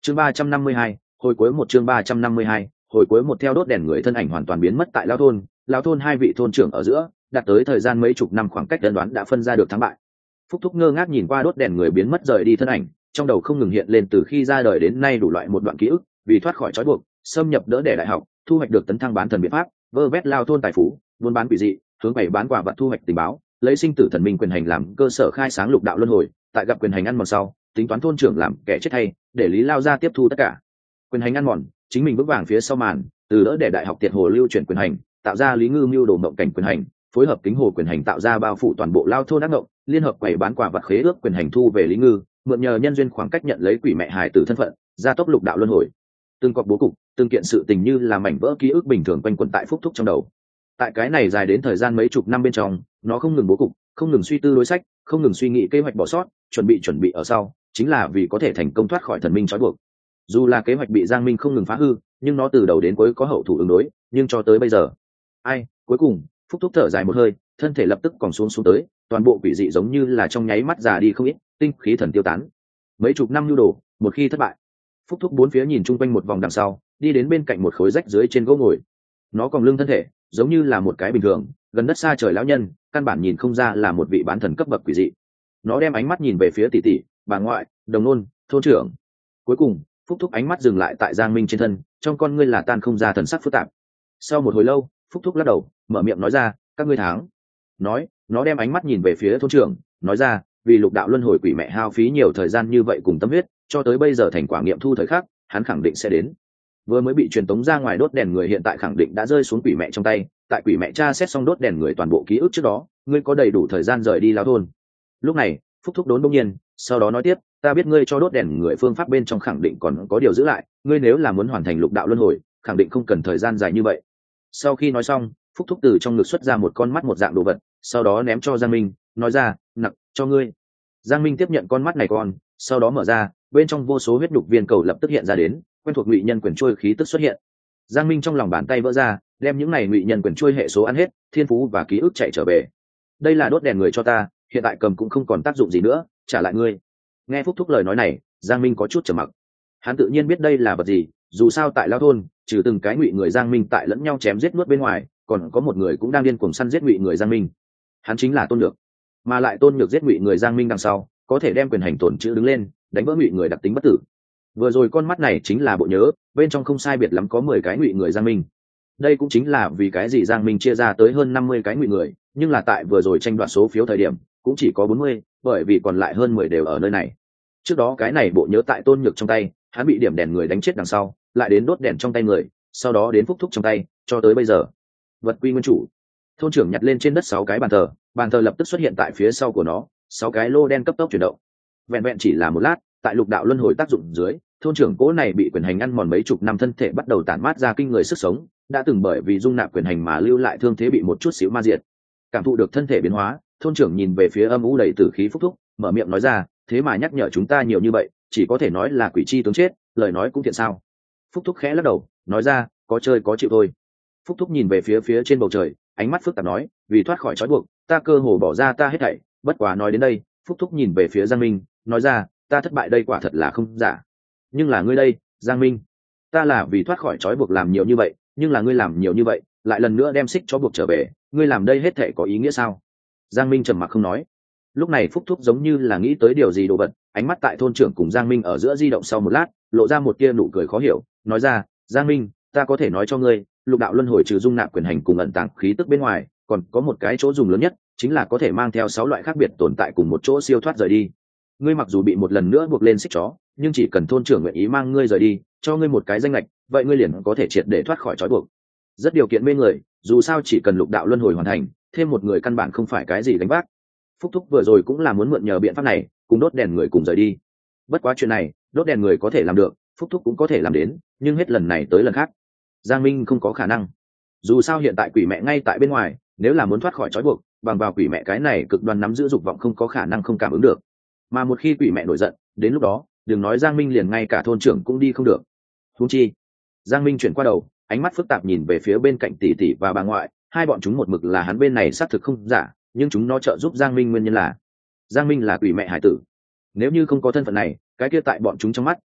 Chương 352, hồi cuối một chương 352, hồi cuối một theo đốt đèn người thân ảnh hoàn toàn biến mất tại lão thôn hai vị thôn trưởng ở giữa, đạt tới thời gian mấy chục năm khoảng cách đơn đoán đã phân ra được thắng bại. Phúc Thúc ngơ ngác nhìn qua đốt đèn người biến mất rời đi thân ảnh, trong đầu không ngừng hiện lên từ khi ra đời đến nay đủ loại một đoạn ký ức, vì thoát khỏi trói buộc, xâm nhập đỡ đẻ đại học, thu hoạch được tấn thăng bán thần biện pháp, vơ vét lao thôn tài phú, buôn bán quỷ dị, hướng bày bán quả vật thu hoạch tình báo, lấy sinh tử thần minh quyền hành làm cơ sở khai sáng lục đạo luân hồi, tại gặp quyền hành ăn mòn sau, tính toán thôn trưởng làm kẻ chết hay, để Lý Lao ra tiếp thu tất cả. Quyền hành ăn mòn, chính mình vững vàng phía sau màn, từ đỡ đẻ đại học tiệt hồ lưu chuyển quyền hành, tạo ra Lý Ngư mưu đồ mộng cảnh quyền hành, phối hợp kính hồ quyền hành tạo ra bao phủ toàn bộ lao thôn ác ngộng, liên hợp quầy bán quả vật khế ước quyền hành thu về Lý Ngư, mượn nhờ nhân duyên khoảng cách nhận lấy quỷ mẹ hài tử thân phận, gia tốc lục đạo luân hồi. Từng cọc bố cục, từng kiện sự tình như là mảnh vỡ ký ức bình thường quanh quẩn tại Phúc Thúc trong đầu. Tại cái này dài đến thời gian mấy chục năm bên trong, nó không ngừng bố cục, không ngừng suy tư đối sách, không ngừng suy nghĩ kế hoạch bỏ sót, chuẩn bị ở sau, chính là vì có thể thành công thoát khỏi thần minh trói buộc. Dù là kế hoạch bị Giang Minh không ngừng phá hư, nhưng nó từ đầu đến cuối có hậu thủ ứng đối, nhưng cho tới bây giờ, cuối cùng, Phúc Thúc thở dài một hơi, thân thể lập tức còn xuống tới, toàn bộ quỷ dị giống như là trong nháy mắt già đi không ít, tinh khí thần tiêu tán. Mấy chục năm nhu đồ, một khi thất bại, Phúc Thúc bốn phía nhìn chung quanh một vòng đằng sau, đi đến bên cạnh một khối rách dưới trên gỗ ngồi. Nó còn lưng thân thể, giống như là một cái bình thường, gần đất xa trời lão nhân, căn bản nhìn không ra là một vị bán thần cấp bậc quỷ dị. Nó đem ánh mắt nhìn về phía tỷ tỷ, bà ngoại, đồng nôn, thôn trưởng. Cuối cùng, Phúc Thúc ánh mắt dừng lại tại Giang Minh trên thân, trong con ngươi là tan không ra thần sắc phức tạp. Sau một hồi lâu, Phúc Thúc lắc đầu, mở miệng nói ra, các ngươi thắng. Nói, nó đem ánh mắt nhìn về phía thôn trưởng, nói ra, vì lục đạo luân hồi quỷ mẹ hao phí nhiều thời gian như vậy cùng tâm huyết, cho tới bây giờ thành quả nghiệm thu thời khắc, hắn khẳng định sẽ đến. Vừa mới bị truyền tống ra ngoài đốt đèn người hiện tại khẳng định đã rơi xuống quỷ mẹ trong tay, tại quỷ mẹ tra xét xong đốt đèn người toàn bộ ký ức trước đó, ngươi có đầy đủ thời gian rời đi lao thôn. Lúc này, Phúc Thúc đốn bỗng nhiên, sau đó nói tiếp, ta biết ngươi cho đốt đèn người phương pháp bên trong khẳng định còn có điều giữ lại, ngươi nếu là muốn hoàn thành lục đạo luân hồi, khẳng định không cần thời gian dài như vậy. Sau khi nói xong, Phúc Thúc từ trong ngực xuất ra một con mắt một dạng đồ vật, sau đó ném cho Giang Minh, nói ra, nặng cho ngươi. Giang Minh tiếp nhận con mắt này sau đó mở ra, bên trong vô số huyết đục viên cầu lập tức hiện ra đến, quen thuộc ngụy nhân quyền trôi khí tức xuất hiện. Giang Minh trong lòng bàn tay vỡ ra, đem những này ngụy nhân quyền trôi hệ số ăn hết, thiên phú và ký ức chạy trở về. Đây là đốt đèn người cho ta, hiện tại cầm cũng không còn tác dụng gì nữa, trả lại ngươi. Nghe Phúc Thúc lời nói này, Giang Minh có chút trầm mặc. Hắn tự nhiên biết đây là vật gì, dù sao tại lao thôn, trừ từng cái ngụy người Giang Minh tại lẫn nhau chém giết nuốt bên ngoài, còn có một người cũng đang điên cuồng săn giết ngụy người Giang Minh. Hắn chính là Tôn Nhược, mà lại Tôn Nhược giết ngụy người Giang Minh đằng sau, có thể đem quyền hành tổn chữ đứng lên, đánh vỡ ngụy người đặc tính bất tử. Vừa rồi con mắt này chính là bộ nhớ, bên trong không sai biệt lắm có 10 cái ngụy người Giang Minh. Đây cũng chính là vì cái gì Giang Minh chia ra tới hơn 50 cái ngụy người, nhưng là tại vừa rồi tranh đoạt số phiếu thời điểm, cũng chỉ có 40, bởi vì còn lại hơn 10 đều ở nơi này. Trước đó cái này bộ nhớ tại Tôn Nhược trong tay, hắn bị điểm đèn người đánh chết đằng sau, lại đến đốt đèn trong tay người, sau đó đến Phúc Thúc trong tay, cho tới bây giờ. Vật quy nguyên chủ. Thôn trưởng nhặt lên trên đất 6 cái bàn thờ lập tức xuất hiện tại phía sau của nó, 6 cái lô đen cấp tốc chuyển động. Vẹn vẹn chỉ là một lát, tại lục đạo luân hồi tác dụng dưới, thôn trưởng cố này bị quyền hành ăn mòn mấy chục năm thân thể bắt đầu tản mát ra kinh người sức sống, đã từng bởi vì dung nạp quyền hành mà lưu lại thương thế bị một chút xíu ma diệt. Cảm thụ được thân thể biến hóa, thôn trưởng nhìn về phía âm u đầy tử khí Phúc Thúc, mở miệng nói ra, thế mà nhắc nhở chúng ta nhiều như vậy, chỉ có thể nói là quỷ chi tướng chết, lời nói cũng thiện sao? Phúc Thúc khẽ lắc đầu, nói ra, có chơi có chịu thôi. Phúc Thúc nhìn về phía trên bầu trời, ánh mắt phức tạp nói, vì thoát khỏi trói buộc, ta cơ hồ bỏ ra ta hết thảy, bất quá nói đến đây, Phúc Thúc nhìn về phía Giang Minh, nói ra, ta thất bại đây quả thật là không giả. Nhưng là ngươi đây, Giang Minh, ta là vì thoát khỏi trói buộc làm nhiều như vậy, nhưng là ngươi làm nhiều như vậy, lại lần nữa đem xích trói buộc trở về, ngươi làm đây hết thảy có ý nghĩa sao? Giang Minh trầm mặc không nói. Lúc này Phúc Thúc giống như là nghĩ tới điều gì đồ vật, ánh mắt tại thôn trưởng cùng Giang Minh ở giữa di động sau một lát, lộ ra một tia nụ cười khó hiểu, nói ra, Giang Minh, ta có thể nói cho ngươi, lục đạo luân hồi trừ dung nạp quyền hành cùng ẩn tàng khí tức bên ngoài, còn có một cái chỗ dùng lớn nhất, chính là có thể mang theo 6 loại khác biệt tồn tại cùng một chỗ siêu thoát rời đi. Ngươi mặc dù bị một lần nữa buộc lên xích chó, nhưng chỉ cần thôn trưởng nguyện ý mang ngươi rời đi, cho ngươi một cái danh lệch, vậy ngươi liền có thể triệt để thoát khỏi trói buộc. Rất điều kiện mê người, dù sao chỉ cần lục đạo luân hồi hoàn thành, thêm một người căn bản không phải cái gì gánh vác. Phúc Thúc vừa rồi cũng là muốn mượn nhờ biện pháp này, cùng đốt đèn người cùng rời đi. Bất quá chuyện này, đốt đèn người có thể làm được, Phúc Thúc cũng có thể làm đến, nhưng hết lần này tới lần khác, Giang Minh không có khả năng. Dù sao hiện tại quỷ mẹ ngay tại bên ngoài, nếu là muốn thoát khỏi trói buộc, bằng vào quỷ mẹ cái này cực đoan nắm giữ dục vọng không có khả năng không cảm ứng được. Mà một khi quỷ mẹ nổi giận, đến lúc đó, đừng nói Giang Minh liền ngay cả thôn trưởng cũng đi không được. Huống chi, Giang Minh chuyển qua đầu, ánh mắt phức tạp nhìn về phía bên cạnh tỷ tỷ và bà ngoại, hai bọn chúng một mực là hắn bên này xác thực không giả, nhưng chúng nó trợ giúp Giang Minh nguyên nhân là Giang Minh là quỷ mẹ hải tử. Nếu như không có thân phận này, cái kia tại bọn chúng trong mắt,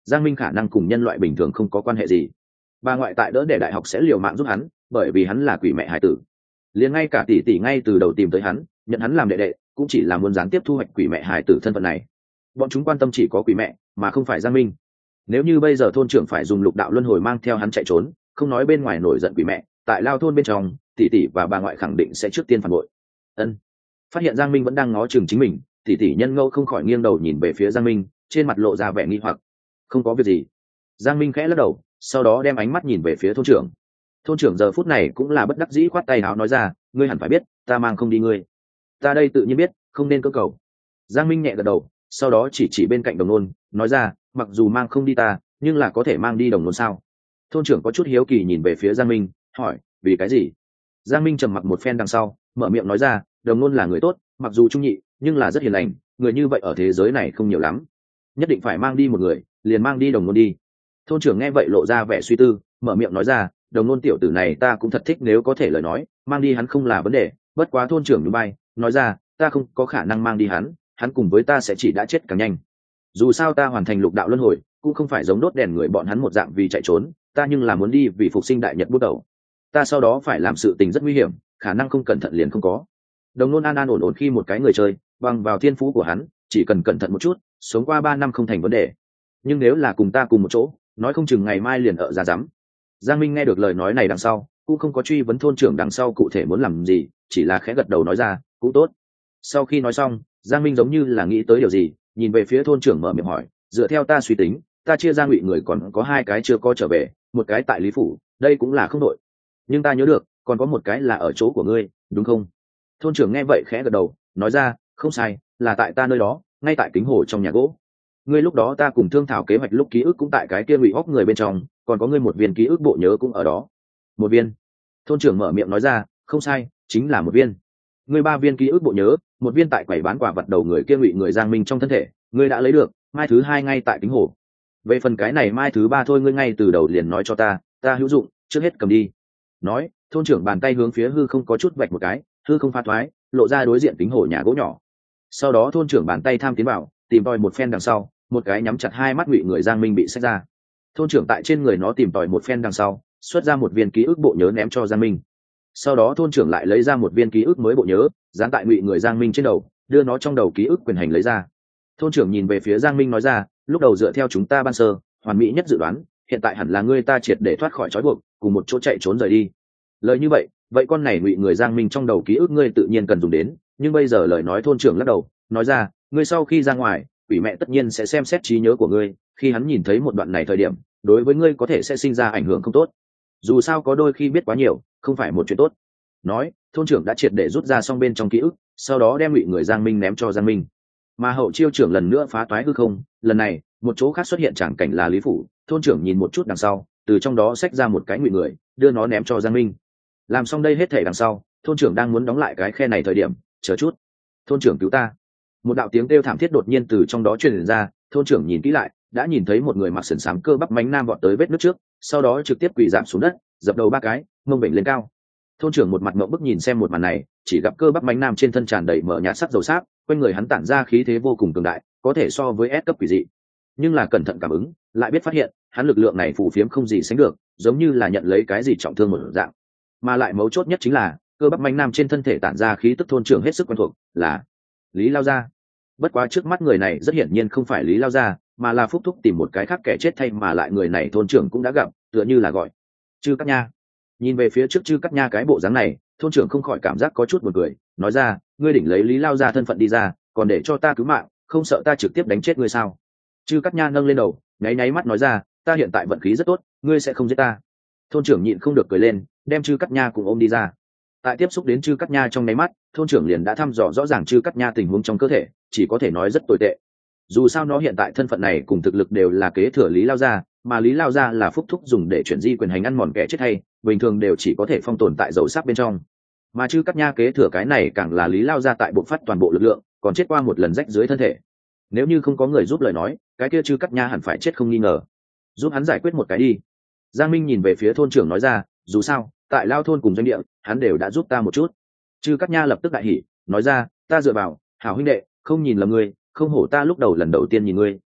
Giang Minh khả năng cùng nhân loại bình thường không có quan hệ gì. Bà ngoại tại đỡ để đại học sẽ liều mạng giúp hắn, bởi vì hắn là quỷ mẹ hải tử. Liền ngay cả tỷ tỷ ngay từ đầu tìm tới hắn, nhận hắn làm đệ đệ, cũng chỉ là muốn gián tiếp thu hoạch quỷ mẹ hải tử thân phận này. Bọn chúng quan tâm chỉ có quỷ mẹ, mà không phải Giang Minh. Nếu như bây giờ thôn trưởng phải dùng lục đạo luân hồi mang theo hắn chạy trốn, không nói bên ngoài nổi giận quỷ mẹ, tại lao thôn bên trong, tỷ tỷ và bà ngoại khẳng định sẽ trước tiên phản bội. Ân. Phát hiện Giang Minh vẫn đang ngó chừng chính mình, tỷ tỷ Nhân Ngâu không khỏi nghiêng đầu nhìn về phía Giang Minh, trên mặt lộ ra vẻ nghi hoặc. Không có việc gì. Giang Minh khẽ lắc đầu, sau đó đem ánh mắt nhìn về phía thôn trưởng. Thôn trưởng giờ phút này cũng là bất đắc dĩ khoát tay áo nói ra, ngươi hẳn phải biết, ta mang không đi ngươi. Ta đây tự nhiên biết, không nên cưỡng cầu. Giang Minh nhẹ gật đầu, sau đó chỉ bên cạnh Đồng Nôn, nói ra, mặc dù mang không đi ta, nhưng là có thể mang đi Đồng Nôn sao? Thôn trưởng có chút hiếu kỳ nhìn về phía Giang Minh, hỏi, vì cái gì? Giang Minh trầm mặc một phen đằng sau, mở miệng nói ra, Đồng Nôn là người tốt, mặc dù trung nhị, nhưng là rất hiền lành, người như vậy ở thế giới này không nhiều lắm. Nhất định phải mang đi một người, liền mang đi Đồng Nôn đi. Thôn trưởng nghe vậy lộ ra vẻ suy tư, mở miệng nói ra, Đồng Nôn tiểu tử này ta cũng thật thích, nếu có thể lời nói, mang đi hắn không là vấn đề. Bất quá thôn trưởng núi bay, nói ra, ta không có khả năng mang đi hắn, hắn cùng với ta sẽ chỉ đã chết càng nhanh. Dù sao ta hoàn thành lục đạo luân hồi, cũng không phải giống đốt đèn người bọn hắn một dạng vì chạy trốn, ta nhưng là muốn đi vì phục sinh đại nhật bút đầu. Ta sau đó phải làm sự tình rất nguy hiểm, khả năng không cẩn thận liền không có. Đồng Nôn an ổn khi một cái người chơi, bằng vào thiên phú của hắn, chỉ cần cẩn thận một chút, sống qua 3 năm không thành vấn đề. Nhưng nếu là cùng ta cùng một chỗ, nói không chừng ngày mai liền ở ra dám. Giang Minh nghe được lời nói này đằng sau, cũng không có truy vấn thôn trưởng đằng sau cụ thể muốn làm gì, chỉ là khẽ gật đầu nói ra, cũng tốt. Sau khi nói xong, Giang Minh giống như là nghĩ tới điều gì, nhìn về phía thôn trưởng mở miệng hỏi, dựa theo ta suy tính, ta chia ra Ngụy người còn có 2 cái chưa có trở về, một cái tại Lý phủ, đây cũng là không đội. Nhưng ta nhớ được, còn có một cái là ở chỗ của ngươi, đúng không? Thôn trưởng nghe vậy khẽ gật đầu, nói ra, không sai, là tại ta nơi đó, ngay tại kính hồ trong nhà gỗ. Ngươi lúc đó ta cùng thương thảo kế hoạch lúc ký ức cũng tại cái kia Ngụy óc người bên trong, còn có ngươi một viên ký ức bộ nhớ cũng ở đó. Một viên? Thôn trưởng mở miệng nói ra, không sai, chính là một viên. Ngươi 3 viên ký ức bộ nhớ, một viên tại quầy bán quả vật đầu người kia Ngụy người Giang Minh trong thân thể, ngươi đã lấy được, mai thứ 2 ngay tại kính hồ. Về phần cái này mai thứ 3 thôi, ngươi ngay từ đầu liền nói cho ta hữu dụng, trước hết cầm đi. Nói, thôn trưởng bàn tay hướng phía hư không có chút vạch một cái, hư không pha thoái, lộ ra đối diện kính hồ nhà gỗ nhỏ. Sau đó thôn trưởng bàn tay tham tiến vào, tìm tòi một phen đằng sau, một cái nhắm chặt 2 mắt Ngụy người Giang Minh bị xách ra. Thôn trưởng tại trên người nó tìm tòi một phen đằng sau, xuất ra một viên ký ức bộ nhớ ném cho Giang Minh. Sau đó thôn trưởng lại lấy ra một viên ký ức mới bộ nhớ, dán tại Ngụy người Giang Minh trên đầu, đưa nó trong đầu ký ức quyền hành lấy ra. Thôn trưởng nhìn về phía Giang Minh nói ra, lúc đầu dựa theo chúng ta ban sơ, hoàn mỹ nhất dự đoán, hiện tại hẳn là ngươi ta triệt để thoát khỏi trói buộc, cùng một chỗ chạy trốn rời đi. Lời như vậy, vậy con này Ngụy người Giang Minh trong đầu ký ức ngươi tự nhiên cần dùng đến, nhưng bây giờ lời nói thôn trưởng lắc đầu, nói ra, ngươi sau khi ra ngoài, quỷ mẹ tất nhiên sẽ xem xét trí nhớ của ngươi, khi hắn nhìn thấy một đoạn này thời điểm, đối với ngươi có thể sẽ sinh ra ảnh hưởng không tốt. Dù sao có đôi khi biết quá nhiều, không phải một chuyện tốt. Nói, thôn trưởng đã triệt để rút ra xong bên trong ký ức, sau đó đem Ngụy người Giang Minh ném cho Giang Minh. Mà hậu chiêu trưởng lần nữa phá toái hư không, lần này, một chỗ khác xuất hiện tràng cảnh là Lý phủ, thôn trưởng nhìn một chút đằng sau, từ trong đó xách ra một cái Ngụy người, đưa nó ném cho Giang Minh. Làm xong đây hết thảy đằng sau, thôn trưởng đang muốn đóng lại cái khe này thời điểm, chờ chút, thôn trưởng cứu ta. Một đạo tiếng kêu thảm thiết đột nhiên từ trong đó truyền ra, thôn trưởng nhìn kỹ lại, đã nhìn thấy một người mặc sườn xám cơ bắp mánh nam vọt tới vết nước trước, sau đó trực tiếp quỳ rạp xuống đất, dập đầu 3 cái, mông bệnh lên cao. Thôn trưởng một mặt ngậm bức nhìn xem một màn này, chỉ gặp cơ bắp mánh nam trên thân tràn đầy mở nhạt sắc dầu sáp, quanh người hắn tản ra khí thế vô cùng cường đại, có thể so với S cấp quỷ dị. Nhưng là cẩn thận cảm ứng, lại biết phát hiện, hắn lực lượng này phù phiếm không gì sánh được, giống như là nhận lấy cái gì trọng thương một dạng. Mà lại mấu chốt nhất chính là, cơ bắp mánh nam trên thân thể tản ra khí tức thôn trưởng hết sức quen thuộc, là Lý Lao Gia. Bất quá trước mắt người này rất hiển nhiên không phải Lý Lao Gia, mà là Phúc Thúc tìm một cái khác kẻ chết thay, mà lại người này thôn trưởng cũng đã gặp, tựa như là gọi Chư Cắt Nha. Nhìn về phía trước Chư Cắt Nha cái bộ dáng này, thôn trưởng không khỏi cảm giác có chút buồn cười, nói ra, ngươi đỉnh lấy Lý Lao Gia thân phận đi ra, còn để cho ta cứu mạng, không sợ ta trực tiếp đánh chết ngươi sao? Chư Cắt Nha nâng lên đầu, nháy nháy mắt nói ra, ta hiện tại vận khí rất tốt, ngươi sẽ không giết ta. Thôn trưởng nhịn không được cười lên, đem Chư Cắt Nha cùng ôm đi ra. Tại tiếp xúc đến Chư Cắt Nha trong nháy mắt, thôn trưởng liền đã thăm dò rõ ràng Chư Cắt Nha tình huống trong cơ thể, chỉ có thể nói rất tồi tệ. Dù sao nó hiện tại thân phận này cùng thực lực đều là kế thừa Lý Lao Gia, mà Lý Lao Gia là Phúc Thúc dùng để chuyển di quyền hành ăn mòn kẻ chết hay, bình thường đều chỉ có thể phong tồn tại dầu sắc bên trong. Mà Chư Cắt Nha kế thừa cái này càng là Lý Lao Gia tại bộ phát toàn bộ lực lượng, còn chết qua một lần rách dưới thân thể. Nếu như không có người giúp lời nói, cái kia Chư Cắt Nha hẳn phải chết không nghi ngờ. Giúp hắn giải quyết một cái đi. Giang Minh nhìn về phía thôn trưởng nói ra, dù sao, tại Lao thôn cùng doanh địa, hắn đều đã giúp ta một chút. Chư Cắt Nha lập tức đại hỉ, nói ra, ta dựa vào, hảo huynh đệ, không nhìn lầm ngươi, không hổ ta lúc đầu lần đầu tiên nhìn ngươi,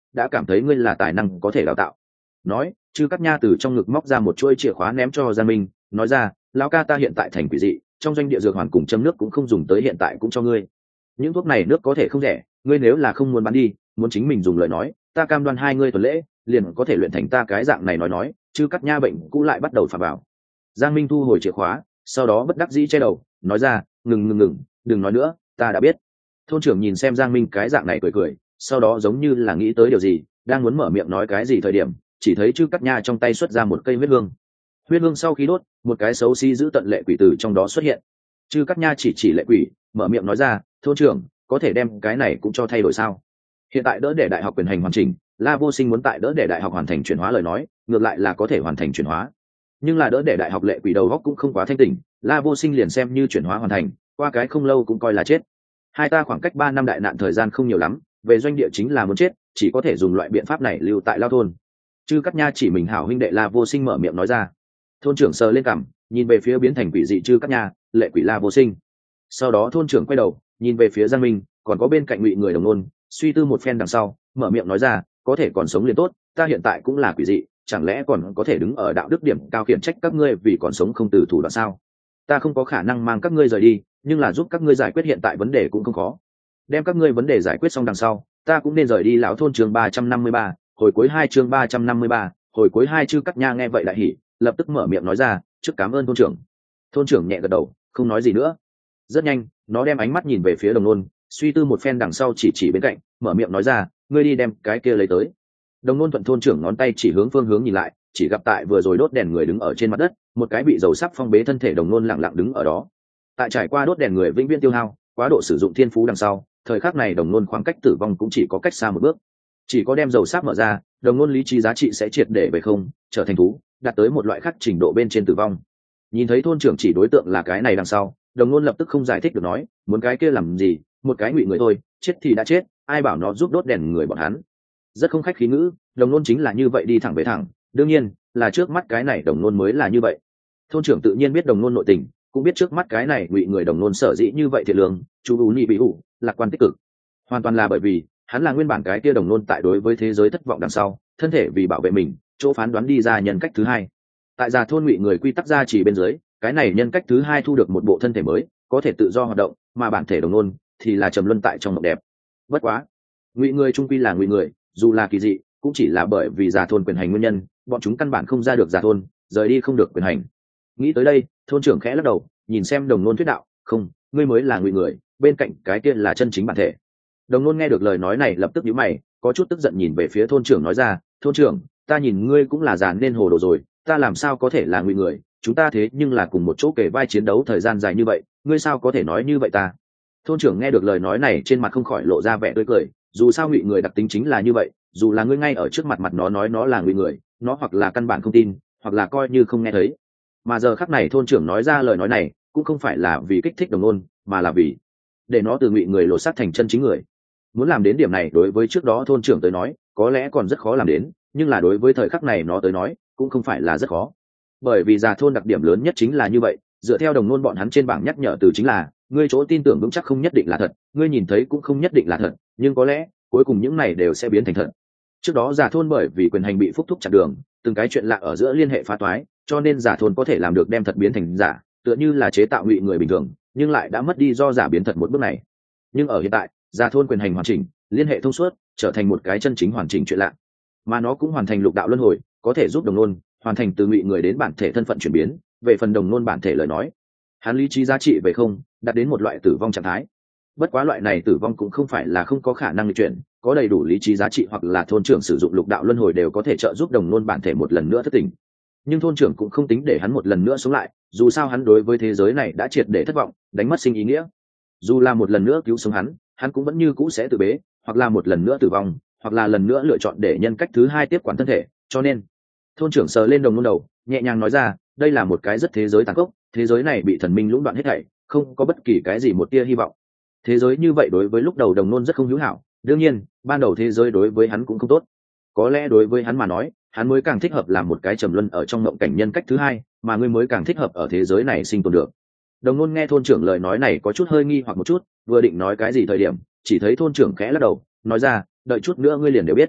đã cảm thấy ngươi là tài năng có thể đào tạo. Nói, Chư Cát Nha từ trong ngực móc ra một chuôi chìa khóa ném cho Giang Minh, nói ra, lão ca ta hiện tại thành quỷ dị, trong doanh địa dược hoàn cùng châm nước cũng không dùng tới, hiện tại cũng cho ngươi. Những thuốc này nước có thể không rẻ, ngươi nếu là không muốn bán đi, muốn chính mình dùng lời nói, ta cam đoan 2 ngươi tuần lễ liền có thể luyện thành ta cái dạng này. Nói, Chư Cát Nha bệnh cũ lại bắt đầu phà vào. Giang Minh thu hồi chìa khóa, sau đó bất đắc dĩ che đầu, nói ra, ngừng, đừng nói nữa, ta đã biết. Thôn trưởng nhìn xem Giang Minh cái dạng này cười cười, sau đó giống như là nghĩ tới điều gì, đang muốn mở miệng nói cái gì thời điểm, chỉ thấy Chư Cát Nha trong tay xuất ra một cây huyết hương. Huyết hương sau khi đốt, một cái xấu xí giữ tận lệ quỷ từ trong đó xuất hiện. Chư Cát Nha chỉ lệ quỷ, mở miệng nói ra, thôn trưởng, có thể đem cái này cũng cho thay đổi sao? Hiện tại đỡ để đại học quyền hành hoàn chỉnh, La Vô Sinh muốn tại đỡ để đại học hoàn thành chuyển hóa lời nói, ngược lại là có thể hoàn thành chuyển hóa. Nhưng là đỡ để đại học lệ quỷ đầu góc cũng không quá thanh tỉnh, La Vô Sinh liền xem như chuyển hóa hoàn thành, qua cái không lâu cũng coi là chết. Hai ta khoảng cách 3 năm đại nạn thời gian không nhiều lắm, về doanh địa chính là muốn chết, chỉ có thể dùng loại biện pháp này lưu tại lao thôn. Chư Cát Nha chỉ mình hảo huynh đệ La Vô Sinh mở miệng nói ra. Thôn trưởng sờ lên cằm, nhìn về phía biến thành quỷ dị Chư Cát Nha, lệ quỷ La Vô Sinh. Sau đó thôn trưởng quay đầu, nhìn về phía Giang Minh, còn có bên cạnh Ngụy người đồng nôn, suy tư một phen đằng sau, mở miệng nói ra, có thể còn sống liền tốt, ta hiện tại cũng là quỷ dị, chẳng lẽ còn có thể đứng ở đạo đức điểm cao khiển trách các ngươi vì còn sống không từ thủ đoạn sao? Ta không có khả năng mang các ngươi rời đi, nhưng là giúp các ngươi giải quyết hiện tại vấn đề cũng không khó. Đem các ngươi vấn đề giải quyết xong đằng sau, ta cũng nên rời đi. Lão thôn chương 353, hồi cuối 2 chương 353, hồi cuối 2. Chư Cát Nha nghe vậy đại hỉ, lập tức mở miệng nói ra, trước cảm ơn thôn trưởng. Thôn trưởng nhẹ gật đầu, không nói gì nữa. Rất nhanh, nó đem ánh mắt nhìn về phía đồng nôn, suy tư một phen đằng sau chỉ bên cạnh, mở miệng nói ra, ngươi đi đem cái kia lấy tới. Đồng nôn thuận thôn trưởng ngón tay chỉ hướng phương hướng nhìn lại, chỉ gặp tại vừa rồi đốt đèn người đứng ở trên mặt đất, một cái bị dầu sắp phong bế thân thể đồng nôn lặng lặng đứng ở đó. Tại trải qua đốt đèn người vĩnh viễn tiêu hao, quá độ sử dụng thiên phú đằng sau, thời khắc này đồng nôn khoảng cách tử vong cũng chỉ có cách xa một bước. Chỉ có đem dầu sáp mở ra, đồng nôn lý trí giá trị sẽ triệt để về không, trở thành thú, đạt tới một loại khác trình độ bên trên tử vong. Nhìn thấy thôn trưởng chỉ đối tượng là cái này đằng sau, đồng nôn lập tức không giải thích được nói, muốn cái kia làm gì, một cái Ngụy người thôi, chết thì đã chết, ai bảo nó giúp đốt đèn người bọn hắn. Rất không khách khí ngữ, đồng nôn chính là như vậy, đi thẳng về thẳng, đương nhiên là trước mắt cái này đồng nôn mới là như vậy. Thôn trưởng tự nhiên biết đồng nôn nội tình, cũng biết trước mắt cái này Ngụy người đồng nôn sở dĩ như vậy thiệt lương, chú ú nhị bị ủ, lạc quan tích cực, hoàn toàn là bởi vì hắn là nguyên bản cái kia đồng nôn tại đối với thế giới thất vọng đằng sau, thân thể vì bảo vệ mình, chỗ phán đoán đi ra nhân cách thứ hai. Tại già thôn Ngụy người quy tắc gia trì bên dưới, cái này nhân cách thứ hai thu được một bộ thân thể mới, có thể tự do hoạt động, mà bản thể đồng nôn thì là trầm luân tại trong mộng đẹp. Bất quá, Ngụy người trung quy là Ngụy người, dù là kỳ dị, cũng chỉ là bởi vì già thôn quyền hành nguyên nhân, bọn chúng căn bản không ra được già thôn, rời đi không được quyền hành. Nghĩ tới đây, thôn trưởng khẽ lắc đầu, nhìn xem đồng nôn thuyết đạo, không, ngươi mới là Ngụy người, bên cạnh cái kia là chân chính bản thể. Đồng nôn nghe được lời nói này lập tức nhíu mày, có chút tức giận nhìn về phía thôn trưởng nói ra, thôn trưởng, ta nhìn ngươi cũng là già nên hồ đồ rồi, ta làm sao có thể là Ngụy người, chúng ta thế nhưng là cùng một chỗ kề vai chiến đấu thời gian dài như vậy, ngươi sao có thể nói như vậy ta? Thôn trưởng nghe được lời nói này trên mặt không khỏi lộ ra vẻ tươi cười, dù sao Ngụy người đặc tính chính là như vậy, dù là ngươi ngay ở trước mặt nó nói nó là Ngụy người, nó hoặc là căn bản không tin, hoặc là coi như không nghe thấy. Mà giờ khắc này thôn trưởng nói ra lời nói này cũng không phải là vì kích thích đồng nôn, mà là vì để nó từ Ngụy người lột xác thành chân chính người. Muốn làm đến điểm này đối với trước đó thôn trưởng tới nói có lẽ còn rất khó làm đến, nhưng là đối với thời khắc này nó tới nói cũng không phải là rất khó, bởi vì già thôn đặc điểm lớn nhất chính là như vậy. Dựa theo đồng nôn bọn hắn trên bảng nhắc nhở từ chính là, ngươi chỗ tin tưởng vững chắc không nhất định là thật, ngươi nhìn thấy cũng không nhất định là thật, nhưng có lẽ cuối cùng những này đều sẽ biến thành thật. Trước đó già thôn bởi vì quyền hành bị phúc thúc chặn đường, từng cái chuyện lạ ở giữa liên hệ phá toái, cho nên già thôn có thể làm được đem thật biến thành giả, tựa như là chế tạo Ngụy người bình thường, nhưng lại đã mất đi do giả biến thật một bước này. Nhưng ở hiện tại, già thôn quyền hành hoàn chỉnh, liên hệ thông suốt, trở thành một cái chân chính hoàn chỉnh chuyện lạ, mà nó cũng hoàn thành lục đạo luân hồi, có thể giúp đồng nôn hoàn thành từ Ngụy người đến bản thể thân phận chuyển biến. Về phần đồng nôn bản thể lời nói, hắn lý trí giá trị về không, đạt đến một loại tử vong trạng thái. Bất quá loại này tử vong cũng không phải là không có khả năng chuyển, có đầy đủ lý trí giá trị hoặc là thôn trưởng sử dụng lục đạo luân hồi đều có thể trợ giúp đồng nôn bản thể một lần nữa thất tỉnh. Nhưng thôn trưởng cũng không tính để hắn một lần nữa sống lại, dù sao hắn đối với thế giới này đã triệt để thất vọng, đánh mất sinh ý nghĩa. Dù là một lần nữa cứu sống hắn cũng vẫn như cũ sẽ tự bế, hoặc là một lần nữa tử vong, hoặc là lần nữa lựa chọn để nhân cách thứ hai tiếp quản thân thể. Cho nên thôn trưởng sờ lên đồng nôn đầu, nhẹ nhàng nói ra, đây là một cái rất thế giới tàn khốc, thế giới này bị thần minh lũng đoạn hết thảy, không có bất kỳ cái gì một tia hy vọng. Thế giới như vậy đối với lúc đầu đồng nôn rất không hữu hảo, đương nhiên ban đầu thế giới đối với hắn cũng không tốt, có lẽ đối với hắn mà nói, hắn mới càng thích hợp làm một cái trầm luân ở trong mộng cảnh nhân cách thứ hai, mà ngươi mới càng thích hợp ở thế giới này sinh tồn được. Đồng nôn nghe thôn trưởng lời nói này có chút hơi nghi hoặc một chút, vừa định nói cái gì thời điểm, chỉ thấy thôn trưởng khẽ lắc đầu, nói ra, đợi chút nữa ngươi liền đều biết.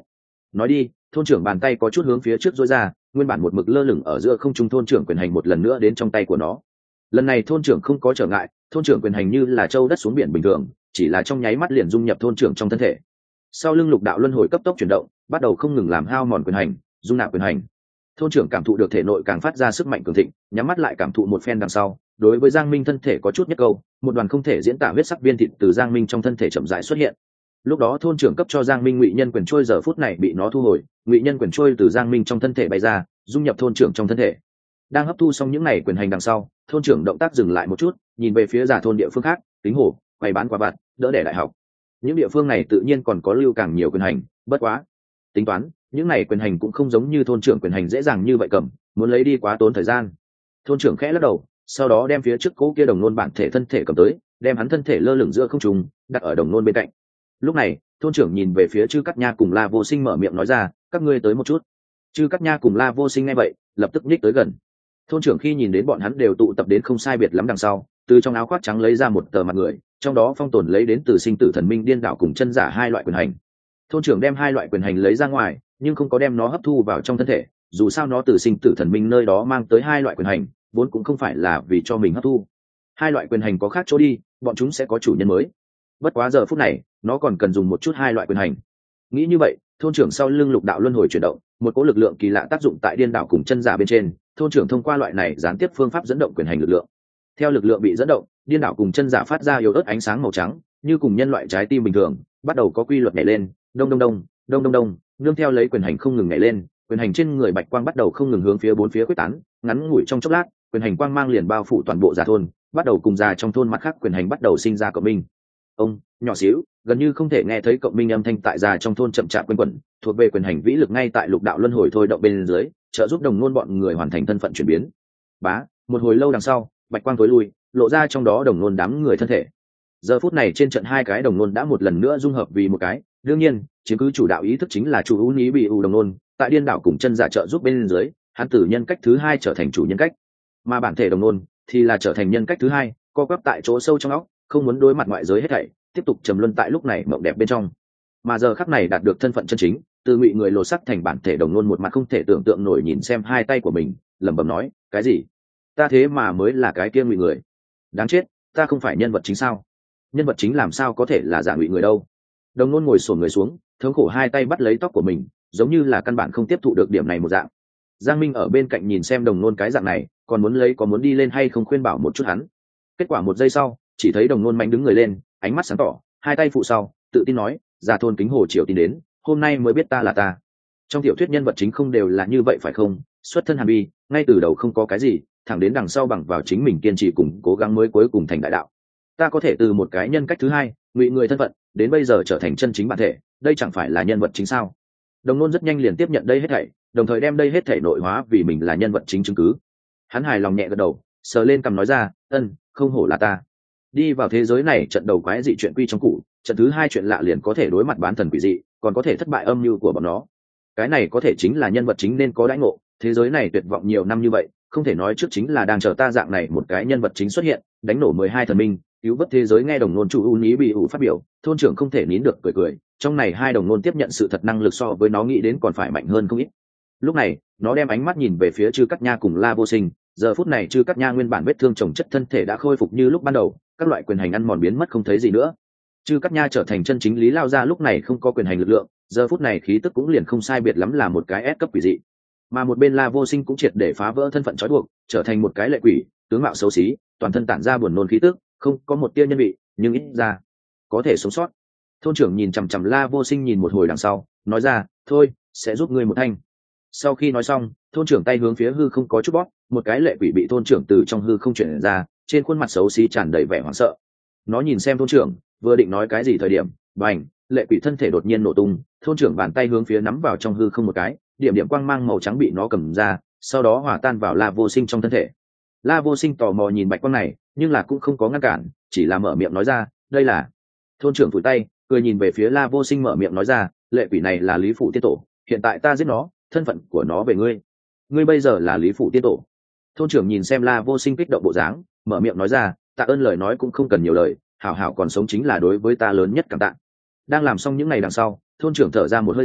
nói đi. Thôn trưởng bàn tay có chút hướng phía trước dối ra, nguyên bản một mực lơ lửng ở giữa không trung thôn trưởng quyền hành một lần nữa đến trong tay của nó. Lần này thôn trưởng không có trở ngại, thôn trưởng quyền hành như là châu đất xuống biển bình thường, chỉ là trong nháy mắt liền dung nhập thôn trưởng trong thân thể. Sau lưng lục đạo luân hồi cấp tốc chuyển động, bắt đầu không ngừng làm hao mòn quyền hành, dung nạp quyền hành. Thôn trưởng cảm thụ được thể nội càng phát ra sức mạnh cường thịnh, nhắm mắt lại cảm thụ một phen đằng sau, đối với Giang Minh thân thể có chút nhất câu, một đoàn không thể diễn tả huyết sắc viên thịt từ Giang Minh trong thân thể chậm rãi xuất hiện. Lúc đó thôn trưởng cấp cho Giang Minh ngụy nhân quyền trôi giờ phút này bị nó thu hồi, ngụy nhân quyền trôi từ Giang Minh trong thân thể bay ra, dung nhập thôn trưởng trong thân thể. Đang hấp thu xong những này quyền hành đằng sau, thôn trưởng động tác dừng lại một chút, nhìn về phía giả thôn địa phương khác, tính hổ, quay bán quả vặt, đỡ đẻ đại học. Những địa phương này tự nhiên còn có lưu càng nhiều quyền hành, bất quá tính toán những này quyền hành cũng không giống như thôn trưởng quyền hành dễ dàng như vậy cầm, muốn lấy đi quá tốn thời gian. Thôn trưởng khẽ lắc đầu, sau đó đem phía trước cố kia đồng nôn bản thể thân thể cầm tới, đem hắn thân thể lơ lửng giữa không trung đặt ở đồng nôn bên cạnh. Lúc này thôn trưởng nhìn về phía Chư Cát Nha cùng La Vô Sinh mở miệng nói ra, các ngươi tới một chút. Chư Cát Nha cùng La Vô Sinh nghe vậy lập tức nhích tới gần. Thôn trưởng khi nhìn đến bọn hắn đều tụ tập đến không sai biệt lắm đằng sau, từ trong áo khoác trắng lấy ra một tờ mặt người, trong đó phong tồn lấy đến từ sinh tử thần minh điên đảo cùng chân giả hai loại quyền hành. Thôn trưởng đem hai loại quyền hành lấy ra ngoài, nhưng không có đem nó hấp thu vào trong thân thể, dù sao nó từ sinh tử thần minh nơi đó mang tới hai loại quyền hành, vốn cũng không phải là vì cho mình hấp thu. Hai loại quyền hành có khác chỗ đi, bọn chúng sẽ có chủ nhân mới. Bất quá giờ phút này, nó còn cần dùng một chút hai loại quyền hành. Nghĩ như vậy, thôn trưởng sau lưng lục đạo luân hồi chuyển động, một cỗ lực lượng kỳ lạ tác dụng tại điên đảo cùng chân giả bên trên, thôn trưởng thông qua loại này gián tiếp phương pháp dẫn động quyền hành lực lượng. Theo lực lượng bị dẫn động, điên đảo cùng chân giả phát ra yếu ớt ánh sáng màu trắng, như cùng nhân loại trái tim bình thường, bắt đầu có quy luật nhảy lên, đông đông đông, đông đông đông, nương theo lấy quyền hành không ngừng nhảy lên, quyền hành trên người bạch quang bắt đầu không ngừng hướng phía bốn phía quyết tán, ngắn ngủi trong chốc lát, quyền hành quang mang liền bao phủ toàn bộ giả thôn, bắt đầu cùng già trong thôn mặt khác quyền hành bắt đầu sinh ra cộng minh. Ông nhỏ xíu, gần như không thể nghe thấy cộng minh âm thanh tại già trong thôn chậm chạp quanh quẩn, thuộc về quyền hành vĩ lực ngay tại lục đạo luân hồi thôi động bên dưới, trợ giúp đồng nôn bọn người hoàn thành thân phận chuyển biến. Bá, một hồi lâu đằng sau, bạch quang tối lui, lộ ra trong đó đồng nôn đám người thân thể. Giờ phút này trên trận hai cái đồng nôn đã một lần nữa dung hợp vì một cái, đương nhiên chiếm cứ chủ đạo ý thức chính là chủ ưu ní bị ưu đồng nôn, tại điên đảo cùng chân giả trợ giúp bên dưới, hắn từ nhân cách thứ hai trở thành chủ nhân cách, mà bản thể đồng nôn thì là trở thành nhân cách thứ hai, co quắp tại chỗ sâu trong óc, không muốn đối mặt ngoại giới hết thảy, tiếp tục trầm luân tại lúc này mộng đẹp bên trong. Mà giờ khắc này đạt được thân phận chân chính, từ ngụy người lột sắc thành bản thể đồng nôn một mặt không thể tưởng tượng nổi nhìn xem hai tay của mình, lẩm bẩm nói, cái gì? Ta thế mà mới là cái kia ngụy người? Đáng chết, ta không phải nhân vật chính sao? Nhân vật chính làm sao có thể là giả ngụy người đâu? Đồng nôn ngồi xổm người xuống, thống khổ hai tay bắt lấy tóc của mình, giống như là căn bản không tiếp thụ được điểm này một dạng. Giang Minh ở bên cạnh nhìn xem đồng nôn cái dạng này, còn muốn đi lên hay không khuyên bảo một chút hắn. Kết quả một giây sau, chỉ thấy đồng nôn mạnh đứng người lên, ánh mắt sáng tỏ, hai tay phụ sau, tự tin nói, già thôn kính hồ triều tin đến, hôm nay mới biết ta là ta. Trong tiểu thuyết nhân vật chính không đều là như vậy phải không? Xuất thân hàn bi, ngay từ đầu không có cái gì, thẳng đến đằng sau bằng vào chính mình kiên trì cùng cố gắng mới cuối cùng thành đại đạo. Ta có thể từ một cái nhân cách thứ hai, ngụy người thân phận, đến bây giờ trở thành chân chính bản thể, đây chẳng phải là nhân vật chính sao? Đồng nôn rất nhanh liền tiếp nhận đây hết thảy, đồng thời đem đây hết thảy nội hóa vì mình là nhân vật chính chứng cứ. Hắn hài lòng nhẹ gật đầu, sờ lên cằm nói ra, không hổ là ta. Đi vào thế giới này trận đầu quái dị chuyện quy trong cụ, trận thứ hai chuyện lạ liền có thể đối mặt bán thần quỷ dị, còn có thể thất bại âm mưu của bọn nó. Cái này có thể chính là nhân vật chính nên có đãi ngộ, thế giới này tuyệt vọng nhiều năm như vậy, không thể nói trước chính là đang chờ ta dạng này một cái nhân vật chính xuất hiện, đánh nổ 12 thần minh, cứu vớt thế giới. Nghe đồng nôn chủ ưu ý bị ủ phát biểu, thôn trưởng không thể nín được cười, trong này hai đồng nôn tiếp nhận sự thật năng lực so với nó nghĩ đến còn phải mạnh hơn không ít. Lúc này nó đem ánh mắt nhìn về phía Chư Cát Nha cùng La Vô Sinh, giờ phút này Chư Cát Nha nguyên bản vết thương chồng chất thân thể đã khôi phục như lúc ban đầu, các loại quyền hành ăn mòn biến mất không thấy gì nữa. Chư Cát Nha trở thành chân chính Lý Lao Gia lúc này không có quyền hành lực lượng, giờ phút này khí tức cũng liền không sai biệt lắm là một cái S cấp quỷ dị. Mà một bên La Vô Sinh cũng triệt để phá vỡ thân phận trói buộc, trở thành một cái lệ quỷ, tướng mạo xấu xí, toàn thân tản ra buồn nôn khí tức, không có một tia nhân vị, nhưng ít ra có thể sống sót. Thôn trưởng nhìn chằm chằm La Vô Sinh nhìn một hồi đằng sau, nói ra, thôi, sẽ giúp ngươi một thanh. Sau khi nói xong, thôn trưởng tay hướng phía hư không có chút bóp, một cái lệ quỷ bị thôn trưởng từ trong hư không chuyển ra, trên khuôn mặt xấu xí tràn đầy vẻ hoảng sợ. Nó nhìn xem thôn trưởng, vừa định nói cái gì thời điểm, bành, lệ quỷ thân thể đột nhiên nổ tung, thôn trưởng bàn tay hướng phía nắm vào trong hư không một cái, điểm điểm quang mang màu trắng bị nó cầm ra, sau đó hòa tan vào La Vô Sinh trong thân thể. La Vô Sinh tò mò nhìn bạch quang này, nhưng là cũng không có ngăn cản, chỉ là mở miệng nói ra, đây là. Thôn trưởng phủi tay, cười nhìn về phía La Vô Sinh mở miệng nói ra, lệ quỷ này là Lý Phủ Tiên Tổ, hiện tại ta giết nó, thân phận của nó về ngươi. Ngươi bây giờ là Lý Phủ Tiên Tổ. Thôn trưởng nhìn xem La Vô Sinh kích động bộ dáng, mở miệng nói ra, tạ ơn lời nói cũng không cần nhiều lời, hảo hảo còn sống chính là đối với ta lớn nhất cảm tạ. Đang làm xong những ngày đằng sau, thôn trưởng thở ra một hơi dài,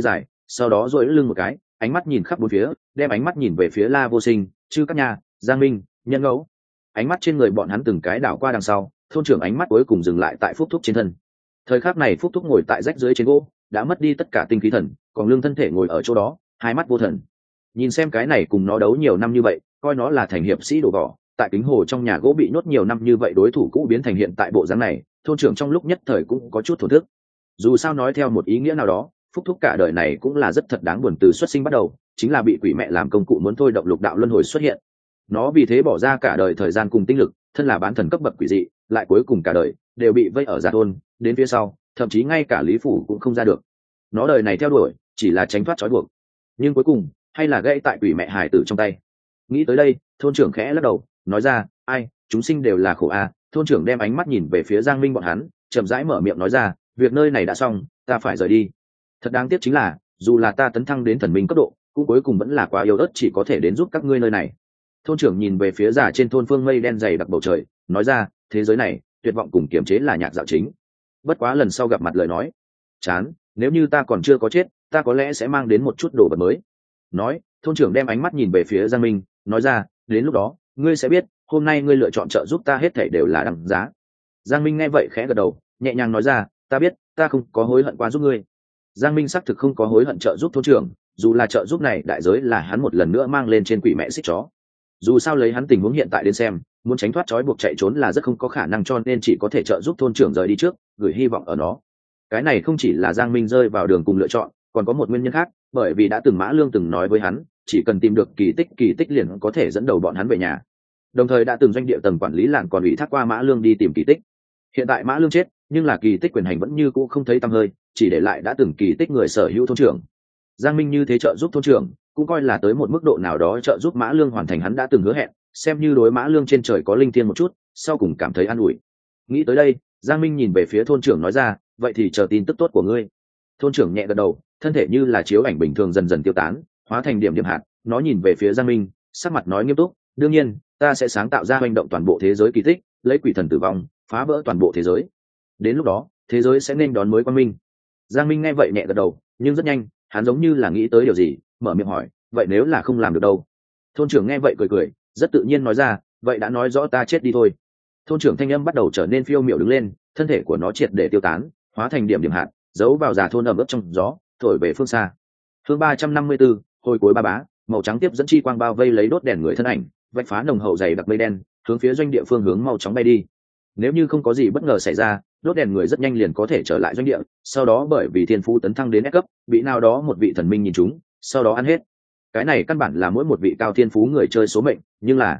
sau đó duỗi lưng một cái, ánh mắt nhìn khắp bốn phía, đem ánh mắt nhìn về phía La Vô Sinh, Chư Các Nhà, Giang Minh, Nhân Ngẫu. Ánh mắt trên người bọn hắn từng cái đảo qua đằng sau, thôn trưởng ánh mắt cuối cùng dừng lại tại Phúc Thúc trên thân. Thời khắc này Phúc Thúc ngồi tại rách dưới trên gỗ, đã mất đi tất cả tinh khí thần, còn lưng thân thể ngồi ở chỗ đó, hai mắt vô thần. Nhìn xem cái này cùng nó đấu nhiều năm như vậy, coi nó là thành hiệp sĩ đổ vỏ, tại kính hồ trong nhà gỗ bị nhốt nhiều năm như vậy, đối thủ cũ biến thành hiện tại bộ dáng này, thôn trưởng trong lúc nhất thời cũng có chút thổ thức. Dù sao nói theo một ý nghĩa nào đó, Phúc Thúc cả đời này cũng là rất thật đáng buồn, từ xuất sinh bắt đầu chính là bị quỷ mẹ làm công cụ muốn thôi động lục đạo luân hồi xuất hiện. Nó vì thế bỏ ra cả đời thời gian cùng tinh lực, thân là bán thần cấp bậc quỷ dị, lại cuối cùng cả đời đều bị vây ở Già thôn, đến phía sau thậm chí ngay cả Lý phủ cũng không ra được. Nó đời này theo đuổi chỉ là tránh thoát trói buộc, nhưng cuối cùng hay là gãy tại quỷ mẹ hài tử trong tay. Nghĩ tới đây, thôn trưởng khẽ lắc đầu, nói ra, ai, chúng sinh đều là khổ a. Thôn trưởng đem ánh mắt nhìn về phía Giang Minh bọn hắn, chậm rãi mở miệng nói ra, việc nơi này đã xong, ta phải rời đi. Thật đáng tiếc chính là, dù là ta tấn thăng đến thần minh cấp độ, cũng cuối cùng vẫn là quá yếu ớt, chỉ có thể đến giúp các ngươi nơi này. Thôn trưởng nhìn về phía già trên thôn phương mây đen dày đặc bầu trời, nói ra, thế giới này tuyệt vọng cùng kiềm chế là nhạc dạo chính. Bất quá lần sau gặp mặt lời nói chán, nếu như ta còn chưa có chết, ta có lẽ sẽ mang đến một chút đồ vật mới. Nói, thôn trưởng đem ánh mắt nhìn về phía Giang Minh, nói ra, đến lúc đó ngươi sẽ biết, hôm nay ngươi lựa chọn trợ giúp ta hết thảy đều là đằng giá. Giang Minh nghe vậy khẽ gật đầu, nhẹ nhàng nói ra, ta biết, ta không có hối hận qua giúp ngươi. Giang Minh xác thực không có hối hận trợ giúp thôn trưởng, dù là trợ giúp này đại giới là hắn một lần nữa mang lên trên quỷ mẹ xích chó. Dù sao lấy hắn tình huống hiện tại đến xem, muốn tránh thoát trói buộc chạy trốn là rất không có khả năng, cho nên chỉ có thể trợ giúp thôn trưởng rời đi trước, gửi hy vọng ở nó. Cái này không chỉ là Giang Minh rơi vào đường cùng lựa chọn, còn có một nguyên nhân khác, bởi vì đã từng Mã Lương từng nói với hắn, chỉ cần tìm được kỳ tích liền có thể dẫn đầu bọn hắn về nhà. Đồng thời đã từng doanh địa tầng quản lý làng còn ủy thác qua Mã Lương đi tìm kỳ tích. Hiện tại Mã Lương chết, nhưng là kỳ tích quyền hành vẫn như cũ không thấy tăm hơi, chỉ để lại đã từng kỳ tích người sở hữu thôn trưởng. Giang Minh như thế trợ giúp thôn trưởng, cũng coi là tới một mức độ nào đó trợ giúp Mã Lương hoàn thành hắn đã từng hứa hẹn, xem như đối Mã Lương trên trời có linh thiêng một chút, sau cùng cảm thấy an ủi. Nghĩ tới đây, Giang Minh nhìn về phía thôn trưởng nói ra, vậy thì chờ tin tức tốt của ngươi. Thôn trưởng nhẹ gật đầu, thân thể như là chiếu ảnh bình thường dần dần tiêu tán, hóa thành điểm điểm hạt. Nó nhìn về phía Giang Minh, sắc mặt nói nghiêm túc, đương nhiên, ta sẽ sáng tạo ra hành động toàn bộ thế giới kỳ tích, lấy quỷ thần tử vong, phá vỡ toàn bộ thế giới. Đến lúc đó, thế giới sẽ nên đón mới quang minh. Giang Minh nghe vậy nhẹ gật đầu, nhưng rất nhanh, hắn giống như là nghĩ tới điều gì, mở miệng hỏi, vậy nếu là không làm được đâu? Thôn trưởng nghe vậy cười cười, rất tự nhiên nói ra, vậy đã nói rõ ta chết đi thôi. Thôn trưởng thanh âm bắt đầu trở nên phiêu miểu đứng lên, thân thể của nó triệt để tiêu tán, hóa thành điểm điểm hạt, giấu vào Già thôn ẩm ướt trong gió, thổi về phương xa. Chương 354, hồi cuối ba bá, màu trắng tiếp dẫn chi quang bao vây lấy đốt đèn người thân ảnh, vạch phá nồng hậu dày đặc mây đen, hướng phía doanh địa phương hướng mau chóng bay đi. Nếu như không có gì bất ngờ xảy ra, đốt đèn người rất nhanh liền có thể trở lại doanh địa, sau đó bởi vì thiên phú tấn thăng đến S cấp, bị nào đó một vị thần minh nhìn chúng, sau đó ăn hết. Cái này căn bản là mỗi một vị cao thiên phú người chơi số mệnh, nhưng là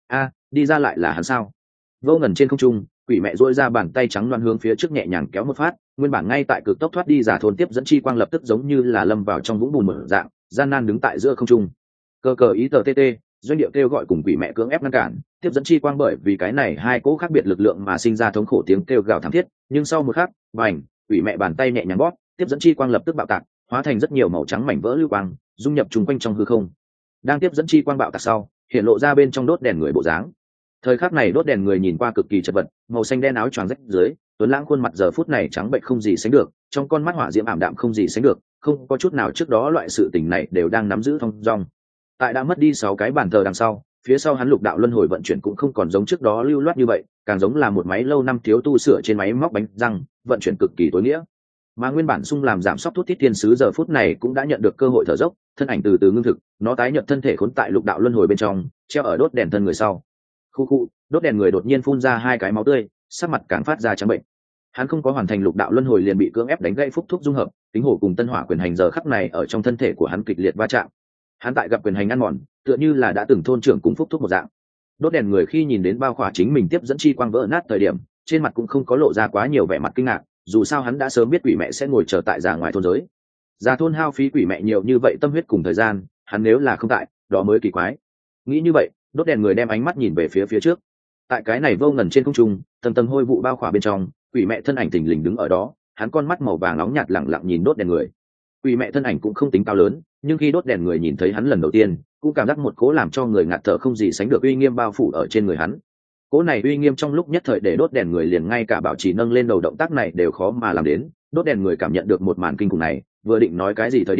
đi ra lại là hắn sao? Vô ngần trên không trung, quỷ mẹ duỗi ra bàn tay trắng loan hướng phía trước nhẹ nhàng kéo một phát, nguyên bản ngay tại cực tốc thoát đi Già thôn tiếp dẫn chi quang lập tức giống như là lâm vào trong vũng bùn mở dạng, gian nan đứng tại giữa không trung. Cờ cờ ý tờ tt, doanh địa kêu gọi cùng quỷ mẹ cưỡng ép ngăn cản, tiếp dẫn chi quang bởi vì cái này hai cỗ khác biệt lực lượng mà sinh ra thống khổ tiếng kêu gào thảm thiết, nhưng sau một khắc, bành, quỷ mẹ bàn tay nhẹ nhàng bóp, tiếp dẫn chi quang lập tức bạo tạc, hóa thành rất nhiều màu trắng mảnh vỡ lưu quang, dung nhập trùng quanh trong hư không. Đang tiếp dẫn chi quang bạo tạc sau, hiện lộ ra bên trong đốt đèn người bộ dáng. Thời khắc này đốt đèn người nhìn qua cực kỳ chật vật, màu xanh đen áo choàng rách dưới, tuấn lãng khuôn mặt giờ phút này trắng bệnh không gì sánh được, trong con mắt hỏa diễm ảm đạm không gì sánh được, không có chút nào trước đó loại sự tình này đều đang nắm giữ thong dong. Tại đã mất đi 6 cái bàn thờ đằng sau, phía sau hắn lục đạo luân hồi vận chuyển cũng không còn giống trước đó lưu loát như vậy, càng giống là một máy lâu năm thiếu tu sửa trên máy móc bánh răng, vận chuyển cực kỳ tối nghĩa. Mà nguyên bản sung làm giảm sóc thuốc thiết thiên sứ giờ phút này cũng đã nhận được cơ hội thở dốc, thân ảnh từ từ ngưng thực, nó tái nhập thân thể khốn tại lục đạo luân hồi bên trong, treo ở đốt đèn thân người sau. Khu, đốt đèn người đột nhiên phun ra 2 cái máu tươi, sắc mặt càng phát ra trắng bệnh. Hắn không có hoàn thành lục đạo luân hồi liền bị cưỡng ép đánh gãy phúc thuốc dung hợp, kính hổ cùng tân hỏa quyền hành giờ khắc này ở trong thân thể của hắn kịch liệt va chạm. Hắn tại gặp quyền hành ăn mòn, tựa như là đã từng thôn trưởng cùng phúc thuốc một dạng. Đốt đèn người khi nhìn đến bao khỏa chính mình tiếp dẫn chi quang vỡ nát thời điểm, trên mặt cũng không có lộ ra quá nhiều vẻ mặt kinh ngạc, dù sao hắn đã sớm biết quỷ mẹ sẽ ngồi chờ tại Già ngoài thôn giới. Già thôn hao phí quỷ mẹ nhiều như vậy tâm huyết cùng thời gian, hắn nếu là không tại, đó mới kỳ quái. Nghĩ như vậy, đốt đèn người đem ánh mắt nhìn về phía trước. Tại cái này vô ngần trên không trung, tầng tầng hôi vụ bao khỏa bên trong, quỷ mẹ thân ảnh thình lình đứng ở đó, hắn con mắt màu vàng nóng nhạt lặng lặng nhìn đốt đèn người. Quỷ mẹ thân ảnh cũng không tính cao lớn, nhưng khi đốt đèn người nhìn thấy hắn lần đầu tiên, cũng cảm giác một cố làm cho người ngạt thở không gì sánh được uy nghiêm bao phủ ở trên người hắn. Cố này uy nghiêm trong lúc nhất thời để đốt đèn người liền ngay cả bảo trì nâng lên đầu động tác này đều khó mà làm đến. Đốt đèn người cảm nhận được một màn kinh khủng này, vừa định nói cái gì thời điểm,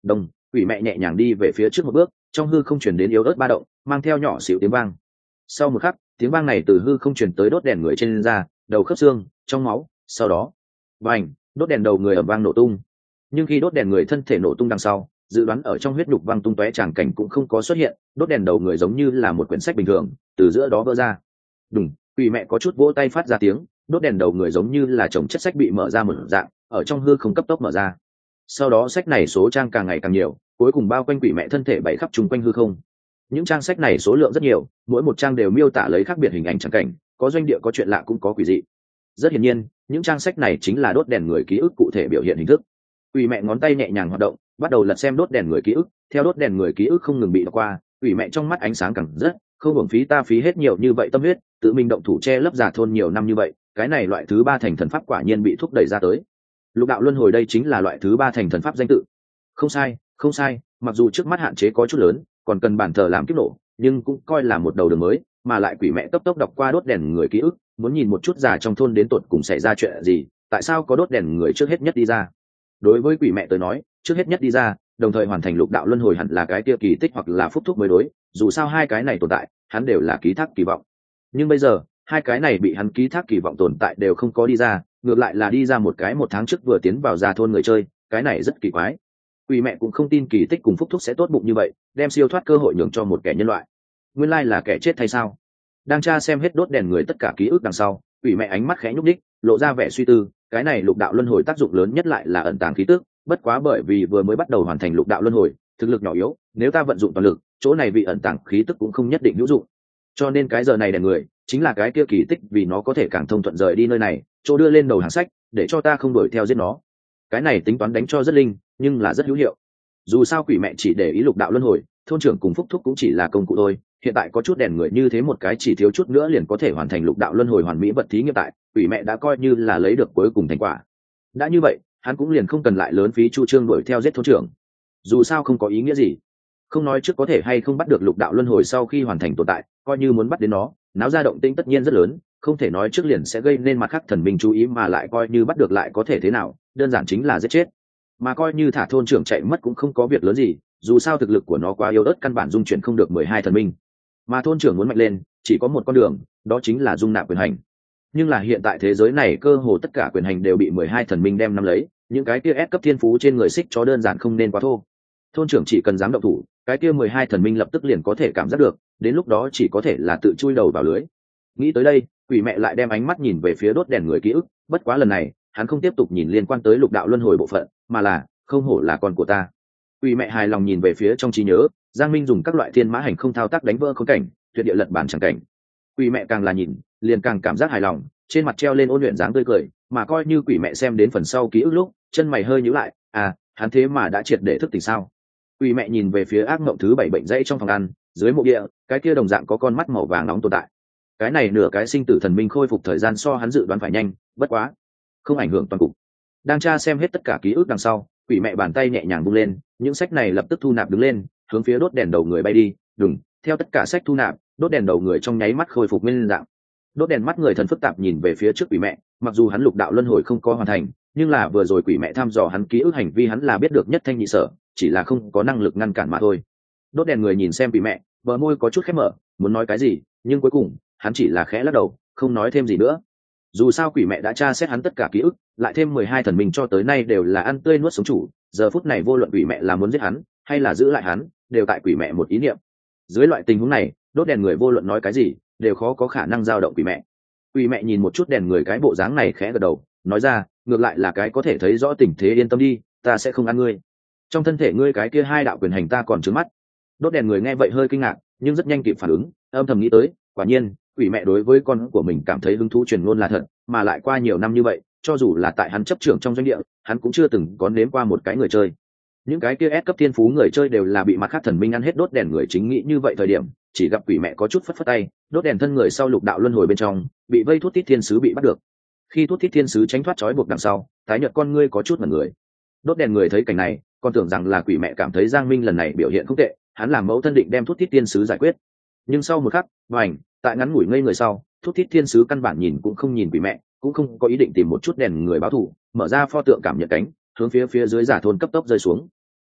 Đồng quỷ mẹ nhẹ nhàng đi về phía trước một bước, trong hư không chuyển đến yếu ớt ba động, mang theo nhỏ xíu tiếng vang. Sau một khắc, tiếng vang này từ hư không chuyển tới đốt đèn người trên da, đầu khớp xương, trong máu. Sau đó, bành, đốt đèn đầu người ầm vang nổ tung. Nhưng khi đốt đèn người thân thể nổ tung đằng sau, dự đoán ở trong huyết nhục văng tung tóe tràng cảnh cũng không có xuất hiện, đốt đèn đầu người giống như là một quyển sách bình thường, từ giữa đó vỡ ra. Đùng, quỷ mẹ có chút vỗ tay phát ra tiếng, đốt đèn đầu người giống như là chồng chất sách bị mở ra một dạng, ở trong hư không cấp tốc mở ra. Sau đó sách này số trang càng ngày càng nhiều, cuối cùng bao quanh quỷ mẹ thân thể bảy khắp chung quanh hư không. Những trang sách này số lượng rất nhiều, mỗi một trang đều miêu tả lấy khác biệt hình ảnh tràng cảnh, có doanh địa, có chuyện lạ, cũng có quỷ dị. Rất hiển nhiên, những trang sách này chính là đốt đèn người ký ức cụ thể biểu hiện hình thức. Quỷ mẹ ngón tay nhẹ nhàng hoạt động, bắt đầu lật xem đốt đèn người ký ức. Theo đốt đèn người ký ức không ngừng bị đọc qua, quỷ mẹ trong mắt ánh sáng càng rất, không hưởng phí ta phí hết nhiều như vậy tâm huyết, tự mình động thủ che lấp giả thôn nhiều năm như vậy, cái này loại thứ ba thành thần pháp quả nhiên bị thúc đẩy ra tới. Lục đạo luân hồi đây chính là loại thứ ba thành thần pháp danh tự. Không sai, không sai, mặc dù trước mắt hạn chế có chút lớn, còn cần bản thờ làm kiếp nổ, nhưng cũng coi là một đầu đường mới. Mà lại quỷ mẹ cấp tốc đọc qua đốt đèn người ký ức, muốn nhìn một chút già trong thôn đến tột cùng xảy ra chuyện gì, tại sao có đốt đèn người trước hết nhất đi ra. Đối với quỷ mẹ tới nói, trước hết nhất đi ra, đồng thời hoàn thành lục đạo luân hồi hẳn là cái kia kỳ tích hoặc là phúc thúc mới đối, dù sao hai cái này tồn tại, hắn đều là ký thác kỳ vọng. Nhưng bây giờ, hai cái này bị hắn ký thác kỳ vọng tồn tại đều không có đi ra, ngược lại là đi ra một cái một tháng trước vừa tiến vào già thôn người chơi, cái này rất kỳ quái. Quỷ mẹ cũng không tin kỳ tích cùng phúc thúc sẽ tốt bụng như vậy, đem siêu thoát cơ hội nhường cho một kẻ nhân loại. Nguyên lai là kẻ chết hay sao? Đang tra xem hết đốt đèn người tất cả ký ức đằng sau, quỷ mẹ ánh mắt khẽ nhúc nhích, lộ ra vẻ suy tư. Cái này lục đạo luân hồi tác dụng lớn nhất lại là ẩn tàng khí tức, bất quá bởi vì vừa mới bắt đầu hoàn thành lục đạo luân hồi, thực lực nhỏ yếu, nếu ta vận dụng toàn lực, chỗ này bị ẩn tàng khí tức cũng không nhất định hữu dụng. Cho nên cái giờ này đèn người chính là cái kia kỳ tích, vì nó có thể càng thông thuận rời đi nơi này, chỗ đưa lên đầu hàng sách, để cho ta không đuổi theo giết nó. Cái này tính toán đánh cho rất linh, nhưng là rất hữu hiệu. Dù sao quỷ mẹ chỉ để ý lục đạo luân hồi, thôn trưởng cùng phúc thúc cũng chỉ là công cụ thôi. Hiện tại có chút đèn người như thế một cái, chỉ thiếu chút nữa liền có thể hoàn thành lục đạo luân hồi hoàn mỹ vật thí nghiệm, tại quỷ mẹ đã coi như là lấy được cuối cùng thành quả. Đã như vậy, hắn cũng liền không cần lại lớn phí chu trương đuổi theo giết thôn trưởng, dù sao không có ý nghĩa gì. Không nói trước có thể hay không bắt được lục đạo luân hồi sau khi hoàn thành tồn tại, coi như muốn bắt đến nó, náo ra động tĩnh tất nhiên rất lớn, không thể nói trước liền sẽ gây nên mặt khác thần minh chú ý, mà lại coi như bắt được lại có thể thế nào, đơn giản chính là giết chết. Mà coi như thả thôn trưởng chạy mất cũng không có việc lớn gì, dù sao thực lực của nó quá yếu ớt, căn bản dung chuyển không được 12 thần minh. Mà thôn trưởng muốn mạnh lên, chỉ có một con đường, đó chính là dung nạp quyền hành. Nhưng là hiện tại thế giới này cơ hồ tất cả quyền hành đều bị 12 thần minh đem nắm lấy, những cái kia ép cấp thiên phú trên người xích chó đơn giản không nên quá thô. Thôn trưởng chỉ cần dám động thủ, cái kia 12 thần minh lập tức liền có thể cảm giác được, đến lúc đó chỉ có thể là tự chui đầu vào lưới. Nghĩ tới đây, quỷ mẹ lại đem ánh mắt nhìn về phía đốt đèn người ký ức, bất quá lần này, hắn không tiếp tục nhìn liên quan tới lục đạo luân hồi bộ phận, mà là, không hổ là con của ta. Quỷ mẹ hài lòng nhìn về phía trong trí nhớ, Giang Minh dùng các loại thiên mã hành không thao tác đánh vỡ khung cảnh, tuyệt địa lật bản chẳng cảnh. Quỷ mẹ càng là nhìn, liền càng cảm giác hài lòng, trên mặt treo lên ôn luyện dáng tươi cười, mà coi như quỷ mẹ xem đến phần sau ký ức lúc, chân mày hơi nhíu lại, à, hắn thế mà đã triệt để thức tỉnh sao? Quỷ mẹ nhìn về phía ác mộng thứ 7 bệnh dãy trong phòng ăn, dưới mộ địa, cái kia đồng dạng có con mắt màu vàng nóng tồn tại. Cái này nửa cái sinh tử thần minh khôi phục thời gian so hắn dự đoán phải nhanh, bất quá, không ảnh hưởng toàn cục. Đang tra xem hết tất cả ký ức đằng sau, quỷ mẹ bàn tay nhẹ nhàng vung lên, những sách này lập tức thu nạp đứng lên, hướng phía đốt đèn đầu người bay đi. Đùng, theo tất cả sách thu nạp, đốt đèn đầu người trong nháy mắt khôi phục nguyên dạng. Đốt đèn mắt người thần phức tạp nhìn về phía trước quỷ mẹ, mặc dù hắn lục đạo luân hồi không có hoàn thành, nhưng là vừa rồi quỷ mẹ thăm dò hắn ký ức hành vi, hắn là biết được nhất thanh nhị sở, chỉ là không có năng lực ngăn cản mà thôi. Đốt đèn người nhìn xem quỷ mẹ, bờ môi có chút khép mở, muốn nói cái gì, nhưng cuối cùng hắn chỉ là khẽ lắc đầu, không nói thêm gì nữa. Dù sao quỷ mẹ đã tra xét hắn tất cả ký ức, lại thêm 12 thần minh cho tới nay đều là ăn tươi nuốt sống chủ, giờ phút này vô luận quỷ mẹ là muốn giết hắn hay là giữ lại hắn, đều tại quỷ mẹ một ý niệm. Dưới loại tình huống này, đốt đèn người vô luận nói cái gì, đều khó có khả năng dao động quỷ mẹ. Quỷ mẹ nhìn một chút đèn người cái bộ dáng này khẽ gật đầu, nói ra, ngược lại là cái có thể thấy rõ tình thế, yên tâm đi, ta sẽ không ăn ngươi. Trong thân thể ngươi cái kia 2 đạo quyền hành ta còn trướng mắt. Đốt đèn người nghe vậy hơi kinh ngạc, nhưng rất nhanh kịp phản ứng, âm thầm nghĩ tới, quả nhiên, quỷ mẹ đối với con của mình cảm thấy hứng thú truyền ngôn là thật, mà lại qua nhiều năm như vậy, cho dù là tại hắn chấp trưởng trong doanh địa, hắn cũng chưa từng có nếm qua một cái người chơi. Những cái kia S cấp thiên phú người chơi đều là bị mặt khác thần minh ăn hết. Đốt đèn người chính nghĩ như vậy thời điểm, chỉ gặp quỷ mẹ có chút phất phất tay, đốt đèn thân người sau lục đạo luân hồi bên trong, bị vây thuốc tít thiên sứ bị bắt được. Khi thuốc tít thiên sứ tránh thoát trói buộc đằng sau, tái nhợt con ngươi có chút mẩn người. Đốt đèn người thấy cảnh này, còn tưởng rằng là quỷ mẹ cảm thấy Giang Minh lần này biểu hiện không tệ, hắn làm mẫu thân định đem thuốc tít thiên sứ giải quyết. Nhưng sau một khắc, vành, tại ngắn ngủi ngây người sau, thuốc tít thiên sứ căn bản nhìn cũng không nhìn quỷ mẹ, cũng không có ý định tìm một chút đèn người báo thù, mở ra pho tượng cảm nhận cánh, hướng phía dưới giả thôn cấp tốc rơi xuống.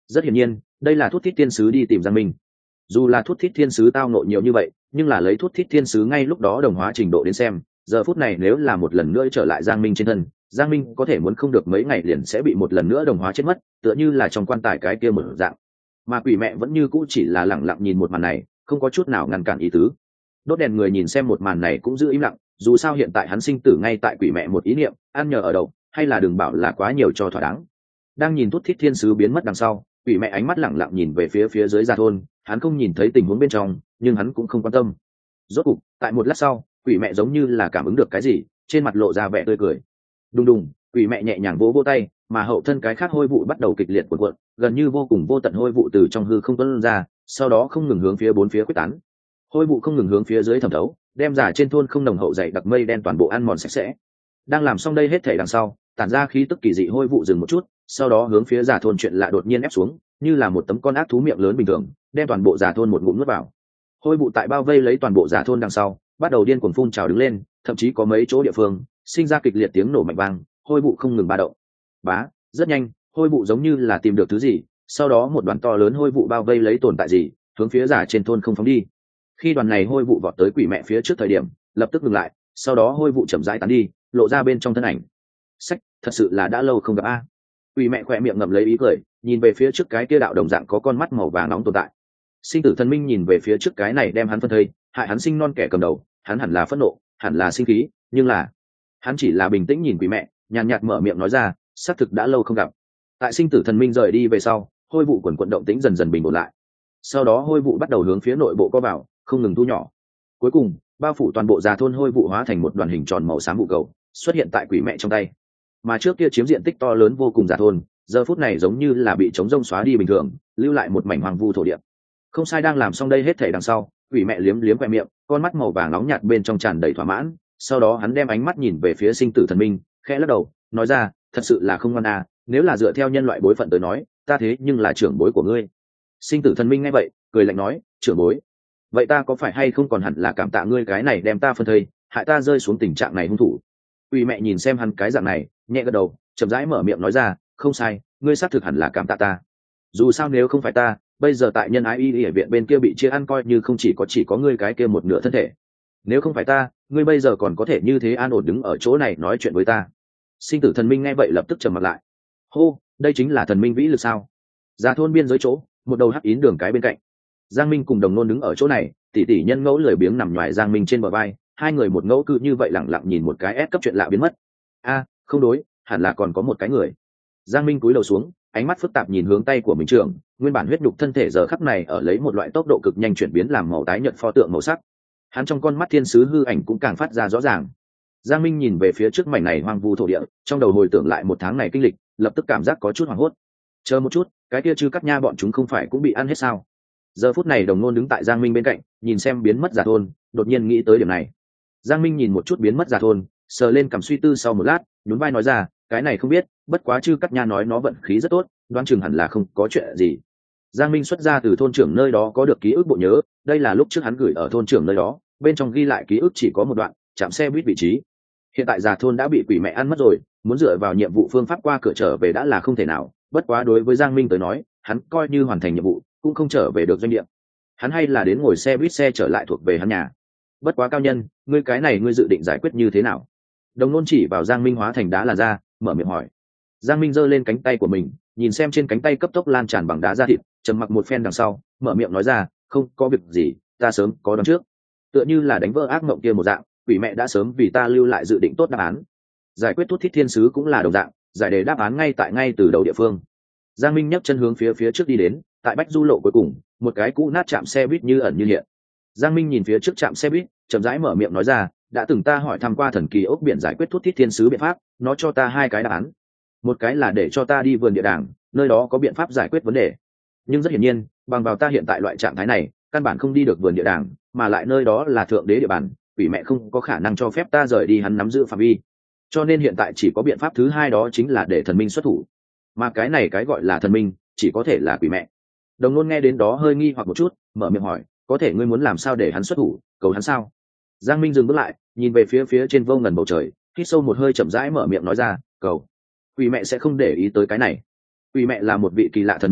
Rất hiển nhiên đây là thuốc thiết thiên sứ đi tìm Giang Minh. Dù là thuốc thiết thiên sứ tao nộ nhiều như vậy, nhưng là lấy thuốc thiết thiên sứ ngay lúc đó đồng hóa trình độ đến xem, giờ phút này nếu là một lần nữa trở lại Giang Minh trên thân, Giang Minh có thể muốn không được mấy ngày liền sẽ bị một lần nữa đồng hóa chết mất, tựa như là trong quan tài cái kia một dạng. Mà quỷ mẹ vẫn như cũ chỉ là lẳng lặng nhìn một màn này, không có chút nào ngăn cản ý tứ. Đốt đèn người nhìn xem một màn này cũng giữ im lặng, dù sao hiện tại hắn sinh tử ngay tại quỷ mẹ một ý niệm, ăn nhờ ở đậu, hay là đừng bảo là quá nhiều cho thỏa đáng. Đang nhìn thuốc thiết thiên sứ biến mất đằng sau, quỷ mẹ ánh mắt lẳng lặng nhìn về phía dưới Gia thôn, hắn không nhìn thấy tình huống bên trong, nhưng hắn cũng không quan tâm. Rốt cục, tại một lát sau, quỷ mẹ giống như là cảm ứng được cái gì, trên mặt lộ ra vẻ tươi cười. Đùng đùng, quỷ mẹ nhẹ nhàng vỗ vỗ tay, mà hậu thân cái khác hôi vụ bắt đầu kịch liệt cuộn cuộn, gần như vô cùng vô tận hôi vụ từ trong hư không tuôn ra, sau đó không ngừng hướng phía bốn phía quyết tán. Hôi vụ không ngừng hướng phía dưới thẩm thấu, đem giả trên thôn không nồng hậu dày đặc mây đen toàn bộ ăn mòn sạch sẽ. Đang làm xong đây hết thể đằng sau, tản ra khí tức kỳ dị hôi vụ dừng một chút, sau đó hướng phía giả thôn chuyện lạ đột nhiên ép xuống, như là một tấm con ác thú miệng lớn bình thường, đem toàn bộ giả thôn một ngụm nuốt vào. Hôi vụ tại bao vây lấy toàn bộ giả thôn đằng sau, bắt đầu điên cuồng phun trào đứng lên, thậm chí có mấy chỗ địa phương sinh ra kịch liệt tiếng nổ mạnh vang, hôi vụ không ngừng ba động. Bá, rất nhanh, hôi vụ giống như là tìm được thứ gì, sau đó một đoàn to lớn hôi vụ bao vây lấy tồn tại gì, hướng phía giả trên thôn không phóng đi. Khi đoàn này hôi vụ vọt tới quỷ mẹ phía trước thời điểm, lập tức ngừng lại, sau đó hôi vụ chậm rãi tán đi, lộ ra bên trong thân ảnh. Sách, thật sự là đã lâu không gặp a. Quỷ mẹ khỏe miệng ngậm lấy ý cười, nhìn về phía trước cái kia đạo đồng dạng có con mắt màu vàng nóng tồn tại. Sinh tử thần minh nhìn về phía trước cái này đem hắn phân thây, hại hắn sinh non kẻ cầm đầu, hắn hẳn là phẫn nộ, hẳn là sinh khí, nhưng là hắn chỉ là bình tĩnh nhìn quỷ mẹ, nhàn nhạt mở miệng nói ra, xác thực đã lâu không gặp. Tại sinh tử thần minh rời đi về sau, hôi vụ quần quận động tĩnh dần dần bình ổn lại. Sau đó hôi vụ bắt đầu hướng phía nội bộ co vào, không ngừng thu nhỏ. Cuối cùng, bao phủ toàn bộ già thôn hôi vụ hóa thành một đoàn hình tròn màu xám vụ cầu, xuất hiện tại quỷ mẹ trong tay. Mà trước kia chiếm diện tích to lớn vô cùng già thôn, giờ phút này giống như là bị trống rông xóa đi bình thường, lưu lại một mảnh hoang vu thổ địa. Không sai, đang làm xong đây hết thể đằng sau, quỷ mẹ liếm liếm khoe miệng, con mắt màu vàng nóng nhạt bên trong tràn đầy thỏa mãn. Sau đó hắn đem ánh mắt nhìn về phía sinh tử thần minh, khẽ lắc đầu, nói ra, thật sự là không ngoan à, nếu là dựa theo nhân loại bối phận tới nói, ta thế nhưng là trưởng bối của ngươi. Sinh tử thần minh nghe vậy, cười lạnh nói, trưởng bối, vậy ta có phải hay không còn hẳn là cảm tạ ngươi cái này đem ta phân thây, hại ta rơi xuống tình trạng này hung thủ. Quỷ mẹ nhìn xem hắn cái dạng này, nhẹ gật đầu, chậm rãi mở miệng nói ra, không sai, ngươi xác thực hẳn là cảm tạ ta. Dù sao nếu không phải ta, bây giờ tại nhân ái y ở viện bên kia bị chia ăn coi như không chỉ có ngươi cái kia một nửa thân thể. Nếu không phải ta, ngươi bây giờ còn có thể như thế an ổn đứng ở chỗ này nói chuyện với ta. Sinh tử thần minh nghe vậy lập tức trầm mặt lại. Hô, đây chính là thần minh vĩ lực sao? Ra thôn biên giới chỗ, một đầu hắc yến đường cái bên cạnh, Giang Minh cùng đồng nôn đứng ở chỗ này, tỷ tỷ nhân ngẫu lười biếng nằm ngoài Giang Minh trên bờ vai, hai người một ngẫu cứ như vậy lặng lặng nhìn một cái ép cấp chuyện lạ biến mất. A, không đối, hẳn là còn có một cái người. Giang Minh cúi đầu xuống, ánh mắt phức tạp nhìn hướng tay của mình trưởng, nguyên bản huyết nhục thân thể giờ khắc này ở lấy một loại tốc độ cực nhanh chuyển biến làm màu tái nhợt pho tượng màu sắc. Hắn trong con mắt thiên sứ hư ảnh cũng càng phát ra rõ ràng. Giang Minh nhìn về phía trước mảnh này hoang vu thổ địa, trong đầu hồi tưởng lại một tháng này kinh lịch, lập tức cảm giác có chút hoảng hốt. Chờ một chút, cái kia chư cắt nha bọn chúng không phải cũng bị ăn hết sao? Giờ phút này đồng nôn đứng tại Giang Minh bên cạnh, nhìn xem biến mất giả thôn, đột nhiên nghĩ tới điểm này. Giang Minh nhìn một chút biến mất giả thôn, sờ lên cằm suy tư sau một lát, nhún vai nói ra, cái này không biết, bất quá chư cắt nha nói nó vận khí rất tốt, đoán chừng hẳn là không có chuyện gì. Giang Minh xuất ra từ thôn trưởng nơi đó có được ký ức bộ nhớ, đây là lúc trước hắn gửi ở thôn trưởng nơi đó, bên trong ghi lại ký ức chỉ có một đoạn, chạm xe buýt vị trí. Hiện tại giả thôn đã bị quỷ mẹ ăn mất rồi, muốn dựa vào nhiệm vụ phương pháp qua cửa trở về đã là không thể nào, bất quá đối với Giang Minh tới nói, hắn coi như hoàn thành nhiệm vụ, cũng không trở về được doanh địa. Hắn hay là đến ngồi xe buýt xe trở lại thuộc về hắn nhà. Bất quá cao nhân, ngươi cái này ngươi dự định giải quyết như thế nào? Đồng nôn chỉ vào Giang Minh hóa thành đá là ra, mở miệng hỏi. Giang Minh giơ lên cánh tay của mình, nhìn xem trên cánh tay cấp tốc lan tràn bằng đá da thịt, trầm mặc một phen đằng sau, mở miệng nói ra, không có việc gì, ta sớm có đoán trước. Tựa như là đánh vỡ ác mộng kia một dạng, quỷ mẹ đã sớm vì ta lưu lại dự định tốt đáp án. Giải quyết thuốc thiết thiên sứ cũng là đồng dạng, giải đề đáp án ngay từ đầu địa phương. Giang Minh nhấc chân hướng phía trước đi đến, tại bách du lộ cuối cùng, một cái cũ nát trạm xe buýt như ẩn như hiện. Giang Minh nhìn phía trước trạm xe buýt, chậm rãi mở miệng nói ra, đã từng ta hỏi thăm qua thần kỳ ốc biển giải quyết thuốc thiết thiên sứ biện pháp, nó cho ta hai cái đáp án. Một cái là để cho ta đi vườn địa đàng, nơi đó có biện pháp giải quyết vấn đề. Nhưng rất hiển nhiên, bằng vào ta hiện tại loại trạng thái này, căn bản không đi được vườn địa đàng, mà lại nơi đó là thượng đế địa bàn, quỷ mẹ không có khả năng cho phép ta rời đi hắn nắm giữ phạm vi. Cho nên hiện tại chỉ có biện pháp thứ hai, đó chính là để thần minh xuất thủ. Mà cái này cái gọi là thần minh, chỉ có thể là quỷ mẹ. Đồng nôn nghe đến đó hơi nghi hoặc một chút, mở miệng hỏi, có thể ngươi muốn làm sao để hắn xuất thủ, cầu hắn sao? Giang Minh dừng bước lại, nhìn về phía trên vô ngần bầu trời, hít sâu một hơi, chậm rãi mở miệng nói ra, cầu. Quỷ mẹ sẽ không để ý tới cái này. Quỷ mẹ là một vị kỳ lạ thần minh,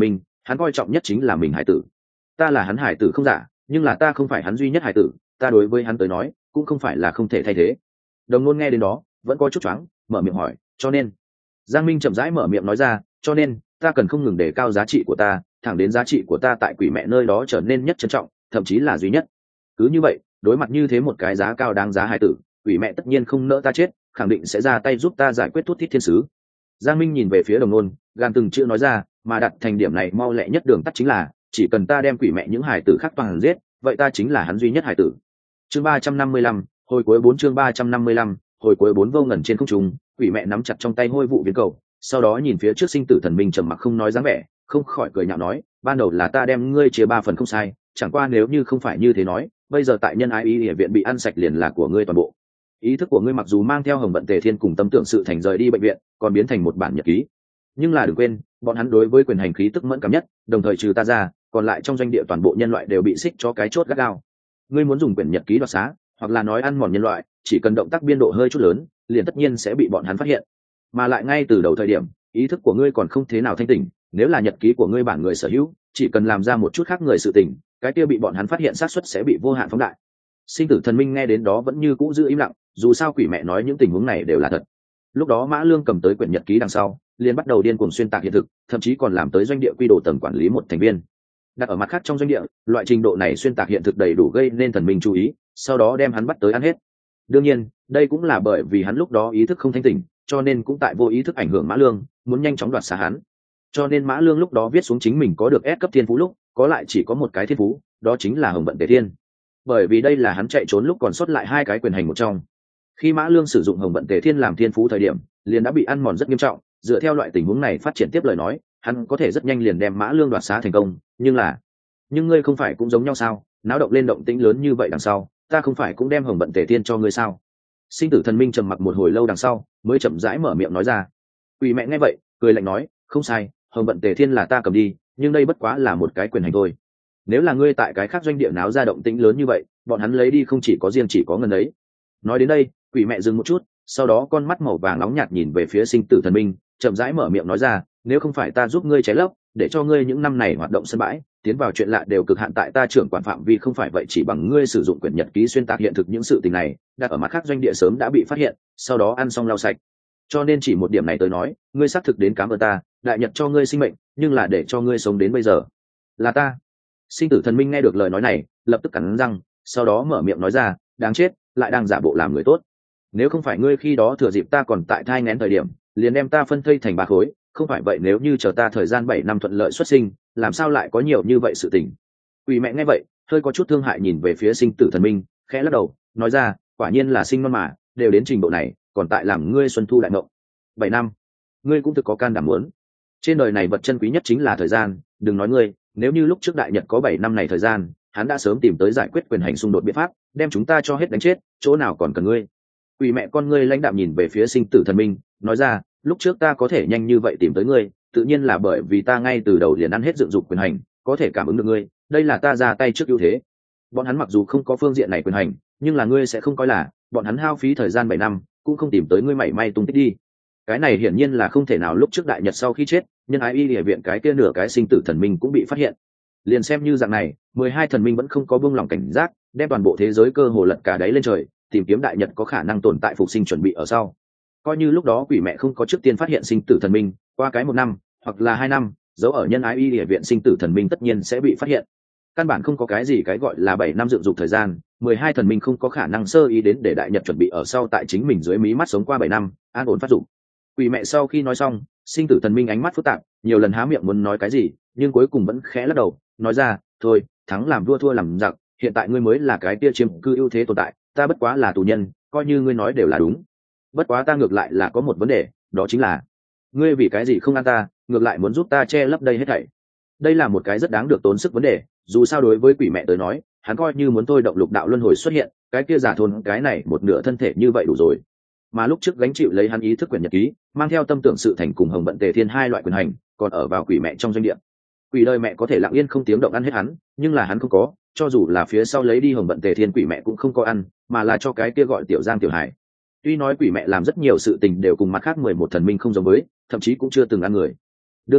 hắn coi trọng nhất chính là mình hải tử. Ta là hắn hải tử không giả, nhưng là ta không phải hắn duy nhất hải tử, ta đối với hắn tới nói cũng không phải là không thể thay thế. Đồng Nôn nghe đến đó vẫn có chút choáng, mở miệng hỏi, cho nên. Giang Minh chậm rãi mở miệng nói ra, cho nên ta cần không ngừng đề cao giá trị của ta, thẳng đến giá trị của ta tại quỷ mẹ nơi đó trở nên nhất trân trọng, thậm chí là duy nhất. Cứ như vậy, đối mặt như thế một cái giá cao đáng giá hải tử, quỷ mẹ tất nhiên không nỡ ta chết, khẳng định sẽ ra tay giúp ta giải quyết thút thít thiên sứ. Giang Minh nhìn về phía Đồng Nôn, gan từng chữ nói ra, mà đặt thành điểm này mau lẹ nhất đường tắt chính là, chỉ cần ta đem quỷ mẹ những hải tử khác toàn giết, vậy ta chính là hắn duy nhất hải tử. Chương 355, hồi cuối 4 chương 355, hồi cuối 4 vô ngẩn trên không trung, quỷ mẹ nắm chặt trong tay hôi vụ viên cầu, sau đó nhìn phía trước sinh tử thần minh trầm mặc không nói dáng vẻ, không khỏi cười nhạo nói, ban đầu là ta đem ngươi chia 3 phần không sai, chẳng qua nếu như không phải như thế nói, bây giờ tại nhân ái y địa viện bị ăn sạch liền là của ngươi toàn bộ. Ý thức của ngươi mặc dù mang theo Hồng Vận Tề Thiên cùng tâm tưởng sự thành rời đi bệnh viện, còn biến thành một bản nhật ký, nhưng là đừng quên, bọn hắn đối với quyền hành khí tức mẫn cảm nhất, đồng thời trừ ta ra, còn lại trong doanh địa toàn bộ nhân loại đều bị xích cho cái chốt gắt gao. Ngươi muốn dùng quyển nhật ký đoạt xá, hoặc là nói ăn mòn nhân loại, chỉ cần động tác biên độ hơi chút lớn, liền tất nhiên sẽ bị bọn hắn phát hiện. Mà lại ngay từ đầu thời điểm, ý thức của ngươi còn không thế nào thanh tỉnh, nếu là nhật ký của ngươi bản người sở hữu, chỉ cần làm ra một chút khác người sự tình, cái kia bị bọn hắn phát hiện xác suất sẽ bị vô hạn phóng đại. Sinh tử thần minh nghe đến đó vẫn như cũ giữ im lặng, dù sao quỷ mẹ nói những tình huống này đều là thật. Lúc đó Mã Lương cầm tới quyển nhật ký đằng sau, liền bắt đầu điên cuồng xuyên tạc hiện thực, thậm chí còn làm tới doanh địa quy đồ tầng quản lý một thành viên. Đặt ở mặt khác trong doanh địa, loại trình độ này xuyên tạc hiện thực đầy đủ gây nên thần minh chú ý, sau đó đem hắn bắt tới ăn hết. Đương nhiên, đây cũng là bởi vì hắn lúc đó ý thức không thanh tỉnh, cho nên cũng tại vô ý thức ảnh hưởng Mã Lương, muốn nhanh chóng đoạt xá hắn. Cho nên Mã Lương lúc đó viết xuống chính mình có được S cấp thiên phú lúc, có lại chỉ có một cái thiên phú, đó chính là Hồng Vận Tề Thiên. Bởi vì đây là hắn chạy trốn lúc còn sót lại 2 cái quyền hành một trong. Khi Mã Lương sử dụng Hồng Vận Tề Thiên làm thiên phú thời điểm, liền đã bị ăn mòn rất nghiêm trọng, dựa theo loại tình huống này phát triển tiếp lời nói, hắn có thể rất nhanh liền đem Mã Lương đoạt xá thành công, nhưng ngươi không phải cũng giống nhau sao? Náo động lên động tĩnh lớn như vậy đằng sau, ta không phải cũng đem Hồng Vận Tề Thiên cho ngươi sao? Sinh tử thần minh trầm mặc một hồi lâu đằng sau, mới chậm rãi mở miệng nói ra. Quỷ mẹ nghe vậy, cười lạnh nói, không sai, Hồng Vận Tề Thiên là ta cầm đi, nhưng đây bất quá là một cái quyền hành thôi. Nếu là ngươi tại cái khác doanh địa náo ra động tĩnh lớn như vậy, bọn hắn lấy đi không chỉ có riêng chỉ có ngân ấy. Nói đến đây, quỷ mẹ dừng một chút, sau đó con mắt màu vàng nóng nhạt nhìn về phía sinh tử thần minh, chậm rãi mở miệng nói ra, nếu không phải ta giúp ngươi cháy lấp, để cho ngươi những năm này hoạt động sân bãi, tiến vào chuyện lạ đều cực hạn tại ta trưởng quản phạm vi, không phải vậy chỉ bằng ngươi sử dụng quyển nhật ký xuyên tạc hiện thực những sự tình này, đặt ở mặt khác doanh địa sớm đã bị phát hiện, sau đó ăn xong lau sạch. Cho nên chỉ một điểm này tới nói, ngươi xác thực đến cảm ơn ta, đại nhật cho ngươi sinh mệnh, nhưng là để cho ngươi sống đến bây giờ, là ta. Sinh tử thần minh nghe được lời nói này, lập tức cắn răng, sau đó mở miệng nói ra, đáng chết, lại đang giả bộ làm người tốt. Nếu không phải ngươi khi đó thừa dịp ta còn tại thai nghén thời điểm, liền đem ta phân thây thành 3 khối, không phải vậy nếu như chờ ta thời gian 7 năm thuận lợi xuất sinh, làm sao lại có nhiều như vậy sự tình. Quỷ mẹ nghe vậy, hơi có chút thương hại nhìn về phía sinh tử thần minh, khẽ lắc đầu, nói ra, quả nhiên là sinh non mà, đều đến trình độ này, còn tại làm ngươi xuân thu đại ngộng. 7 năm, ngươi cũng thực có can đảm muốn. Trên đời này vật chân quý nhất chính là thời gian, đừng nói ngươi, nếu như lúc trước đại nhật có 7 năm này thời gian, hắn đã sớm tìm tới giải quyết quyền hành xung đột biện pháp, đem chúng ta cho hết đánh chết, chỗ nào còn cần ngươi. Quỷ mẹ con ngươi lãnh đạm nhìn về phía sinh tử thần minh, nói ra, lúc trước ta có thể nhanh như vậy tìm tới ngươi, tự nhiên là bởi vì ta ngay từ đầu liền ăn hết dựng dục quyền hành, có thể cảm ứng được ngươi, đây là ta ra tay trước ưu thế. Bọn hắn mặc dù không có phương diện này quyền hành, nhưng là ngươi sẽ không coi là bọn hắn hao phí thời gian 7 năm cũng không tìm tới ngươi mảy may tung tích đi. Cái này hiển nhiên là không thể nào. Lúc trước đại nhật sau khi chết, nhân ái y địa viện cái kia nửa cái sinh tử thần minh cũng bị phát hiện. Liền xem như dạng này, 12 thần minh vẫn không có buông lỏng cảnh giác, đem toàn bộ thế giới cơ hồ lật cả đáy lên trời, tìm kiếm đại nhật có khả năng tồn tại phục sinh chuẩn bị ở sau. Coi như lúc đó quỷ mẹ không có trước tiên phát hiện sinh tử thần minh, qua cái 1 năm hoặc là 2 năm, dấu ở nhân ái y địa viện sinh tử thần minh tất nhiên sẽ bị phát hiện. Căn bản không có cái gì cái gọi là 7 năm dựng dục thời gian, 12 thần minh không có khả năng sơ ý đến để đại nhật chuẩn bị ở sau tại chính mình dưới mí mắt sống qua 7 năm, an ổn phát dụng. Quỷ mẹ sau khi nói xong, sinh tử thần minh ánh mắt phức tạp, nhiều lần há miệng muốn nói cái gì, nhưng cuối cùng vẫn khẽ lắc đầu, nói ra, thôi, thắng làm vua thua làm giặc, hiện tại ngươi mới là cái tia chiếm cư ưu thế tồn tại, ta bất quá là tù nhân, coi như ngươi nói đều là đúng. Bất quá ta ngược lại là có một vấn đề, đó chính là ngươi vì cái gì không ăn ta, ngược lại muốn giúp ta che lấp đây hết thảy. Đây là một cái rất đáng được tốn sức vấn đề, dù sao đối với quỷ mẹ tới nói, hắn coi như muốn thôi động lục đạo luân hồi xuất hiện, cái kia giả thôn cái này một nửa thân thể như vậy đủ rồi. Mà lúc trước gánh chịu lấy hắn ý thức quyển nhật ký, mang theo tâm tưởng sự thành cùng Hồng Vận Tề Thiên 2 loại quyền hành, còn ở vào quỷ mẹ trong doanh địa. Quỷ đời mẹ có thể lặng yên không tiếng động ăn hết hắn, nhưng là hắn không có, cho dù là phía sau lấy đi Hồng Vận Tề Thiên, quỷ mẹ cũng không có ăn, mà là cho cái kia gọi Tiểu Giang Tiểu Hải. Tuy nói quỷ mẹ làm rất nhiều sự tình đều cùng mặt khác 11 thần minh không giống với, thậm chí cũng chưa từng ăn người. Đương nhiên,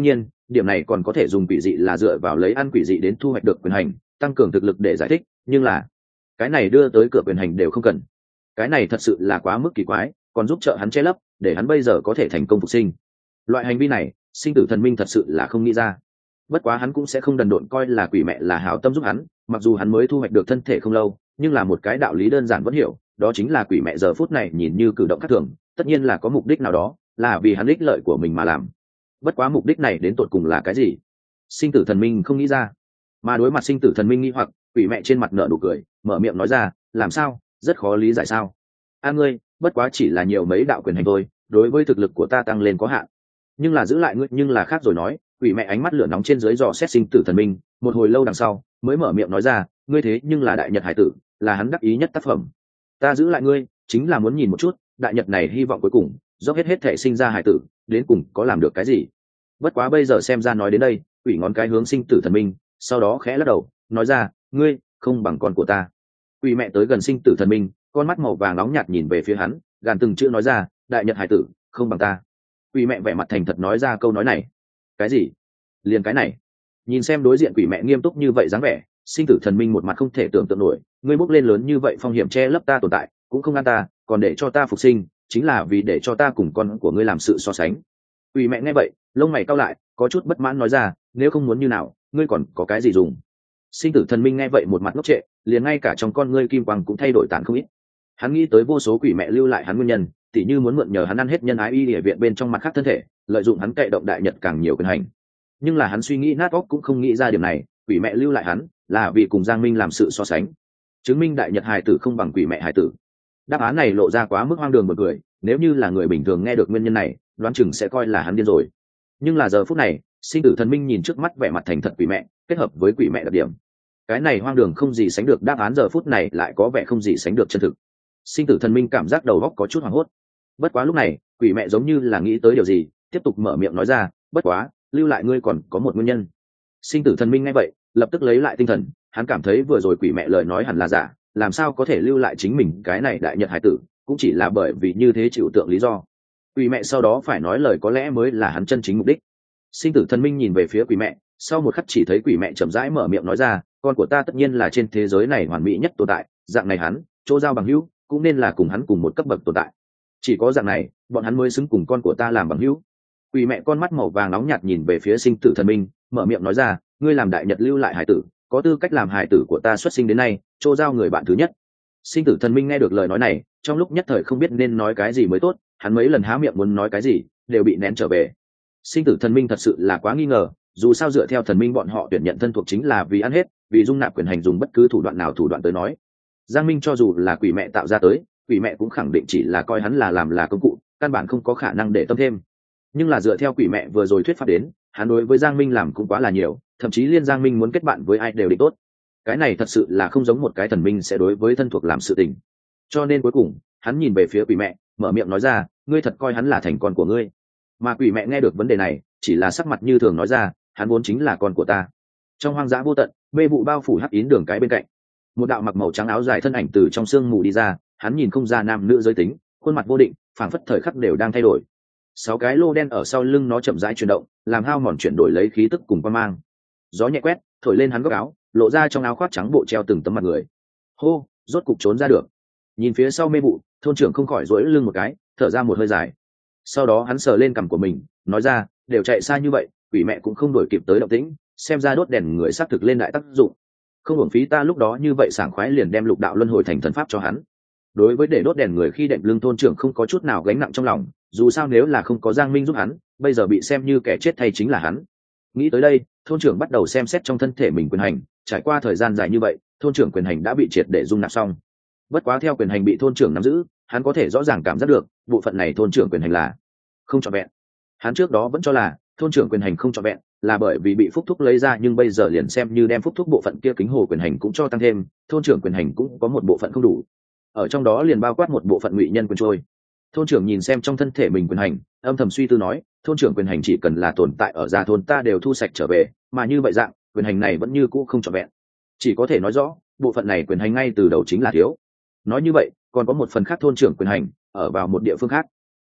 điểm này còn có thể dùng quỷ dị là dựa vào lấy ăn quỷ dị đến thu hoạch được quyền hành, tăng cường thực lực để giải thích, nhưng là cái này đưa tới cửa quyền hành đều không cần. Cái này thật sự là quá mức kỳ quái, còn giúp trợ hắn che lấp để hắn bây giờ có thể thành công phục sinh. Loại hành vi này sinh tử thần minh thật sự là không nghĩ ra. Bất quá hắn cũng sẽ không đần độn coi là quỷ mẹ là hảo tâm giúp hắn, mặc dù hắn mới thu hoạch được thân thể không lâu, nhưng là một cái đạo lý đơn giản vẫn hiểu, đó chính là quỷ mẹ giờ phút này nhìn như cử động khác thường, tất nhiên là có mục đích nào đó, là vì hắn ích lợi của mình mà làm. Bất quá mục đích này đến tột cùng là cái gì, sinh tử thần minh không nghĩ ra. Mà đối mặt sinh tử thần minh nghi hoặc, quỷ mẹ trên mặt nở nụ cười, mở miệng nói ra, làm sao, rất khó lý giải sao? A ngươi, bất quá chỉ là nhiều mấy đạo quyền hành thôi, đối với thực lực của ta tăng lên có hạn, nhưng là giữ lại ngươi nhưng là khác rồi nói. Quỷ mẹ ánh mắt lửa nóng trên dưới dò xét sinh tử thần minh, một hồi lâu đằng sau mới mở miệng nói ra, ngươi thế nhưng là đại nhật hải tử, là hắn đắc ý nhất tác phẩm. Ta giữ lại ngươi chính là muốn nhìn một chút đại nhật này hy vọng cuối cùng dốc hết thể sinh ra hải tử đến cùng có làm được cái gì. Bất quá bây giờ xem ra nói đến đây, quỷ ngón cái hướng sinh tử thần minh, sau đó khẽ lắc đầu nói ra, ngươi không bằng con của ta. Quỷ mẹ tới gần sinh tử thần minh, con mắt màu vàng nóng nhạt nhìn về phía hắn, gàn từng chữ nói ra, đại nhật hải tử không bằng ta. Quỷ mẹ vẻ mặt thành thật nói ra câu nói này. Cái gì? Liền cái này? Nhìn xem đối diện quỷ mẹ nghiêm túc như vậy dáng vẻ, sinh tử thần minh một mặt không thể tưởng tượng nổi, ngươi bốc lên lớn như vậy phong hiểm che lấp ta tồn tại, cũng không ngăn ta, còn để cho ta phục sinh, chính là vì để cho ta cùng con của ngươi làm sự so sánh. Quỷ mẹ nghe vậy, lông mày cau lại, có chút bất mãn nói ra, nếu không muốn như nào, ngươi còn có cái gì dùng? Sinh tử thần minh nghe vậy một mặt ngốc trệ, liền ngay cả trong con ngươi kim quang cũng thay đổi tàn không ít. Hắn nghĩ tới vô số quỷ mẹ lưu lại hắn nguyên nhân, tỉ như muốn mượn nhờ hắn ăn hết nhân ái y địa viện bên trong mặt khác thân thể, lợi dụng hắn cậy động đại nhật càng nhiều quyền hành. Nhưng là hắn suy nghĩ nát óc cũng không nghĩ ra điểm này, quỷ mẹ lưu lại hắn là vì cùng Giang Minh làm sự so sánh, chứng minh đại nhật hài tử không bằng quỷ mẹ hài tử. Đáp án này lộ ra quá mức hoang đường một người, nếu như là người bình thường nghe được nguyên nhân này, đoán chừng sẽ coi là hắn điên rồi. Nhưng là giờ phút này, sinh tử thần minh nhìn trước mắt vẻ mặt thành thật quỷ mẹ, kết hợp với quỷ mẹ đặc điểm, cái này hoang đường không gì sánh được đáp án giờ phút này lại có vẻ không gì sánh được chân thực. Sinh tử thần minh cảm giác đầu óc có chút hoảng hốt. Bất quá lúc này, quỷ mẹ giống như là nghĩ tới điều gì, tiếp tục mở miệng nói ra, bất quá lưu lại ngươi còn có một nguyên nhân. Sinh tử thần minh nghe vậy lập tức lấy lại tinh thần, hắn cảm thấy vừa rồi quỷ mẹ lời nói hẳn là giả, làm sao có thể lưu lại chính mình cái này đại nhật hải tử, cũng chỉ là bởi vì như thế chịu tượng lý do. Quỷ mẹ sau đó phải nói lời có lẽ mới là hắn chân chính mục đích. Sinh tử thần minh nhìn về phía quỷ mẹ, sau một khắc chỉ thấy quỷ mẹ chậm rãi mở miệng nói ra, con của ta tất nhiên là trên thế giới này hoàn mỹ nhất tồn tại, dạng này hắn chỗ giao bằng hữu cũng nên là cùng hắn cùng một cấp bậc tồn tại, chỉ có dạng này bọn hắn mới xứng cùng con của ta làm bằng hữu. Quỷ mẹ con mắt màu vàng nóng nhạt nhìn về phía sinh tử thần minh, mở miệng nói ra, ngươi làm đại nhật lưu lại hải tử, có tư cách làm hải tử của ta xuất sinh đến nay chỗ giao người bạn thứ nhất. Sinh tử thần minh nghe được lời nói này, trong lúc nhất thời không biết nên nói cái gì mới tốt, hắn mấy lần há miệng muốn nói cái gì đều bị nén trở về. Sinh tử thần minh thật sự là quá nghi ngờ, dù sao dựa theo thần minh bọn họ tuyển nhận thân thuộc chính là vì ăn hết, vì dung nạp quyền hành dùng bất cứ thủ đoạn nào thủ đoạn tới nói. Giang Minh cho dù là quỷ mẹ tạo ra tới, quỷ mẹ cũng khẳng định chỉ là coi hắn là làm là công cụ, căn bản không có khả năng để tâm thêm. Nhưng là dựa theo quỷ mẹ vừa rồi thuyết pháp đến, hắn đối với Giang Minh làm cũng quá là nhiều, thậm chí liên Giang Minh muốn kết bạn với ai đều định tốt. Cái này thật sự là không giống một cái thần minh sẽ đối với thân thuộc làm sự tình. Cho nên cuối cùng hắn nhìn về phía quỷ mẹ, mở miệng nói ra, ngươi thật coi hắn là thành con của ngươi? Mà quỷ mẹ nghe được vấn đề này, chỉ là sắc mặt như thường nói ra, hắn vốn chính là con của ta. Trong hoang dã vô tận, mê vụ bao phủ hắc yến đường cái bên cạnh, một đạo mặc màu trắng áo dài thân ảnh từ trong sương mù đi ra, hắn nhìn không ra nam nữ giới tính, khuôn mặt vô định, phảng phất thời khắc đều đang thay đổi. 6 cái lô đen ở sau lưng nó chậm rãi chuyển động, làm hao mòn chuyển đổi lấy khí tức cùng quan mang. Gió nhẹ quét, thổi lên hắn góc áo, lộ ra trong áo khoác trắng bộ treo từng tấm mặt người. Hô, rốt cục trốn ra được. Nhìn phía sau mê vụ, thôn trưởng không khỏi duỗi lưng một cái, thở ra một hơi dài. Sau đó hắn sờ lên cằm của mình, nói ra, đều chạy xa như vậy, quỷ mẹ cũng không đổi kịp tới động tĩnh, xem ra đốt đèn người xác thực lên đại tác dụng. Không uổng phí ta lúc đó như vậy sảng khoái liền đem lục đạo luân hồi thành thần pháp cho hắn. Đối với để đốt đèn người khi đệm lưng thôn trưởng không có chút nào gánh nặng trong lòng, dù sao nếu là không có Giang Minh giúp hắn, bây giờ bị xem như kẻ chết thay chính là hắn. Nghĩ tới đây, thôn trưởng bắt đầu xem xét trong thân thể mình quyền hành, trải qua thời gian dài như vậy, thôn trưởng quyền hành đã bị triệt để dung nạp xong. Bất quá theo quyền hành bị thôn trưởng nắm giữ, hắn có thể rõ ràng cảm giác được, bộ phận này thôn trưởng quyền hành là không trọn vẹn. Hắn trước đó vẫn cho là thôn trưởng quyền hành không trọn vẹn là bởi vì bị phúc thúc lấy ra, nhưng bây giờ liền xem như đem phúc thúc bộ phận kia kính hồ quyền hành cũng cho tăng thêm, thôn trưởng quyền hành cũng có một bộ phận không đủ, ở trong đó liền bao quát một bộ phận ngụy nhân quyền trôi. Thôn trưởng nhìn xem trong thân thể mình quyền hành, âm thầm suy tư nói, thôn trưởng quyền hành chỉ cần là tồn tại ở gia thôn ta đều thu sạch trở về, mà như vậy dạng quyền hành này vẫn như cũ không trọn vẹn, chỉ có thể nói rõ bộ phận này quyền hành ngay từ đầu chính là thiếu. Nói như vậy còn có một phần khác thôn trưởng quyền hành ở vào một địa phương khác.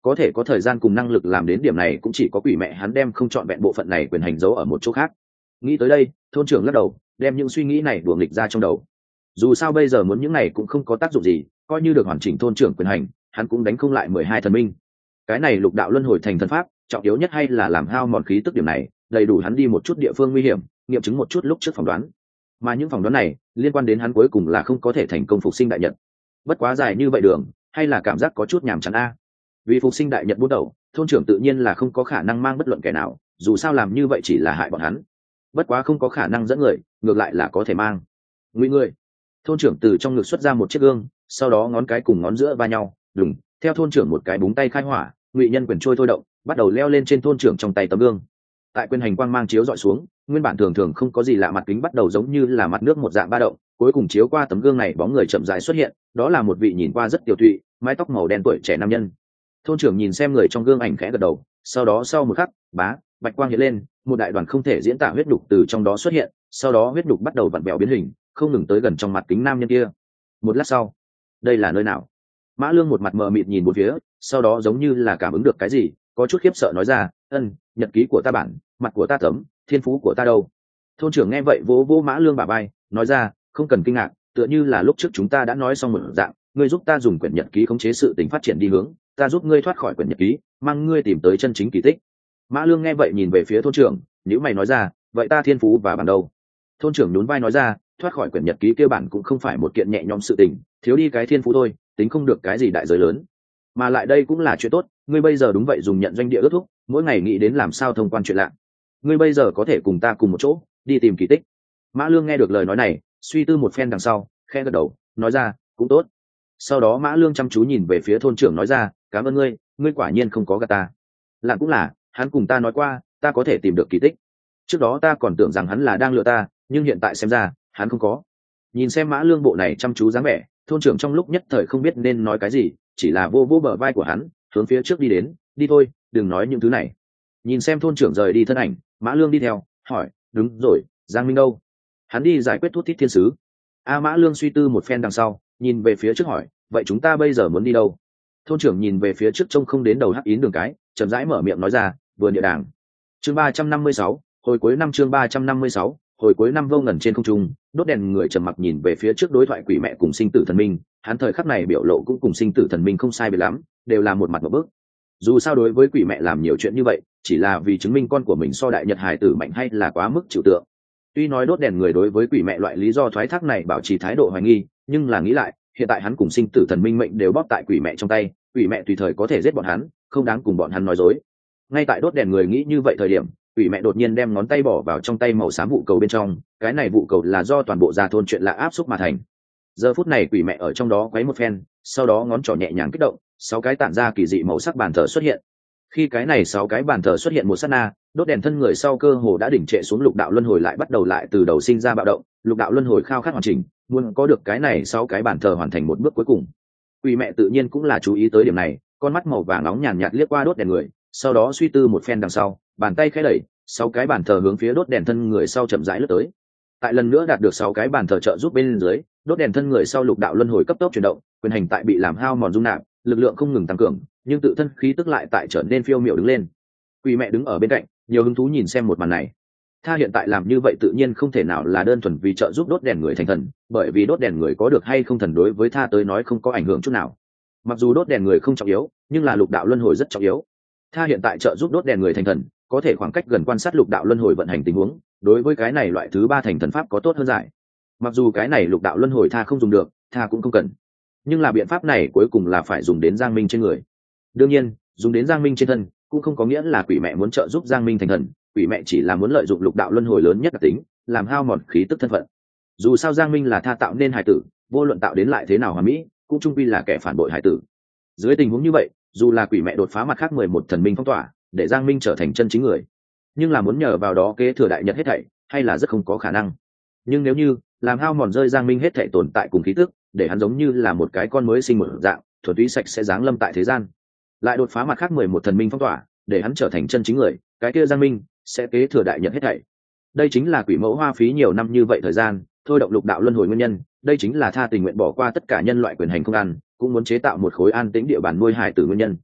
có thể có thời gian cùng năng lực làm đến điểm này cũng chỉ có quỷ mẹ hắn đem không chọn vẹn bộ phận này quyền hành giấu ở một chỗ khác. Nghĩ tới đây, thôn trưởng lắc đầu, đem những suy nghĩ này đùa nghịch ra trong đầu. Dù sao bây giờ muốn những này cũng không có tác dụng gì, coi như được hoàn chỉnh thôn trưởng quyền hành, hắn cũng đánh không lại 12 thần minh. Cái này lục đạo luân hồi thành thần pháp, trọng yếu nhất hay là làm hao mòn khí tức điểm này, đầy đủ hắn đi một chút địa phương nguy hiểm, nghiệm chứng một chút lúc trước phỏng đoán. Mà những phỏng đoán này liên quan đến hắn cuối cùng là không có thể thành công phục sinh đại nhật. Bất quá dài như vậy đường, hay là cảm giác có chút nhàm chán a. Vì phục sinh đại nhật bút đầu, thôn trưởng tự nhiên là không có khả năng mang bất luận kẻ nào, dù sao làm như vậy chỉ là hại bọn hắn. Bất quá không có khả năng dẫn người, ngược lại là có thể mang. Ngụy người. Thôn trưởng từ trong ngực xuất ra một chiếc gương, sau đó ngón cái cùng ngón giữa va nhau, đùng, theo thôn trưởng một cái búng tay khai hỏa, ngụy nhân quyền trôi thôi động, bắt đầu leo lên trên thôn trưởng trong tay tấm gương. Tại quyền hành quang mang chiếu dọi xuống, nguyên bản thường thường không có gì lạ mặt kính bắt đầu giống như là mặt nước một dạng ba động, cuối cùng chiếu qua tấm gương này bóng người chậm rãi xuất hiện, đó là một vị nhìn qua rất tiểu tụy, mái tóc màu đen tuổi trẻ nam nhân. Thôn trưởng nhìn xem người trong gương ảnh khẽ gật đầu, sau đó sau một khắc, bạch quang hiện lên, một đại đoàn không thể diễn tả huyết đục từ trong đó xuất hiện, sau đó huyết đục bắt đầu vặn vẹo biến hình, không ngừng tới gần trong mặt kính nam nhân kia. Một lát sau, đây là nơi nào? Mã Lương một mặt mờ mịt nhìn một phía, sau đó giống như là cảm ứng được cái gì, có chút khiếp sợ nói ra, nhật ký của ta bản, mặt của ta tấm, thiên phú của ta đâu? Thôn trưởng nghe vậy vỗ vỗ Mã Lương bả vai, nói ra, không cần kinh ngạc, tựa như là lúc trước chúng ta đã nói xong một dạng, ngươi giúp ta dùng quyển nhật ký khống chế sự tình phát triển đi hướng, ta giúp ngươi thoát khỏi quyển nhật ký, mang ngươi tìm tới chân chính kỳ tích. Mã Lương nghe vậy nhìn về phía thôn trưởng, nếu mày nói ra, vậy ta thiên phú và bản đâu? Thôn trưởng nhún vai nói ra, thoát khỏi quyển nhật ký kia bản cũng không phải một kiện nhẹ nhõm sự tình, thiếu đi cái thiên phú thôi, tính không được cái gì đại giới lớn. Mà lại đây cũng là chuyện tốt, ngươi bây giờ đúng vậy dùng nhận doanh địa ước thúc, mỗi ngày nghĩ đến làm sao thông quan chuyện lạ. Ngươi bây giờ có thể cùng ta cùng một chỗ đi tìm kỳ tích. Mã Lương nghe được lời nói này, suy tư một phen đằng sau, khẽ gật đầu, nói ra, cũng tốt. Sau đó Mã Lương chăm chú nhìn về phía thôn trưởng nói ra, cảm ơn ngươi, ngươi quả nhiên không có gạt ta. Lạ cũng là, hắn cùng ta nói qua, ta có thể tìm được kỳ tích. Trước đó ta còn tưởng rằng hắn là đang lừa ta, nhưng hiện tại xem ra, hắn không có. Nhìn xem Mã Lương bộ này chăm chú dáng vẻ, thôn trưởng trong lúc nhất thời không biết nên nói cái gì, chỉ là vô vô bờ vai của hắn, hướng phía trước đi đến, đi thôi, đừng nói những thứ này. Nhìn xem thôn trưởng rời đi thân ảnh, Mã Lương đi theo, hỏi, đúng rồi, Giang Minh đâu? Hắn đi giải quyết thuốc thiết thiên sứ. Mã Lương suy tư một phen đằng sau, nhìn về phía trước hỏi, vậy chúng ta bây giờ muốn đi đâu? Thôn trưởng nhìn về phía trước trông không đến đầu hắc yến đường cái, chậm rãi mở miệng nói ra, vườn địa đàng. Chương 356, hồi cuối năm chương 356, hồi cuối năm vô ngần trên không trung, đốt đèn người trầm mặc nhìn về phía trước đối thoại quỷ mẹ cùng sinh tử thần minh, hắn thời khắc này biểu lộ cũng cùng sinh tử thần minh không sai biệt lắm, đều là một mặt một bước. Dù sao đối với quỷ mẹ làm nhiều chuyện như vậy, chỉ là vì chứng minh con của mình so đại nhật hải tử mạnh hay là quá mức chịu tượng. Tuy nói đốt đèn người đối với quỷ mẹ loại lý do thoái thác này bảo trì thái độ hoài nghi, nhưng là nghĩ lại, hiện tại hắn cùng sinh tử thần minh mệnh đều bóp tại quỷ mẹ trong tay, quỷ mẹ tùy thời có thể giết bọn hắn, không đáng cùng bọn hắn nói dối. Ngay tại đốt đèn người nghĩ như vậy thời điểm, quỷ mẹ đột nhiên đem ngón tay bỏ vào trong tay màu xám vụ cầu bên trong, cái này vụ cầu là do toàn bộ gia thôn chuyện lạ áp xúc mà thành. Giờ phút này quỷ mẹ ở trong đó quấy một phen, sau đó ngón trỏ nhẹ nhàng kích động, 6 cái tản ra kỳ dị màu sắc bàn thờ xuất hiện. Khi cái này 6 cái bàn thờ xuất hiện một sát na, đốt đèn thân người sau cơ hồ đã đỉnh trệ xuống, lục đạo luân hồi lại bắt đầu lại từ đầu sinh ra bạo động, lục đạo luân hồi khao khát hoàn chỉnh, muốn có được cái này 6 cái bàn thờ hoàn thành một bước cuối cùng. Quỷ mẹ tự nhiên cũng là chú ý tới điểm này, con mắt màu vàng nóng nhàn nhạt liếc qua đốt đèn người, sau đó suy tư một phen đằng sau, bàn tay khẽ đẩy, 6 cái bàn thờ hướng phía đốt đèn thân người sau chậm rãi lướt tới. Tại lần nữa đạt được 6 cái bàn thờ trợ giúp bên dưới, đốt đèn thân người sau lục đạo luân hồi cấp tốc chuyển động, quyền hành tại bị làm hao mòn dung nạp, lực lượng không ngừng tăng cường, nhưng tự thân khí tức lại tại trở nên phiêu miểu đứng lên. Quỷ mẹ đứng ở bên cạnh, nhiều hứng thú nhìn xem một màn này. Tha hiện tại làm như vậy tự nhiên không thể nào là đơn thuần vì trợ giúp đốt đèn người thành thần, bởi vì đốt đèn người có được hay không thần đối với Tha tới nói không có ảnh hưởng chút nào. Mặc dù đốt đèn người không trọng yếu, nhưng là lục đạo luân hồi rất trọng yếu. Tha hiện tại trợ giúp đốt đèn người thành thần, có thể khoảng cách gần quan sát lục đạo luân hồi vận hành tình huống, đối với cái này loại thứ 3 thành thần pháp có tốt hơn giải. Mặc dù cái này lục đạo luân hồi Tha không dùng được, Tha cũng không cần, nhưng là biện pháp này cuối cùng là phải dùng đến Giang Minh trên người. Đương nhiên, dùng đến Giang Minh trên thân cũng không có nghĩa là quỷ mẹ muốn trợ giúp Giang Minh thành thần, quỷ mẹ chỉ là muốn lợi dụng lục đạo luân hồi lớn nhất đặc tính, làm hao mòn khí tức thân phận. Dù sao Giang Minh là Tha tạo nên hải tử, vô luận tạo đến lại thế nào hoàn mỹ, cũng chung quy là kẻ phản bội hải tử. Dưới tình huống như vậy, dù là quỷ mẹ đột phá mặt khác 11 thần minh phong tỏa, để Giang Minh trở thành chân chính người, nhưng là muốn nhờ vào đó kế thừa đại nhật hết thảy, hay là rất không có khả năng. Nhưng nếu như làm hao mòn rơi Giang Minh hết thảy tồn tại cùng khí tức, để hắn giống như là một cái con mới sinh một dạng, thuần túy sạch sẽ giáng lâm tại thế gian, lại đột phá mặt khác 11 thần minh phong tỏa, để hắn trở thành chân chính người, cái kia Giang Minh sẽ kế thừa đại nhật hết thảy. Đây chính là quỷ mẫu hoa phí nhiều năm như vậy thời gian thôi động lục đạo luân hồi nguyên nhân, đây chính là Tha tình nguyện bỏ qua tất cả nhân loại quyền hành không ăn, cũng muốn chế tạo một khối an tĩnh địa bàn nuôi hải tử nguyên nhân.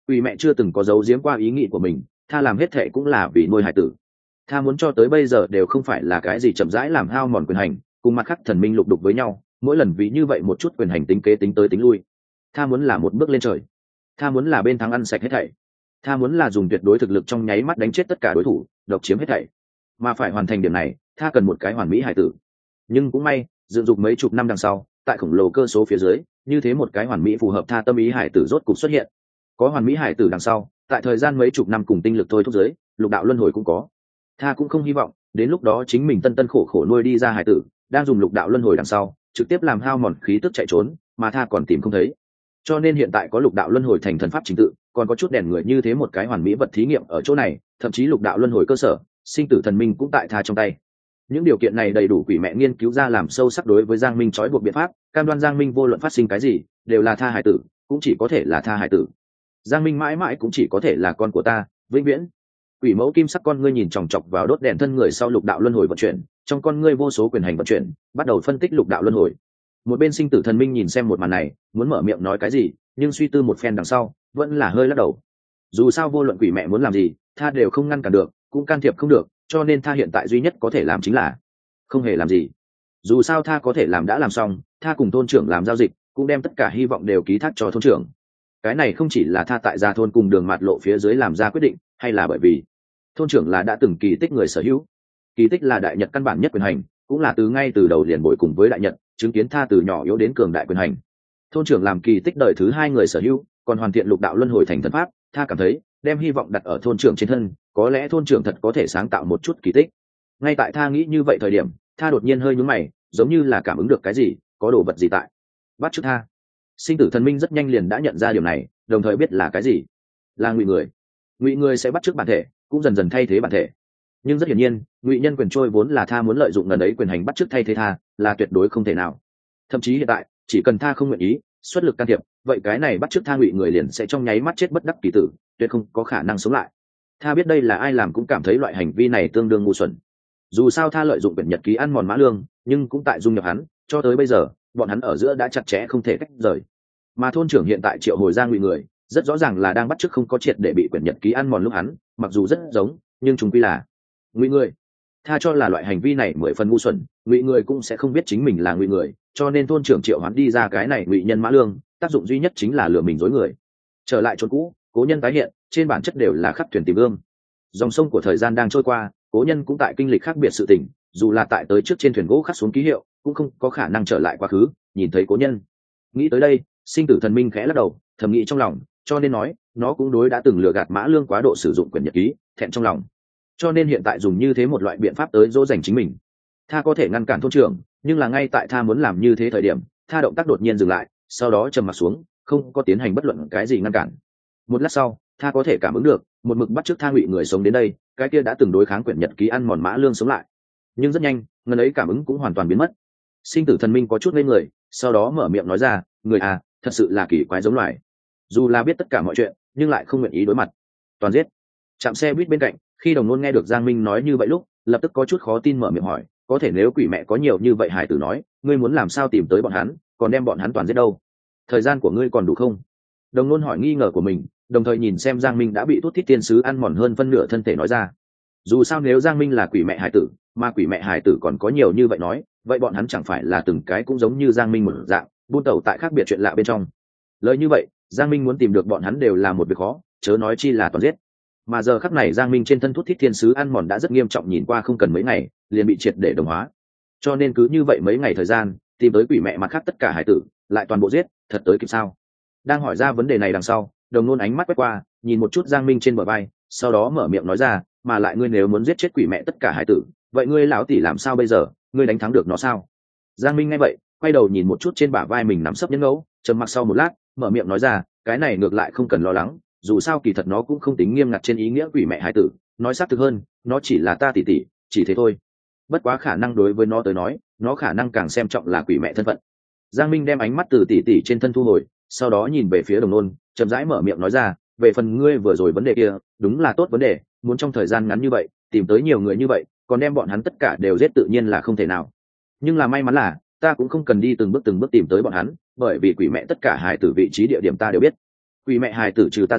Quỷ mẹ chưa từng có giấu giếm qua ý nghĩ của mình, tha làm hết thệ cũng là vì nuôi hải tử. Tha muốn cho tới bây giờ đều không phải là cái gì chậm rãi làm hao mòn quyền hành, cùng mặt khác thần minh lục đục với nhau, mỗi lần vì như vậy một chút quyền hành tính kế tính tới tính lui. Tha muốn là một bước lên trời, tha muốn là bên thắng ăn sạch hết thảy, tha muốn là dùng tuyệt đối thực lực trong nháy mắt đánh chết tất cả đối thủ, độc chiếm hết thảy. Mà phải hoàn thành điểm này, tha cần một cái hoàn mỹ hải tử. Nhưng cũng may, dựng dục mấy chục năm đằng sau, tại khổng lồ cơ số phía dưới, như thế một cái hoàn mỹ phù hợp tha tâm ý hải tử rốt cục xuất hiện. Có hoàn mỹ hải tử đằng sau, tại thời gian mấy chục năm cùng tinh lực thôi thúc giới, lục đạo luân hồi cũng có. Tha cũng không hy vọng đến lúc đó chính mình tân tân khổ khổ nuôi đi ra hải tử, đang dùng lục đạo luân hồi đằng sau trực tiếp làm hao mòn khí tức chạy trốn, mà tha còn tìm không thấy. Cho nên hiện tại có lục đạo luân hồi thành thần pháp trình tự, còn có chút đèn người như thế một cái hoàn mỹ vật thí nghiệm ở chỗ này, thậm chí lục đạo luân hồi cơ sở sinh tử thần minh cũng tại tha trong tay. Những điều kiện này đầy đủ quỷ mẹ nghiên cứu ra làm sâu sắc đối với Giang Minh trói buộc biện pháp, cam đoan Giang Minh vô luận phát sinh cái gì đều là tha hải tử, cũng chỉ có thể là tha hải tử. Giang Minh mãi mãi cũng chỉ có thể là con của ta, vĩnh viễn. Quỷ mẫu kim sắc con ngươi nhìn chòng chọc vào đốt đèn thân người sau lục đạo luân hồi vận chuyển, trong con ngươi vô số quyền hành vận chuyển, bắt đầu phân tích lục đạo luân hồi. Một bên sinh tử thần minh nhìn xem một màn này, muốn mở miệng nói cái gì, nhưng suy tư một phen đằng sau, vẫn là hơi lắc đầu. Dù sao vô luận quỷ mẹ muốn làm gì, tha đều không ngăn cản được, cũng can thiệp không được, cho nên tha hiện tại duy nhất có thể làm chính là không hề làm gì. Dù sao tha có thể làm đã làm xong, tha cùng thôn trưởng làm giao dịch, cũng đem tất cả hy vọng đều ký thác cho thôn trưởng. Cái này không chỉ là tha tại gia thôn cùng đường mạt lộ phía dưới làm ra quyết định, hay là bởi vì thôn trưởng là đã từng kỳ tích người sở hữu. Kỳ tích là đại nhật căn bản nhất quyền hành, cũng là từ ngay từ đầu liền bội cùng với đại nhật, chứng kiến tha từ nhỏ yếu đến cường đại quyền hành. Thôn trưởng làm kỳ tích đời thứ hai người sở hữu, còn hoàn thiện lục đạo luân hồi thành thần pháp, tha cảm thấy đem hy vọng đặt ở thôn trưởng trên thân, có lẽ thôn trưởng thật có thể sáng tạo một chút kỳ tích. Ngay tại tha nghĩ như vậy thời điểm, tha đột nhiên hơi nhướng mày, giống như là cảm ứng được cái gì, có đồ vật gì tại bắt chước tha. Sinh tử thần minh rất nhanh liền đã nhận ra điều này, đồng thời biết là cái gì, là ngụy người. Ngụy người sẽ bắt chước bản thể, cũng dần dần thay thế bản thể. Nhưng rất hiển nhiên, ngụy nhân quyền trôi vốn là tha muốn lợi dụng ngần ấy quyền hành bắt chước thay thế tha, là tuyệt đối không thể nào. Thậm chí hiện tại, chỉ cần tha không nguyện ý xuất lực can thiệp, vậy cái này bắt chước tha ngụy người liền sẽ trong nháy mắt chết bất đắc kỳ tử, tuyệt không có khả năng sống lại. Tha biết đây là ai làm cũng cảm thấy loại hành vi này tương đương ngu xuẩn. Dù sao tha lợi dụng quyển nhật ký ăn mòn mã lương, nhưng cũng tại dung nhập hắn, cho tới bây giờ bọn hắn ở giữa đã chặt chẽ không thể tách rời. Mà thôn trưởng hiện tại triệu hồi ra ngụy người, rất rõ ràng là đang bắt chước không có triệt để bị quyển nhật ký ăn mòn lúc hắn, mặc dù rất giống, nhưng chúng quy là ngụy người. Tha cho là loại hành vi này mười phần ngu xuẩn, ngụy người cũng sẽ không biết chính mình là ngụy người, cho nên thôn trưởng triệu hắn đi ra cái này ngụy nhân mã lương, tác dụng duy nhất chính là lừa mình dối người. Trở lại chốn cũ, cố nhân tái hiện, trên bản chất đều là khắc thuyền tìm gương. Dòng sông của thời gian đang trôi qua, cố nhân cũng tại kinh lịch khác biệt sự tình, dù là tại tới trước trên thuyền gỗ khắc xuống ký hiệu, cũng không có khả năng trở lại quá khứ nhìn thấy cố nhân. Nghĩ tới đây, sinh tử thần minh khẽ lắc đầu, thầm nghĩ trong lòng, cho nên nói nó cũng đối đã từng lừa gạt mã lương quá độ sử dụng quyển nhật ký, thẹn trong lòng, cho nên hiện tại dùng như thế một loại biện pháp tới dỗ dành chính mình. Tha có thể ngăn cản thôn trưởng, nhưng là ngay tại tha muốn làm như thế thời điểm, tha động tác đột nhiên dừng lại, sau đó trầm mặt xuống, không có tiến hành bất luận cái gì ngăn cản. Một lát sau, tha có thể cảm ứng được một mực bắt chước tha ngụy người sống đến đây, cái kia đã từng đối kháng quyển nhật ký ăn mòn mã lương sống lại. Nhưng rất nhanh, ngần ấy cảm ứng cũng hoàn toàn biến mất. Sinh tử thần minh có chút ngây người, sau đó mở miệng nói ra, người à, thật sự là kỳ quái giống loài. Dù là biết tất cả mọi chuyện, nhưng lại không nguyện ý đối mặt, toàn giết. Trạm xe buýt bên cạnh, khi đồng nôn nghe được Giang Minh nói như vậy lúc, lập tức có chút khó tin mở miệng hỏi, có thể nếu quỷ mẹ có nhiều như vậy hải tử nói, ngươi muốn làm sao tìm tới bọn hắn, còn đem bọn hắn toàn giết đâu? Thời gian của ngươi còn đủ không? Đồng nôn hỏi nghi ngờ của mình, đồng thời nhìn xem Giang Minh đã bị Tuốt Thiết Tiên Sứ ăn mòn hơn phân nửa thân thể nói ra. Dù sao nếu Giang Minh là quỷ mẹ hải tử, mà quỷ mẹ hải tử còn có nhiều như vậy nói, vậy bọn hắn chẳng phải là từng cái cũng giống như Giang Minh một dạng, buôn tẩu tại khác biệt chuyện lạ bên trong. Lời như vậy, Giang Minh muốn tìm được bọn hắn đều là một việc khó, chớ nói chi là toàn giết. Mà giờ khắc này Giang Minh trên thân Tuốt Thiết Thiên Sứ ăn mòn đã rất nghiêm trọng, nhìn qua không cần mấy ngày liền bị triệt để đồng hóa. Cho nên cứ như vậy mấy ngày thời gian, tìm tới quỷ mẹ mặt khác tất cả hải tử, lại toàn bộ giết, thật tới kịp sao? Đang hỏi ra vấn đề này đằng sau, đồng nôn ánh mắt quét qua, nhìn một chút Giang Minh trên bờ vai, sau đó mở miệng nói ra, mà lại ngươi nếu muốn giết chết quỷ mẹ tất cả hải tử, vậy ngươi lão tỷ làm sao bây giờ, ngươi đánh thắng được nó sao? Giang Minh nghe vậy, quay đầu nhìn một chút trên bả vai mình nắm sấp nhẫn ngẫu, trầm mặc sau một lát, mở miệng nói ra, cái này ngược lại không cần lo lắng, dù sao kỳ thật nó cũng không tính nghiêm ngặt trên ý nghĩa quỷ mẹ hải tử, nói xác thực hơn, nó chỉ là ta tỷ tỷ, chỉ thế thôi. Bất quá khả năng đối với nó tới nói, nó khả năng càng xem trọng là quỷ mẹ thân phận. Giang Minh đem ánh mắt từ tỷ tỷ trên thân thu hồi, sau đó nhìn về phía đồng nôn, chậm rãi mở miệng nói ra, về phần ngươi vừa rồi vấn đề kia, đúng là tốt vấn đề, muốn trong thời gian ngắn như vậy tìm tới nhiều người như vậy, còn đem bọn hắn tất cả đều giết tự nhiên là không thể nào. Nhưng là may mắn là ta cũng không cần đi từng bước tìm tới bọn hắn, bởi vì quỷ mẹ tất cả hài tử vị trí địa điểm ta đều biết. Quỷ mẹ hài tử trừ ta ra,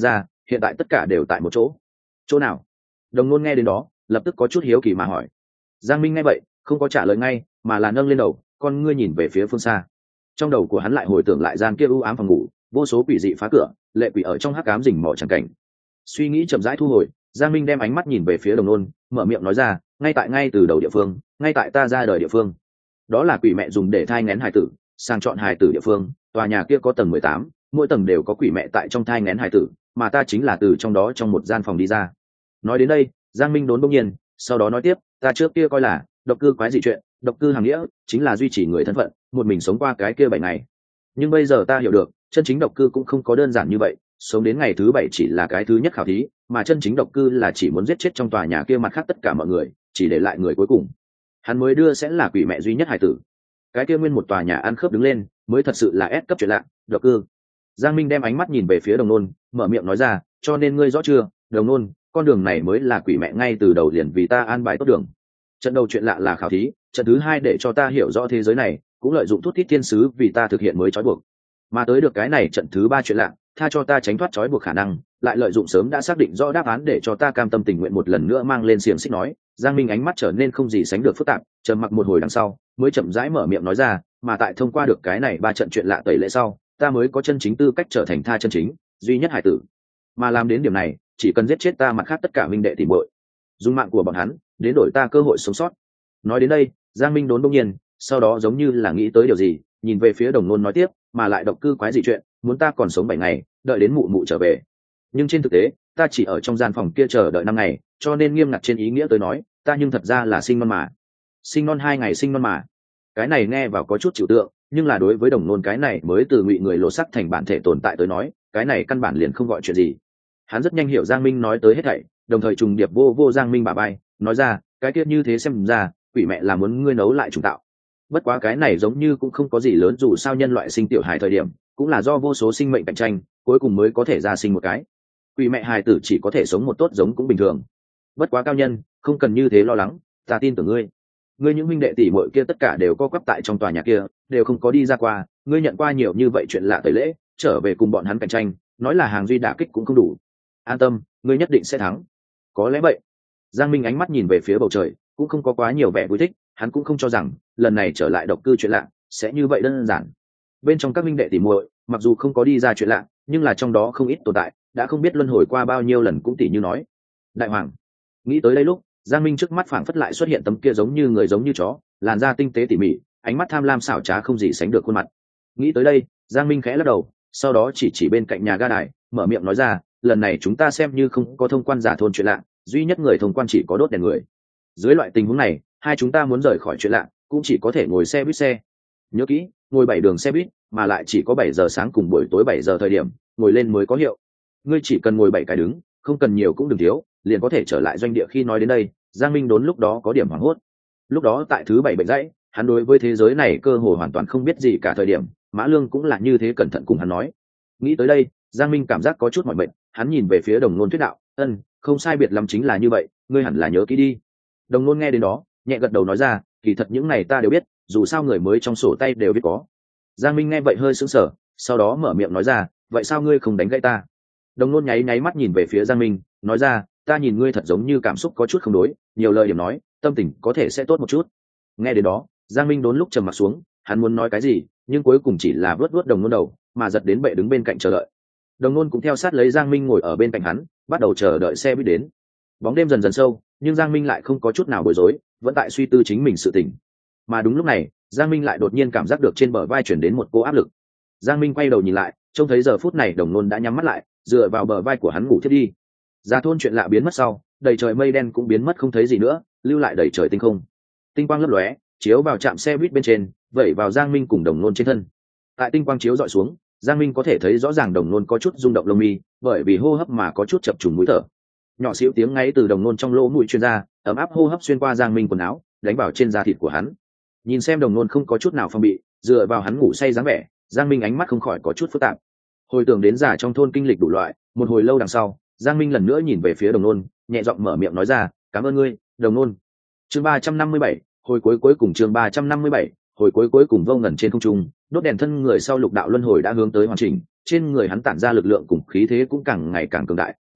hiện tại tất cả đều tại một chỗ nào? Đồng Nôn nghe đến đó lập tức có chút hiếu kỳ mà hỏi. Giang Minh nghe vậy không có trả lời ngay, mà là nâng lên đầu, con ngươi nhìn về phía phương xa. Trong đầu của hắn lại hồi tưởng lại gian kia u ám phòng ngủ, vô số quỷ dị phá cửa, lệ quỷ ở trong hắc ám rình mò chẳng cảnh. Suy nghĩ chậm rãi thu hồi, Giang Minh đem ánh mắt nhìn về phía Đồng Nôn, mở miệng nói ra, ngay từ đầu địa phương, ngay tại ta ra đời địa phương, đó là quỷ mẹ dùng để thai nghén hài tử, sang chọn hài tử địa phương. Tòa nhà kia có tầng 18, mỗi tầng đều có quỷ mẹ tại trong thai nghén hài tử, mà ta chính là từ trong đó trong một gian phòng đi ra. Nói đến đây, Giang Minh đốn bỗng nhiên, sau đó nói tiếp, ta trước kia coi là độc cư quái dị chuyện, độc cư hàng nghĩa chính là duy trì người thân phận, một mình sống qua cái kia 7 ngày. Nhưng bây giờ ta hiểu được, chân chính độc cư cũng không có đơn giản như vậy, sống đến ngày thứ 7 chỉ là cái thứ nhất khảo thí, mà chân chính độc cư là chỉ muốn giết chết trong tòa nhà kia mặt khác tất cả mọi người, chỉ để lại người cuối cùng. Hắn mới đưa sẽ là quỷ mẹ duy nhất hài tử. Cái kia nguyên một tòa nhà ăn khớp đứng lên, mới thật sự là ép cấp chuyện lạ, độc cư. Giang Minh đem ánh mắt nhìn về phía Đồng Nôn, mở miệng nói ra, cho nên ngươi rõ chưa, Đồng Nôn, con đường này mới là quỷ mẹ ngay từ đầu liền vì ta an bài tốt đường. Trận đầu chuyện lạ là khảo thí, trận thứ hai để cho ta hiểu rõ thế giới này, cũng lợi dụng thút thít thiên sứ vì ta thực hiện mới trói buộc. Mà tới được cái này trận thứ ba chuyện lạ, tha cho ta tránh thoát trói buộc khả năng, lại lợi dụng sớm đã xác định rõ đáp án để cho ta cam tâm tình nguyện một lần nữa mang lên xiềng xích nói. Giang Minh ánh mắt trở nên không gì sánh được phức tạp, trầm mặc một hồi đằng sau, mới chậm rãi mở miệng nói ra, mà tại thông qua được cái này ba trận chuyện lạ tẩy lễ sau, ta mới có chân chính tư cách trở thành tha chân chính duy nhất hải tử. Mà làm đến điểm này, chỉ cần giết chết ta mặt khác tất cả minh đệ tìm muội, dùng mạng của bọn hắn đến đổi ta cơ hội sống sót. Nói đến đây, Giang Minh đốn bỗng nhiên, sau đó giống như là nghĩ tới điều gì, nhìn về phía Đồng Nôn nói tiếp, mà lại độc cư quái gì chuyện, muốn ta còn sống 7 ngày, đợi đến mụ mụ trở về. Nhưng trên thực tế, ta chỉ ở trong gian phòng kia chờ đợi 5 ngày, cho nên nghiêm ngặt trên ý nghĩa tới nói, ta nhưng thật ra là sinh non mà. Sinh non 2 ngày sinh non mà. Cái này nghe vào có chút trừu tượng, nhưng là đối với Đồng Nôn cái này mới từ ngụy người lộ sắc thành bản thể tồn tại tới nói, cái này căn bản liền không gọi chuyện gì. Hắn rất nhanh hiểu Giang Minh nói tới hết thảy, đồng thời trùng điệp vô Giang Minh bả vai, nói ra, cái kia như thế xem ra, quỷ mẹ là muốn ngươi nấu lại trùng tạo. Bất quá cái này giống như cũng không có gì lớn, dù sao nhân loại sinh tiểu hài thời điểm, cũng là do vô số sinh mệnh cạnh tranh, cuối cùng mới có thể ra sinh một cái. Quỷ mẹ hài tử chỉ có thể sống một tốt giống cũng bình thường. Bất quá cao nhân, không cần như thế lo lắng, ta tin tưởng ngươi. Ngươi những huynh đệ tỷ muội kia tất cả đều co quắp tại trong tòa nhà kia, đều không có đi ra qua, ngươi nhận qua nhiều như vậy chuyện lạ tẩy lễ, trở về cùng bọn hắn cạnh tranh, nói là hàng duy đả kích cũng không đủ. An tâm, ngươi nhất định sẽ thắng. Có lẽ vậy. Giang Minh ánh mắt nhìn về phía bầu trời, cũng không có quá nhiều vẻ vui thích, hắn cũng không cho rằng lần này trở lại độc cư chuyện lạ sẽ như vậy đơn giản. Bên trong các minh đệ tỉ muội, mặc dù không có đi ra chuyện lạ, nhưng là trong đó không ít tồn tại đã không biết luân hồi qua bao nhiêu lần, cũng tỉ như nói đại hoàng. Nghĩ tới đây lúc, Giang Minh trước mắt phảng phất lại xuất hiện tấm kia giống như người giống như chó, làn da tinh tế tỉ mỉ, ánh mắt tham lam xảo trá không gì sánh được khuôn mặt. Nghĩ tới đây, Giang Minh khẽ lắc đầu, sau đó chỉ bên cạnh nhà ga đài, mở miệng nói ra, lần này chúng ta xem như không có thông quan giả thôn chuyện lạ, duy nhất người thông quan chỉ có đốt đèn người. Dưới loại tình huống này, hai chúng ta muốn rời khỏi chuyện lạ cũng chỉ có thể ngồi xe buýt xe. Nhớ kỹ, ngồi 7 đường xe buýt, mà lại chỉ có 7 giờ sáng cùng buổi tối 7 giờ thời điểm ngồi lên mới có hiệu. Ngươi chỉ cần ngồi 7 cái đứng, không cần nhiều cũng đừng thiếu, liền có thể trở lại doanh địa. Khi nói đến đây, Giang Minh đốn lúc đó có điểm hoảng hốt. Lúc đó tại thứ 7 bệnh dãy, hắn đối với thế giới này cơ hồ hoàn toàn không biết gì cả thời điểm, Mã Lương cũng là như thế cẩn thận cùng hắn nói. Nghĩ tới đây, Giang Minh cảm giác có chút mỏi mệt, hắn nhìn về phía Đồng Nôn thuyết đạo, không sai biệt lắm chính là như vậy, ngươi hẳn là nhớ kỹ đi. Đồng Nôn nghe đến đó, nhẹ gật đầu nói ra, kỳ thật những này ta đều biết, dù sao người mới trong sổ tay đều biết có. Giang Minh nghe vậy hơi sững sờ, sau đó mở miệng nói ra, vậy sao ngươi không đánh gãy ta? Đồng Nôn nháy mắt nhìn về phía Giang Minh, nói ra, ta nhìn ngươi thật giống như cảm xúc có chút không đối, nhiều lời điểm nói, tâm tình có thể sẽ tốt một chút. Nghe đến đó, Giang Minh đốn lúc trầm mặt xuống, hắn muốn nói cái gì, nhưng cuối cùng chỉ là vớt Đồng Nôn đầu, mà giật đến bệ đứng bên cạnh chờ đợi. Đồng Nôn cũng theo sát lấy Giang Minh ngồi ở bên cạnh hắn, bắt đầu chờ đợi xe buýt đến. Bóng đêm dần dần sâu, nhưng Giang Minh lại không có chút nào bối rối, vẫn tại suy tư chính mình sự tình. Mà đúng lúc này, Giang Minh lại đột nhiên cảm giác được trên bờ vai chuyển đến một cô áp lực. Giang Minh quay đầu nhìn lại, trông thấy giờ phút này Đồng Nôn đã nhắm mắt lại, dựa vào bờ vai của hắn ngủ thiếp đi. Ra thôn chuyện lạ biến mất sau, đầy trời mây đen cũng biến mất không thấy gì nữa, lưu lại đầy trời tinh không. Tinh quang lấp lóe, chiếu vào trạm xe buýt bên trên, vẩy vào Giang Minh cùng Đồng Nôn trên thân. Tại tinh quang chiếu dọi xuống, Giang Minh có thể thấy rõ ràng Đồng Nôn có chút rung động lông mi, bởi vì hô hấp mà có chút chập trùng mũi thở. Nhỏ xíu tiếng ngáy từ Đồng Nôn trong lỗ mũi truyền ra, ấm áp hô hấp xuyên qua Giang Minh quần áo, đánh vào trên da thịt của hắn. Nhìn xem Đồng Nôn không có chút nào phong bị, dựa vào hắn ngủ say dáng vẻ, Giang Minh ánh mắt không khỏi có chút phức tạp. Hồi tưởng đến già trong thôn kinh lịch đủ loại, một hồi lâu đằng sau, Giang Minh lần nữa nhìn về phía Đồng Nôn, nhẹ giọng mở miệng nói ra, cảm ơn ngươi, Đồng Nôn. Chương 357, hồi cuối cùng chương 357, hồi cuối cùng vô ngần trên không trung, đốt đèn thân người sau lục đạo luân hồi đã hướng tới hoàn chỉnh, trên người hắn tản ra lực lượng cùng khí thế cũng càng ngày càng cường đại,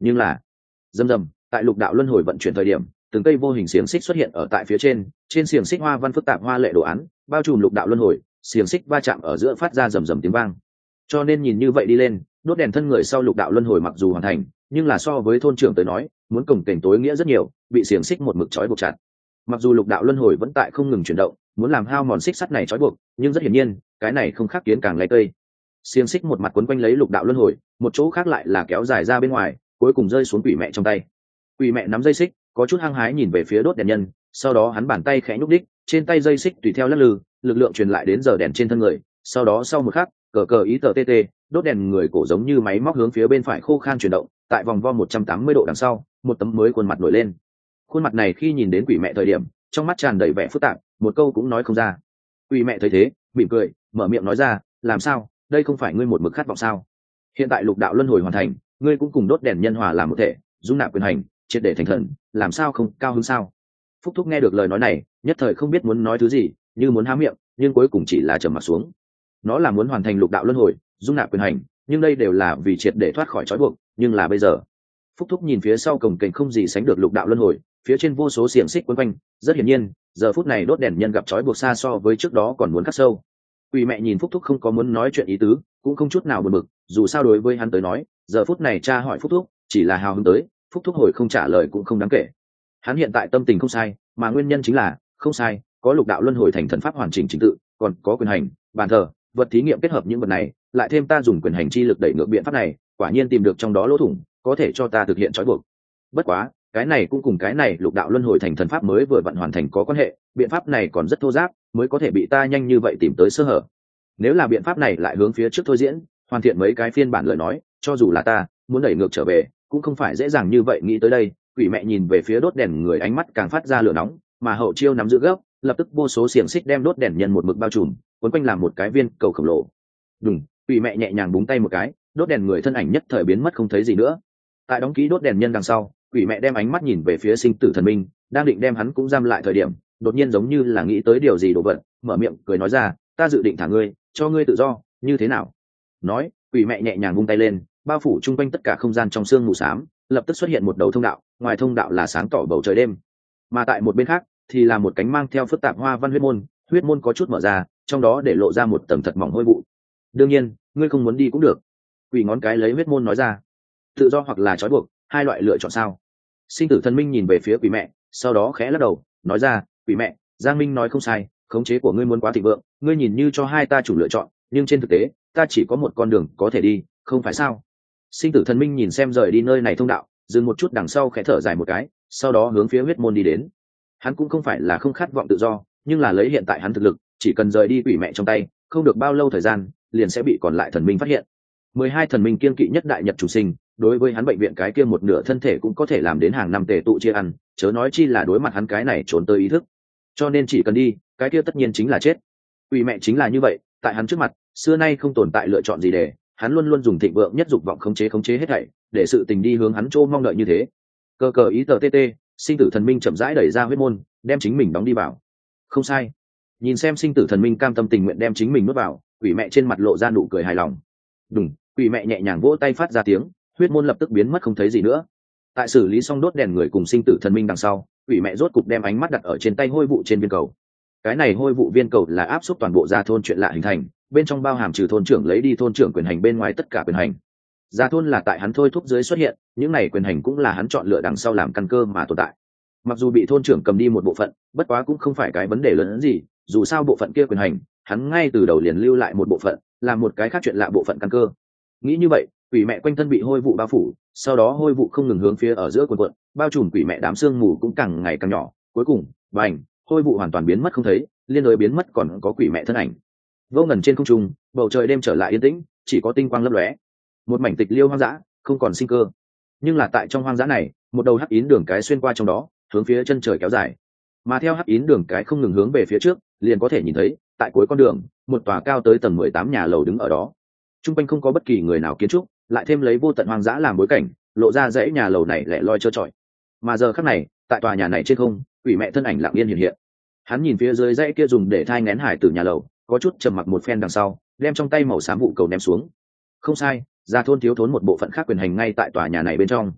Nhưng là rầm rầm, tại lục đạo luân hồi vận chuyển thời điểm, từng cây vô hình xiềng xích xuất hiện ở tại phía trên xiềng xích hoa văn phức tạp hoa lệ đồ án bao trùm lục đạo luân hồi, xiềng xích va chạm ở giữa phát ra rầm rầm tiếng vang. Cho nên nhìn như vậy đi lên, đốt đèn thân người sau lục đạo luân hồi mặc dù hoàn thành, nhưng là so với thôn trưởng tới nói muốn cổng kềnh tối nghĩa rất nhiều, bị xiềng xích một mực trói buộc chặt. Mặc dù lục đạo luân hồi vẫn tại không ngừng chuyển động, muốn làm hao mòn xích sắt này trói buộc, nhưng rất hiển nhiên cái này không khác kiến càng lấy cây. Xiềng xích một mặt quấn quanh lấy lục đạo luân hồi, một chỗ khác lại là kéo dài ra bên ngoài, cuối cùng rơi xuống quỷ mẹ trong tay. Quỷ mẹ nắm dây xích, có chút hăng hái nhìn về phía đốt đèn nhân, sau đó hắn bàn tay khẽ nhúc đích, trên tay dây xích tùy theo lắc lư, lực lượng truyền lại đến giờ đèn trên thân người. Sau đó sau một khắc, cờ cờ ý tờ tê tê, đốt đèn người cổ giống như máy móc hướng phía bên phải khô khan chuyển động, tại vòng vo 180 độ đằng sau, một tấm mới khuôn mặt nổi lên. Khuôn mặt này khi nhìn đến quỷ mẹ thời điểm, trong mắt tràn đầy vẻ phức tạp, một câu cũng nói không ra. Quỷ mẹ thấy thế, mỉm cười, mở miệng nói ra, làm sao, đây không phải ngươi một mực khát vọng sao? Hiện tại lục đạo luân hồi hoàn thành, ngươi cũng cùng đốt đèn nhân hòa làm một thể, dung nạp quyền hành, triệt để thành thần, làm sao không cao hứng sao? Phúc Thúc nghe được lời nói này, nhất thời không biết muốn nói thứ gì, như muốn há miệng, nhưng cuối cùng chỉ là trầm mặt xuống. Nó là muốn hoàn thành lục đạo luân hồi, dung nạp quyền hành, nhưng đây đều là vì triệt để thoát khỏi trói buộc, nhưng là bây giờ. Phúc Thúc nhìn phía sau cổng kềnh không gì sánh được lục đạo luân hồi, phía trên vô số xiềng xích quấn quanh, rất hiển nhiên, giờ phút này đốt đèn nhân gặp trói buộc xa so với trước đó còn muốn khắc sâu. Quỷ mẹ nhìn Phúc Thúc không có muốn nói chuyện ý tứ, cũng không chút nào buồn bực, dù sao đối với hắn tới nói, giờ phút này cha hỏi Phúc Thúc, chỉ là hào hứng tới, Phúc Thúc hồi không trả lời cũng không đáng kể. Hắn hiện tại tâm tình không sai, mà nguyên nhân chính là không sai, có lục đạo luân hồi thành thần pháp hoàn chỉnh trình tự, còn có quyền hành, bàn thờ, vật thí nghiệm kết hợp những vật này, lại thêm ta dùng quyền hành chi lực đẩy ngược biện pháp này, quả nhiên tìm được trong đó lỗ thủng, có thể cho ta thực hiện trói buộc. Bất quá, cái này cũng cùng cái này lục đạo luân hồi thành thần pháp mới vừa vận hoàn thành có quan hệ, biện pháp này còn rất thô ráp, mới có thể bị ta nhanh như vậy tìm tới sơ hở. Nếu là biện pháp này lại hướng phía trước thôi diễn, hoàn thiện mấy cái phiên bản lời nói, cho dù là ta muốn đẩy ngược trở về, cũng không phải dễ dàng như vậy. Nghĩ tới đây, quỷ mẹ nhìn về phía đốt đèn người, ánh mắt càng phát ra lửa nóng, mà hậu chiêu nắm giữ gốc, lập tức vô số xiềng xích đem đốt đèn nhân một mực bao trùm, quấn quanh làm một cái viên cầu khổng lồ. Đùng, quỷ mẹ nhẹ nhàng búng tay một cái, đốt đèn người thân ảnh nhất thời biến mất không thấy gì nữa. Tại đóng kỹ đốt đèn nhân đằng sau, quỷ mẹ đem ánh mắt nhìn về phía sinh tử thần minh, đang định đem hắn cũng giam lại thời điểm, đột nhiên giống như là nghĩ tới điều gì đồ vật, mở miệng cười nói ra, ta dự định thả ngươi, cho ngươi tự do, như thế nào? Nói, quỷ mẹ nhẹ nhàng vung tay lên, bao phủ chung quanh tất cả không gian trong sương mù xám, lập tức xuất hiện một đầu thông đạo, ngoài thông đạo là sáng tỏ bầu trời đêm, mà tại một bên khác thì là một cánh mang theo phức tạp hoa văn huyết môn có chút mở ra, trong đó để lộ ra một tầng thật mỏng hôi vụ. Đương nhiên, ngươi không muốn đi cũng được. Quỷ ngón cái lấy huyết môn nói ra, tự do hoặc là trói buộc, hai loại lựa chọn sao? Sinh tử thần minh nhìn về phía quỷ mẹ, sau đó khẽ lắc đầu, nói ra, quỷ mẹ, Giang Minh nói không sai, khống chế của ngươi muốn quá thịnh vượng, ngươi nhìn như cho hai ta chủ lựa chọn, nhưng trên thực tế ta chỉ có một con đường có thể đi, không phải sao? Sinh tử thần minh nhìn xem rời đi nơi này thông đạo, dừng một chút đằng sau khẽ thở dài một cái, sau đó hướng phía huyết môn đi đến. Hắn cũng không phải là không khát vọng tự do, nhưng là lấy hiện tại hắn thực lực, chỉ cần rời đi quỷ mẹ trong tay, không được bao lâu thời gian liền sẽ bị còn lại thần minh phát hiện. 12 thần minh kiên kỵ nhất đại nhật chủ sinh, đối với hắn bệnh viện cái kia một nửa thân thể cũng có thể làm đến hàng năm tề tụ chia ăn, chớ nói chi là đối mặt hắn cái này trốn tới ý thức. Cho nên chỉ cần đi, cái kia tất nhiên chính là chết. Quỷ mẹ chính là như vậy, tại hắn trước mặt, xưa nay không tồn tại lựa chọn gì để, hắn luôn luôn dùng thịnh vượng nhất dục vọng khống chế hết thảy, để sự tình đi hướng hắn chỗ mong đợi như thế. Cờ cờ ý tờ tt, sinh tử thần minh chậm rãi đẩy ra huyết môn, đem chính mình đóng đi vào. Không sai. Nhìn xem sinh tử thần minh cam tâm tình nguyện đem chính mình nuốt vào, quỷ mẹ trên mặt lộ ra nụ cười hài lòng. Đùng, quỷ mẹ nhẹ nhàng vỗ tay phát ra tiếng, huyết môn lập tức biến mất không thấy gì nữa. Tại xử lý xong đốt đèn người cùng sinh tử thần minh đằng sau, quỷ mẹ rốt cục đem ánh mắt đặt ở trên tay hôi vụ trên viên cầu. Cái này hôi vụ viên cầu là áp suất toàn bộ gia thôn chuyện lạ hình thành, bên trong bao hàm trừ thôn trưởng lấy đi thôn trưởng quyền hành bên ngoài tất cả quyền hành. Gia thôn là tại hắn thôi thúc dưới xuất hiện, những này quyền hành cũng là hắn chọn lựa đằng sau làm căn cơ mà tồn tại. Mặc dù bị thôn trưởng cầm đi một bộ phận, bất quá cũng không phải cái vấn đề lớn hơn gì, dù sao bộ phận kia quyền hành, hắn ngay từ đầu liền lưu lại một bộ phận, làm một cái khác chuyện lạ bộ phận căn cơ. Nghĩ như vậy, quỷ mẹ quanh thân bị hôi vụ bao phủ, sau đó hôi vụ không ngừng hướng phía ở giữa quần quận, bao trùm quỷ mẹ đám xương mù cũng càng ngày càng nhỏ, cuối cùng, bành, hôi vụ hoàn toàn biến mất không thấy, liên đối biến mất còn có quỷ mẹ thân ảnh. Vô ngần trên không trung, bầu trời đêm trở lại yên tĩnh, chỉ có tinh quang lấp lóe. Một mảnh tịch liêu hoang dã, không còn sinh cơ. Nhưng là tại trong hoang dã này, một đầu hắc yến đường cái xuyên qua trong đó, hướng phía chân trời kéo dài. Mà theo hắc yến đường cái không ngừng hướng về phía trước, liền có thể nhìn thấy, tại cuối con đường, một tòa cao tới tầng 18 nhà lầu đứng ở đó. Trung quanh không có bất kỳ người nào kiến trúc, lại thêm lấy vô tận hoang dã làm bối cảnh, lộ ra dãy nhà lầu này lẻ loi trơ trọi. Mà giờ khắc này, tại tòa nhà này trên không, quỷ mẹ thân ảnh lặng yên hiện hiện. Hắn nhìn phía dưới dãy kia dùng để thai nghén hải tử nhà lầu, có chút trầm mặc một phen đằng sau, đem trong tay màu xám vụ cầu ném xuống. Không sai, gia thôn thiếu thốn một bộ phận khác quyền hành ngay tại tòa nhà này bên trong.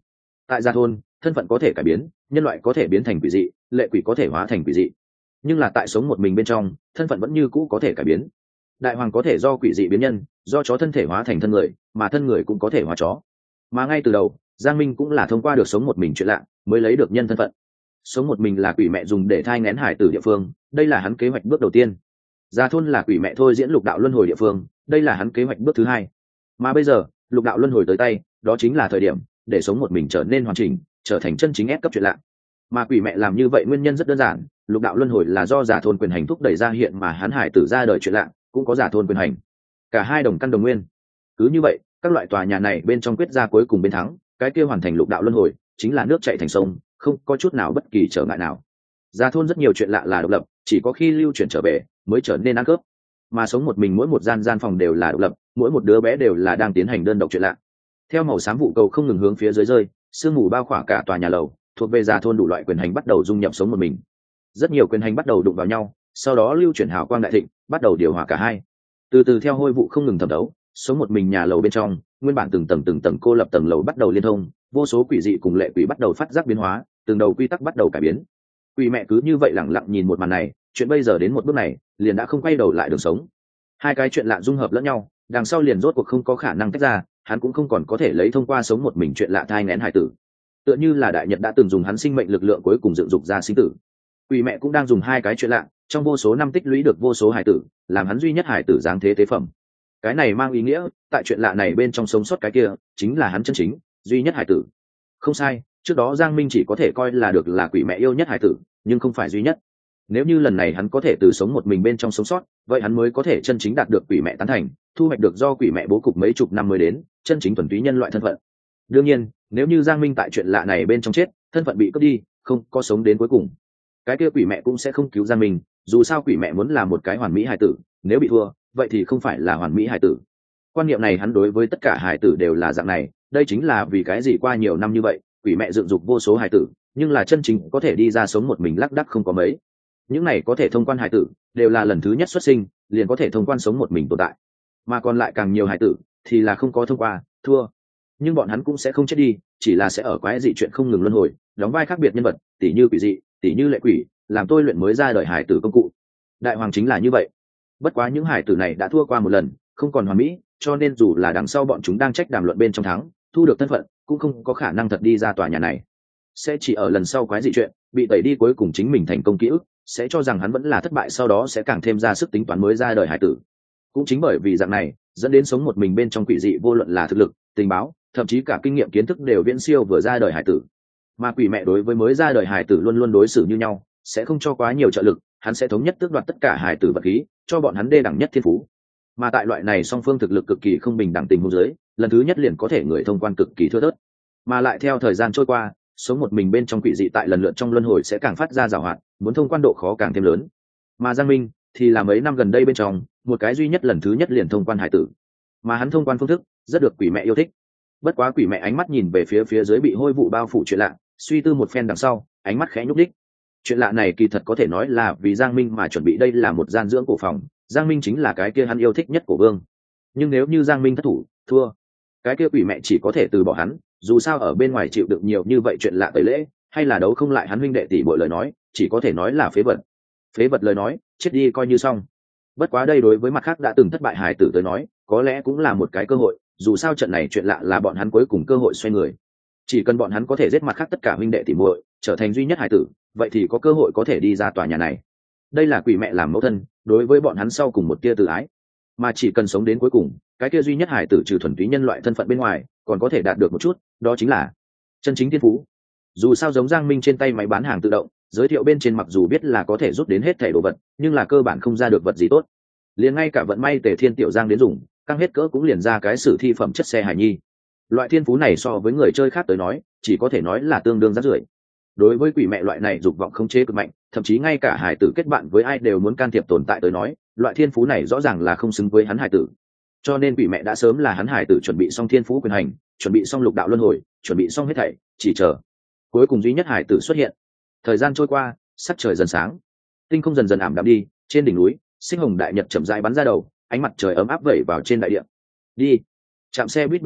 Tại gia thôn, thân phận có thể cải biến, nhân loại có thể biến thành quỷ dị, lệ quỷ có thể hóa thành quỷ dị, nhưng là tại sống một mình bên trong, thân phận vẫn như cũ có thể cải biến. Đại hoàng có thể do quỷ dị biến nhân, do chó thân thể hóa thành thân người, mà thân người cũng có thể hóa chó. Mà ngay từ đầu, Giang Minh cũng là thông qua được sống một mình chuyện lạ mới lấy được nhân thân phận. Sống một mình là quỷ mẹ dùng để thai nghén hải tử địa phương, đây là hắn kế hoạch bước đầu tiên. Gia thôn là quỷ mẹ thôi diễn lục đạo luân hồi địa phương, đây là hắn kế hoạch bước thứ hai. Mà bây giờ, lục đạo luân hồi tới tay, đó chính là thời điểm để sống một mình trở nên hoàn chỉnh, trở thành chân chính ép cấp chuyện lạ. Mà quỷ mẹ làm như vậy nguyên nhân rất đơn giản, lục đạo luân hồi là do giả thôn quyền hành thúc đẩy ra hiện mà hắn hải tử ra đời chuyện lạ, cũng có giả thôn quyền hành, cả hai đồng căn đồng nguyên. Cứ như vậy, các loại tòa nhà này bên trong quyết ra cuối cùng bên thắng, cái kia hoàn thành lục đạo luân hồi chính là nước chảy thành sông, không có chút nào bất kỳ trở ngại nào. Giả thôn rất nhiều chuyện lạ là độc lập, chỉ có khi lưu chuyển trở về mới trở nên ăn cướp. Mà sống một mình mỗi một gian phòng đều là độc lập, mỗi một đứa bé đều là đang tiến hành đơn độc chuyện lạ. Theo màu xám vụ cầu không ngừng hướng phía dưới rơi, sương mù bao khỏa cả tòa nhà lầu, thuộc về giả thôn đủ loại quyền hành bắt đầu dung nhập sống một mình. Rất nhiều quyền hành bắt đầu đụng vào nhau, sau đó lưu chuyển hào quang đại thịnh, bắt đầu điều hòa cả hai. Từ từ theo hôi vụ không ngừng thẩm thấu, sống một mình nhà lầu bên trong, nguyên bản từng tầng cô lập tầng lầu bắt đầu liên thông, vô số quỷ dị cùng lệ quỷ bắt đầu phát giác biến hóa, từng đầu quy tắc bắt đầu cải biến. Quỷ mẹ cứ như vậy lặng lặng nhìn một màn này, chuyện bây giờ đến một bước này, liền đã không quay đầu lại đường sống. Hai cái chuyện lạ dung hợp lẫn nhau, đằng sau liền rốt cuộc không có khả năng tách ra, hắn cũng không còn có thể lấy thông qua sống một mình chuyện lạ thai nghén hải tử. Tựa như là đại nhật đã từng dùng hắn sinh mệnh lực lượng cuối cùng dựng dục ra sinh tử, quỷ mẹ cũng đang dùng hai cái chuyện lạ, trong vô số năm tích lũy được vô số hải tử, làm hắn duy nhất hải tử dáng thế tế phẩm. Cái này mang ý nghĩa, tại chuyện lạ này bên trong sống sót cái kia, chính là hắn chân chính duy nhất hải tử. Không sai, trước đó Giang Minh chỉ có thể coi là được là quỷ mẹ yêu nhất hải tử, nhưng không phải duy nhất. Nếu như lần này hắn có thể từ sống một mình bên trong sống sót, vậy hắn mới có thể chân chính đạt được quỷ mẹ tán thành, thu hoạch được do quỷ mẹ bố cục mấy chục năm mới đến chân chính thuần túy nhân loại thân phận. Đương nhiên, nếu như Giang Minh tại chuyện lạ này bên trong chết, thân phận bị cướp đi, không có sống đến cuối cùng, cái kia quỷ mẹ cũng sẽ không cứu Giang Minh, dù sao quỷ mẹ muốn là một cái hoàn mỹ hài tử, nếu bị thua, vậy thì không phải là hoàn mỹ hài tử. Quan niệm này hắn đối với tất cả hài tử đều là dạng này, đây chính là vì cái gì qua nhiều năm như vậy, quỷ mẹ dựng dục vô số hài tử, nhưng là chân chính có thể đi ra sống một mình lác đác không có mấy. Những này có thể thông quan hài tử, đều là lần thứ nhất xuất sinh, liền có thể thông quan sống một mình tồn tại. Mà còn lại càng nhiều hài tử, thì là không có thông qua, thua. Nhưng bọn hắn cũng sẽ không chết đi, chỉ là sẽ ở quái dị chuyện không ngừng luân hồi, đóng vai khác biệt nhân vật, tỉ như quỷ dị, tỉ như lệ quỷ, làm tôi luyện mới ra đời hải tử công cụ. Đại hoàng chính là như vậy. Bất quá những hải tử này đã thua qua một lần, không còn hoàn mỹ, cho nên dù là đằng sau bọn chúng đang trách đàm luận bên trong thắng, thu được thân phận, cũng không có khả năng thật đi ra tòa nhà này. Sẽ chỉ ở lần sau quái dị chuyện bị tẩy đi cuối cùng chính mình thành công ký ức, sẽ cho rằng hắn vẫn là thất bại, sau đó sẽ càng thêm ra sức tính toán mới ra đời hải tử. Cũng chính bởi vì dạng này, dẫn đến sống một mình bên trong quỷ dị vô luận là thực lực, tình báo, thậm chí cả kinh nghiệm kiến thức đều viễn siêu vừa ra đời hải tử. Mà quỷ mẹ đối với mới ra đời hải tử luôn luôn đối xử như nhau, sẽ không cho quá nhiều trợ lực, hắn sẽ thống nhất tước đoạt tất cả hải tử vật khí, cho bọn hắn đê đẳng nhất thiên phú. Mà tại loại này song phương thực lực cực kỳ không bình đẳng tình huống dưới, lần thứ nhất liền có thể người thông quan cực kỳ thưa thớt. Mà lại theo thời gian trôi qua, sống một mình bên trong quỷ dị tại lần lượt trong luân hồi sẽ càng phát ra giàu hoạt, muốn thông quan độ khó càng thêm lớn. Mà Giang Minh thì là mấy năm gần đây bên trong, một cái duy nhất lần thứ nhất liền thông quan hải tử. Mà hắn thông quan phương thức rất được quỷ mẹ yêu thích. Bất quá quỷ mẹ ánh mắt nhìn về phía dưới bị hôi vụ bao phủ chuyện lạ, suy tư một phen đằng sau, ánh mắt khẽ nhúc đích. Chuyện lạ này kỳ thật có thể nói là vì Giang Minh mà chuẩn bị, đây là một gian dưỡng cổ phòng, Giang Minh chính là cái kia hắn yêu thích nhất của vương. Nhưng nếu như Giang Minh thất thủ, thua, cái kia quỷ mẹ chỉ có thể từ bỏ hắn, dù sao ở bên ngoài chịu đựng nhiều như vậy chuyện lạ tẩy lễ, hay là đấu không lại hắn huynh đệ tỷ muội lời nói, chỉ có thể nói là phế vật. Phế vật lời nói, chết đi coi như xong. Bất quá đây đối với mặt khác đã từng thất bại hài tử tới nói, có lẽ cũng là một cái cơ hội, dù sao trận này chuyện lạ là bọn hắn cuối cùng cơ hội xoay người. Chỉ cần bọn hắn có thể giết mặt khác tất cả huynh đệ tỷ muội, trở thành duy nhất hài tử, vậy thì có cơ hội có thể đi ra tòa nhà này. Đây là quỷ mẹ làm mẫu thân đối với bọn hắn sau cùng một tia tự ái, mà chỉ cần sống đến cuối cùng, cái kia duy nhất hài tử trừ thuần túy nhân loại thân phận bên ngoài, còn có thể đạt được một chút, đó chính là chân chính thiên phú. Dù sao giống Giang Minh trên tay máy bán hàng tự động, giới thiệu bên trên mặc dù biết là có thể rút đến hết thẻ đồ vật, nhưng là cơ bản không ra được vật gì tốt. Liền ngay cả vận may Tề Thiên Tiểu Giang đến dùng, căng hết cỡ cũng liền ra cái sử thi phẩm chất xe hài nhi. Loại thiên phú này so với người chơi khác tới nói, chỉ có thể nói là tương đương rác rưởi. Đối với quỷ mẹ loại này dục vọng khống chế cực mạnh, thậm chí ngay cả hài tử kết bạn với ai đều muốn can thiệp tồn tại tới nói, loại thiên phú này rõ ràng là không xứng với hắn hài tử. Cho nên quỷ mẹ đã sớm là hắn hài tử chuẩn bị xong thiên phú quyền hành, chuẩn bị xong lục đạo luân hồi, chuẩn bị xong hết thảy, chỉ chờ cuối cùng duy nhất hài tử xuất hiện. Thời gian trôi qua, sắc trời dần sáng, tinh không dần dần ảm đạm đi, trên đỉnh núi, sinh hồng đại nhật chậm rãi bắn ra đầu, ánh mặt trời ấm áp vẩy vào trên đại địa. Đi. Trạm xe buýt bên cạnh,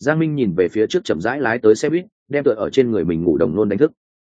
Giang Minh nhìn về phía trước chậm rãi lái tới xe buýt, đem tựa ở trên người mình ngủ đồng nôn đánh thức.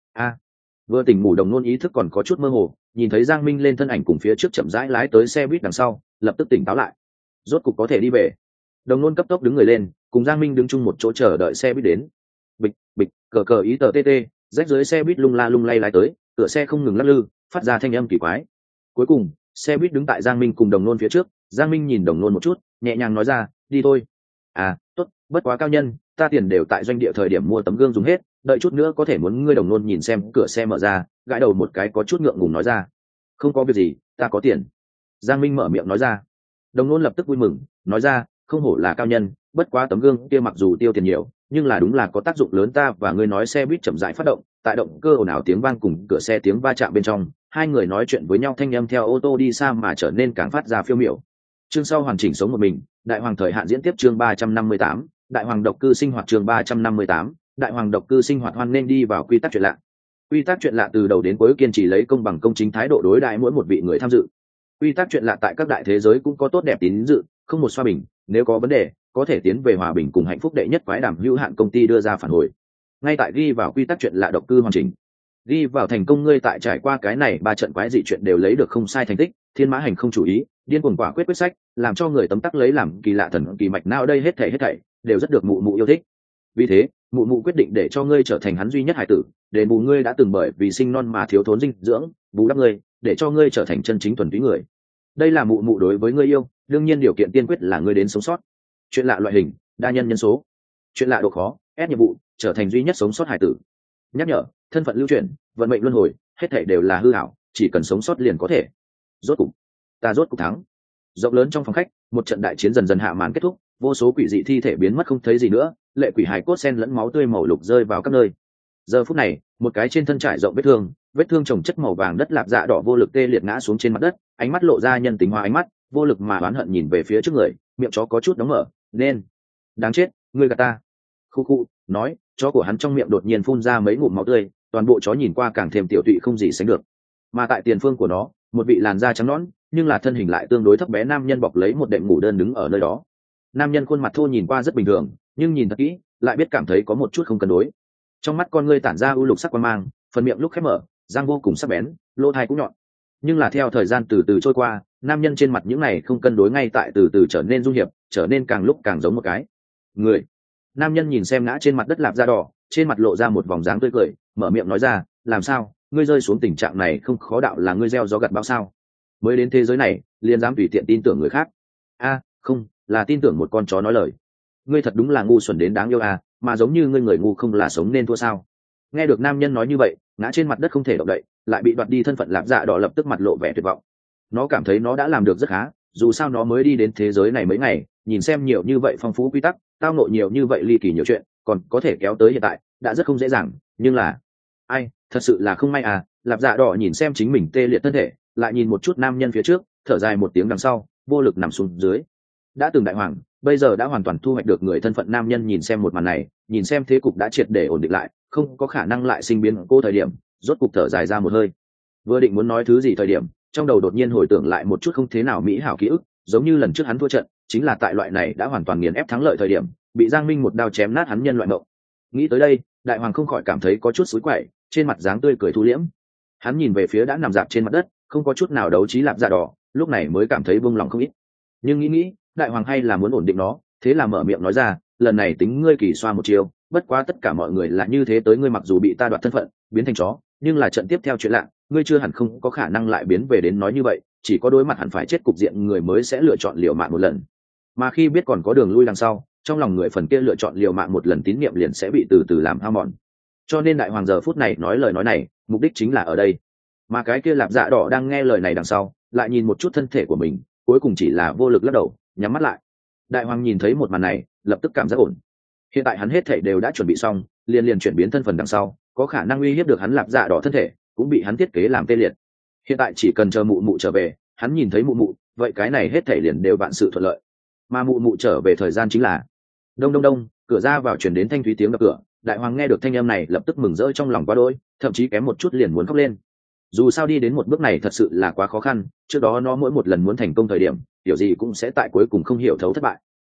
Vừa tỉnh ngủ đồng nôn ý thức còn có chút mơ hồ, nhìn thấy Giang Minh lên thân ảnh cùng phía trước chậm rãi lái tới xe buýt đằng sau, lập tức tỉnh táo lại. Rốt cục có thể đi về. Đồng nôn cấp tốc đứng người lên, cùng Giang Minh đứng chung một chỗ chờ đợi xe buýt đến. Bịch bịch, cờ cờ ý tờ tê, rách dưới xe buýt lung la lung lay lái tới, cửa xe không ngừng lắc lư, phát ra thanh âm kỳ quái. Cuối cùng, xe buýt đứng tại Giang Minh cùng đồng nôn phía trước. Giang Minh nhìn đồng nôn một chút, nhẹ nhàng nói ra, đi thôi. Tốt, bất quá cao nhân, ta tiền đều tại doanh địa thời điểm mua tấm gương dùng hết, đợi chút nữa có thể muốn ngươi. Đồng nôn nhìn xem cửa xe mở ra, gãi đầu một cái có chút ngượng ngùng nói ra, không có việc gì, ta có tiền. Giang Minh mở miệng nói ra. Đồng nôn lập tức vui mừng, nói ra, không hổ là cao nhân, bất quá tấm gương kia mặc dù tiêu tiền nhiều, nhưng là đúng là có tác dụng lớn. Ta và ngươi nói xe buýt chậm rãi phát động, tại động cơ ồn ào tiếng vang cùng cửa xe tiếng va chạm bên trong, hai người nói chuyện với nhau thanh âm theo ô tô đi xa mà trở nên càng phát ra phiêu miểu. Chương sau hoàn chỉnh sống một mình, đại hoàng thời hạn diễn tiếp chương 358, đại hoàng độc cư sinh hoạt chương 358, đại hoàng độc cư sinh hoạt. Hoan nên đi vào quy tắc chuyện lạ. Quy tắc chuyện lạ từ đầu đến cuối kiên trì lấy công bằng công chính thái độ đối đãi mỗi một vị người tham dự. Quy tắc chuyện lạ tại các đại thế giới cũng có tốt đẹp tín dự, không một xoa bình, nếu có vấn đề, có thể tiến về hòa bình cùng hạnh phúc đệ nhất quái đàm hữu hạn công ty đưa ra phản hồi. Ngay tại ghi vào quy tắc chuyện lạ độc cư hoàn chỉnh. Ghi vào thành công ngươi tại trải qua cái này 3 trận quái dị chuyện đều lấy được không sai thành tích, thiên mã hành không chủ ý, điên cuồng quả quyết sách, làm cho người tấm tắc lấy làm kỳ lạ thần kỳ mạch não đây hết thảy đều rất được mụ mụ yêu thích. Vì thế, mụ mụ quyết định để cho ngươi trở thành hắn duy nhất hải tử, để bù ngươi đã từng bởi vì sinh non mà thiếu thốn dinh dưỡng, bù đắp ngươi, để cho ngươi trở thành chân chính thuần túy người. Đây là mụ mụ đối với ngươi yêu, đương nhiên điều kiện tiên quyết là ngươi đến sống sót. Chuyện lạ loại hình, đa nhân nhân số. Chuyện lạ độ khó, ép nhiệm vụ, trở thành duy nhất sống sót hải tử. Nhắc nhở, thân phận lưu chuyển, vận mệnh luân hồi, hết thảy đều là hư ảo, chỉ cần sống sót liền có thể. Rốt cục thắng. Rộng lớn trong phòng khách, một trận đại chiến dần dần hạ màn kết thúc, vô số quỷ dị thi thể biến mất không thấy gì nữa, lệ quỷ hài cốt sen lẫn máu tươi màu lục rơi vào các nơi. Giờ phút này, một cái trên thân trải rộng vết thương chồng chất màu vàng đất lạp dạ đỏ vô lực tê liệt ngã xuống trên mặt đất, ánh mắt lộ ra nhân tính hóa ánh mắt, vô lực mà oán hận nhìn về phía trước người, miệng chó có chút đóng mở, nên đáng chết, ngươi gạt ta. Khu, nói, chó của hắn trong miệng đột nhiên phun ra mấy ngụm máu tươi, toàn bộ chó nhìn qua càng thêm tiểu tụy không gì sánh được. Mà tại tiền phương của nó, một vị làn da trắng nõn, nhưng là thân hình lại tương đối thấp bé nam nhân bọc lấy một đệm ngủ đơn đứng ở nơi đó. Nam nhân khuôn mặt thô nhìn qua rất bình thường, nhưng nhìn thật kỹ, lại biết cảm thấy có một chút không cân đối. Trong mắt con ngươi tản ra u lục sắc quang mang, phần miệng lúc khép mở, răng vô cùng sắc bén, lỗ tai cũng nhọn. Nhưng là theo thời gian từ từ trôi qua, nam nhân trên mặt những này không cân đối ngay tại từ từ trở nên du hiệp, trở nên càng lúc càng giống một cái người. Nam nhân nhìn xem ngã trên mặt đất lạp da đỏ, trên mặt lộ ra một vòng dáng tươi cười, mở miệng nói ra, làm sao, ngươi rơi xuống tình trạng này không khó đạo là ngươi gieo gió gặt bão sao? Mới đến thế giới này, liền dám tùy tiện tin tưởng người khác? Không, là tin tưởng một con chó nói lời. Ngươi thật đúng là ngu xuẩn đến đáng yêu mà giống như ngươi người ngu không là sống nên thua sao? Nghe được nam nhân nói như vậy, ngã trên mặt đất không thể động đậy, lại bị đoạt đi thân phận lạp dạ đỏ lập tức mặt lộ vẻ tuyệt vọng. Nó cảm thấy nó đã làm được rất khá, dù sao nó mới đi đến thế giới này mấy ngày, nhìn xem nhiều như vậy phong phú quy tắc, tao nộ nhiều như vậy ly kỳ nhiều chuyện, còn có thể kéo tới hiện tại, đã rất không dễ dàng. Nhưng là, thật sự là không may lạp dạ đỏ nhìn xem chính mình tê liệt thân thể, lại nhìn một chút nam nhân phía trước, thở dài một tiếng đằng sau, vô lực nằm xuống dưới. Đã từng đại hoàng, bây giờ đã hoàn toàn thu hoạch được người thân phận nam nhân nhìn xem một màn này, nhìn xem thế cục đã triệt để ổn định lại, không có khả năng lại sinh biến cô thời điểm, rốt cục thở dài ra một hơi. Vừa định muốn nói thứ gì thời điểm, trong đầu đột nhiên hồi tưởng lại một chút không thế nào mỹ hảo ký ức, giống như lần trước hắn thua trận, chính là tại loại này đã hoàn toàn nghiền ép thắng lợi thời điểm, bị Giang Minh một đao chém nát hắn nhân loại mộng. Nghĩ tới đây, đại hoàng không khỏi cảm thấy có chút xối quậy, trên mặt dáng tươi cười thu liễm. Hắn nhìn về phía đã nằm dạp trên mặt đất, không có chút nào đấu trí lạp dạ đỏ, lúc này mới cảm thấy buông lòng không ít. Nhưng nghĩ, đại hoàng hay là muốn ổn định nó, thế là mở miệng nói ra, lần này tính ngươi kỳ xoa một chiều, bất quá tất cả mọi người là như thế tới ngươi mặc dù bị ta đoạt thân phận, biến thành chó, nhưng là trận tiếp theo chuyện lạ, ngươi chưa hẳn không có khả năng lại biến về đến nói như vậy, chỉ có đối mặt hẳn phải chết cục diện người mới sẽ lựa chọn liều mạng một lần. Mà khi biết còn có đường lui đằng sau, trong lòng người phần kia lựa chọn liều mạng một lần tín niệm liền sẽ bị từ từ làm hao mòn. Cho nên đại hoàng giờ phút này nói lời nói này, mục đích chính là ở đây. Mà cái kia lạp dạ đỏ đang nghe lời này đằng sau, lại nhìn một chút thân thể của mình, cuối cùng chỉ là vô lực lắc đầu, nhắm mắt lại. Đại hoàng nhìn thấy một màn này, lập tức cảm giác ổn. Hiện tại hắn hết thể đều đã chuẩn bị xong, liền chuyển biến thân phần đằng sau, có khả năng uy hiếp được hắn lạp dạ đỏ thân thể, cũng bị hắn thiết kế làm tê liệt. Hiện tại chỉ cần chờ mụ mụ trở về, hắn nhìn thấy mụ mụ, vậy cái này hết thể liền đều vạn sự thuận lợi. Mà mụ mụ trở về thời gian chính là đông đông đông, cửa ra vào chuyển đến thanh thúy tiếng đập cửa. Đại hoàng nghe được thanh âm này lập tức mừng rỡ trong lòng quá đỗi, thậm chí kém một chút liền muốn khóc lên. Dù sao đi đến một bước này thật sự là quá khó khăn, trước đó nó mỗi một lần muốn thành công thời điểm, điều gì cũng sẽ tại cuối cùng không hiểu thấu thất bại.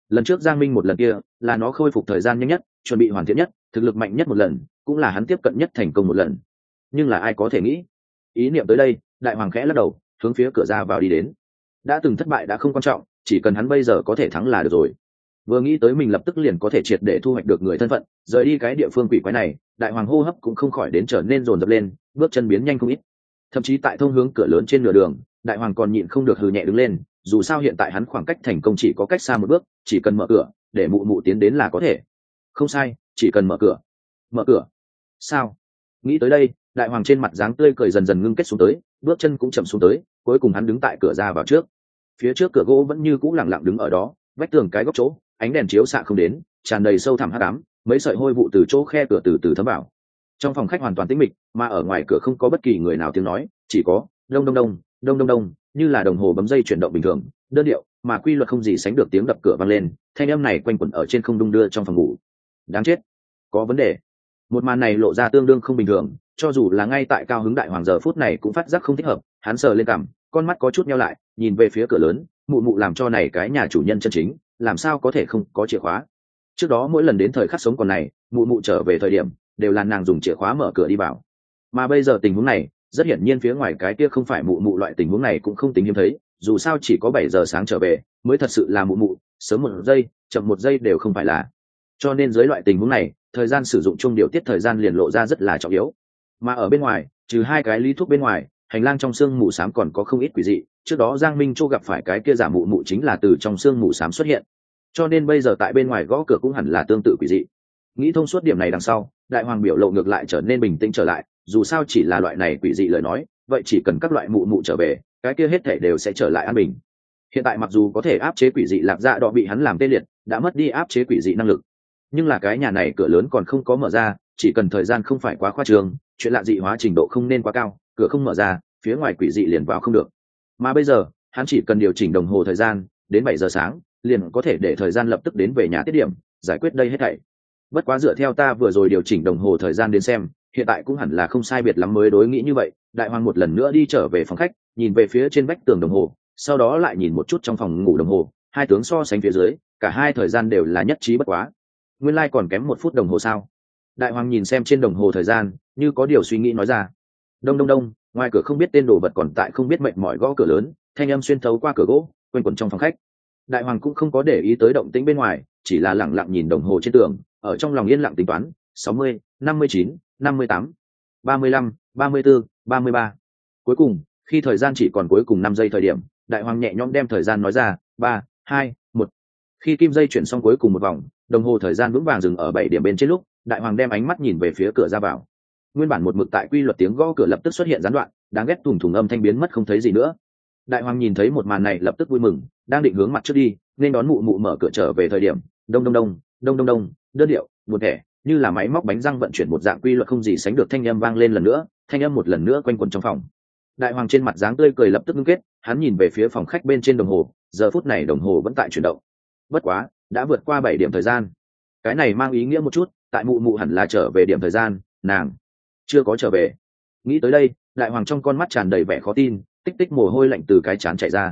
Lần trước Giang Minh một lần kia là nó khôi phục thời gian nhanh nhất, chuẩn bị hoàn thiện nhất, thực lực mạnh nhất một lần, cũng là hắn tiếp cận nhất thành công một lần. Nhưng là ai có thể nghĩ, ý niệm tới đây, đại hoàng khẽ lắc đầu, hướng phía cửa ra vào đi đến. Đã từng thất bại đã không quan trọng, chỉ cần hắn bây giờ có thể thắng là được rồi. Vừa nghĩ tới mình lập tức liền có thể triệt để thu hoạch được người thân phận, rời đi cái địa phương quỷ quái này, đại hoàng hô hấp cũng không khỏi đến trở nên dồn dập lên, bước chân biến nhanh không ít. Thậm chí tại thông hướng cửa lớn trên nửa đường, đại hoàng còn nhịn không được hừ nhẹ đứng lên, dù sao hiện tại hắn khoảng cách thành công chỉ có cách xa một bước, chỉ cần mở cửa để mụ mụ tiến đến là có thể. Không sai, chỉ cần mở cửa. Mở cửa? Sao? Nghĩ tới đây, đại hoàng trên mặt dáng tươi cười dần dần ngưng kết xuống tới, bước chân cũng chậm xuống tới, cuối cùng hắn đứng tại cửa ra vào trước. Phía trước cửa gỗ vẫn như cũ lặng lặng đứng ở đó, vách tường cái góc chỗ, ánh đèn chiếu xạ không đến, tràn đầy sâu thẳm hắc ám, mấy sợi hôi vụ từ chỗ khe cửa từ từ thấm vào. Trong phòng khách hoàn toàn tĩnh mịch, mà ở ngoài cửa không có bất kỳ người nào tiếng nói, chỉ có đông đông đông, đông đông đông, như là đồng hồ bấm dây chuyển động bình thường, đơn điệu mà quy luật không gì sánh được tiếng đập cửa vang lên, thanh âm này quanh quẩn ở trên không đung đưa trong phòng ngủ. Đáng chết, có vấn đề. Một màn này lộ ra tương đương không bình thường, cho dù là ngay tại cao hứng đại hoàng giờ phút này cũng phát giác không thích hợp, hắn sờ lên cằm, con mắt có chút nheo lại, nhìn về phía cửa lớn, mụ mụ làm cho này cái nhà chủ nhân chân chính, làm sao có thể không có chìa khóa. Trước đó mỗi lần đến thời khắc sống còn này, mụ mụ trở về thời điểm đều là nàng dùng chìa khóa mở cửa đi vào, mà bây giờ tình huống này rất hiển nhiên phía ngoài cái kia không phải mụ mụ, loại tình huống này cũng không tính hiếm thấy, dù sao chỉ có 7 giờ sáng trở về mới thật sự là mụ mụ, sớm một giây chậm một giây đều không phải là. Cho nên dưới loại tình huống này, thời gian sử dụng chung điều tiết thời gian liền lộ ra rất là trọng yếu. Mà ở bên ngoài, trừ hai cái lý thuốc bên ngoài, hành lang trong xương mù xám còn có không ít quỷ dị, trước đó Giang Minh Châu gặp phải cái kia giả mụ mụ chính là từ trong xương mù xám xuất hiện, cho nên bây giờ tại bên ngoài gõ cửa cũng hẳn là tương tự quỷ dị. Nghĩ thông suốt điểm này đằng sau, đại hoàng biểu lộ ngược lại trở nên bình tĩnh trở lại, dù sao chỉ là loại này quỷ dị lời nói, vậy chỉ cần các loại mụ mụ trở về, cái kia hết thể đều sẽ trở lại an bình. Hiện tại mặc dù có thể áp chế quỷ dị lạc dạ đỏ bị hắn làm tê liệt, đã mất đi áp chế quỷ dị năng lực, nhưng là cái nhà này cửa lớn còn không có mở ra, chỉ cần thời gian không phải quá khoa trương, chuyện lạ dị hóa trình độ không nên quá cao, cửa không mở ra, phía ngoài quỷ dị liền vào không được. Mà bây giờ hắn chỉ cần điều chỉnh đồng hồ thời gian đến 7 giờ sáng, liền có thể để thời gian lập tức đến về nhà tiết điểm, giải quyết đây hết thảy. Bất quá dựa theo ta vừa rồi điều chỉnh đồng hồ thời gian đến xem, hiện tại cũng hẳn là không sai biệt lắm mới đối nghĩ như vậy. Đại hoàng một lần nữa đi trở về phòng khách, nhìn về phía trên vách tường đồng hồ, sau đó lại nhìn một chút trong phòng ngủ đồng hồ, hai tướng so sánh phía dưới, cả hai thời gian đều là nhất trí bất quá. Nguyên lai còn kém 1 phút đồng hồ sao? Đại hoàng nhìn xem trên đồng hồ thời gian, như có điều suy nghĩ nói ra. Đông đông đông, ngoài cửa không biết tên đồ vật còn tại không biết mệt mỏi gõ cửa lớn, thanh âm xuyên thấu qua cửa gỗ quanh quẩn trong phòng khách. Đại hoàng cũng không có để ý tới động tĩnh bên ngoài, chỉ là lẳng lặng nhìn đồng hồ trên tường, ở trong lòng yên lặng tính toán 60, 59, 58, 35, 34, 33. Cuối cùng khi thời gian chỉ còn cuối cùng 5 giây thời điểm, đại hoàng nhẹ nhõm đem thời gian nói ra 3, 2, 1. Khi kim dây chuyển xong cuối cùng một vòng, đồng hồ thời gian vững vàng dừng ở 7 điểm bên trên lúc, đại hoàng đem ánh mắt nhìn về phía cửa ra vào. Nguyên bản một mực tại quy luật tiếng gõ cửa lập tức xuất hiện gián đoạn, đáng ghét thùng thùng âm thanh biến mất không thấy gì nữa. Đại hoàng nhìn thấy một màn này lập tức vui mừng, đang định hướng mặt trước đi nên đón mụ mụ mở cửa trở về thời điểm, đông đông đông, đông đông đông, đơn điệu một thẻ như là máy móc bánh răng vận chuyển một dạng quy luật không gì sánh được thanh âm vang lên lần nữa, thanh âm một lần nữa quanh quẩn trong phòng. Đại hoàng trên mặt dáng tươi cười lập tức ngưng kết, hắn nhìn về phía phòng khách bên trên đồng hồ, giờ phút này đồng hồ vẫn tại chuyển động. Bất quá đã vượt qua 7 điểm thời gian, cái này mang ý nghĩa một chút, tại mụ mụ hẳn là trở về điểm thời gian, nàng chưa có trở về. Nghĩ tới đây, đại hoàng trong con mắt tràn đầy vẻ khó tin, tích tích mồ hôi lạnh từ cái trán chạy ra.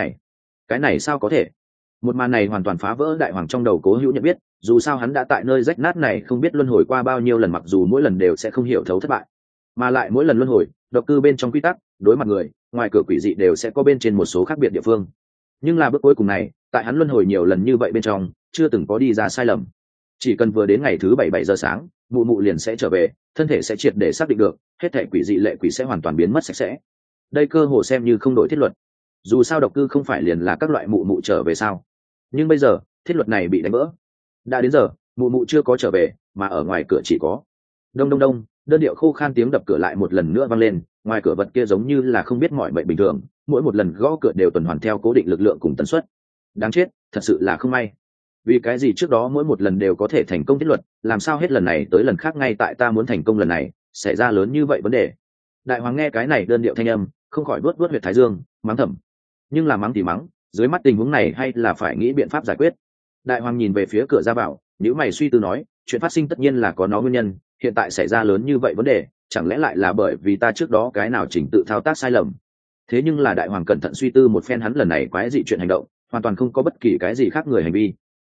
Cái này sao có thể? Một màn này hoàn toàn phá vỡ đại hoàng trong đầu cố hữu nhận biết, dù sao hắn đã tại nơi rách nát này không biết luân hồi qua bao nhiêu lần, mặc dù mỗi lần đều sẽ không hiểu thấu thất bại, mà lại mỗi lần luân hồi độc cư bên trong quy tắc, đối mặt người ngoài cửa quỷ dị đều sẽ có bên trên một số khác biệt địa phương, nhưng là bước cuối cùng này, tại hắn luân hồi nhiều lần như vậy bên trong chưa từng có đi ra sai lầm. Chỉ cần vừa đến ngày thứ 7 giờ sáng, mụ mụ liền sẽ trở về, thân thể sẽ triệt để xác định được, hết thảy quỷ dị lệ quỷ sẽ hoàn toàn biến mất sạch sẽ. Đây cơ hồ xem như không đổi thiết luật, dù sao độc cư không phải liền là các loại mụ mụ trở về sao? Nhưng bây giờ thiết luật này bị đánh vỡ. Đã đến giờ, mụ mụ chưa có trở về, mà ở ngoài cửa chỉ có đông đông đông, đơn điệu khô khan tiếng đập cửa lại một lần nữa vang lên. Ngoài cửa vật kia giống như là không biết mọi mệnh bình thường, mỗi một lần gõ cửa đều tuần hoàn theo cố định lực lượng cùng tần suất. Đáng chết, thật sự là không may. Vì cái gì trước đó mỗi một lần đều có thể thành công thiết luật, làm sao hết lần này tới lần khác ngay tại ta muốn thành công lần này xảy ra lớn như vậy vấn đề? Đại hoàng nghe cái này đơn điệu thanh âm, không khỏi vuốt vuốt huyệt thái dương, mắng thầm. Nhưng là mắng thì mắng, dưới mắt tình huống này hay là phải nghĩ biện pháp giải quyết. Đại hoàng nhìn về phía cửa ra vào, nếu mày suy tư nói, chuyện phát sinh tất nhiên là có nó nguyên nhân, hiện tại xảy ra lớn như vậy vấn đề, chẳng lẽ lại là bởi vì ta trước đó cái nào chỉnh tự thao tác sai lầm? Thế nhưng là đại hoàng cẩn thận suy tư một phen, hắn lần này quái dị chuyện hành động, hoàn toàn không có bất kỳ cái gì khác người hành vi.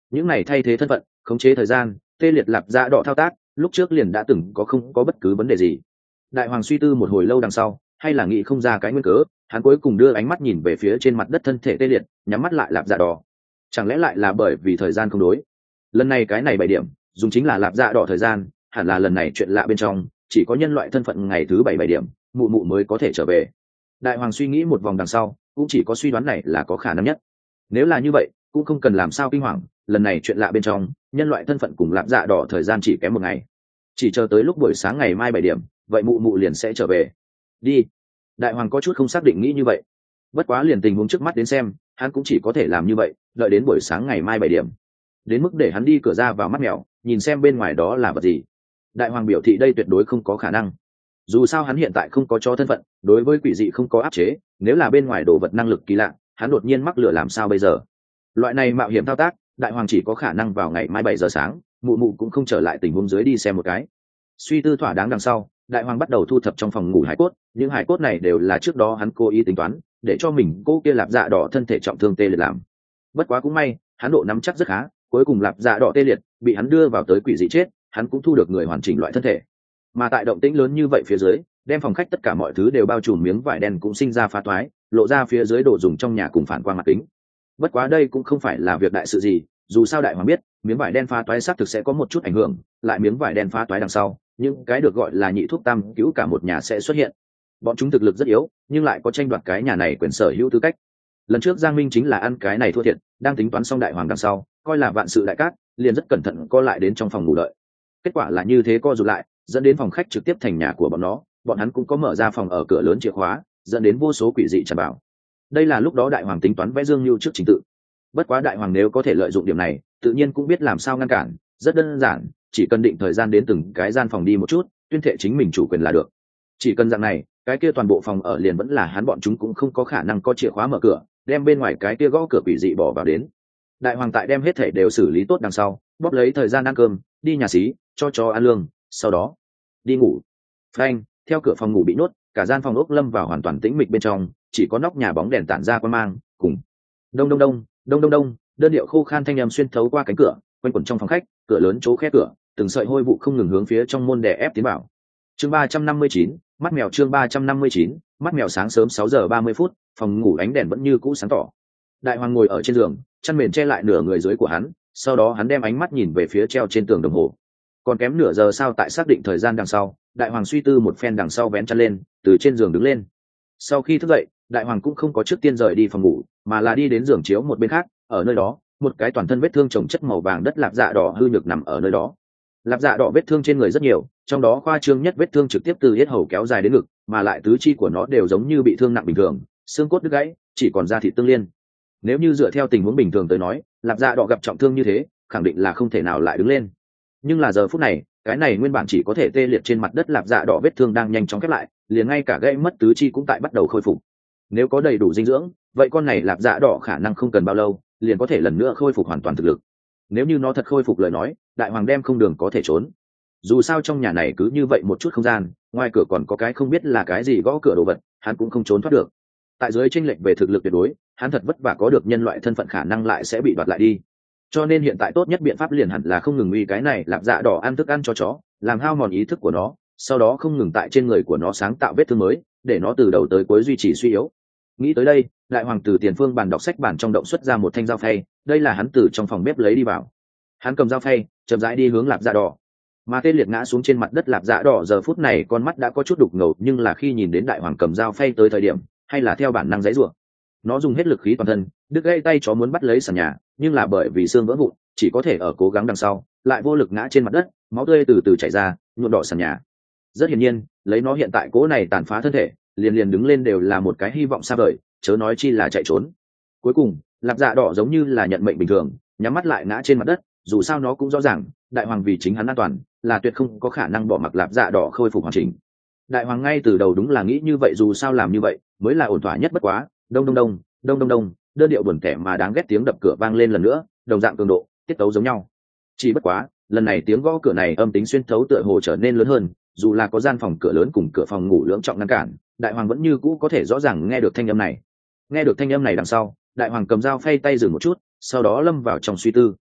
những này thay thế thân phận, khống chế thời gian, tê liệt lạp dạ đỏ thao tác lúc trước liền đã từng không có bất cứ vấn đề gì. Đại hoàng suy tư một hồi lâu đằng sau, hay là nghĩ không ra cái nguyên cớ, hắn cuối cùng đưa ánh mắt nhìn về phía trên mặt đất thân thể tê liệt, nhắm mắt lại lạp dạ đỏ. Chẳng lẽ lại là bởi vì thời gian không đối? Lần này cái này 7 điểm dùng chính là lạp dạ đỏ thời gian, hẳn là lần này chuyện lạ bên trong chỉ có nhân loại thân phận ngày thứ 7 điểm mụ mụ mới có thể trở về. Đại hoàng suy nghĩ một vòng đằng sau, cũng chỉ có suy đoán này là có khả năng nhất. Nếu là như vậy, cũng không cần làm sao kinh hoàng, lần này chuyện lạ bên trong nhân loại thân phận cùng lạp dạ đỏ thời gian chỉ kém 1 ngày, chỉ chờ tới lúc buổi sáng ngày mai 7 điểm, vậy mụ mụ liền sẽ trở về. Đi. Đại hoàng có chút không xác định nghĩ như vậy, bất quá liền tình huống trước mắt đến xem, hắn cũng chỉ có thể làm như vậy, đợi đến buổi sáng ngày mai 7 điểm. Đến mức để hắn đi cửa ra vào mắt mèo, nhìn xem bên ngoài đó là vật gì. Đại hoàng biểu thị đây tuyệt đối không có khả năng. Dù sao hắn hiện tại không có cho thân phận, đối với quỷ dị không có áp chế, nếu là bên ngoài đồ vật năng lực kỳ lạ, hắn đột nhiên mắc lửa làm sao bây giờ? Loại này mạo hiểm thao tác, đại hoàng chỉ có khả năng vào ngày mai 7 giờ sáng, mụ mụ cũng không trở lại tình huống dưới đi xem một cái. Suy tư thỏa đáng đằng sau, đại hoàng bắt đầu thu thập trong phòng ngủ hải cốt, những hải cốt này đều là trước đó hắn cố ý tính toán, để cho mình cô kia lạp dạ đỏ thân thể trọng thương tê liệt làm. Bất quá cũng may, hắn độ nắm chắc rất khá, cuối cùng lạp dạ đỏ tê liệt, bị hắn đưa vào tới quỷ dị chết, hắn cũng thu được người hoàn chỉnh loại thân thể. Mà tại động tĩnh lớn như vậy phía dưới, đem phòng khách tất cả mọi thứ đều bao trùm miếng vải đen cũng sinh ra phá toái, lộ ra phía dưới đồ dùng trong nhà cùng phản quang mặt kính. Bất quá đây cũng không phải là việc đại sự gì, dù sao đại hoàng biết miếng vải đen phá toái xác thực sẽ có một chút ảnh hưởng, lại miếng vải đen phá toái đằng sau, những cái được gọi là nhị thuốc tam cứu cả một nhà sẽ xuất hiện. Bọn chúng thực lực rất yếu, nhưng lại có tranh đoạt cái nhà này quyền sở hữu tư cách. Lần trước Giang Minh chính là ăn cái này thua thiệt, đang tính toán xong đại hoàng đằng sau, coi là vạn sự đại cát, liền rất cẩn thận co lại đến trong phòng ngủ đợi. Kết quả là như thế co rụt lại, dẫn đến phòng khách trực tiếp thành nhà của bọn nó, bọn hắn cũng có mở ra phòng ở cửa lớn chìa khóa, dẫn đến vô số quỷ dị tràn vào. Đây là lúc đó đại hoàng tính toán vẽ dương lưu trước trình tự. Bất quá đại hoàng nếu có thể lợi dụng điểm này, tự nhiên cũng biết làm sao ngăn cản, rất đơn giản, chỉ cần định thời gian đến từng cái gian phòng đi một chút, tuyên thệ chính mình chủ quyền là được. Chỉ cần dạng này, cái kia toàn bộ phòng ở liền vẫn là hắn, bọn chúng cũng không có khả năng có chìa khóa mở cửa, đem bên ngoài cái kia gõ cửa quỷ dị bỏ vào đến. Đại hoàng tại đem hết thể đều xử lý tốt đằng sau, bóp lấy thời gian ăn cơm, đi nhà xí, cho chó ăn lương, sau đó đi ngủ. Phanh, theo cửa phòng ngủ bị nuốt, cả gian phòng ốc lâm vào hoàn toàn tĩnh mịch bên trong, chỉ có nóc nhà bóng đèn tản ra quang mang, cùng đông đông đông, đông đông đông, đơn điệu khô khan thanh âm xuyên thấu qua cánh cửa, quanh quẩn trong phòng khách, cửa lớn chỗ khe cửa, từng sợi hôi vụ không ngừng hướng phía trong môn đè ép tiến vào. Chương 359, mắt mèo. Chương 359, mắt mèo. Sáng sớm 6:30, phòng ngủ ánh đèn vẫn như cũ sáng tỏ. Đại hoàng ngồi ở trên giường, chăn mền che lại nửa người dưới của hắn, sau đó hắn đem ánh mắt nhìn về phía treo trên tường đồng hồ. Còn kém nửa giờ sao tại xác định thời gian đằng sau, đại hoàng suy tư một phen đằng sau vén chăn lên, từ trên giường đứng lên. Sau khi thức dậy, đại hoàng cũng không có trước tiên rời đi phòng ngủ, mà là đi đến giường chiếu một bên khác, ở nơi đó, một cái toàn thân vết thương chồng chất màu vàng đất lạp dạ đỏ hư nhược nằm ở nơi đó. Lạp dạ đỏ vết thương trên người rất nhiều, trong đó khoa trương nhất vết thương trực tiếp từ yết hầu kéo dài đến ngực, mà lại tứ chi của nó đều giống như bị thương nặng bình thường, xương cốt đứt gãy, chỉ còn da thịt tương liên. Nếu như dựa theo tình huống bình thường tới nói, lạp dạ đỏ gặp trọng thương như thế, khẳng định là không thể nào lại đứng lên. Nhưng là giờ phút này, cái này nguyên bản chỉ có thể tê liệt trên mặt đất lạp dạ đỏ vết thương đang nhanh chóng khép lại, liền ngay cả gãy mất tứ chi cũng tại bắt đầu khôi phục. Nếu có đầy đủ dinh dưỡng, vậy con này lạp dạ đỏ khả năng không cần bao lâu liền có thể lần nữa khôi phục hoàn toàn thực lực. Nếu như nó thật khôi phục lời nói, đại hoàng đem không đường có thể trốn. Dù sao trong nhà này cứ như vậy một chút không gian, ngoài cửa còn có cái không biết là cái gì gõ cửa đồ vật, hắn cũng không trốn thoát được. Tại dưới chênh lệch về thực lực tuyệt đối, hắn thật vất vả có được nhân loại thân phận khả năng lại sẽ bị đoạt lại đi. Cho nên hiện tại tốt nhất biện pháp liền hẳn là không ngừng uy cái này lạp dạ đỏ ăn thức ăn cho chó, làm hao mòn ý thức của nó, sau đó không ngừng tại trên người của nó sáng tạo vết thương mới, để nó từ đầu tới cuối duy trì suy yếu. Nghĩ tới đây, đại hoàng từ tiền phương bàn đọc sách bản trong động xuất ra một thanh dao phay, đây là hắn từ trong phòng bếp lấy đi vào. Hắn cầm dao phay, chậm rãi đi hướng lạp dạ đỏ. Mà tê liệt ngã xuống trên mặt đất lạp dạ đỏ giờ phút này con mắt đã có chút đục ngầu, nhưng là khi nhìn đến đại hoàng cầm dao phay tới thời điểm, hay là theo bản năng giãy giụa. Nó dùng hết lực khí toàn thân, đứt gãy tay chó muốn bắt lấy sàn nhà, nhưng là bởi vì xương vỡ vụn, chỉ có thể ở cố gắng đằng sau, lại vô lực ngã trên mặt đất, máu tươi từ từ chảy ra, nhuộm đỏ sàn nhà. Rất hiển nhiên, lấy nó hiện tại cố này tàn phá thân thể, liền liền đứng lên đều là một cái hy vọng xa vời, chớ nói chi là chạy trốn. Cuối cùng, lạp dạ đỏ giống như là nhận mệnh bình thường, nhắm mắt lại ngã trên mặt đất, dù sao nó cũng rõ ràng, đại hoàng vì chính hắn an toàn, là tuyệt không có khả năng bỏ mặc lạp dạ đỏ khôi phục hoàn chỉnh. Đại hoàng ngay từ đầu đúng là nghĩ như vậy, dù sao làm như vậy mới là ổn thỏa nhất. Bất quá, đông đông đông, đông đông đông, đơn điệu buồn tẻ mà đáng ghét tiếng đập cửa vang lên lần nữa, đồng dạng cường độ, tiết tấu giống nhau. Chỉ bất quá, lần này tiếng gõ cửa này âm tính xuyên thấu tựa hồ trở nên lớn hơn, dù là có gian phòng cửa lớn cùng cửa phòng ngủ lưỡng trọng ngăn cản, đại hoàng vẫn như cũ có thể rõ ràng nghe được thanh âm này. Nghe được thanh âm này đằng sau, đại hoàng cầm dao phay tay dừng một chút, sau đó lâm vào trong suy tư.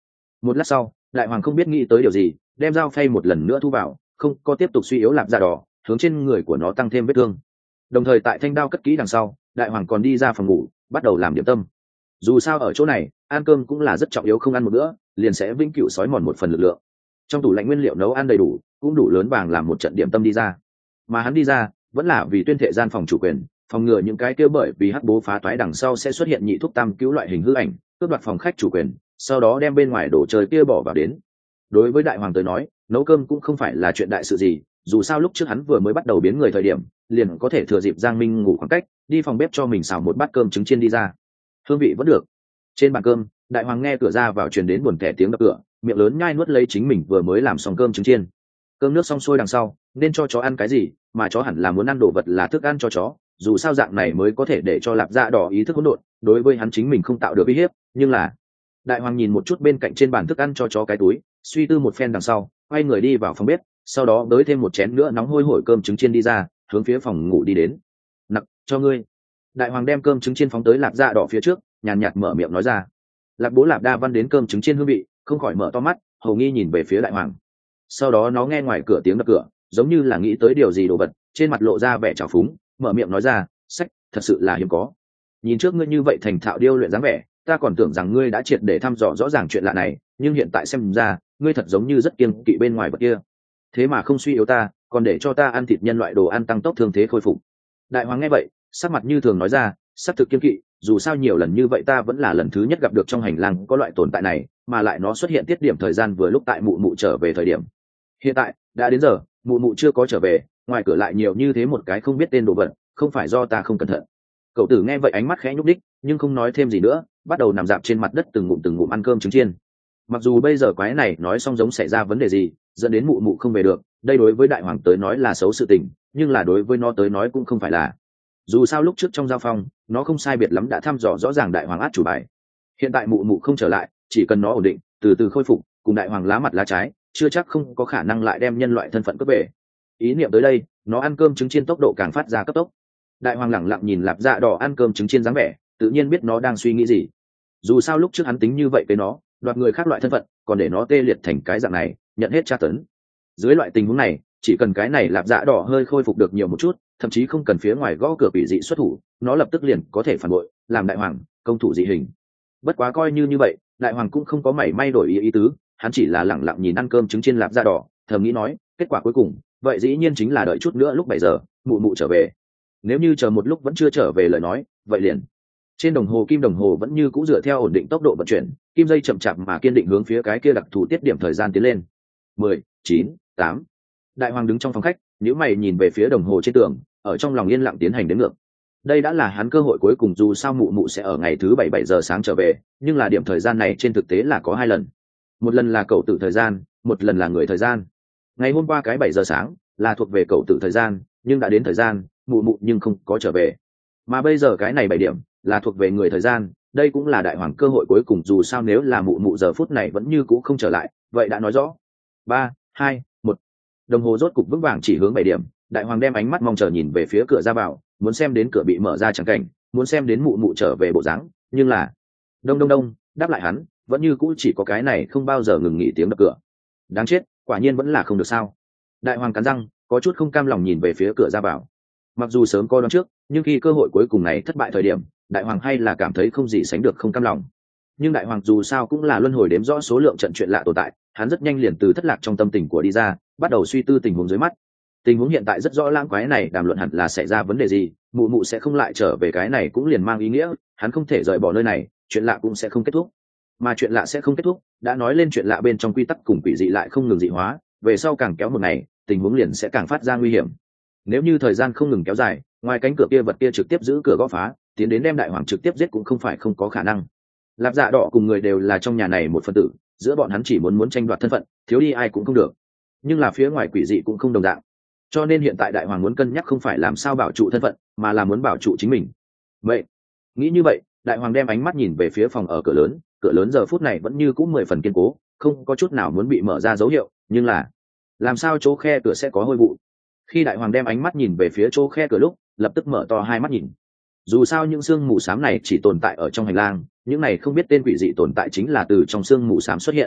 Một lát sau, đại hoàng không biết nghĩ tới điều gì, đem dao phay một lần nữa thu vào, không có tiếp tục suy yếu lạp dạ đỏ, hướng trên người của nó tăng thêm vết thương. Đồng thời tại thanh đao cất kỹ đằng sau, đại hoàng còn đi ra phòng ngủ, bắt đầu làm điểm tâm. Dù sao ở chỗ này, ăn cơm cũng là rất trọng yếu, không ăn một bữa liền sẽ vĩnh cửu sói mòn một phần lực lượng. Trong tủ lạnh nguyên liệu nấu ăn đầy đủ, cũng đủ lớn vàng làm một trận điểm tâm đi ra. Mà hắn đi ra, vẫn là vì tuyên thệ gian phòng chủ quyền, phòng ngừa những cái kia bởi vì hắc bố phá toái đằng sau sẽ xuất hiện nhị thúc tam cứu loại hình hư ảnh, cướp đoạt phòng khách chủ quyền, sau đó đem bên ngoài đồ chơi kia bỏ vào đến. Đối với đại hoàng tới nói, nấu cơm cũng không phải là chuyện đại sự gì, dù sao lúc trước hắn vừa mới bắt đầu biến người thời điểm, liền có thể thừa dịp Giang Minh ngủ khoảng cách, đi phòng bếp cho mình xào một bát cơm trứng chiên đi ra. Hương vị vẫn được. Trên bàn cơm, đại hoàng nghe cửa ra vào truyền đến buồn tẻ tiếng đập cửa, miệng lớn nhai nuốt lấy chính mình vừa mới làm xong cơm trứng chiên. Cơm nước xong xuôi đằng sau, nên cho chó ăn cái gì, mà chó hẳn là muốn ăn đồ vật là thức ăn cho chó, dù sao dạng này mới có thể để cho lạp dạ đỏ ý thức hỗn độn, đối với hắn chính mình không tạo được uy hiếp. Nhưng là đại hoàng nhìn một chút bên cạnh trên bàn thức ăn cho chó cái túi, suy tư một phen đằng sau, quay người đi vào phòng bếp, sau đó đới thêm một chén nữa nóng hôi hổi cơm trứng chiên đi ra, hướng phía phòng ngủ đi đến. Nặc, cho ngươi. Đại hoàng đem cơm trứng chiên phóng tới lạp dạ đỏ phía trước, nhàn nhạt mở miệng nói ra. Lạp bố lạp đa văn đến cơm trứng chiên hương vị, không khỏi mở to mắt, hầu nghi nhìn về phía đại hoàng. Sau đó nó nghe ngoài cửa tiếng đập cửa, giống như là nghĩ tới điều gì đồ vật, trên mặt lộ ra vẻ trào phúng, mở miệng nói ra, sách, thật sự là hiếm có. Nhìn trước ngươi như vậy thành thạo điêu luyện dáng vẻ, ta còn tưởng rằng ngươi đã triệt để thăm dò rõ ràng chuyện lạ này, nhưng hiện tại xem ra, ngươi thật giống như rất kiêng kỵ bên ngoài vật kia. Thế mà không suy yếu ta, còn để cho ta ăn thịt nhân loại đồ ăn tăng tốc thương thế khôi phục. Đại hoàng nghe vậy, sắc mặt như thường nói ra, sắc thực kiêng kỵ, dù sao nhiều lần như vậy ta vẫn là lần thứ nhất gặp được trong hành lang có loại tồn tại này, mà lại nó xuất hiện tiết điểm thời gian vừa lúc tại mụ mụ trở về thời điểm. Hiện tại đã đến giờ, mụ mụ chưa có trở về, ngoài cửa lại nhiều như thế một cái không biết tên đồ vật, không phải do ta không cẩn thận. Cậu tử nghe vậy ánh mắt khẽ nhúc đích, nhưng không nói thêm gì nữa, bắt đầu nằm dạp trên mặt đất từng ngụm ăn cơm trứng chiên. Mặc dù bây giờ quái này nói xong giống xảy ra vấn đề gì, dẫn đến mụ mụ không về được, đây đối với đại hoàng tới nói là xấu sự tình, nhưng là đối với nó tới nói cũng không phải là. Dù sao lúc trước trong giao phong, nó không sai biệt lắm đã thăm dò rõ ràng đại hoàng át chủ bài. Hiện tại mụ mụ không trở lại, chỉ cần nó ổn định, từ từ khôi phục, cùng đại hoàng lá mặt lá trái, chưa chắc không có khả năng lại đem nhân loại thân phận cướp về. Ý niệm tới đây, nó ăn cơm trứng chiên tốc độ càng phát ra cấp tốc. Đại hoàng lẳng lặng nhìn lạp dạ đỏ ăn cơm trứng chiên dáng vẻ, tự nhiên biết nó đang suy nghĩ gì. Dù sao lúc trước hắn tính như vậy với nó, đoạt người khác loại thân phận, còn để nó tê liệt thành cái dạng này, nhận hết tra tấn. Dưới loại tình huống này, chỉ cần cái này lạp dạ đỏ hơi khôi phục được nhiều một chút, thậm chí không cần phía ngoài gõ cửa quỷ dị xuất thủ, nó lập tức liền có thể phản bội, làm đại hoàng công thủ dị hình. Bất quá coi như vậy, đại hoàng cũng không có mảy may đổi ý tứ, hắn chỉ là lẳng lặng nhìn ăn cơm trứng chiên lạp dạ đỏ, thầm nghĩ nói, kết quả cuối cùng, vậy dĩ nhiên chính là đợi chút nữa lúc 7 giờ, mụ mụ trở về. Nếu như chờ một lúc vẫn chưa trở về lời nói, vậy liền. Trên đồng hồ kim đồng hồ vẫn như cũ dựa theo ổn định tốc độ vận chuyển, kim dây chậm chạp mà kiên định hướng phía cái kia đặc thù tiết điểm thời gian tiến lên. 10, 9, 8. Đại hoàng đứng trong phòng khách, nhíu mày nhìn về phía đồng hồ trên tường, ở trong lòng yên lặng tiến hành đếm ngược. Đây đã là hắn cơ hội cuối cùng, dù sao mụ mụ sẽ ở ngày thứ 7 giờ sáng trở về, nhưng là điểm thời gian này trên thực tế là có 2 lần. Một lần là cậu tử thời gian, một lần là người thời gian. Ngày hôm qua cái 7 giờ sáng là thuộc về cậu tử thời gian, nhưng đã đến thời gian, mụ mụ nhưng không có trở về. Mà bây giờ cái này 7 điểm là thuộc về người thời gian, đây cũng là đại hoàng cơ hội cuối cùng, dù sao nếu là mụ mụ giờ phút này vẫn như cũ không trở lại, vậy đã nói rõ. 3, 2, 1. Đồng hồ rốt cục vững vàng chỉ hướng 7 điểm, đại hoàng đem ánh mắt mong chờ nhìn về phía cửa ra vào, muốn xem đến cửa bị mở ra chẳng cảnh, muốn xem đến mụ mụ trở về bộ dáng, nhưng là đông đông đông, đáp lại hắn vẫn như cũ chỉ có cái này không bao giờ ngừng nghỉ tiếng đập cửa. Đáng chết, quả nhiên vẫn là không được sao. Đại hoàng cắn răng, có chút không cam lòng nhìn về phía cửa ra vào. Mặc dù sớm coi đoán trước, nhưng khi cơ hội cuối cùng này thất bại thời điểm, đại hoàng hay là cảm thấy không gì sánh được không cam lòng. Nhưng đại hoàng dù sao cũng là luân hồi đếm rõ số lượng trận chuyện lạ tồn tại, hắn rất nhanh liền từ thất lạc trong tâm tình của đi ra, bắt đầu suy tư tình huống dưới mắt. Tình huống hiện tại rất rõ, lãng quái này đàm luận hẳn là xảy ra vấn đề gì, mụ mụ sẽ không lại trở về, cái này cũng liền mang ý nghĩa hắn không thể rời bỏ nơi này, chuyện lạ cũng sẽ không kết thúc. Mà chuyện lạ sẽ không kết thúc, đã nói lên chuyện lạ bên trong quy tắc cùng quỷ dị lại không ngừng dị hóa, về sau càng kéo một ngày, tình huống liền sẽ càng phát ra nguy hiểm. Nếu như thời gian không ngừng kéo dài, ngoài cánh cửa kia vật kia trực tiếp giữ cửa gõ phá, tiến đến đem đại hoàng trực tiếp giết cũng không phải không có khả năng. Lạp dạ đỏ cùng người đều là trong nhà này một phần tử, giữa bọn hắn chỉ muốn tranh đoạt thân phận, thiếu đi ai cũng không được. Nhưng là phía ngoài quỷ dị cũng không đồng dạng, cho nên hiện tại đại hoàng muốn cân nhắc không phải làm sao bảo trụ thân phận, mà là muốn bảo trụ chính mình. Vậy nghĩ như vậy, đại hoàng đem ánh mắt nhìn về phía phòng ở cửa lớn giờ phút này vẫn như cũ 10 phần kiên cố, không có chút nào muốn bị mở ra dấu hiệu, nhưng là làm sao chỗ khe cửa sẽ có hôi vụ. Khi đại hoàng đem ánh mắt nhìn về phía chỗ khe cửa lúc, lập tức mở to hai mắt nhìn. Dù sao những xương mù xám này chỉ tồn tại ở trong hành lang, những này không biết tên quỷ dị tồn tại chính là từ trong xương mù xám xuất hiện.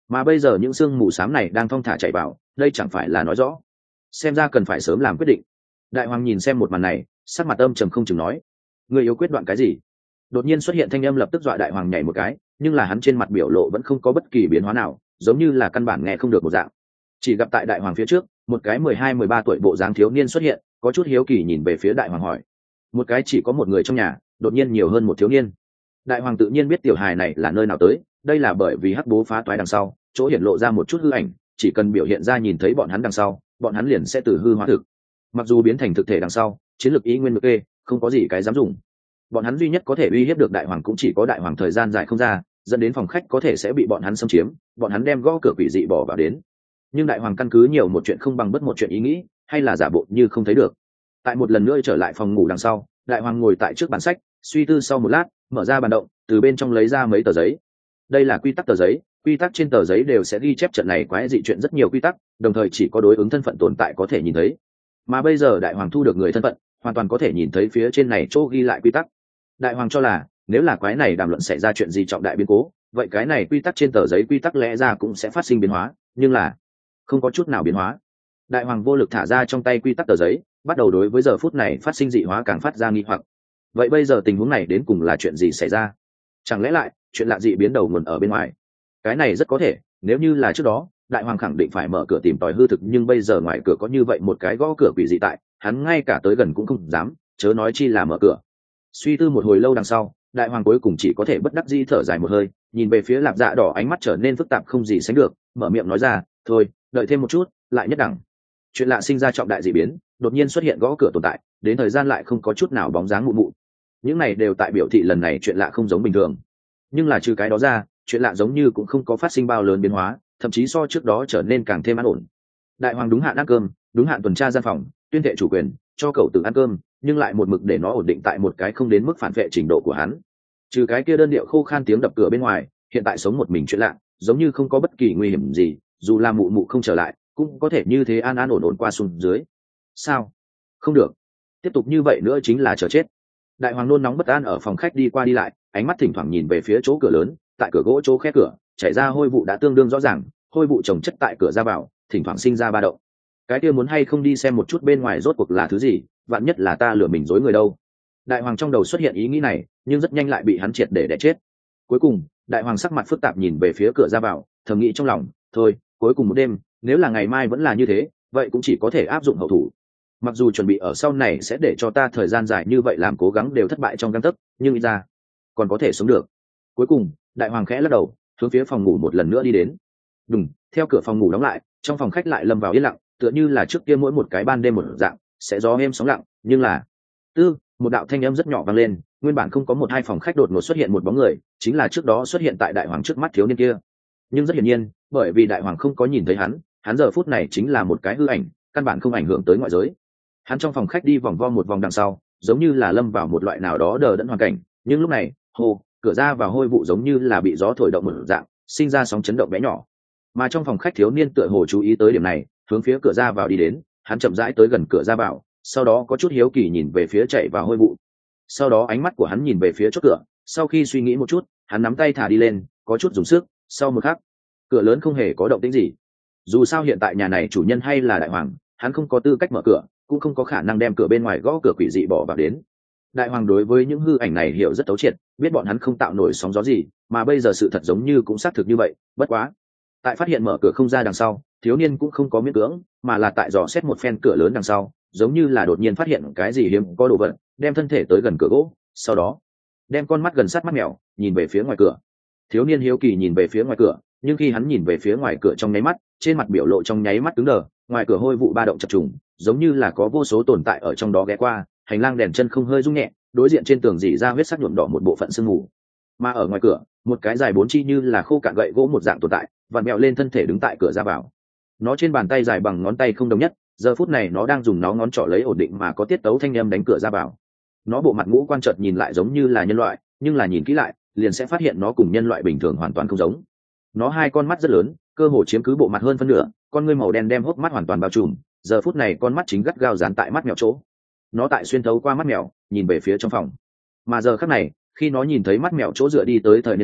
mà bây giờ những sương mù xám này đang thong thả chạy vào, đây chẳng phải là nói rõ xem ra cần phải sớm làm quyết định. Đại hoàng nhìn xem một màn này, sắc mặt âm trầm không chừng nói: người yếu quyết đoạn cái gì? Đột nhiên xuất hiện thanh âm lập tức dọa đại hoàng nhảy một cái, nhưng là hắn trên mặt biểu lộ vẫn không có bất kỳ biến hóa nào, giống như là căn bản nghe không được một dạng. Chỉ gặp tại đại hoàng phía trước, một cái 12-13 tuổi bộ dáng thiếu niên xuất hiện, có chút hiếu kỳ nhìn về phía đại hoàng hỏi. Một cái chỉ có một người trong nhà, đột nhiên nhiều hơn một thiếu niên. Đại hoàng tự nhiên biết tiểu hài này là nơi nào tới, đây là bởi vì hắc bố phá toái đằng sau, chỗ hiển lộ ra một chút hư ảnh, chỉ cần biểu hiện ra nhìn thấy bọn hắn đằng sau, bọn hắn liền sẽ từ hư hóa thực. Mặc dù biến thành thực thể đằng sau, chiến lược ý nguyên mực kê, không có gì cái dám dùng. Bọn hắn duy nhất có thể uy hiếp được đại hoàng cũng chỉ có đại hoàng thời gian dài không ra, dẫn đến phòng khách có thể sẽ bị bọn hắn xâm chiếm, bọn hắn đem gõ cửa quỷ dị bỏ vào đến. Nhưng đại hoàng căn cứ nhiều một chuyện không bằng bất một chuyện ý nghĩ, hay là giả bộ như không thấy được. Tại một lần nữa trở lại phòng ngủ đằng sau, đại hoàng ngồi tại trước bàn sách, suy tư sau một lát, mở ra bàn động, từ bên trong lấy ra mấy tờ giấy. Đây là quy tắc tờ giấy, quy tắc trên tờ giấy đều sẽ ghi chép trận này quái dị chuyện rất nhiều quy tắc, đồng thời chỉ có đối ứng thân phận tồn tại có thể nhìn thấy. Mà bây giờ đại hoàng thu được người thân phận, hoàn toàn có thể nhìn thấy phía trên này chỗ ghi lại quy tắc. Đại hoàng cho là nếu là quái này đàm luận xảy ra chuyện gì trọng đại biến cố, vậy cái này quy tắc trên tờ giấy quy tắc lẽ ra cũng sẽ phát sinh biến hóa, nhưng là không có chút nào biến hóa. Đại hoàng vô lực thả ra trong tay quy tắc tờ giấy, bắt đầu đối với giờ phút này phát sinh dị hóa càng phát ra nghi hoặc. Vậy bây giờ tình huống này đến cùng là chuyện gì xảy ra? Chẳng lẽ lại chuyện lạ dị biến đầu nguồn ở bên ngoài? Cái này rất có thể, nếu như là trước đó đại hoàng khẳng định phải mở cửa tìm tòi hư thực, nhưng bây giờ ngoài cửa có như vậy một cái gõ cửa quỷ dị tại, hắn ngay cả tới gần cũng không dám, chớ nói chi là mở cửa. Suy tư một hồi lâu đằng sau, đại hoàng cuối cùng chỉ có thể bất đắc dĩ thở dài một hơi, nhìn về phía Lạp Dạ Đỏ, ánh mắt trở nên phức tạp không gì sánh được, mở miệng nói ra: thôi, đợi thêm một chút, lại nhất đẳng. Chuyện lạ sinh ra trọng đại dị biến, đột nhiên xuất hiện gõ cửa tồn tại, đến thời gian lại không có chút nào bóng dáng mụ mụ. Những này đều tại biểu thị lần này chuyện lạ không giống bình thường. Nhưng là trừ cái đó ra, chuyện lạ giống như cũng không có phát sinh bao lớn biến hóa, thậm chí so trước đó trở nên càng thêm an ổn. Đại hoàng đúng hạn ăn cơm, đúng hạn tuần tra gian phòng, tuyên thệ chủ quyền, cho cậu tự ăn cơm, nhưng lại một mực để nó ổn định tại một cái không đến mức phản vệ trình độ của hắn. Trừ cái kia đơn điệu khô khan tiếng đập cửa bên ngoài, hiện tại sống một mình chuyện lạ, giống như không có bất kỳ nguy hiểm gì, dù là mụ mụ không trở lại, cũng có thể như thế an an ổn ổn qua xuống dưới. Sao? Không được, tiếp tục như vậy nữa chính là chờ chết. Đại hoàng nôn nóng bất an ở phòng khách đi qua đi lại, ánh mắt thỉnh thoảng nhìn về phía chỗ cửa lớn, tại cửa gỗ chỗ khép cửa, chảy ra hôi vụ đã tương đương rõ ràng, hôi vụ chồng chất tại cửa ra vào, thỉnh thoảng sinh ra ba động. Cái kia muốn hay không đi xem một chút bên ngoài rốt cuộc là thứ gì, vạn nhất là ta lừa mình dối người đâu. Đại hoàng trong đầu xuất hiện ý nghĩ này, nhưng rất nhanh lại bị hắn triệt để đẻ chết. Cuối cùng đại hoàng sắc mặt phức tạp nhìn về phía cửa ra vào, thầm nghĩ trong lòng: thôi, cuối cùng một đêm, nếu là ngày mai vẫn là như thế, vậy cũng chỉ có thể áp dụng hậu thủ. Mặc dù chuẩn bị ở sau này sẽ để cho ta thời gian dài như vậy làm cố gắng đều thất bại trong gang tấc, nhưng ít ra còn có thể sống được. Cuối cùng đại hoàng khẽ lắc đầu, hướng phía phòng ngủ một lần nữa đi đến. Đùng, theo cửa phòng ngủ đóng lại, trong phòng khách lại lâm vào yên lặng, tựa như là trước kia mỗi một cái ban đêm một dạng, sẽ gió êm sóng lặng. Nhưng là một đạo thanh âm rất nhỏ vang lên, nguyên bản không có một hai phòng khách đột ngột xuất hiện một bóng người, chính là trước đó xuất hiện tại đại hoàng trước mắt thiếu niên kia. Nhưng rất hiển nhiên, bởi vì đại hoàng không có nhìn thấy hắn giờ phút này chính là một cái hư ảnh, căn bản không ảnh hưởng tới ngoại giới. Hắn trong phòng khách đi vòng vo một vòng đằng sau, giống như là lâm vào một loại nào đó đờ đẫn hoàn cảnh, nhưng lúc này cửa ra vào hôi vụ giống như là bị gió thổi động một dạng, sinh ra sóng chấn động bé nhỏ. Mà trong phòng khách thiếu niên tựa hồ chú ý tới điểm này, hướng phía cửa ra vào đi đến, hắn chậm rãi tới gần cửa ra vào, sau đó có chút hiếu kỳ nhìn về phía chạy vào hôi vụ. Sau đó ánh mắt của hắn nhìn về phía chốt cửa, sau khi suy nghĩ một chút, hắn nắm tay thả đi lên, có chút dùng sức, sau một khắc, cửa lớn không hề có động tĩnh gì. Dù sao hiện tại nhà này chủ nhân hay là đại hoàng, hắn không có tư cách mở cửa, cũng không có khả năng đem cửa bên ngoài gõ cửa quỷ dị bỏ vào đến. Đại hoàng đối với những hư ảnh này hiểu rất thấu triệt, biết bọn hắn không tạo nổi sóng gió gì, mà bây giờ sự thật giống như cũng xác thực như vậy. Bất quá, tại phát hiện mở cửa không ra đằng sau, thiếu niên cũng không có miễn cưỡng, mà là tại dò xét một phen cửa lớn đằng sau, giống như là đột nhiên phát hiện cái gì hiếm có đồ vật, đem thân thể tới gần cửa gỗ, sau đó đem con mắt gần sát mắt mèo, nhìn về phía ngoài cửa. Thiếu niên hiếu kỳ nhìn về phía ngoài cửa, nhưng khi hắn nhìn về phía ngoài cửa trong nháy mắt, trên mặt biểu lộ trong nháy mắt cứng đờ. Ngoài cửa hôi vụ ba động chập trùng, giống như là có vô số tồn tại ở trong đó ghé qua, hành lang đèn chân không hơi rung nhẹ, đối diện trên tường rỉ ra huyết sắc nhuộm đỏ một bộ phận sương mù. Mà ở ngoài cửa, một cái dài bốn chi như là khô cạn gậy gỗ một dạng tồn tại, vặn mèo lên thân thể đứng tại cửa ra vào. Nó trên bàn tay dài bằng ngón tay không đồng nhất, giờ phút này nó đang dùng nó ngón trỏ lấy ổn định mà có tiết tấu thanh âm đánh cửa ra vào. Nó bộ mặt ngũ quan chợt nhìn lại giống như là nhân loại, nhưng là nhìn kỹ lại, liền sẽ phát hiện nó cùng nhân loại bình thường hoàn toàn không giống. Nó hai con mắt rất lớn, cơ hồ chiếm cứ bộ mặt hơn phân nửa, con ngươi màu đen đem hốc mắt hoàn toàn bao trùm, giờ phút này con mắt chính gắt gao dán tại mắt mèo chỗ. Nó tại xuyên thấu qua mắt mèo, nhìn về phía trong phòng. Mà giờ khắc này, khi nó nhìn thấy mắt mèo chỗ dựa đi tới thời niên thiếu,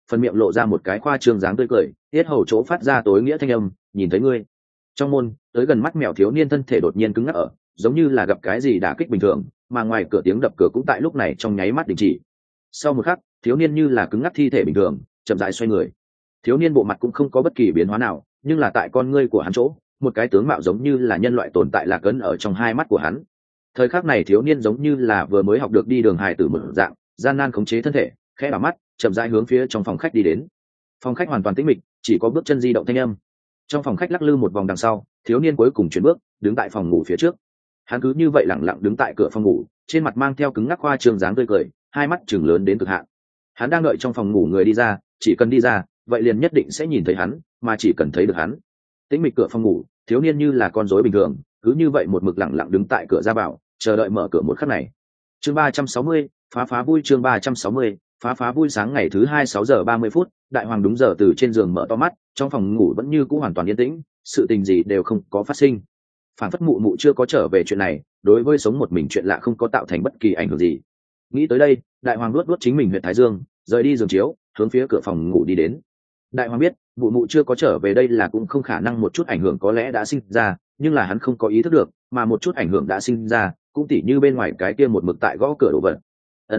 phần miệng lộ ra một cái khoa trương dáng tươi cười, tiết hầu chỗ phát ra tối nghĩa thanh âm, nhìn thấy ngươi. Trong môn, tới gần mắt mèo thiếu niên thân thể đột nhiên cứng ngắc ở, giống như là gặp cái gì đả kích bình thường, mà ngoài cửa tiếng đập cửa cũng tại lúc này trong nháy mắt đình chỉ. Sau một khắc, thiếu niên như là cứng ngắc thi thể bình thường, chậm rãi xoay người. Thiếu niên bộ mặt cũng không có bất kỳ biến hóa nào, nhưng là tại con ngươi của hắn chỗ, một cái tướng mạo giống như là nhân loại tồn tại lạc ấn ở trong hai mắt của hắn. Thời khắc này thiếu niên giống như là vừa mới học được đi đường hài tử một dạng, gian nan khống chế thân thể, khẽ đảo mắt, chậm rãi hướng phía trong phòng khách đi đến. Phòng khách hoàn toàn tĩnh mịch, chỉ có bước chân di động thanh âm. Trong phòng khách lắc lư một vòng đằng sau, thiếu niên cuối cùng chuyển bước, đứng tại phòng ngủ phía trước. Hắn cứ như vậy lặng lặng đứng tại cửa phòng ngủ, trên mặt mang theo cứng ngắc khoa trương dáng tươi cười, hai mắt chừng lớn đến cực hạn. Hắn đang đợi trong phòng ngủ người đi ra, chỉ cần đi ra, vậy liền nhất định sẽ nhìn thấy hắn, mà chỉ cần thấy được hắn. Tĩnh mịch cửa phòng ngủ, thiếu niên như là con rối bình thường, cứ như vậy một mực lặng lặng đứng tại cửa ra vào, chờ đợi mở cửa một khắc này. Chương 360, phá vui. Chương 360, phá vui. Sáng ngày thứ hai 6:30, đại hoàng đúng giờ từ trên giường mở to mắt, trong phòng ngủ vẫn như cũ hoàn toàn yên tĩnh, sự tình gì đều không có phát sinh. Phản phất mụ mụ chưa có trở về chuyện này, đối với sống một mình chuyện lạ không có tạo thành bất kỳ ảnh hưởng gì. Nghĩ tới đây, đại hoàng luốt chính mình huyện thái dương, rời đi giường chiếu, hướng phía cửa phòng ngủ đi đến. Đại hoàng biết mụ mụ chưa có trở về đây là cũng không khả năng, một chút ảnh hưởng có lẽ đã sinh ra, nhưng là hắn không có ý thức được, mà một chút ảnh hưởng đã sinh ra, cũng tỉ như bên ngoài cái kia một mực tại gõ cửa đồ vật.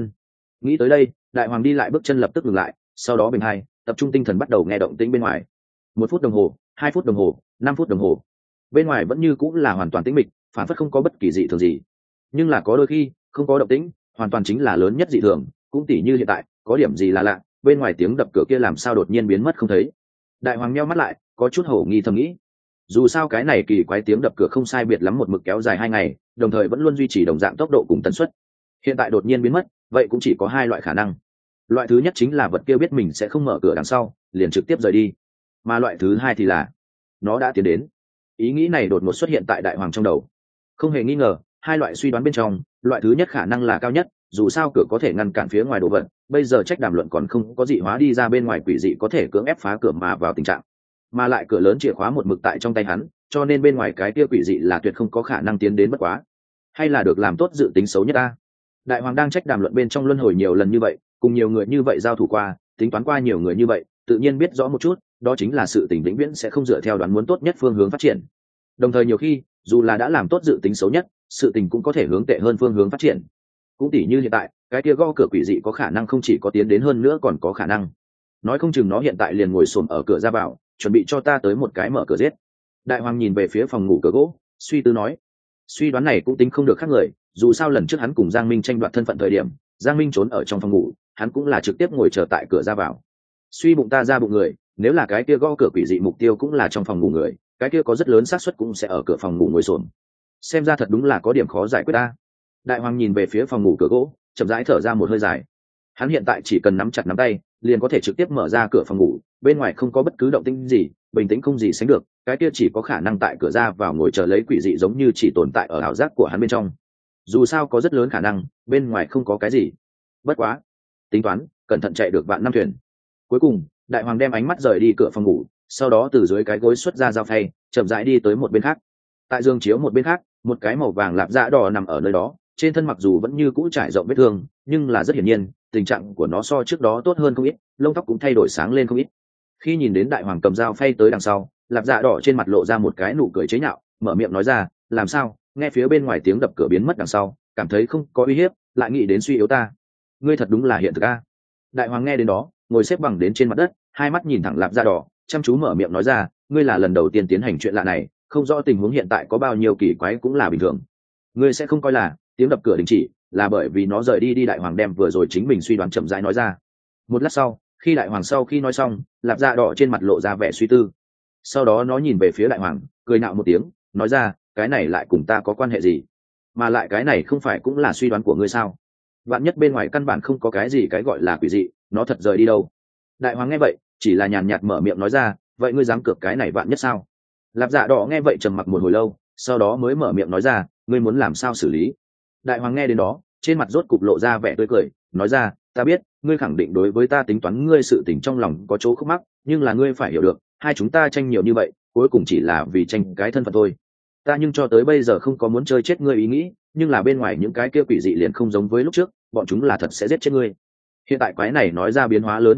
Nghĩ tới đây, đại hoàng đi lại bước chân lập tức dừng lại, sau đó bình hai tập trung tinh thần bắt đầu nghe động tĩnh bên ngoài. 1 phút đồng hồ, 2 phút đồng hồ, 5 phút đồng hồ, bên ngoài vẫn như cũng là hoàn toàn tĩnh mịch, phản phất không có bất kỳ dị thường gì. Nhưng là có đôi khi không có động tĩnh, hoàn toàn chính là lớn nhất dị thường, cũng tỉ như hiện tại có điểm gì là lạ, bên ngoài tiếng đập cửa kia làm sao đột nhiên biến mất không thấy. Đại hoàng nheo mắt lại, có chút hổ nghi thầm nghĩ. Dù sao cái này kỳ quái tiếng đập cửa không sai biệt lắm một mực kéo dài 2 ngày, đồng thời vẫn luôn duy trì đồng dạng tốc độ cùng tần suất. Hiện tại đột nhiên biến mất, vậy cũng chỉ có 2 loại khả năng. Loại thứ nhất chính là vật kia biết mình sẽ không mở cửa đằng sau, liền trực tiếp rời đi. Mà loại thứ hai thì là nó đã tiến đến. Ý nghĩ này đột ngột xuất hiện tại đại hoàng trong đầu. Không hề nghi ngờ, 2 loại suy đoán bên trong, loại thứ nhất khả năng là cao nhất, dù sao cửa có thể ngăn cản phía ngoài đồ vật, bây giờ trách đàm luận còn không có dị hóa đi ra, bên ngoài quỷ dị có thể cưỡng ép phá cửa mà vào tình trạng. Mà lại cửa lớn chìa khóa một mực tại trong tay hắn, cho nên bên ngoài cái kia quỷ dị là tuyệt không có khả năng tiến đến bất quá. Hay là được làm tốt dự tính xấu nhất ta. Đại hoàng đang trách đàm luận bên trong luân hồi nhiều lần như vậy, cùng nhiều người như vậy giao thủ qua, tính toán qua nhiều người như vậy, tự nhiên biết rõ một chút, đó chính là sự tình vĩnh viễn sẽ không dựa theo đoán muốn tốt nhất phương hướng phát triển. Đồng thời nhiều khi, dù là đã làm tốt dự tính xấu nhất, sự tình cũng có thể hướng tệ hơn phương hướng phát triển. Cũng tỉ như hiện tại, cái kia gõ cửa quỷ dị có khả năng không chỉ có tiến đến, hơn nữa còn có khả năng nói không chừng nó hiện tại liền ngồi xổm ở cửa ra vào, chuẩn bị cho ta tới một cái mở cửa giết. Đại hoàng nhìn về phía phòng ngủ cửa gỗ, suy tư nói. Suy đoán này cũng tính không được khác người, dù sao lần trước hắn cùng Giang Minh tranh đoạt thân phận thời điểm, Giang Minh trốn ở trong phòng ngủ, hắn cũng là trực tiếp ngồi chờ tại cửa ra vào. Suy bụng ta ra bụng người, nếu là cái kia gõ cửa quỷ dị mục tiêu cũng là trong phòng ngủ người, cái kia có rất lớn xác suất cũng sẽ ở cửa phòng ngủ ngồi xổm. Xem ra thật đúng là có điểm khó giải quyết ta. Đại hoàng nhìn về phía phòng ngủ cửa gỗ, chậm rãi thở ra một hơi dài. Hắn hiện tại chỉ cần nắm chặt nắm tay, liền có thể trực tiếp mở ra cửa phòng ngủ, bên ngoài không có bất cứ động tĩnh gì, bình tĩnh không gì sánh được, cái kia chỉ có khả năng tại cửa ra vào ngồi chờ lấy quỷ dị giống như chỉ tồn tại ở ảo giác của hắn bên trong. Dù sao có rất lớn khả năng bên ngoài không có cái gì. Bất quá, tính toán, cẩn thận chạy được vạn năm thuyền. Cuối cùng, đại hoàng đem ánh mắt rời đi cửa phòng ngủ, sau đó từ dưới cái gối xuất ra dao phay, chậm rãi đi tới một bên khác. Tại giường chiếu một bên khác, một cái màu vàng lạp dạ đỏ nằm ở nơi đó, trên thân mặc dù vẫn như cũ trải rộng vết thương, nhưng là rất hiển nhiên, tình trạng của nó so trước đó tốt hơn không ít, lông tóc cũng thay đổi sáng lên không ít. Khi nhìn đến đại hoàng cầm dao phay tới đằng sau, lạp dạ đỏ trên mặt lộ ra một cái nụ cười chế nhạo, mở miệng nói ra, làm sao, nghe phía bên ngoài tiếng đập cửa biến mất đằng sau, cảm thấy không có uy hiếp, lại nghĩ đến suy yếu ta. Ngươi thật đúng là hiện thực a. Đại hoàng nghe đến đó, ngồi xếp bằng đến trên mặt đất, hai mắt nhìn thẳng lạp dạ đỏ, chăm chú mở miệng nói ra, ngươi là lần đầu tiên tiến hành chuyện lạ này, không rõ tình huống hiện tại có bao nhiêu kỳ quái cũng là bình thường. Ngươi sẽ không coi là tiếng đập cửa đình chỉ là bởi vì nó rời đi. Đi đại hoàng đem vừa rồi chính mình suy đoán chậm rãi nói ra. Một lát sau, khi đại hoàng sau khi nói xong, lạp dạ đỏ trên mặt lộ ra vẻ suy tư. Sau đó nó nhìn về phía đại hoàng, cười nạo một tiếng, nói ra, cái này lại cùng ta có quan hệ gì? Mà lại cái này không phải cũng là suy đoán của ngươi sao? Vạn nhất bên ngoài căn bản không có cái gì cái gọi là quỷ dị, nó thật rời đi đâu? Đại hoàng nghe vậy, chỉ là nhàn nhạt mở miệng nói ra, vậy ngươi dám cược cái này vạn nhất sao? Lạp dạ đỏ nghe vậy trầm mặc một hồi lâu, sau đó mới mở miệng nói ra, ngươi muốn làm sao xử lý? Đại hoàng nghe đến đó, trên mặt rốt cục lộ ra vẻ tươi cười, nói ra, ta biết ngươi khẳng định đối với ta tính toán ngươi sự tình trong lòng có chỗ khúc mắc, nhưng là ngươi phải hiểu được, hai chúng ta tranh nhiều như vậy, cuối cùng chỉ là vì tranh cái thân phận thôi. Ta nhưng cho tới bây giờ không có muốn chơi chết ngươi ý nghĩ, nhưng là bên ngoài những cái kia quỷ dị liền không giống với lúc trước, bọn chúng là thật sẽ giết chết ngươi. Hiện tại quái này nói ra biến hóa lớn như vậy,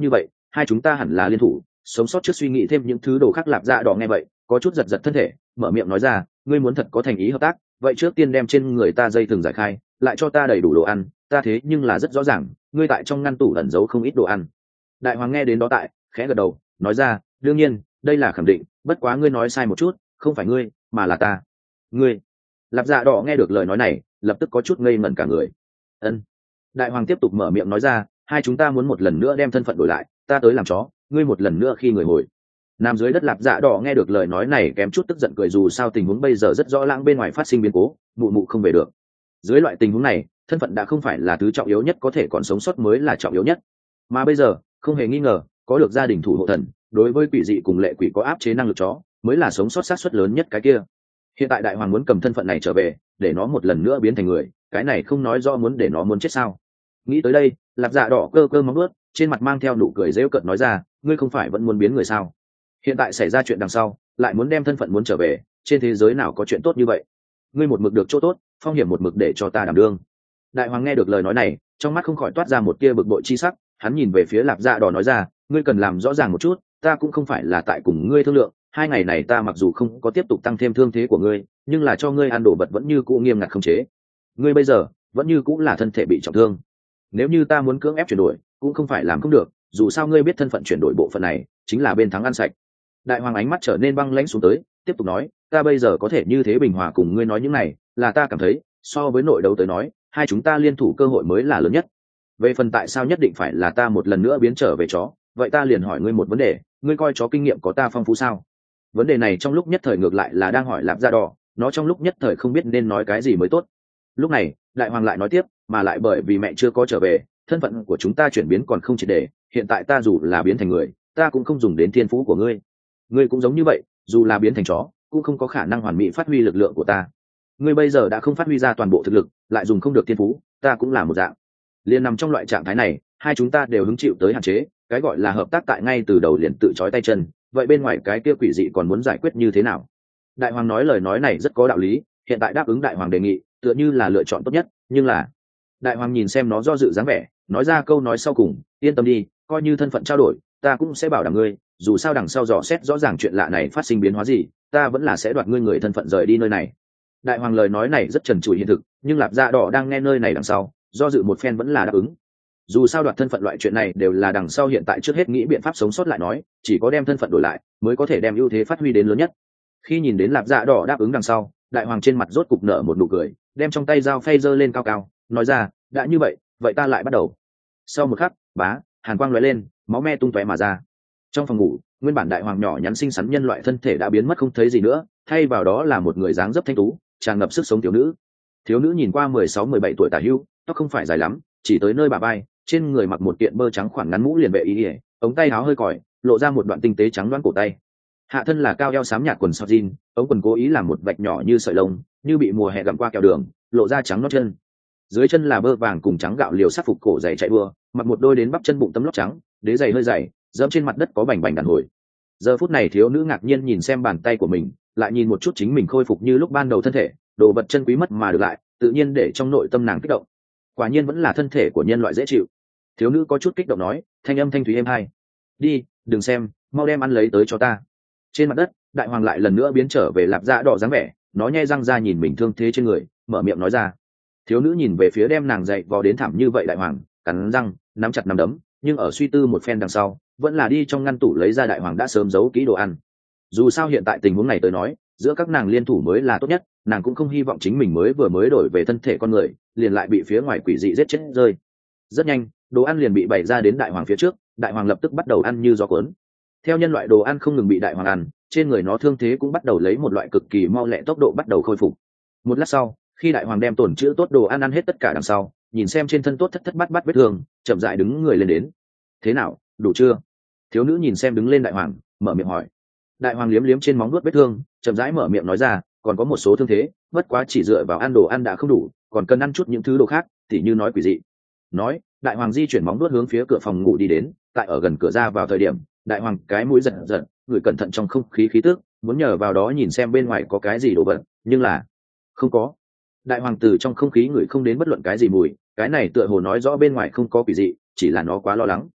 hai chúng ta hẳn là liên thủ sống sót trước suy nghĩ thêm những thứ đồ khác. Lạp Dạ Đỏ nghe vậy có chút giật giật thân thể, mở miệng nói ra, ngươi muốn thật có thành ý hợp tác, vậy trước tiên đem trên người ta dây thừng giải khai, lại cho ta đầy đủ đồ ăn. Ta thế nhưng là rất rõ ràng ngươi tại trong ngăn tủ ẩn giấu không ít đồ ăn. Đại hoàng nghe đến đó tại khẽ gật đầu nói ra, đương nhiên đây là khẳng định, bất quá ngươi nói sai một chút, không phải ngươi mà là ta. Ngươi? Lạp Dạ Đỏ nghe được lời nói này lập tức có chút ngây ngẩn cả người. Ân. Đại hoàng tiếp tục mở miệng nói ra, hai chúng ta muốn một lần nữa đem thân phận đổi lại, ta tới làm chó, ngươi một lần nữa khi người hồi. Nằm dưới đất Lạp Dạ Đỏ nghe được lời nói này kém chút tức giận cười, dù sao tình huống bây giờ rất rõ lãng bên ngoài phát sinh biến cố, mụ mụ không về được. Dưới loại tình huống này thân phận đã không phải là thứ trọng yếu nhất, có thể còn sống sót mới là trọng yếu nhất. Mà bây giờ không hề nghi ngờ có được gia đình thủ hộ thần, đối với quỷ dị cùng lệ quỷ có áp chế năng lực chó mới là sống sót xác suất lớn nhất cái kia. Hiện tại đại hoàng muốn cầm thân phận này trở về để nó một lần nữa biến thành người, cái này không nói rõ muốn để nó muốn chết sao? Nghĩ tới đây Lạp Dạ Đỏ cơ cơ móng ướt, trên mặt mang theo nụ cười rêu cợt nói ra, ngươi không phải vẫn muốn biến người sao? Hiện tại xảy ra chuyện đằng sau lại muốn đem thân phận muốn trở về, trên thế giới nào có chuyện tốt như vậy? Ngươi một mực được chỗ tốt, phong hiểm một mực để cho ta đảm đương. Đại hoàng nghe được lời nói này trong mắt không khỏi toát ra một tia bực bội chi sắc, hắn nhìn về phía Lạp Dạ Đỏ nói ra, ngươi cần làm rõ ràng một chút, ta cũng không phải là tại cùng ngươi thương lượng, hai ngày này ta mặc dù không có tiếp tục tăng thêm thương thế của ngươi, nhưng là cho ngươi ăn đồ vật vẫn như cũ nghiêm ngặt khống chế. Ngươi bây giờ vẫn như cũ là thân thể bị trọng thương, nếu như ta muốn cưỡng ép chuyển đổi cũng không phải làm không được, dù sao ngươi biết thân phận chuyển đổi bộ phận này chính là bên thắng ăn sạch. Đại hoàng ánh mắt trở nên băng lãnh xuống tới, tiếp tục nói, ta bây giờ có thể như thế bình hòa cùng ngươi nói những này là ta cảm thấy so với nội đấu tới nói hai chúng ta liên thủ cơ hội mới là lớn nhất. Về phần tại sao nhất định phải là ta một lần nữa biến trở về chó, vậy ta liền hỏi ngươi một vấn đề, ngươi coi chó kinh nghiệm có ta phong phú sao? Vấn đề này trong lúc nhất thời ngược lại là đang hỏi Lạp Dạ Đỏ, nó trong lúc nhất thời không biết nên nói cái gì mới tốt. Lúc này đại hoàng lại nói tiếp, mà lại bởi vì mẹ chưa có trở về, thân phận của chúng ta chuyển biến còn không triệt để, hiện tại ta dù là biến thành người ta cũng không dùng đến thiên phú của ngươi, ngươi cũng giống như vậy, dù là biến thành chó cũng không có khả năng hoàn mỹ phát huy lực lượng của ta. Ngươi bây giờ đã không phát huy ra toàn bộ thực lực, lại dùng không được thiên phú, ta cũng là một dạng. Liên nằm trong loại trạng thái này hai chúng ta đều hứng chịu tới hạn chế, cái gọi là hợp tác tại ngay từ đầu liền tự trói tay chân, vậy bên ngoài cái kia quỷ dị còn muốn giải quyết như thế nào? Đại hoàng nói lời nói này rất có đạo lý, hiện tại đáp ứng đại hoàng đề nghị tựa như là lựa chọn tốt nhất, nhưng là đại hoàng nhìn xem nó do dự dáng vẻ, nói ra câu nói sau cùng, yên tâm đi, coi như thân phận trao đổi ta cũng sẽ bảo đảm ngươi, dù sao đằng sau dò xét rõ ràng chuyện lạ này phát sinh biến hóa gì, ta vẫn là sẽ đoạt ngươi người thân phận rời đi nơi này. Đại hoàng lời nói này rất trần trụi hiện thực, nhưng Lạp Dạ Đỏ đang nghe nơi này đằng sau do dự một phen vẫn là đáp ứng. Dù sao đoạt thân phận loại chuyện này đều là đằng sau hiện tại trước hết nghĩ biện pháp sống sót lại nói, chỉ có đem thân phận đổi lại mới có thể đem ưu thế phát huy đến lớn nhất. Khi nhìn đến Lạp Dạ Đỏ đáp ứng đằng sau, đại hoàng trên mặt rốt cục nở một nụ cười, đem trong tay dao phay giơ lên cao cao, nói ra, đã như vậy vậy ta lại bắt đầu. Sau một khắc bá, hàn quang lóe lên, máu me tung tóe mà ra. Trong phòng ngủ nguyên bản đại hoàng nhỏ nhắn xinh xắn nhân loại thân thể đã biến mất không thấy gì nữa, thay vào đó là một người dáng dấp thanh tú tràn ngập sức sống thiếu nữ. Thiếu nữ nhìn qua 16-17 tuổi tả hữu, tóc không phải dài lắm, chỉ tới nơi bả vai, trên người mặc một kiện bơ trắng khoảng ngắn mũ liền vệ y, ống tay áo hơi còi, lộ ra một đoạn tinh tế trắng đoán cổ tay. Hạ thân là cao eo xám nhạt quần sọt jean, ống quần cố ý làm một vạch nhỏ như sợi lông, như bị mùa hè gặm qua kẹo đường, lộ ra trắng nót chân. Dưới chân là bơ vàng cùng trắng gạo liều sắc phục cổ dày chạy đua, mặc một đôi đến bắp chân bụng tấm lót trắng, đế giày hơi dày, dẫm trên mặt đất có bành bành đàn hồi. Giờ phút này thiếu nữ ngạc nhiên nhìn xem bàn tay của mình, lại nhìn một chút chính mình khôi phục như lúc ban đầu thân thể, đồ vật chân quý mất mà được lại, tự nhiên để trong nội tâm nàng kích động. Quả nhiên vẫn là thân thể của nhân loại dễ chịu. Thiếu nữ có chút kích động nói, thanh âm thanh thúy êm hai. Đi, đừng xem, mau đem ăn lấy tới cho ta. Trên mặt đất đại hoàng lại lần nữa biến trở về Lạp Dạ Đỏ dáng vẻ, nó nhe răng ra nhìn mình thương thế trên người, mở miệng nói ra. Thiếu nữ nhìn về phía đem nàng dậy vò đến thảm như vậy đại hoàng, cắn răng nắm chặt nắm đấm, nhưng ở suy tư một phen đằng sau vẫn là đi trong ngăn tủ lấy ra đại hoàng đã sớm giấu kỹ đồ ăn. Dù sao hiện tại tình huống này tới nói giữa các nàng liên thủ mới là tốt nhất, nàng cũng không hy vọng chính mình mới đổi về thân thể con người liền lại bị phía ngoài quỷ dị giết chết rơi. Rất nhanh đồ ăn liền bị bày ra đến đại hoàng phía trước, đại hoàng lập tức bắt đầu ăn như gió cuốn. Theo nhân loại đồ ăn không ngừng bị đại hoàng ăn, trên người nó thương thế cũng bắt đầu lấy một loại cực kỳ mau lẹ tốc độ bắt đầu khôi phục. Một lát sau khi đại hoàng đem tổn chữ tốt đồ ăn hết tất cả đằng sau, nhìn xem trên thân tốt thất bát bát vết thương, chậm rãi đứng người lên đến. Thế nào, đủ chưa? Thiếu nữ nhìn xem đứng lên đại hoàng, mở miệng hỏi. Đại hoàng liếm liếm trên móng vuốt vết thương, chậm rãi mở miệng nói ra, còn có một số thương thế, bất quá chỉ dựa vào ăn đồ ăn đã không đủ, còn cần ăn chút những thứ đồ khác, tỉ như nói quỷ dị. Nói đại hoàng di chuyển móng vuốt hướng phía cửa phòng ngủ đi đến, tại ở gần cửa ra vào thời điểm đại hoàng cái mũi giật giật, người cẩn thận trong không khí khí tức, muốn nhờ vào đó nhìn xem bên ngoài có cái gì đồ vật, nhưng là không có. Đại hoàng từ trong không khí ngửi không đến bất luận cái gì mùi, cái này tựa hồ nói rõ bên ngoài không có quỷ dị, chỉ là nó quá lo lắng.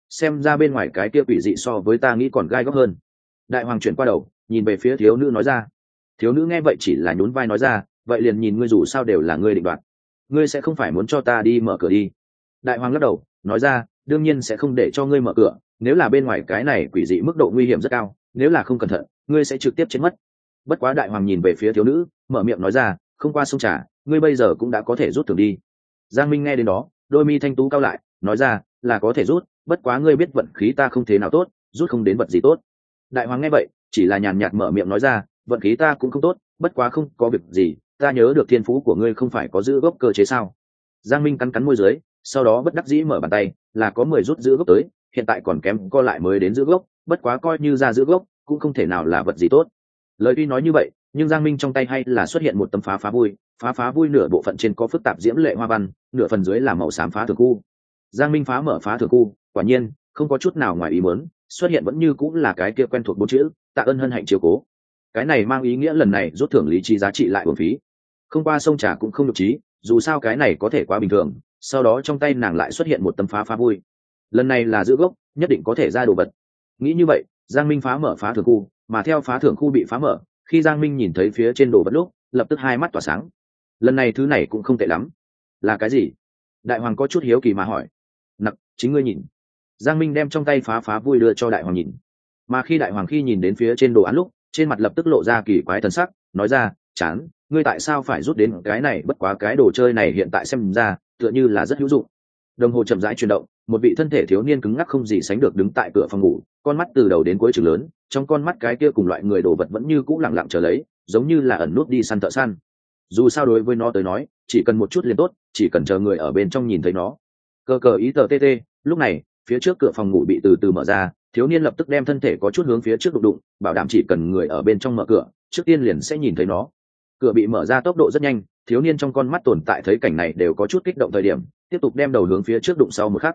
xem ra bên ngoài cái kia quỷ dị so với ta nghĩ còn gai góc hơn. Đại hoàng chuyển qua đầu nhìn về phía thiếu nữ nói ra. Thiếu nữ nghe vậy chỉ là nhún vai nói ra, vậy liền nhìn ngươi, dù sao đều là ngươi định đoạt. Ngươi sẽ không phải muốn cho ta đi mở cửa đi. Đại hoàng lắc đầu nói ra, đương nhiên sẽ không để cho ngươi mở cửa, nếu là bên ngoài cái này quỷ dị mức độ nguy hiểm rất cao, nếu là không cẩn thận ngươi sẽ trực tiếp chết mất. Bất quá đại hoàng nhìn về phía thiếu nữ, mở miệng nói ra, không qua sông trà, ngươi bây giờ cũng đã có thể rút thưởng đi. Giang Minh nghe đến đó, đôi mi thanh tú cao lại, nói ra, là có thể rút, bất quá ngươi biết vận khí ta không thế nào tốt, rút không đến vật gì tốt. Đại hoàng nghe vậy chỉ là nhàn nhạt mở miệng nói ra, vận khí ta cũng không tốt, bất quá không có việc gì, ta nhớ được thiên phú của ngươi không phải có giữ gốc cơ chế sao? Giang Minh cắn cắn môi dưới, sau đó bất đắc dĩ mở bàn tay, là có 10 rút giữ gốc tới, hiện tại còn kém co lại mới đến giữ gốc, bất quá coi như ra giữ gốc cũng không thể nào là vật gì tốt. Lời tuy nói như vậy, nhưng Giang Minh trong tay hay là xuất hiện một tấm phá vui, phá vui nửa bộ phận trên có phức tạp diễm lệ hoa văn, nửa phần dưới là màu xám phá thường khu. Giang Minh phá mở phá thường khu, quả nhiên không có chút nào ngoài ý muốn, xuất hiện vẫn như cũng là cái kia quen thuộc 4 chữ, tạ ơn hân hạnh chiếu cố. Cái này mang ý nghĩa lần này rút thưởng lý trí giá trị lại uổng phí. Không qua sông trà cũng không nhục trí, dù sao cái này có thể quá bình thường. Sau đó trong tay nàng lại xuất hiện một tấm phá vui, lần này là giữ gốc, nhất định có thể ra đồ vật. Nghĩ như vậy, Giang Minh phá mở phá thường khu, mà theo phá thường khu bị phá mở, khi Giang Minh nhìn thấy phía trên đồ vật lúc, lập tức hai mắt tỏa sáng. Lần này thứ này cũng không tệ lắm. Là cái gì? Đại hoàng có chút hiếu kỳ mà hỏi. Nặc, chính ngươi nhìn. Giang Minh đem trong tay phá vui đưa cho đại hoàng nhìn. Mà khi đại hoàng khi nhìn đến phía trên đồ án lúc, trên mặt lập tức lộ ra kỳ quái thần sắc, nói ra, chán, ngươi tại sao phải rút đến cái này, bất quá cái đồ chơi này hiện tại xem ra tựa như là rất hữu dụng. Đồng hồ chậm rãi chuyển động, một vị thân thể thiếu niên cứng ngắc không gì sánh được đứng tại cửa phòng ngủ, con mắt từ đầu đến cuối trừng lớn, trong con mắt cái kia cùng loại người đồ vật vẫn như cũ lặng lặng chờ lấy, giống như là ẩn nút đi săn thợ săn. Dù sao đối với nó tới nói, chỉ cần một chút liền tốt, chỉ cần chờ người ở bên trong nhìn thấy nó. Cờ ý tờ tê. Lúc này, phía trước cửa phòng ngủ bị từ từ mở ra, thiếu niên lập tức đem thân thể có chút hướng phía trước đụng, bảo đảm chỉ cần người ở bên trong mở cửa, trước tiên liền sẽ nhìn thấy nó. Cửa bị mở ra tốc độ rất nhanh, thiếu niên trong con mắt tồn tại thấy cảnh này đều có chút kích động thời điểm, tiếp tục đem đầu hướng phía trước đụng sau một khắc,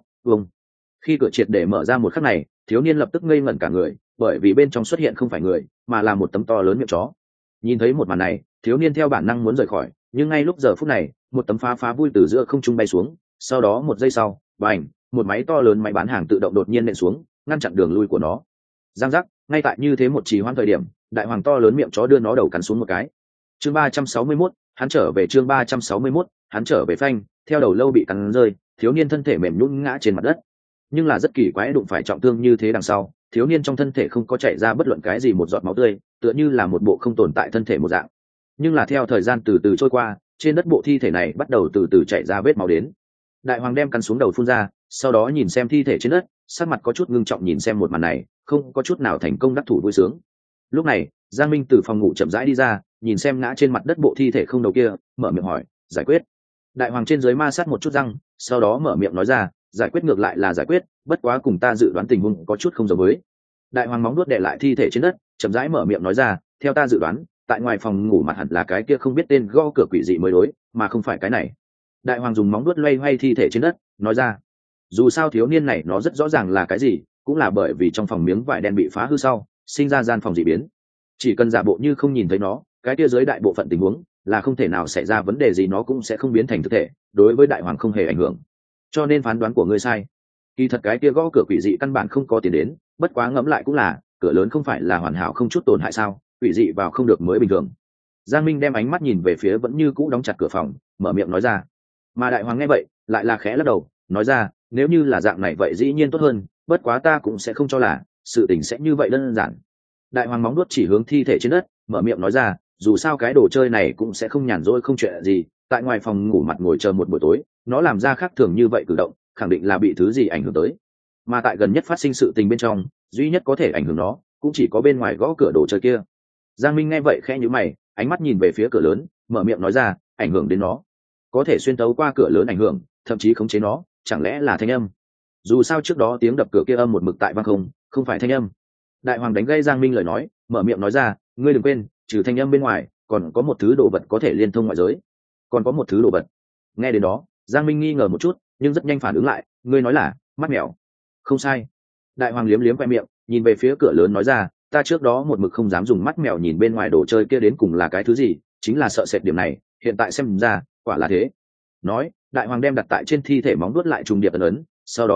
khi cửa triệt để mở ra một khắc này, thiếu niên lập tức ngây ngẩn cả người, bởi vì bên trong xuất hiện không phải người, mà là một tấm to lớn miệng chó. Nhìn thấy một màn này, thiếu niên theo bản năng muốn rời khỏi, nhưng ngay lúc giờ phút này, một tấm phá vui từ giữa không trung bay xuống, sau đó một giây sau, bành, một máy to lớn máy bán hàng tự động đột nhiên nện xuống, ngăn chặn đường lui của nó. Giang giác, ngay tại như thế một trì hoãn thời điểm, đại hoàng to lớn miệng chó đưa nó đầu cắn xuống một cái. Chương 361, hắn trở về. Chương 361, hắn trở về. Phanh, theo đầu lâu bị cắn rơi, thiếu niên thân thể mềm nhũn ngã trên mặt đất. Nhưng là rất kỳ quái, đụng phải trọng thương như thế đằng sau, thiếu niên trong thân thể không có chảy ra bất luận cái gì một giọt máu tươi, tựa như là một bộ không tồn tại thân thể một dạng. Nhưng là theo thời gian từ từ trôi qua, trên đất bộ thi thể này bắt đầu từ từ chảy ra vết máu đến. Đại hoàng đem cắn xuống đầu phun ra, sau đó nhìn xem thi thể trên đất, sắc mặt có chút ngưng trọng nhìn xem một màn này, không có chút nào thành công đắc thủ vui sướng. Lúc này, Giang Minh từ phòng ngủ chậm rãi đi ra, nhìn xem ngã trên mặt đất bộ thi thể không đầu kia, mở miệng hỏi, giải quyết. Đại hoàng trên dưới ma sát một chút răng, sau đó mở miệng nói ra, giải quyết ngược lại là giải quyết, bất quá cùng ta dự đoán tình huống có chút không giống với. Đại hoàng móng nuốt đè lại thi thể trên đất, chậm rãi mở miệng nói ra, theo ta dự đoán, tại ngoài phòng ngủ mặt hẳn là cái kia không biết tên gõ cửa quỷ dị mới đối, mà không phải cái này. Đại hoàng dùng móng nuốt loay hoay thi thể trên đất, nói ra, dù sao thiếu niên này nó rất rõ ràng là cái gì, cũng là bởi vì trong phòng miếng vải đen bị phá hư sau, sinh ra gian phòng dị biến. Chỉ cần giả bộ như không nhìn thấy nó, cái kia dưới đại bộ phận tình huống là không thể nào xảy ra vấn đề gì, nó cũng sẽ không biến thành thực thể, đối với đại hoàng không hề ảnh hưởng. Cho nên phán đoán của ngươi sai. Kỳ thật cái kia gõ cửa quỷ dị căn bản không có tiền đến, bất quá ngẫm lại cũng là, cửa lớn không phải là hoàn hảo không chút tổn hại sao, quỷ dị vào không được mới bình thường. Giang Minh đem ánh mắt nhìn về phía vẫn như cũ đóng chặt cửa phòng, mở miệng nói ra. Mà đại hoàng nghe vậy, lại là khẽ lắc đầu, nói ra, nếu như là dạng này vậy dĩ nhiên tốt hơn, bất quá ta cũng sẽ không cho là sự tình sẽ như vậy đơn giản. Đại hoàng móng nuốt chỉ hướng thi thể trên đất, mở miệng nói ra, dù sao cái đồ chơi này cũng sẽ không nhàn rỗi không chuyện gì, tại ngoài phòng ngủ mặt ngồi chờ một buổi tối, nó làm ra khác thường như vậy cử động, khẳng định là bị thứ gì ảnh hưởng tới. Mà tại gần nhất phát sinh sự tình bên trong, duy nhất có thể ảnh hưởng nó, cũng chỉ có bên ngoài gõ cửa đồ chơi kia. Giang Minh nghe vậy khẽ nhíu mày, ánh mắt nhìn về phía cửa lớn, mở miệng nói ra, ảnh hưởng đến nó, có thể xuyên tấu qua cửa lớn ảnh hưởng, thậm chí khống chế nó, chẳng lẽ là thanh âm? Dù sao trước đó tiếng đập cửa kia âm một mực tại vang không phải thanh âm. Đại hoàng đánh gây Giang Minh lời nói, mở miệng nói ra, ngươi đừng quên, trừ thanh âm bên ngoài, còn có một thứ đồ vật có thể liên thông ngoại giới. Còn có một thứ đồ vật. Nghe đến đó, Giang Minh nghi ngờ một chút, nhưng rất nhanh phản ứng lại, ngươi nói là mắt mèo? Không sai. Đại hoàng liếm liếm khoe miệng, nhìn về phía cửa lớn nói ra, ta trước đó một mực không dám dùng mắt mèo nhìn bên ngoài đồ chơi kia đến cùng là cái thứ gì, chính là sợ sệt điểm này, hiện tại xem ra, quả là thế. Nói, đại hoàng đem đặt tại trên thi thể móng vuốt lại trùng điệp ấn, sau đó nói tiếp,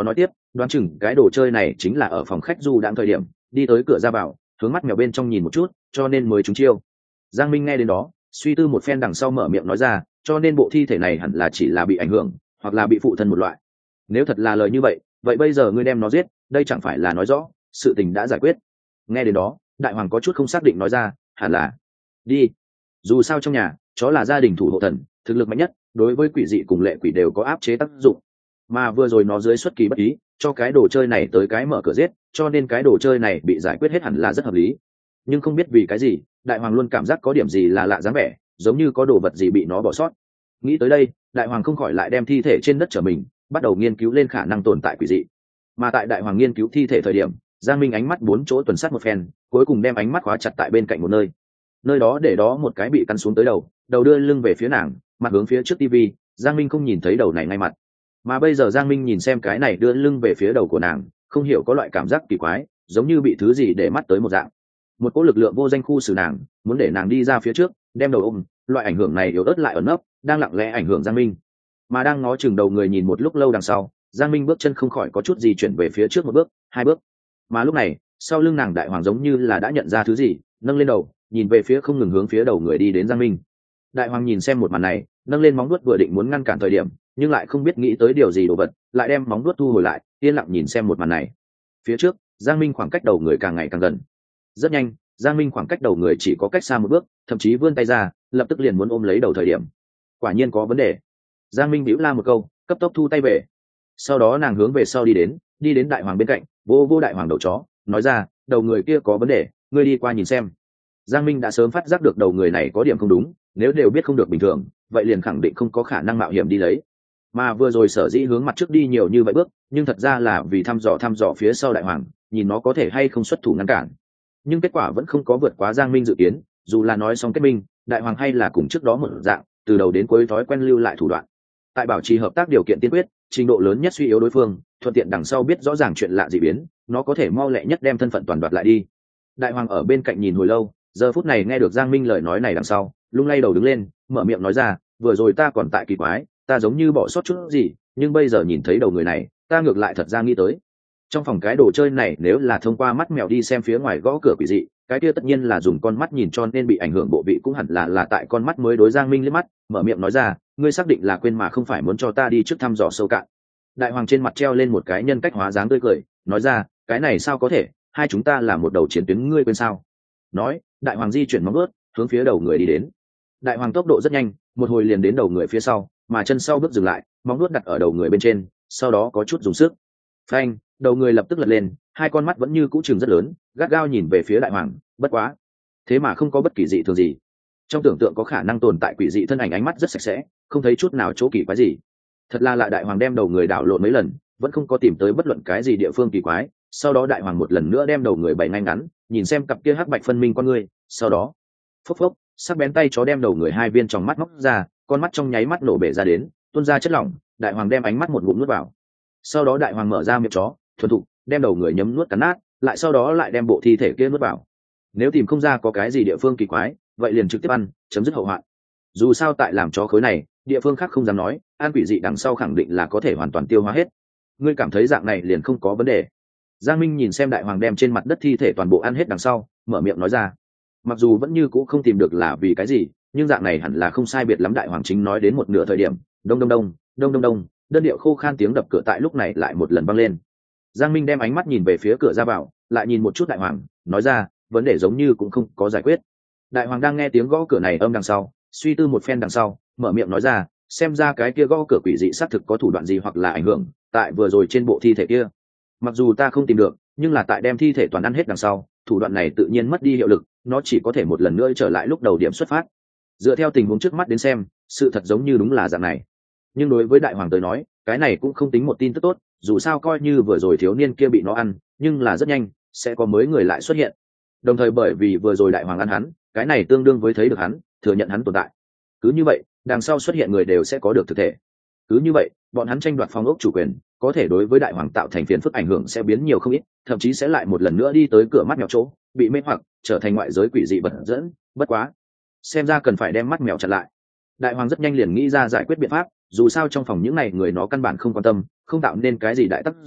đoán chừng cái đồ chơi này chính là ở phòng khách du đãng thời điểm đi tới cửa ra vào, hướng mắt mèo bên trong nhìn một chút, cho nên mới trúng chiêu. Giang Minh nghe đến đó, suy tư một phen đằng sau mở miệng nói ra, cho nên bộ thi thể này hẳn là chỉ là bị ảnh hưởng, hoặc là bị phụ thân một loại. Nếu thật là lời như vậy, vậy bây giờ ngươi đem nó giết, đây chẳng phải là nói rõ sự tình đã giải quyết. Nghe đến đó, đại hoàng có chút không xác định nói ra, hẳn là đi. Dù sao trong nhà, chó là gia đình thủ hộ thần, thực lực mạnh nhất, đối với quỷ dị cùng lệ quỷ đều có áp chế tác dụng. Mà vừa rồi nó dưới xuất kỳ bất ý, cho cái đồ chơi này tới cái mở cửa giết, cho nên cái đồ chơi này bị giải quyết hết hẳn là rất hợp lý. Nhưng không biết vì cái gì, đại hoàng luôn cảm giác có điểm gì là lạ dáng vẻ, giống như có đồ vật gì bị nó bỏ sót. Nghĩ tới đây, đại hoàng không khỏi lại đem thi thể trên đất trở mình, bắt đầu nghiên cứu lên khả năng tồn tại quỷ dị. Mà tại đại hoàng nghiên cứu thi thể thời điểm, Giang Minh ánh mắt bốn chỗ tuần sát một phen, cuối cùng đem ánh mắt khóa chặt tại bên cạnh một nơi. Nơi đó để đó một cái bị cắn xuống tới đầu, đầu đưa lưng về phía nàng, mặt hướng phía trước tivi. Giang Minh không nhìn thấy đầu này ngay mặt, mà bây giờ Giang Minh nhìn xem cái này đưa lưng về phía đầu của nàng, không hiểu có loại cảm giác kỳ quái, giống như bị thứ gì để mắt tới một dạng. Một cỗ lực lượng vô danh khu xử nàng, muốn để nàng đi ra phía trước, đem đầu ôm. Loại ảnh hưởng này yếu ớt lại ẩn nấp, đang lặng lẽ ảnh hưởng Giang Minh. Mà đang ngó chừng đầu người nhìn một lúc lâu đằng sau, Giang Minh bước chân không khỏi có chút gì chuyển về phía trước một bước, hai bước. Mà lúc này, sau lưng nàng đại hoàng giống như là đã nhận ra thứ gì, nâng lên đầu, nhìn về phía không ngừng hướng phía đầu người đi đến Giang Minh. Đại hoàng nhìn xem một màn này, nâng lên móng vuốt vừa định muốn ngăn cản thời điểm, nhưng lại không biết nghĩ tới điều gì đồ vật, lại đem móng vuốt thu hồi lại, yên lặng nhìn xem một màn này. Phía trước, Giang Minh khoảng cách đầu người càng ngày càng gần. Rất nhanh, Giang Minh khoảng cách đầu người chỉ có cách xa một bước, thậm chí vươn tay ra, lập tức liền muốn ôm lấy đầu thời điểm. Quả nhiên có vấn đề. Giang Minh bĩu la một câu, cấp tốc thu tay về. Sau đó nàng hướng về sau đi đến đại hoàng bên cạnh, vô đại hoàng đầu chó, nói ra, đầu người kia có vấn đề, ngươi đi qua nhìn xem. Giang Minh đã sớm phát giác được đầu người này có điểm không đúng, nếu đều biết không được bình thường, vậy liền khẳng định không có khả năng mạo hiểm đi lấy. Mà vừa rồi sở dĩ hướng mặt trước đi nhiều như vậy bước, nhưng thật ra là vì thăm dò phía sau đại hoàng, nhìn nó có thể hay không xuất thủ ngăn cản. Nhưng kết quả vẫn không có vượt quá Giang Minh dự kiến, dù là nói xong kết minh, đại hoàng hay là cùng trước đó một dạng, từ đầu đến cuối thói quen lưu lại thủ đoạn. Tại bảo trì hợp tác điều kiện tiên quyết, trình độ lớn nhất suy yếu đối phương, thuận tiện đằng sau biết rõ ràng chuyện lạ dị biến, nó có thể mau lẹ nhất đem thân phận toàn đoạt lại đi. Đại hoàng ở bên cạnh nhìn hồi lâu, giờ phút này nghe được Giang Minh lời nói này đằng sau, lung lay đầu đứng lên, mở miệng nói ra, vừa rồi ta còn tại kỳ quái, ta giống như bỏ sót chút gì, nhưng bây giờ nhìn thấy đầu người này, ta ngược lại thật ra nghĩ tới. Trong phòng cái đồ chơi này nếu là thông qua mắt mèo đi xem phía ngoài gõ cửa quỷ dị, cái kia tất nhiên là dùng con mắt nhìn cho nên bị ảnh hưởng bộ vị cũng hẳn là tại con mắt mới đối Giang Minh liếc mắt, mở miệng nói ra, ngươi xác định là quên mà không phải muốn cho ta đi trước thăm dò sâu cạn. Đại hoàng trên mặt treo lên một cái nhân cách hóa dáng tươi cười, nói ra, cái này sao có thể, hai chúng ta là một đầu chiến tuyến, ngươi quên sao? Nói, đại hoàng di chuyển móng vuốt, hướng phía đầu người đi đến. Đại hoàng tốc độ rất nhanh, một hồi liền đến đầu người phía sau, mà chân sau bước dừng lại, móng vuốt đặt ở đầu người bên trên, sau đó có chút dùng sức. Phanh, đầu người lập tức lật lên, hai con mắt vẫn như cũ trừng rất lớn, gắt gao nhìn về phía đại hoàng, bất quá, thế mà không có bất kỳ dị thường gì. Trong tưởng tượng có khả năng tồn tại quỷ dị thân ảnh ánh mắt rất sạch sẽ, không thấy chút nào chỗ kỳ quái gì. Thật là lạ, đại hoàng đem đầu người đảo lộn mấy lần, vẫn không có tìm tới bất luận cái gì địa phương kỳ quái. Sau đó đại hoàng một lần nữa đem đầu người bày ngay ngắn, nhìn xem cặp kia hắc bạch phân minh con người, sau đó phốc phốc, sắc bén tay chó đem đầu người hai viên trong mắt móc ra, con mắt trong nháy mắt nổ bể ra đến, tuôn ra chất lỏng. Đại hoàng đem ánh mắt một ngụm nuốt vào. Sau đó đại hoàng mở ra miệng chó, thuần thục đem đầu người nhấm nuốt cắn nát, lại sau đó lại đem bộ thi thể kia nuốt vào. Nếu tìm không ra có cái gì địa phương kỳ quái, vậy liền trực tiếp ăn, chấm dứt hậu hoạn. Dù sao tại làm chó khối này, địa phương khác không dám nói, ăn quỷ dị đằng sau khẳng định là có thể hoàn toàn tiêu hóa hết. Ngươi cảm thấy dạng này liền không có vấn đề. Giang Minh nhìn xem đại hoàng đem trên mặt đất thi thể toàn bộ ăn hết đằng sau, mở miệng nói ra. Mặc dù vẫn như cũ không tìm được là vì cái gì, nhưng dạng này hẳn là không sai biệt lắm. Đại hoàng chính nói đến một nửa thời điểm, đông đông đông, đông đông đông, đơn điệu khô khan tiếng đập cửa tại lúc này lại một lần vang lên. Giang Minh đem ánh mắt nhìn về phía cửa ra vào, lại nhìn một chút đại hoàng, nói ra, vấn đề giống như cũng không có giải quyết. Đại hoàng đang nghe tiếng gõ cửa này âm đằng sau, suy tư một phen đằng sau, mở miệng nói ra, xem ra cái kia gõ cửa quỷ dị xác thực có thủ đoạn gì hoặc là ảnh hưởng tại vừa rồi trên bộ thi thể kia. Mặc dù ta không tìm được, nhưng là tại đem thi thể toàn ăn hết đằng sau, thủ đoạn này tự nhiên mất đi hiệu lực, nó chỉ có thể một lần nữa trở lại lúc đầu điểm xuất phát. Dựa theo tình huống trước mắt đến xem, sự thật giống như đúng là dạng này. Nhưng đối với đại hoàng tới nói, cái này cũng không tính một tin tức tốt, dù sao coi như vừa rồi thiếu niên kia bị nó ăn, nhưng là rất nhanh sẽ có mới người lại xuất hiện. Đồng thời bởi vì vừa rồi đại hoàng ăn hắn, cái này tương đương với thấy được hắn, thừa nhận hắn tồn tại. Cứ như vậy, đằng sau xuất hiện người đều sẽ có được thực thể. Cứ như vậy, bọn hắn tranh đoạt phong ốc chủ quyền, có thể đối với đại hoàng tạo thành phiền phức, ảnh hưởng sẽ biến nhiều không ít, thậm chí sẽ lại một lần nữa đi tới cửa mắt mèo chỗ, bị mê hoặc, trở thành ngoại giới quỷ dị vật dẫn. Bất quá, xem ra cần phải đem mắt mèo chặn lại. Đại hoàng rất nhanh liền nghĩ ra giải quyết biện pháp, dù sao trong phòng những này người nó căn bản không quan tâm, không tạo nên cái gì đại tác dụng,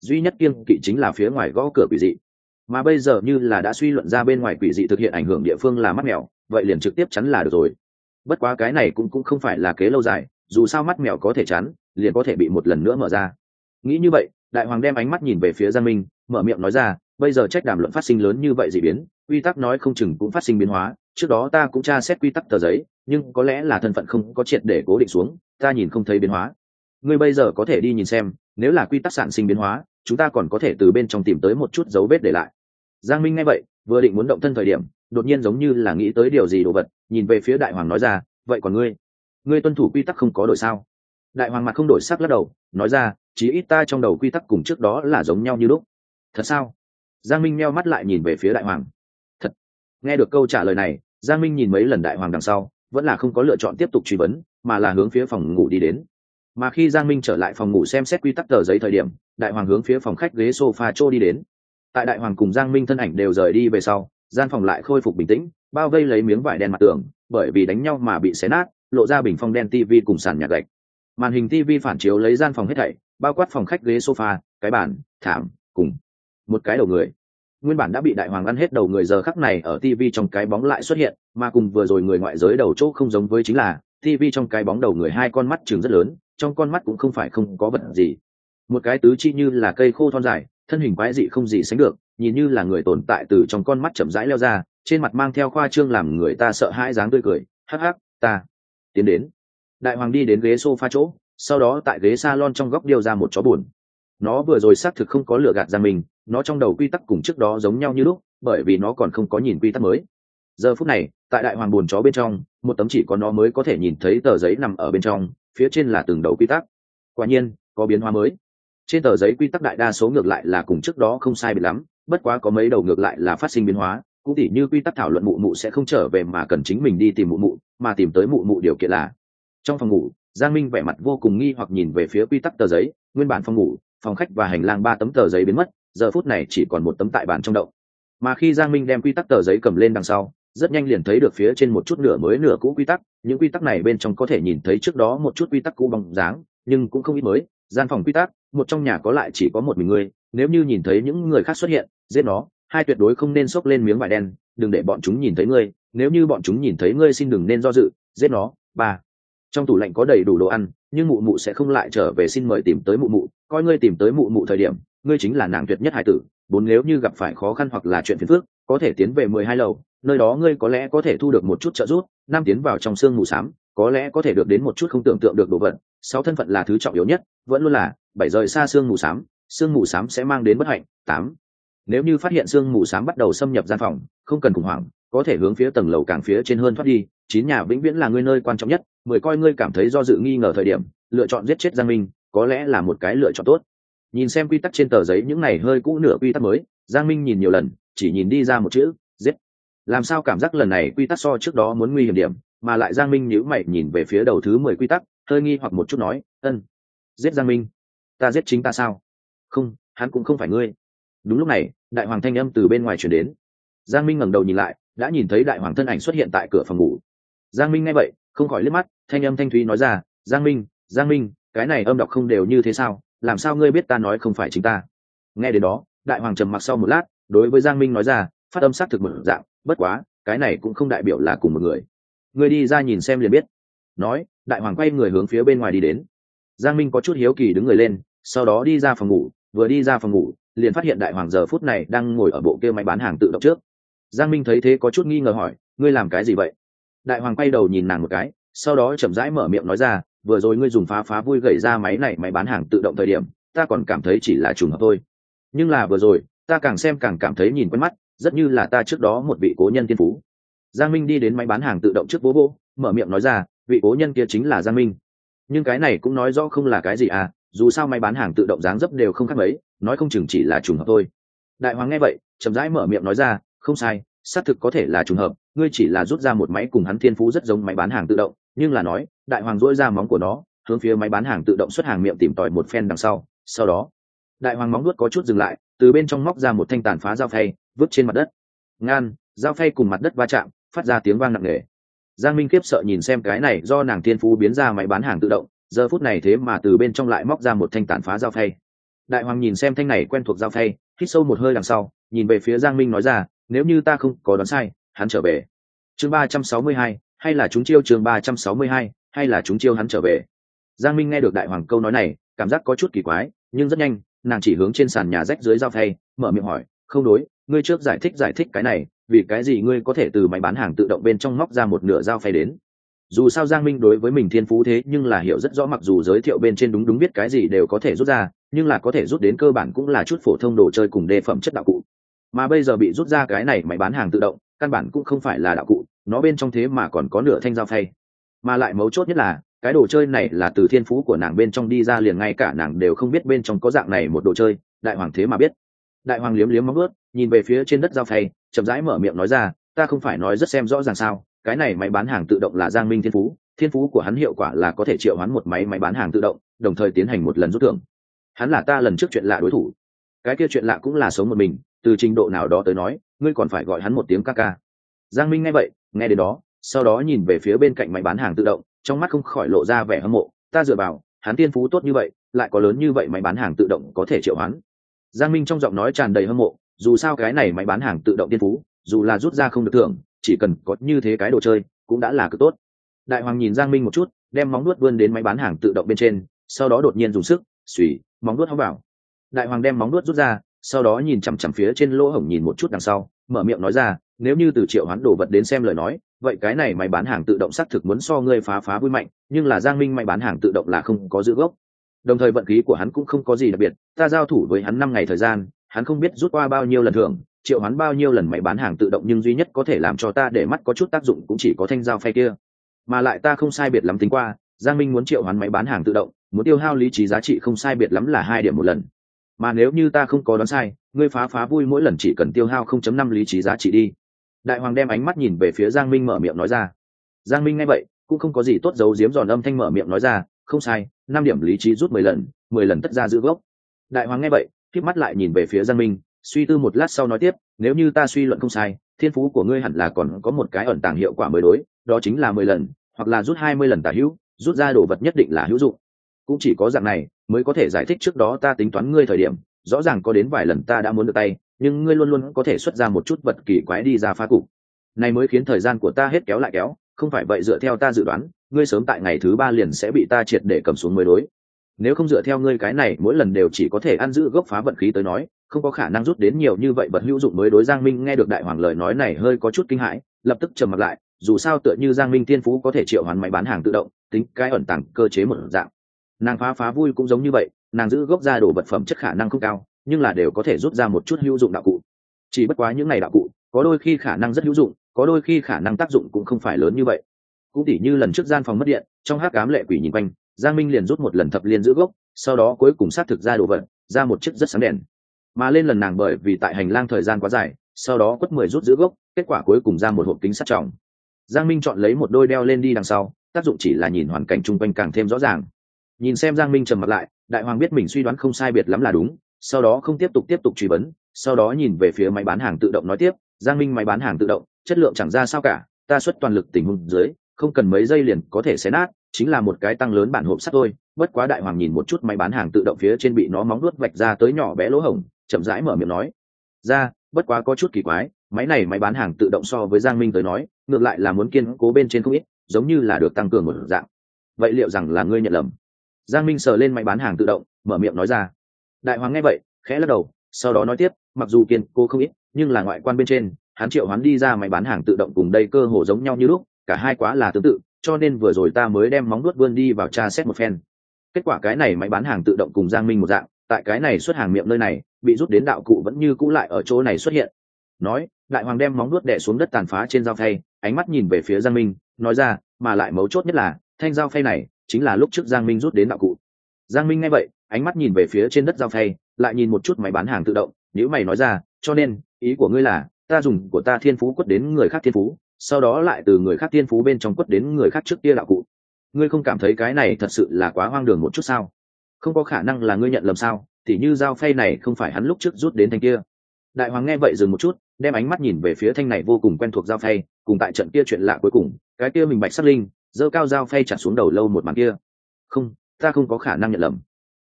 duy nhất kiêng kỵ chính là phía ngoài gõ cửa quỷ dị. Mà bây giờ như là đã suy luận ra bên ngoài quỷ dị thực hiện ảnh hưởng địa phương là mắt mèo, vậy liền trực tiếp chắn là được rồi. Bất quá cái này cũng không phải là kế lâu dài, dù sao mắt mèo có thể chắn, liền có thể bị một lần nữa mở ra. Nghĩ như vậy, đại hoàng đem ánh mắt nhìn về phía Giang Minh, mở miệng nói ra, bây giờ trách đàm luận phát sinh lớn như vậy dị biến, quy tắc nói không chừng cũng phát sinh biến hóa, trước đó ta cũng tra xét quy tắc tờ giấy, nhưng có lẽ là thân phận không có triệt để cố định xuống, ta nhìn không thấy biến hóa. Ngươi bây giờ có thể đi nhìn xem, nếu là quy tắc sản sinh biến hóa, chúng ta còn có thể từ bên trong tìm tới một chút dấu vết để lại. Giang Minh nghe vậy, vừa định muốn động thân thời điểm, đột nhiên giống như là nghĩ tới điều gì đồ vật, nhìn về phía đại hoàng nói ra, vậy còn ngươi tuân thủ quy tắc không có đổi sao? Đại hoàng mặt không đổi sắc lắc đầu, nói ra, chí ít ta trong đầu quy tắc cùng trước đó là giống nhau như lúc. Thật sao? Giang Minh meo mắt lại nhìn về phía đại hoàng. Thật. Nghe được câu trả lời này, Giang Minh nhìn mấy lần đại hoàng đằng sau, vẫn là không có lựa chọn tiếp tục truy vấn, mà là hướng phía phòng ngủ đi đến. Mà khi Giang Minh trở lại phòng ngủ xem xét quy tắc tờ giấy thời điểm, đại hoàng hướng phía phòng khách ghế sofa trô đi đến. Tại đại hoàng cùng Giang Minh thân ảnh đều rời đi về sau, gian phòng lại khôi phục bình tĩnh, bao vây lấy miếng vải đen mặt tường, bởi vì đánh nhau mà bị xé nát, lộ ra bình phong đen tivi cùng sàn nhà gạch. Màn hình tivi phản chiếu lấy gian phòng hết thảy, bao quát phòng khách ghế sofa, cái bàn, thảm, cùng một cái đầu người. Nguyên bản đã bị đại hoàng ăn hết đầu người giờ khắc này ở tivi trong cái bóng lại xuất hiện, mà cùng vừa rồi người ngoại giới đầu chỗ không giống với chính là tivi trong cái bóng đầu người hai con mắt trừng rất lớn, trong con mắt cũng không phải không có vật gì. Một cái tứ chi như là cây khô thon dài, thân hình quái dị không gì sánh được, nhìn như là người tồn tại từ trong con mắt chậm rãi leo ra, trên mặt mang theo khoa trương làm người ta sợ hãi dáng tươi cười, hắc hắc, ta tiến đến. Đại hoàng đi đến ghế sofa chỗ, sau đó tại ghế salon trong góc điêu ra một chó buồn. Nó vừa rồi xác thực không có lựa gạt ra mình, nó trong đầu quy tắc cùng trước đó giống nhau như lúc, bởi vì nó còn không có nhìn quy tắc mới. Giờ phút này, tại đại hoàng buồn chó bên trong, một tấm chỉ có nó mới có thể nhìn thấy tờ giấy nằm ở bên trong, phía trên là từng đầu quy tắc. Quả nhiên, có biến hóa mới. Trên tờ giấy quy tắc đại đa số ngược lại là cùng trước đó không sai biệt lắm, bất quá có mấy đầu ngược lại là phát sinh biến hóa, cũng tỉ như quy tắc thảo luận mụ mụ sẽ không trở về mà cần chính mình đi tìm mụ mụ, mà tìm tới mụ mụ điều kiện là. Trong phòng ngủ, Giang Minh vẻ mặt vô cùng nghi hoặc nhìn về phía quy tắc tờ giấy, nguyên bản phòng ngủ, phòng khách và hành lang 3 tấm tờ giấy biến mất, giờ phút này chỉ còn một tấm tại bàn trong động. Mà khi Giang Minh đem quy tắc tờ giấy cầm lên đằng sau, rất nhanh liền thấy được phía trên một chút nửa mới nửa cũ quy tắc, những quy tắc này bên trong có thể nhìn thấy trước đó một chút quy tắc cũ bóng dáng, nhưng cũng không ít mới. Gian phòng quy tắc, một trong nhà có lại chỉ có một mình ngươi, nếu như nhìn thấy những người khác xuất hiện, giết nó, hai tuyệt đối không nên xốc lên miếng vải đen, đừng để bọn chúng nhìn thấy ngươi, nếu như bọn chúng nhìn thấy ngươi xin đừng nên do dự, giết nó. 3. Trong tủ lạnh có đầy đủ đồ ăn, nhưng mụ mụ sẽ không lại trở về xin mời tìm tới mụ mụ, coi ngươi tìm tới mụ mụ thời điểm, ngươi chính là nàng tuyệt nhất hải tử. 4. Nếu như gặp phải khó khăn hoặc là chuyện phiền phức, có thể tiến về 12 lầu, nơi đó ngươi có lẽ có thể thu được một chút trợ giúp. 5. Tiến vào trong sương mù xám, có lẽ có thể được đến một chút không tưởng tượng được đồ vật. 6. Thân phận là thứ trọng yếu nhất, vẫn luôn là. 7. Rời xa sương mù xám sẽ mang đến bất hạnh. 8. Nếu như phát hiện sương mù xám bắt đầu xâm nhập gian phòng, không cần khủng hoảng, có thể hướng phía tầng lầu càng phía trên hơn thoát đi. 9. Nhà vĩnh viễn là ngươi nơi quan trọng nhất. 10. Coi ngươi cảm thấy do dự nghi ngờ thời điểm, lựa chọn giết chết Giang Minh, có lẽ là một cái lựa chọn tốt. Nhìn xem quy tắc trên tờ giấy những này hơi cũ nửa quy tắc mới, Giang Minh nhìn nhiều lần, chỉ nhìn đi ra một chữ, giết. Làm sao cảm giác lần này quy tắc so trước đó muốn nguy hiểm điểm, mà lại Giang Minh nhíu mày nhìn về phía đầu thứ 10 quy tắc, hơi nghi hoặc một chút nói, giết Giang Minh. Ta giết chính ta sao? Không, hắn cũng không phải ngươi. Đúng lúc này, đại hoàng thanh âm từ bên ngoài truyền đến. Giang Minh ngẩng đầu nhìn lại, đã nhìn thấy đại hoàng thân ảnh xuất hiện tại cửa phòng ngủ. Giang Minh nghe vậy, không khỏi liếc mắt, thanh âm thanh thúy nói ra, Giang Minh, cái này âm đọc không đều như thế sao? Làm sao ngươi biết ta nói không phải chính ta? Nghe đến đó, đại hoàng trầm mặc sau một lát, đối với Giang Minh nói ra, phát âm xác thực một dạng, bất quá, cái này cũng không đại biểu là cùng một người. Ngươi đi ra nhìn xem liền biết. Nói, đại hoàng quay người hướng phía bên ngoài đi đến. Giang Minh có chút hiếu kỳ đứng người lên, sau đó đi ra phòng ngủ, vừa đi ra phòng ngủ, liền phát hiện đại hoàng giờ phút này đang ngồi ở bộ kia máy bán hàng tự động trước. Giang Minh thấy thế có chút nghi ngờ hỏi, ngươi làm cái gì vậy? Đại hoàng quay đầu nhìn nàng một cái, sau đó chậm rãi mở miệng nói ra, vừa rồi ngươi dùng phá vui gậy ra máy này máy bán hàng tự động thời điểm, ta còn cảm thấy chỉ là trùng hợp thôi, nhưng là vừa rồi ta càng xem càng cảm thấy nhìn quen mắt, rất như là ta trước đó một vị cố nhân thiên phú. Giang Minh đi đến máy bán hàng tự động trước bố bố, mở miệng nói ra, vị cố nhân kia chính là Giang Minh. Nhưng cái này cũng nói rõ không là cái gì à, dù sao máy bán hàng tự động dáng dấp đều không khác mấy, nói không chừng chỉ là trùng hợp thôi. Đại hoàng nghe vậy chậm rãi mở miệng nói ra, không sai, xác thực có thể là trùng hợp, ngươi chỉ là rút ra một máy cùng hắn thiên phú rất giống máy bán hàng tự động, nhưng là nói, đại hoàng duỗi ra móng của nó, hướng phía máy bán hàng tự động xuất hàng miệng tìm tòi một phen đằng sau, sau đó, đại hoàng móng vuốt có chút dừng lại, từ bên trong móc ra một thanh tàn phá dao phay, vứt trên mặt đất. Ngan, dao phay cùng mặt đất va chạm, phát ra tiếng vang nặng nề. Giang Minh khiếp sợ nhìn xem cái này do nàng thiên phú biến ra máy bán hàng tự động, giờ phút này thế mà từ bên trong lại móc ra một thanh tàn phá dao phay. Đại hoàng nhìn xem thanh này quen thuộc dao phay, hít sâu một hơi đằng sau, nhìn về phía Giang Minh nói ra, nếu như ta không có đoán sai, hắn trở về. Chương 362, hay là chúng chiêu chương 362, hay là chúng chiêu hắn trở về. Giang Minh nghe được đại hoàng câu nói này, cảm giác có chút kỳ quái, nhưng rất nhanh, nàng chỉ hướng trên sàn nhà rách dưới dao phay, mở miệng hỏi, không đối, ngươi trước giải thích cái này, vì cái gì ngươi có thể từ máy bán hàng tự động bên trong móc ra một nửa dao phay đến. Dù sao Giang Minh đối với mình thiên phú thế nhưng là hiểu rất rõ, mặc dù giới thiệu bên trên đúng biết cái gì đều có thể rút ra, nhưng là có thể rút đến cơ bản cũng là chút phổ thông đồ chơi cùng đề phẩm chất đạo cụ, mà bây giờ bị rút ra cái này máy bán hàng tự động căn bản cũng không phải là đạo cụ, nó bên trong thế mà còn có nửa thanh dao phay, mà lại mấu chốt nhất là cái đồ chơi này là từ thiên phú của nàng bên trong đi ra, liền ngay cả nàng đều không biết bên trong có dạng này một đồ chơi, đại hoàng thế mà biết. Đại hoàng liếm liếm móng ướt, nhìn về phía trên đất dao phay, chậm rãi mở miệng nói ra, ta không phải nói rất xem rõ ràng sao, cái này máy bán hàng tự động là Giang Minh thiên phú của hắn hiệu quả là có thể triệu hoán một máy bán hàng tự động, đồng thời tiến hành một lần rút thưởng. Hắn là ta lần trước chuyện lạ đối thủ, cái kia chuyện lạ cũng là sống một mình, từ trình độ nào đó tới nói ngươi còn phải gọi hắn một tiếng ca ca. Giang Minh nghe vậy, nghe đến đó, sau đó nhìn về phía bên cạnh máy bán hàng tự động, trong mắt không khỏi lộ ra vẻ hâm mộ, ta dựa vào hắn tiên phú tốt như vậy, lại có lớn như vậy máy bán hàng tự động có thể triệu hoán. Giang Minh trong giọng nói tràn đầy hâm mộ, dù sao cái này máy bán hàng tự động tiên phú, dù là rút ra không được thưởng, chỉ cần có như thế cái đồ chơi cũng đã là cực tốt. Đại hoàng nhìn Giang Minh một chút, đem móng nuốt vươn đến máy bán hàng tự động bên trên, sau đó đột nhiên dùng sức xùy móng nuốt hóng vào. Đại hoàng đem móng nuốt rút ra, sau đó nhìn chằm chằm phía trên lỗ hổng nhìn một chút đằng sau, mở miệng nói ra, nếu như từ triệu hoán đồ vật đến xem lời nói, vậy cái này máy bán hàng tự động xác thực muốn so ngươi phá vui mạnh, nhưng là Giang Minh máy bán hàng tự động là không có giữ gốc, đồng thời vận khí của hắn cũng không có gì đặc biệt, ta giao thủ với hắn 5 ngày thời gian, hắn không biết rút qua bao nhiêu lần thưởng, triệu hoán bao nhiêu lần máy bán hàng tự động, nhưng duy nhất có thể làm cho ta để mắt có chút tác dụng cũng chỉ có thanh dao phay kia, mà lại ta không sai biệt lắm tính qua, Giang Minh muốn triệu hoán máy bán hàng tự động, muốn tiêu hao lý trí giá trị không sai biệt lắm là 2 điểm một lần, mà nếu như ta không có đoán sai, ngươi phá vui mỗi lần chỉ cần tiêu hao 0.5 lý trí giá trị đi. Đại hoàng đem ánh mắt nhìn về phía Giang Minh, mở miệng nói ra. Giang Minh nghe vậy cũng không có gì tốt giấu giếm, giòn âm thanh mở miệng nói ra, không sai, 5 điểm lý trí rút 10 lần tất ra giữ gốc. Đại hoàng nghe vậy khép mắt lại nhìn về phía Giang Minh, suy tư một lát sau nói tiếp, nếu như ta suy luận không sai, thiên phú của ngươi hẳn là còn có một cái ẩn tàng hiệu quả mới đối, đó chính là 10 lần hoặc là rút 20 lần tả hữu, rút ra đồ vật nhất định là hữu dụng. Cũng chỉ có dạng này mới có thể giải thích trước đó ta tính toán ngươi thời điểm, rõ ràng có đến vài lần ta đã muốn được tay, nhưng ngươi luôn luôn có thể xuất ra một chút vật kỳ quái đi ra phá cục, này mới khiến thời gian của ta hết kéo lại kéo, không phải vậy dựa theo ta dự đoán, ngươi sớm tại ngày thứ 3 liền sẽ bị ta triệt để cầm xuống mới đối. Nếu không dựa theo ngươi cái này mỗi lần đều chỉ có thể ăn giữ gốc phá vận khí tới nói, không có khả năng rút đến nhiều như vậy vật hữu dụng mới đối. Giang Minh nghe được đại hoàng lời nói này hơi có chút kinh hãi, lập tức trầm mặt lại, dù sao tựa như Giang Minh tiên phú có thể triệu hoán máy bán hàng tự động, tính cái ẩn tàng cơ chế một dạng, nàng phá vui cũng giống như vậy, nàng giữ gốc ra đồ vật phẩm chất khả năng không cao, nhưng là đều có thể rút ra một chút hữu dụng đạo cụ, chỉ bất quá những ngày đạo cụ có đôi khi khả năng rất hữu dụng, có đôi khi khả năng tác dụng cũng không phải lớn như vậy. Cũng tỉ như lần trước gian phòng mất điện, trong hắc ám lệ quỷ nhìn quanh, Giang Minh liền rút một lần thập liên giữ gốc, sau đó cuối cùng xác thực ra đồ vật, ra một chiếc rất sáng đèn. Mà lên lần nàng bởi vì tại hành lang thời gian quá dài, sau đó quất 10 rút giữ gốc, kết quả cuối cùng ra một hộp kính sắt trọng. Giang Minh chọn lấy một đôi đeo lên đi đằng sau, tác dụng chỉ là nhìn hoàn cảnh chung quanh càng thêm rõ ràng. Nhìn xem Giang Minh trầm mặt lại, đại hoàng biết mình suy đoán không sai biệt lắm là đúng, sau đó không tiếp tục truy vấn, sau đó nhìn về phía máy bán hàng tự động nói tiếp, Giang Minh máy bán hàng tự động chất lượng chẳng ra sao cả, ta xuất toàn lực tình huống dưới không cần mấy giây liền có thể xé nát, chính là một cái tăng lớn bản hộp sắt thôi. Bất quá đại hoàng nhìn một chút máy bán hàng tự động phía trên bị nó móng nuốt vạch ra tới nhỏ bé lỗ hổng, chậm rãi mở miệng nói ra, bất quá có chút kỳ quái, máy này máy bán hàng tự động so với Giang Minh tới nói ngược lại là muốn kiên cố bên trên không ít, giống như là được tăng cường một dạng, vậy liệu rằng là ngươi nhận lầm? Giang Minh sờ lên máy bán hàng tự động, mở miệng nói ra. Đại hoàng nghe vậy khẽ lắc đầu, sau đó nói tiếp, mặc dù kiên cố không ít, nhưng là ngoại quan bên trên hắn triệu hoán đi ra máy bán hàng tự động cùng đây cơ hồ giống nhau như lúc, cả hai quá là tương tự, cho nên vừa rồi ta mới đem móng nuốt vươn đi vào tra xét một phen. Kết quả cái này máy bán hàng tự động cùng Giang Minh một dạng, tại cái này xuất hàng miệng nơi này bị rút đến đạo cụ vẫn như cũ lại ở chỗ này xuất hiện. Nói, đại hoàng đem móng nuốt đè xuống đất tàn phá trên dao phay, ánh mắt nhìn về phía Giang Minh, nói ra, mà lại mấu chốt nhất là thanh dao phay này chính là lúc trước Giang Minh rút đến đạo cụ. Giang Minh nghe vậy, ánh mắt nhìn về phía trên đất dao phay, lại nhìn một chút máy bán hàng tự động, nếu mày nói ra, cho nên ý của ngươi là ta dùng của ta thiên phú quất đến người khác thiên phú, sau đó lại từ người khác thiên phú bên trong quất đến người khác trước kia đạo cụ. Ngươi không cảm thấy cái này thật sự là quá hoang đường một chút sao? Không có khả năng là ngươi nhận lầm sao? Thì như dao phay này không phải hắn lúc trước rút đến thanh kia. Đại hoàng nghe vậy dừng một chút, đem ánh mắt nhìn về phía thanh này vô cùng quen thuộc dao phay, cùng tại trận kia chuyện lạ cuối cùng, cái kia mình bạch sắc linh giơ cao dao phay chặt xuống đầu lâu một màn kia. Không, ta không có khả năng nhận lầm.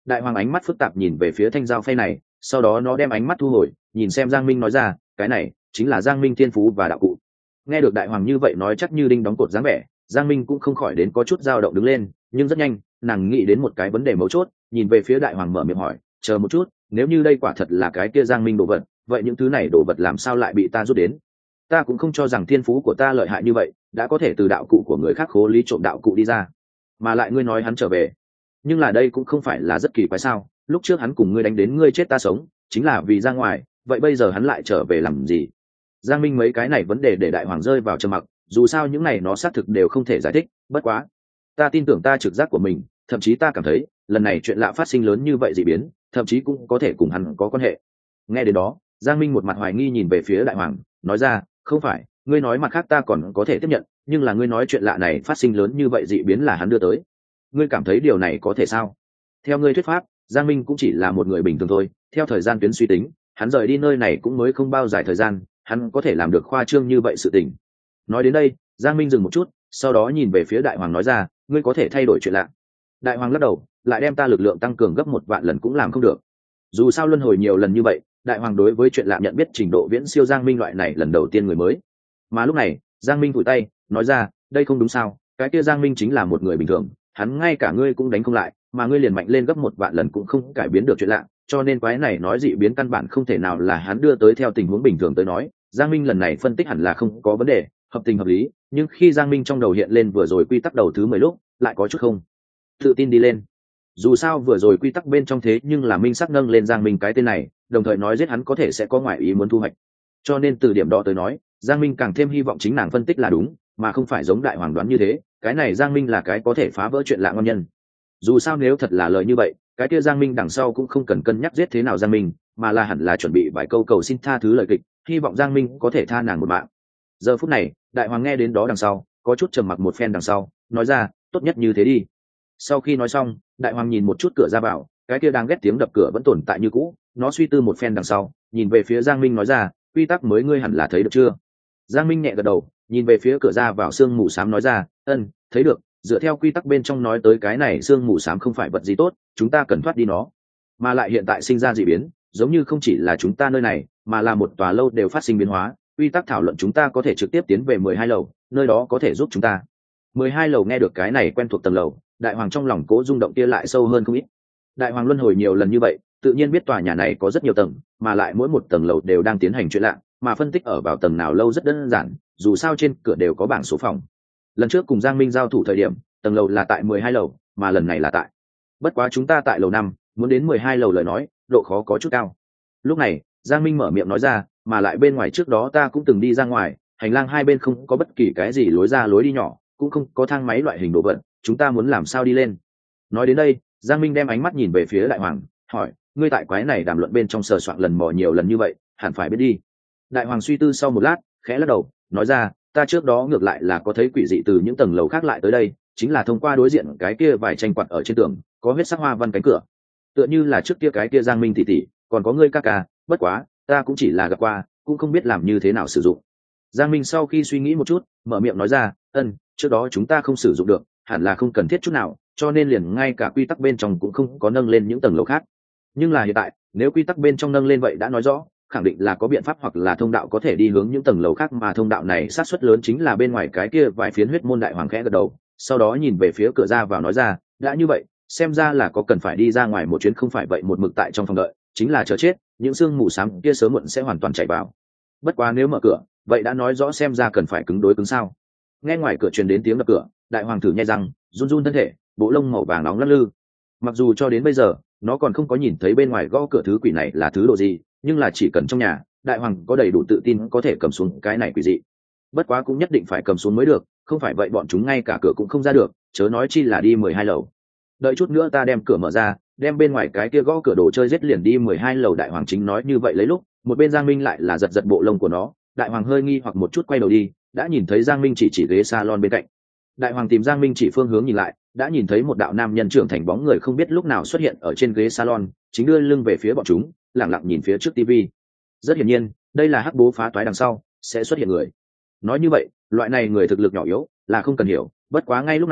Đại hoàng ánh mắt phức tạp nhìn về phía thanh dao phay này, sau đó nó đem ánh mắt thu hồi, nhìn xem Giang Minh nói ra, cái này chính là Giang Minh thiên phú và đạo cụ. Nghe được đại hoàng như vậy nói chắc như đinh đóng cột dáng vẻ, Giang Minh cũng không khỏi đến có chút dao động đứng lên, nhưng rất nhanh nàng nghĩ đến một cái vấn đề mấu chốt, nhìn về phía đại hoàng mở miệng hỏi, chờ một chút, nếu như đây quả thật là cái kia Giang Minh đồ vật, vậy những thứ này đồ vật làm sao lại bị ta rút đến? Ta cũng không cho rằng thiên phú của ta lợi hại như vậy, đã có thể từ đạo cụ của người khác khố lý trộm đạo cụ đi ra. Mà lại ngươi nói hắn trở về, nhưng là đây cũng không phải là rất kỳ quái sao? Lúc trước hắn cùng ngươi đánh đến ngươi chết ta sống, chính là vì ra ngoài, vậy bây giờ hắn lại trở về làm gì? Giang Minh mấy cái này vấn đề để đại hoàng rơi vào trầm mặc, dù sao những này nó xác thực đều không thể giải thích, bất quá ta tin tưởng ta trực giác của mình, thậm chí ta cảm thấy lần này chuyện lạ phát sinh lớn như vậy dị biến, thậm chí cũng có thể cùng hắn có quan hệ. Nghe đến đó, Giang Minh một mặt hoài nghi nhìn về phía đại hoàng, nói ra, không phải, ngươi nói mặt khác ta còn có thể tiếp nhận, nhưng là ngươi nói chuyện lạ này phát sinh lớn như vậy dị biến là hắn đưa tới, ngươi cảm thấy điều này có thể sao? Theo ngươi thuyết pháp, Giang Minh cũng chỉ là một người bình thường thôi, theo thời gian tuyến suy tính, hắn rời đi nơi này cũng mới không bao dài thời gian, hắn có thể làm được khoa trương như vậy sự tình. Nói đến đây, Giang Minh dừng một chút, sau đó nhìn về phía đại hoàng nói ra, ngươi có thể thay đổi chuyện lạ. Đại hoàng lắc đầu, lại đem ta lực lượng tăng cường gấp 1 vạn lần cũng làm không được. Dù sao luân hồi nhiều lần như vậy, đại hoàng đối với chuyện lạ nhận biết trình độ viễn siêu Giang Minh loại này lần đầu tiên người mới. Mà lúc này, Giang Minh vùi tay, nói ra, đây không đúng sao, cái kia Giang Minh chính là một người bình thường, hắn ngay cả ngươi cũng đánh không lại, mà ngươi liền mạnh lên gấp 1 vạn lần cũng không cải biến được chuyện lạ, cho nên quái này nói dị biến căn bản không thể nào là hắn đưa tới theo tình huống bình thường tới nói. Giang Minh lần này phân tích hẳn là không có vấn đề, hợp tình hợp lý, nhưng khi Giang Minh trong đầu hiện lên vừa rồi quy tắc đầu thứ 10 lúc, lại có chút không tự tin đi lên. Dù sao vừa rồi quy tắc bên trong thế nhưng là minh sắc nâng lên Giang Minh cái tên này, đồng thời nói giết hắn có thể sẽ có ngoại ý muốn thu hoạch. Cho nên từ điểm đó tới nói, Giang Minh càng thêm hy vọng chính nàng phân tích là đúng, mà không phải giống đại hoàng đoán như thế, cái này Giang Minh là cái có thể phá vỡ chuyện lạ ngon nhân. Dù sao nếu thật là lời như vậy, cái kia Giang Minh đằng sau cũng không cần cân nhắc giết thế nào Giang Minh, mà là hẳn là chuẩn bị vài câu cầu xin tha thứ lời kịch, hy vọng Giang Minh có thể tha nàng một mạng. Giờ phút này, đại hoàng nghe đến đó đằng sau, có chút trầm mặc một phen đằng sau, nói ra, tốt nhất như thế đi. Sau khi nói xong, đại hoàng nhìn một chút cửa ra vào, cái kia đang ghét tiếng đập cửa vẫn tồn tại như cũ, nó suy tư một phen đằng sau, nhìn về phía Giang Minh nói ra, quy tắc mới ngươi hẳn là thấy được chưa? Giang Minh nhẹ gật đầu, nhìn về phía cửa ra vào sương mù xám nói ra, thấy được, dựa theo quy tắc bên trong nói tới cái này sương mù xám không phải vật gì tốt, chúng ta cần thoát đi nó. Mà lại hiện tại sinh ra dị biến, giống như không chỉ là chúng ta nơi này, mà là một tòa lâu đều phát sinh biến hóa, quy tắc thảo luận chúng ta có thể trực tiếp tiến về 12 lầu, nơi đó có thể giúp chúng ta. 12 lầu nghe được cái này quen thuộc tầng lầu, đại hoàng trong lòng cố rung động kia lại sâu hơn không ít. Đại hoàng luân hồi nhiều lần như vậy, tự nhiên biết tòa nhà này có rất nhiều tầng, mà lại mỗi một tầng lầu đều đang tiến hành chuyện lạ, mà phân tích ở vào tầng nào lâu rất đơn giản, dù sao trên cửa đều có bảng số phòng. Lần trước cùng Giang Minh giao thủ thời điểm, tầng lầu là tại 12 lầu, mà lần này là tại. Bất quá chúng ta tại lầu 5, muốn đến 12 lầu lời nói, độ khó có chút cao. Lúc này, Giang Minh mở miệng nói ra, mà lại bên ngoài trước đó ta cũng từng đi ra ngoài, hành lang hai bên không có bất kỳ cái gì lối ra lối đi nhỏ, cũng không có thang máy loại hình đồ vật, chúng ta muốn làm sao đi lên? Nói đến đây, Giang Minh đem ánh mắt nhìn về phía đại hoàng, hỏi, ngươi tại quái này đàm luận bên trong sờ soạn lần mò nhiều lần như vậy, hẳn phải biết đi. Đại hoàng suy tư sau một lát, khẽ lắc đầu, nói ra, ta trước đó ngược lại là có thấy quỷ dị từ những tầng lầu khác lại tới đây, chính là thông qua đối diện cái kia vài tranh quạt ở trên tường, có huyết sắc hoa văn cánh cửa, tựa như là trước kia cái kia Giang Minh tỷ tỷ, còn có ngươi ca ca, bất quá, ta cũng chỉ là gặp qua, cũng không biết làm như thế nào sử dụng. Giang Minh sau khi suy nghĩ một chút, mở miệng nói ra, trước đó chúng ta không sử dụng được, hẳn là không cần thiết chút nào, cho nên liền ngay cả quy tắc bên trong cũng không có nâng lên những tầng lầu khác. Nhưng là hiện tại, nếu quy tắc bên trong nâng lên vậy đã nói rõ, khẳng định là có biện pháp hoặc là thông đạo có thể đi hướng những tầng lầu khác, mà thông đạo này sát suất lớn chính là bên ngoài cái kia vài phiến huyết môn. Đại hoàng khẽ gật đầu, sau đó nhìn về phía cửa ra vào nói ra, đã như vậy, xem ra là có cần phải đi ra ngoài một chuyến, không phải vậy một mực tại trong phòng đợi, chính là chờ chết, những sương mù xám kia sớm muộn sẽ hoàn toàn chạy vào. Bất quá nếu mở cửa, vậy đã nói rõ xem ra cần phải cứng đối cứng sao. Nghe ngoài cửa truyền đến tiếng đập cửa, đại hoàng thử nhai răng, run run thân thể, bộ lông màu vàng nóng lắc lư. Mặc dù cho đến bây giờ nó còn không có nhìn thấy bên ngoài gõ cửa thứ quỷ này là thứ độ gì, nhưng là chỉ cần trong nhà, đại hoàng có đầy đủ tự tin có thể cầm xuống cái này quỷ dị. Bất quá cũng nhất định phải cầm xuống mới được, không phải vậy bọn chúng ngay cả cửa cũng không ra được, chớ nói chi là đi 12 lầu. Đợi chút nữa ta đem cửa mở ra, đem bên ngoài cái kia gõ cửa đồ chơi giết liền đi 12 lầu. Đại hoàng chính nói như vậy lấy lúc, một bên Giang Minh lại là giật giật bộ lông của nó. Đại hoàng hơi nghi hoặc một chút quay đầu đi, đã nhìn thấy Giang Minh chỉ ghế salon bên cạnh. Đại hoàng tìm Giang Minh chỉ phương hướng nhìn lại, đã nhìn thấy một đạo nam nhân trưởng thành bóng người không biết lúc nào xuất hiện ở trên ghế salon, chính đưa lưng về phía bọn chúng, lẳng lặng nhìn phía trước tivi. Rất hiển nhiên, đây là hắc bố phá toái đằng sau sẽ xuất hiện người. Nói như vậy, loại này người thực lực nhỏ yếu là không cần hiểu, bất quá ngay lúc này,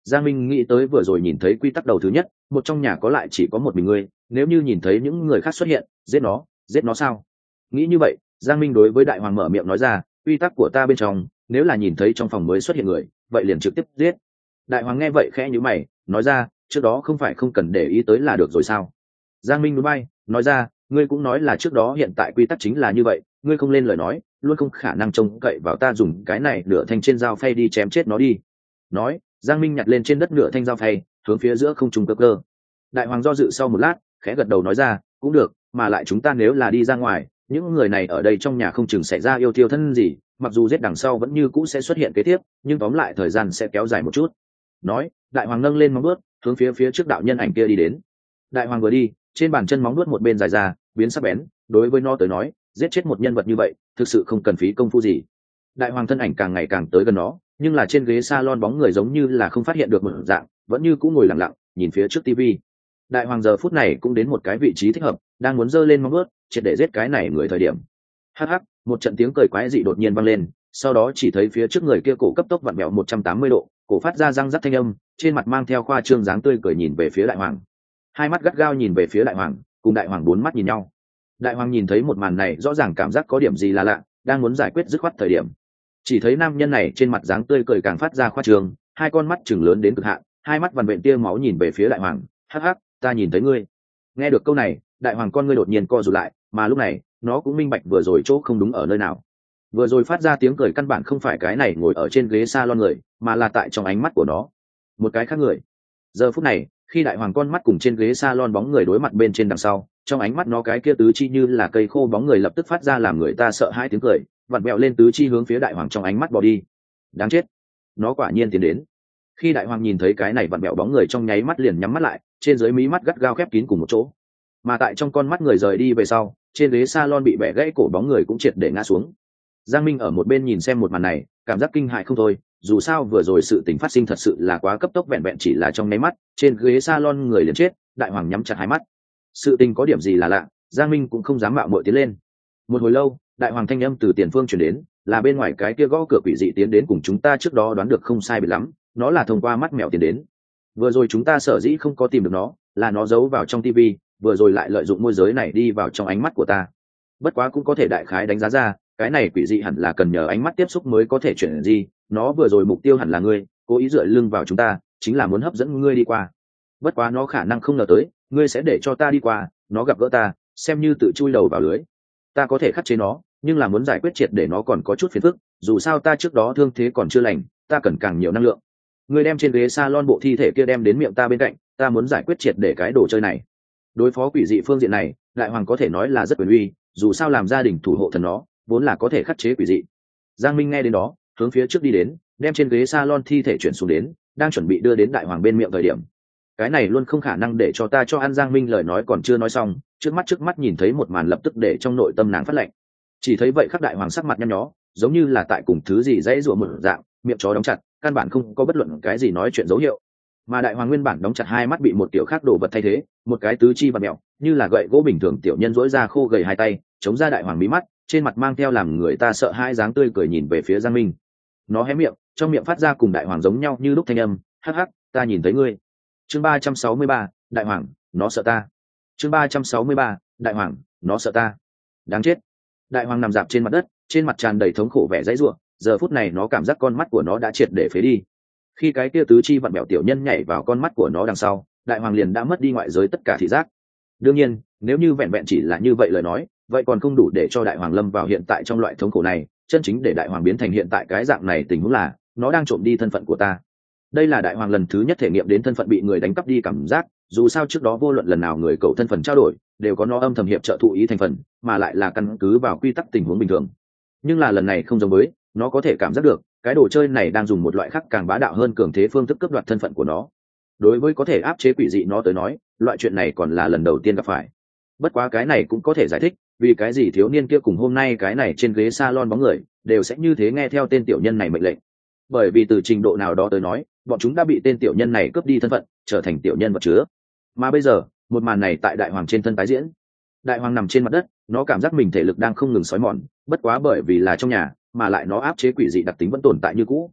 Giang Minh nghĩ tới vừa rồi nhìn thấy quy tắc đầu thứ nhất, một trong nhà có lại chỉ có một mình ngươi, nếu như nhìn thấy những người khác xuất hiện, giết nó sao? Nghĩ như vậy, Giang Minh đối với đại hoàng mở miệng nói ra, quy tắc của ta bên trong, nếu là nhìn thấy trong phòng mới xuất hiện người, vậy liền trực tiếp giết. Đại hoàng nghe vậy khẽ nhíu mày, nói ra, trước đó không phải không cần để ý tới là được rồi sao? Giang Minh núi bay, nói ra, ngươi cũng nói là trước đó hiện tại quy tắc chính là như vậy, ngươi không lên lời nói, luôn không khả năng trông cậy vào ta dùng cái này nửa thanh trên dao phay đi chém chết nó đi. Nói, Giang Minh nhặt lên trên đất nửa thanh dao phay, hướng phía giữa không trung cơ cơ. Đại hoàng do dự sau một lát, khẽ gật đầu nói ra, cũng được, mà lại chúng ta nếu là đi ra ngoài, những người này ở đây trong nhà không chừng xảy ra yêu thiêu thân gì, mặc dù giết đằng sau vẫn như cũ sẽ xuất hiện kế tiếp, nhưng tóm lại thời gian sẽ kéo dài một chút. Nói, đại hoàng nâng lên móng vuốt, hướng phía trước đạo nhân ảnh kia đi đến. Đại hoàng vừa đi, trên bàn chân móng vuốt một bên dài ra, biến sắc bén, đối với nó tới nói, giết chết một nhân vật như vậy, thực sự không cần phí công phu gì. Đại hoàng thân ảnh càng ngày càng tới gần nó, nhưng là trên ghế salon bóng người giống như là không phát hiện được một dạng, vẫn như cũ ngồi lặng lặng, nhìn phía trước tivi. Đại hoàng giờ phút này cũng đến một cái vị trí thích hợp, đang muốn giơ lên móng vuốt, triệt để giết cái này người thời điểm. Hắc hắc, một trận tiếng cười quái dị đột nhiên vang lên, sau đó chỉ thấy phía trước người kia cổ cấp tốc vặn vẹo 180 độ, cổ phát ra răng rắc thanh âm, trên mặt mang theo khoa trương dáng tươi cười nhìn về phía đại hoàng. Hai mắt gắt gao nhìn về phía đại hoàng, cùng đại hoàng bốn mắt nhìn nhau. Đại hoàng nhìn thấy một màn này rõ ràng cảm giác có điểm gì là lạ, đang muốn giải quyết dứt khoát thời điểm, chỉ thấy nam nhân này trên mặt dáng tươi cười càng phát ra khoa trương, hai con mắt chừng lớn đến cực hạn, hai mắt vằn vện tia máu nhìn về phía đại hoàng. Hắc hắc, ta nhìn thấy ngươi. Nghe được câu này, đại hoàng con ngươi đột nhiên co rụt lại, mà lúc này nó cũng minh bạch vừa rồi chỗ không đúng ở nơi nào. Vừa rồi phát ra tiếng cười căn bản không phải cái này ngồi ở trên ghế salon người, mà là tại trong ánh mắt của nó một cái khác người. Giờ phút này, khi đại hoàng con mắt cùng trên ghế salon bóng người đối mặt bên trên đằng sau, trong ánh mắt nó cái kia tứ chi như là cây khô bóng người lập tức phát ra làm người ta sợ hãi tiếng cười, vặn vẹo lên tứ chi hướng phía đại hoàng trong ánh mắt bỏ đi. Đáng chết, nó quả nhiên tiến đến. Khi đại hoàng nhìn thấy cái này vặn vẹo bóng người trong nháy mắt liền nhắm mắt lại, trên dưới mí mắt gắt gao khép kín cùng một chỗ. Mà tại trong con mắt người rời đi về sau, trên ghế salon bị bẻ gãy cổ bóng người cũng triệt để ngã xuống. Giang Minh ở một bên nhìn xem một màn này, cảm giác kinh hại không thôi, dù sao vừa rồi sự tình phát sinh thật sự là quá cấp tốc, vẹn vẹn chỉ là trong nháy mắt, trên ghế salon người liền chết, đại hoàng nhắm chặt hai mắt. Sự tình có điểm gì là lạ, Giang Minh cũng không dám mạo muội tiến lên. Một hồi lâu, đại hoàng thanh âm từ tiền phương truyền đến, là bên ngoài cái kia gõ cửa quỷ dị tiến đến, cùng chúng ta trước đó đoán được không sai biệt lắm, nó là thông qua mắt mèo tiến đến. Vừa rồi chúng ta sở dĩ không có tìm được nó, là nó giấu vào trong tivi, vừa rồi lại lợi dụng môi giới này đi vào trong ánh mắt của ta. Bất quá cũng có thể đại khái đánh giá ra, cái này quỷ dị hẳn là cần nhờ ánh mắt tiếp xúc mới có thể chuyển gì, nó vừa rồi mục tiêu hẳn là ngươi, cố ý dựa lưng vào chúng ta, chính là muốn hấp dẫn ngươi đi qua. Bất quá nó khả năng không ngờ tới, ngươi sẽ để cho ta đi qua, nó gặp gỡ ta, xem như tự chui đầu vào lưới. Ta có thể khắc chế nó, nhưng là muốn giải quyết triệt để nó còn có chút phiền phức, dù sao ta trước đó thương thế còn chưa lành, ta cần càng nhiều năng lượng. Ngươi đem trên ghế salon bộ thi thể kia đem đến miệng ta bên cạnh, ta muốn giải quyết triệt để cái đồ chơi này. Đối phó quỷ dị phương diện này, đại hoàng có thể nói là rất quyền uy, dù sao làm gia đình thủ hộ thần nó, vốn là có thể khắc chế quỷ dị. Giang Minh nghe đến đó, hướng phía trước đi đến, đem trên ghế salon thi thể chuyển xuống đến, đang chuẩn bị đưa đến đại hoàng bên miệng thời điểm. Cái này luôn không khả năng để cho ta cho ăn. Giang Minh lời nói còn chưa nói xong, trước mắt nhìn thấy một màn lập tức để trong nội tâm nàng phát lạnh. Chỉ thấy vậy khắc đại hoàng sắc mặt nhăn nhó, giống như là tại cùng thứ gì dãy rủa một dạng, miệng chó đóng chặt, căn bản không có bất luận cái gì nói chuyện dấu hiệu. Mà đại hoàng nguyên bản đóng chặt hai mắt bị một tiểu khác đồ vật thay thế, một cái tứ chi vặn mèo, như là gậy gỗ bình thường tiểu nhân duỗi ra khô gầy hai tay, chống ra đại hoàng mí mắt, trên mặt mang theo làm người ta sợ hãi dáng tươi cười nhìn về phía Giang Minh. Nó hé miệng, trong miệng phát ra cùng đại hoàng giống nhau như lúc thanh âm, hắc hắc, ta nhìn thấy ngươi. Chương 363, đại hoàng, nó sợ ta. Chương 363, đại hoàng, nó sợ ta. Đáng chết. Đại hoàng nằm dạp trên mặt đất, trên mặt tràn đầy thống khổ vẻ dãy rủa, giờ phút này nó cảm giác con mắt của nó đã triệt để phế đi. Khi cái kia tứ chi vặn bẹo tiểu nhân nhảy vào con mắt của nó đằng sau, đại hoàng liền đã mất đi ngoại giới tất cả thị giác. Đương nhiên, nếu như vẹn vẹn chỉ là như vậy lời nói, vậy còn không đủ để cho đại hoàng lâm vào hiện tại trong loại thống khổ này. Chân chính để đại hoàng biến thành hiện tại cái dạng này tình huống là nó đang trộm đi thân phận của ta. Đây là đại hoàng lần thứ nhất thể nghiệm đến thân phận bị người đánh cắp đi cảm giác, dù sao trước đó vô luận lần nào người cậu thân phận trao đổi đều có nó âm thầm hiệp trợ thụ ý thành phần, mà lại là căn cứ vào quy tắc tình huống bình thường. Nhưng là lần này không giống với, nó có thể cảm giác được cái đồ chơi này đang dùng một loại khác càng bá đạo hơn cường thế phương thức cướp đoạt thân phận của nó. Đối với có thể áp chế quỷ dị nó tới nói, loại chuyện này còn là lần đầu tiên gặp phải. Bất quá cái này cũng có thể giải thích vì cái gì thiếu niên kia cùng hôm nay cái này trên ghế salon bóng người đều sẽ như thế nghe theo tên tiểu nhân này mệnh lệnh. Bởi vì từ trình độ nào đó tới nói, bọn chúng đã bị tên tiểu nhân này cướp đi thân phận, trở thành tiểu nhân vật chứa. Mà bây giờ, một màn này tại đại hoàng trên thân tái diễn. Đại hoàng nằm trên mặt đất, nó cảm giác mình thể lực đang không ngừng xói mòn, bất quá bởi vì là trong nhà, mà lại nó áp chế quỷ dị đặc tính vẫn tồn tại như cũ.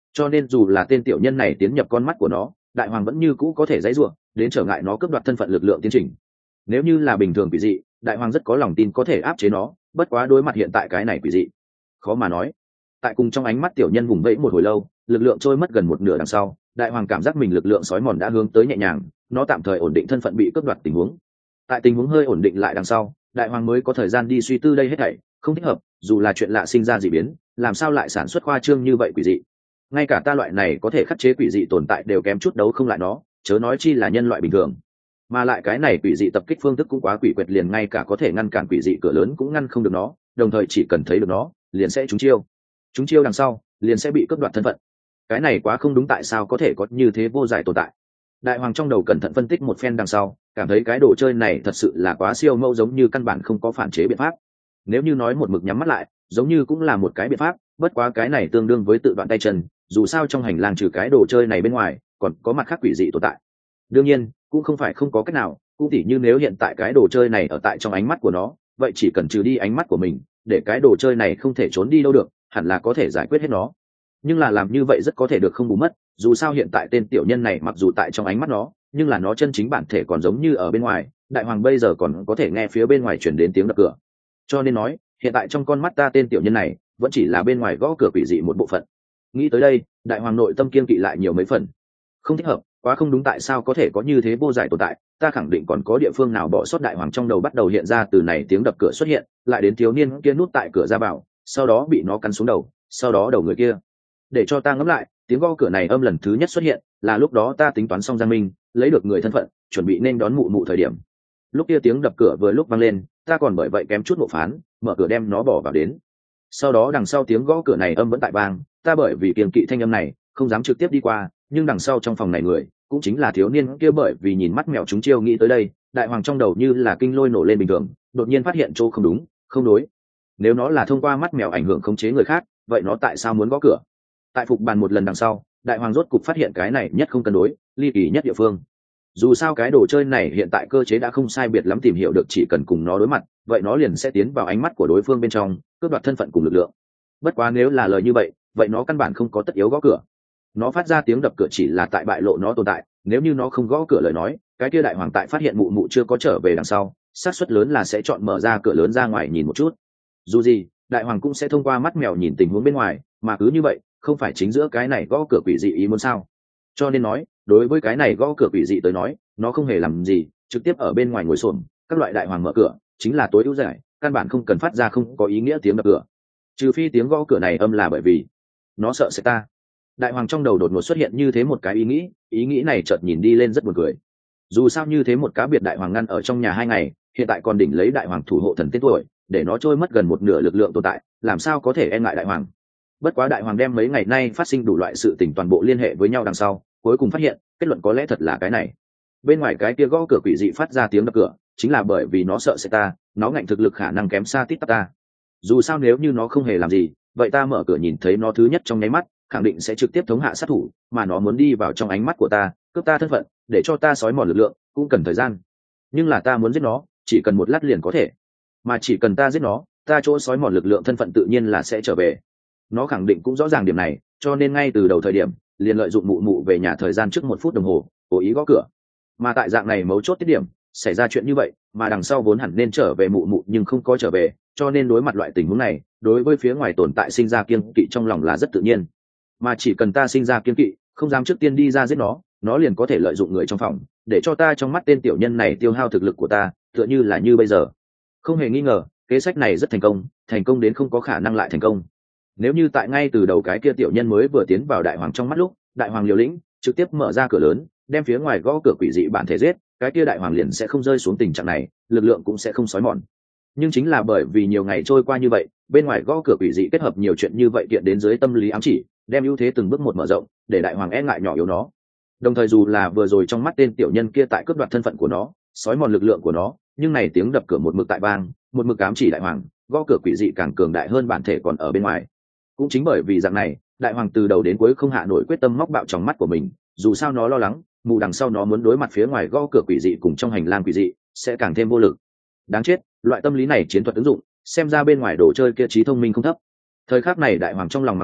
cho nên dù là tên tiểu nhân này tiến nhập con mắt của nó, đại hoàng vẫn như cũ có thể dãy ruộng đến trở ngại nó cướp đoạt thân phận lực lượng tiến trình. Nếu như là bình thường quỷ dị, đại hoàng rất có lòng tin có thể áp chế nó, bất quá đối mặt hiện tại cái này quỷ dị, khó mà nói. Tại cùng trong ánh mắt tiểu nhân vùng vẫy một hồi lâu, lực lượng trôi mất gần một nửa đằng sau, đại hoàng cảm giác mình lực lượng sói mòn đã hướng tới nhẹ nhàng, nó tạm thời ổn định thân phận bị cướp đoạt tình huống. Tại tình huống hơi ổn định lại đằng sau, đại hoàng mới có thời gian đi suy tư đây hết thảy không thích hợp, dù là chuyện lạ sinh ra dị biến, làm sao lại sản xuất khoa trương như vậy quỷ dị. Ngay cả ta loại này có thể khắc chế quỷ dị tồn tại đều kém chút đấu không lại nó, chớ nói chi là nhân loại bình thường. Mà lại cái này quỷ dị tập kích phương thức cũng quá quỷ quyệt, liền ngay cả có thể ngăn cản quỷ dị cửa lớn cũng ngăn không được nó, đồng thời chỉ cần thấy được nó liền sẽ trúng chiêu đằng sau liền sẽ bị cướp đoạt thân phận. Cái này quá không đúng, tại sao có thể có như thế vô giải tồn tại. Đại hoàng trong đầu cẩn thận phân tích một phen đằng sau, cảm thấy cái đồ chơi này thật sự là quá siêu mẫu, giống như căn bản không có phản chế biện pháp. Nếu như nói một mực nhắm mắt lại, giống như cũng là một cái biện pháp, bất quá cái này tương đương với tự đoạn tay chân, dù sao trong hành lang trừ cái đồ chơi này bên ngoài còn có mặt khác quỷ dị tồn tại. Đương nhiên cũng không phải không có cách nào, cũng tỉ như nếu hiện tại cái đồ chơi này ở tại trong ánh mắt của nó, vậy chỉ cần trừ đi ánh mắt của mình, để cái đồ chơi này không thể trốn đi đâu được, hẳn là có thể giải quyết hết nó. Nhưng là làm như vậy rất có thể được không bù mất, dù sao hiện tại tên tiểu nhân này mặc dù tại trong ánh mắt nó, nhưng là nó chân chính bản thể còn giống như ở bên ngoài. Đại hoàng bây giờ còn có thể nghe phía bên ngoài chuyển đến tiếng đập cửa, cho nên nói hiện tại trong con mắt ta tên tiểu nhân này vẫn chỉ là bên ngoài gõ cửa quỷ dị một bộ phận. Nghĩ tới đây, đại hoàng nội tâm kiên kỵ lại nhiều mấy phần. Không thích hợp, quá không đúng, tại sao có thể có như thế vô giải tồn tại, ta khẳng định còn có địa phương nào bỏ sót. Đại hoàng trong đầu bắt đầu hiện ra từ này tiếng đập cửa xuất hiện, lại đến thiếu niên kia nút tại cửa ra vào, sau đó bị nó cắn xuống đầu, sau đó đầu người kia. Để cho ta ngẫm lại, tiếng gõ cửa này âm lần thứ nhất xuất hiện là lúc đó ta tính toán xong Giang Minh, lấy được người thân phận, chuẩn bị nên đón mụ mụ thời điểm. Lúc kia tiếng đập cửa vừa lúc vang lên, ta còn bởi vậy kém chút ngộ phán, mở cửa đem nó bỏ vào đến. Sau đó đằng sau tiếng gõ cửa này âm vẫn tại vang, ta bởi vì kiêng kỵ thanh âm này không dám trực tiếp đi qua, nhưng đằng sau trong phòng này người cũng chính là thiếu niên kia, bởi vì nhìn mắt mèo trúng chiêu. Nghĩ tới đây, đại hoàng trong đầu như là kinh lôi nổ lên bình thường, đột nhiên phát hiện chỗ không đúng, không đối. Nếu nó là thông qua mắt mèo ảnh hưởng khống chế người khác, vậy nó tại sao muốn gõ cửa? Tại phục bàn một lần đằng sau, đại hoàng rốt cục phát hiện cái này nhất không cân đối, ly kỳ nhất địa phương. Dù sao cái đồ chơi này hiện tại cơ chế đã không sai biệt lắm tìm hiểu được, chỉ cần cùng nó đối mặt, vậy nó liền sẽ tiến vào ánh mắt của đối phương bên trong, cướp đoạt thân phận cùng lực lượng. Bất quá nếu là lời như vậy, vậy nó căn bản không có tất yếu gõ cửa. Nó phát ra tiếng đập cửa chỉ là tại bại lộ nó tồn tại, nếu như nó không gõ cửa lời nói, cái kia đại hoàng tại phát hiện mụ mụ chưa có trở về đằng sau, xác suất lớn là sẽ chọn mở ra cửa lớn ra ngoài nhìn một chút. Dù gì, đại hoàng cũng sẽ thông qua mắt mèo nhìn tình huống bên ngoài, mà cứ như vậy, không phải chính giữa cái này gõ cửa quỷ dị ý muốn sao? Cho nên nói, đối với cái này gõ cửa quỷ dị tới nói, nó không hề làm gì, trực tiếp ở bên ngoài ngồi xổm, các loại đại hoàng mở cửa chính là tối ưu giải, căn bản không cần phát ra không có ý nghĩa tiếng đập cửa. Trừ phi tiếng gõ cửa này âm là bởi vì nó sợ sẽ ta. Đại hoàng trong đầu đột ngột xuất hiện như thế một cái ý nghĩ này chợt nhìn đi lên rất buồn cười. Dù sao như thế một cá biệt đại hoàng ngăn ở trong nhà 2 ngày, hiện tại còn đỉnh lấy đại hoàng thủ hộ thần tên tuổi, để nó trôi mất gần một nửa lực lượng tồn tại, làm sao có thể e ngại đại hoàng. Bất quá đại hoàng đem mấy ngày nay phát sinh đủ loại sự tình toàn bộ liên hệ với nhau đằng sau, cuối cùng phát hiện kết luận có lẽ thật là cái này. Bên ngoài cái kia gõ cửa quỷ dị phát ra tiếng đập cửa, chính là bởi vì nó sợ sẽ ta, nó ngạnh thực lực khả năng kém xa tít tắp ta. Dù sao nếu như nó không hề làm gì, vậy ta mở cửa nhìn thấy nó thứ nhất trong nháy mắt, khẳng định sẽ trực tiếp thống hạ sát thủ, mà nó muốn đi vào trong ánh mắt của ta, cướp ta thân phận, để cho ta sói mòn lực lượng, cũng cần thời gian. Nhưng là ta muốn giết nó, chỉ cần một lát liền có thể. Mà chỉ cần ta giết nó, ta chỗ sói mòn lực lượng thân phận tự nhiên là sẽ trở về. Nó khẳng định cũng rõ ràng điểm này, cho nên ngay từ đầu thời điểm, liền lợi dụng mụ mụ về nhà thời gian trước 1 phút đồng hồ, cố ý gõ cửa. Mà tại dạng này mấu chốt tiết điểm, xảy ra chuyện như vậy, mà đằng sau vốn hẳn nên trở về mụ mụ nhưng không có trở về, cho nên đối mặt loại tình huống này, đối với phía ngoài tồn tại sinh ra kiêng kỵ trong lòng là rất tự nhiên. Mà chỉ cần ta sinh ra kiêng kỵ, không dám trước tiên đi ra giết nó liền có thể lợi dụng người trong phòng, để cho ta trong mắt tên tiểu nhân này tiêu hao thực lực của ta, tựa như là như bây giờ. Không hề nghi ngờ, kế sách này rất thành công đến không có khả năng lại thành công. Nếu như tại ngay từ đầu cái kia tiểu nhân mới vừa tiến vào đại hoàng trong mắt lúc, đại hoàng liều lĩnh trực tiếp mở ra cửa lớn, đem phía ngoài gõ cửa quỷ dị bản thể giết, cái kia đại hoàng liền sẽ không rơi xuống tình trạng này, lực lượng cũng sẽ không xói mòn. Nhưng chính là bởi vì nhiều ngày trôi qua như vậy, bên ngoài gõ cửa quỷ dị kết hợp nhiều chuyện như vậy kiện đến dưới tâm lý ám chỉ, đem ưu thế từng bước một mở rộng, để đại hoàng e ngại nhỏ yếu nó. Đồng thời dù là vừa rồi trong mắt tên tiểu nhân kia tại cướp đoạt thân phận của nó, xói mòn lực lượng của nó, nhưng này tiếng đập cửa một mực tại vang, một mực ám chỉ đại hoàng, gõ cửa quỷ dị càng cường đại hơn bản thể còn ở bên ngoài. Cũng chính bởi vì dạng này, đại hoàng từ đầu đến cuối không hạ nổi quyết tâm móc bạo trong mắt của mình, dù sao nó lo lắng mù đằng sau nó muốn đối mặt phía ngoài gõ cửa quỷ dị cùng trong hành lang quỷ dị sẽ càng thêm vô lực. Đáng chết, loại tâm lý này chiến thuật ứng dụng, xem ra bên ngoài đồ chơi kia trí thông minh không thấp. Thời khắc này đại hoàng trong lòng mắng thầm,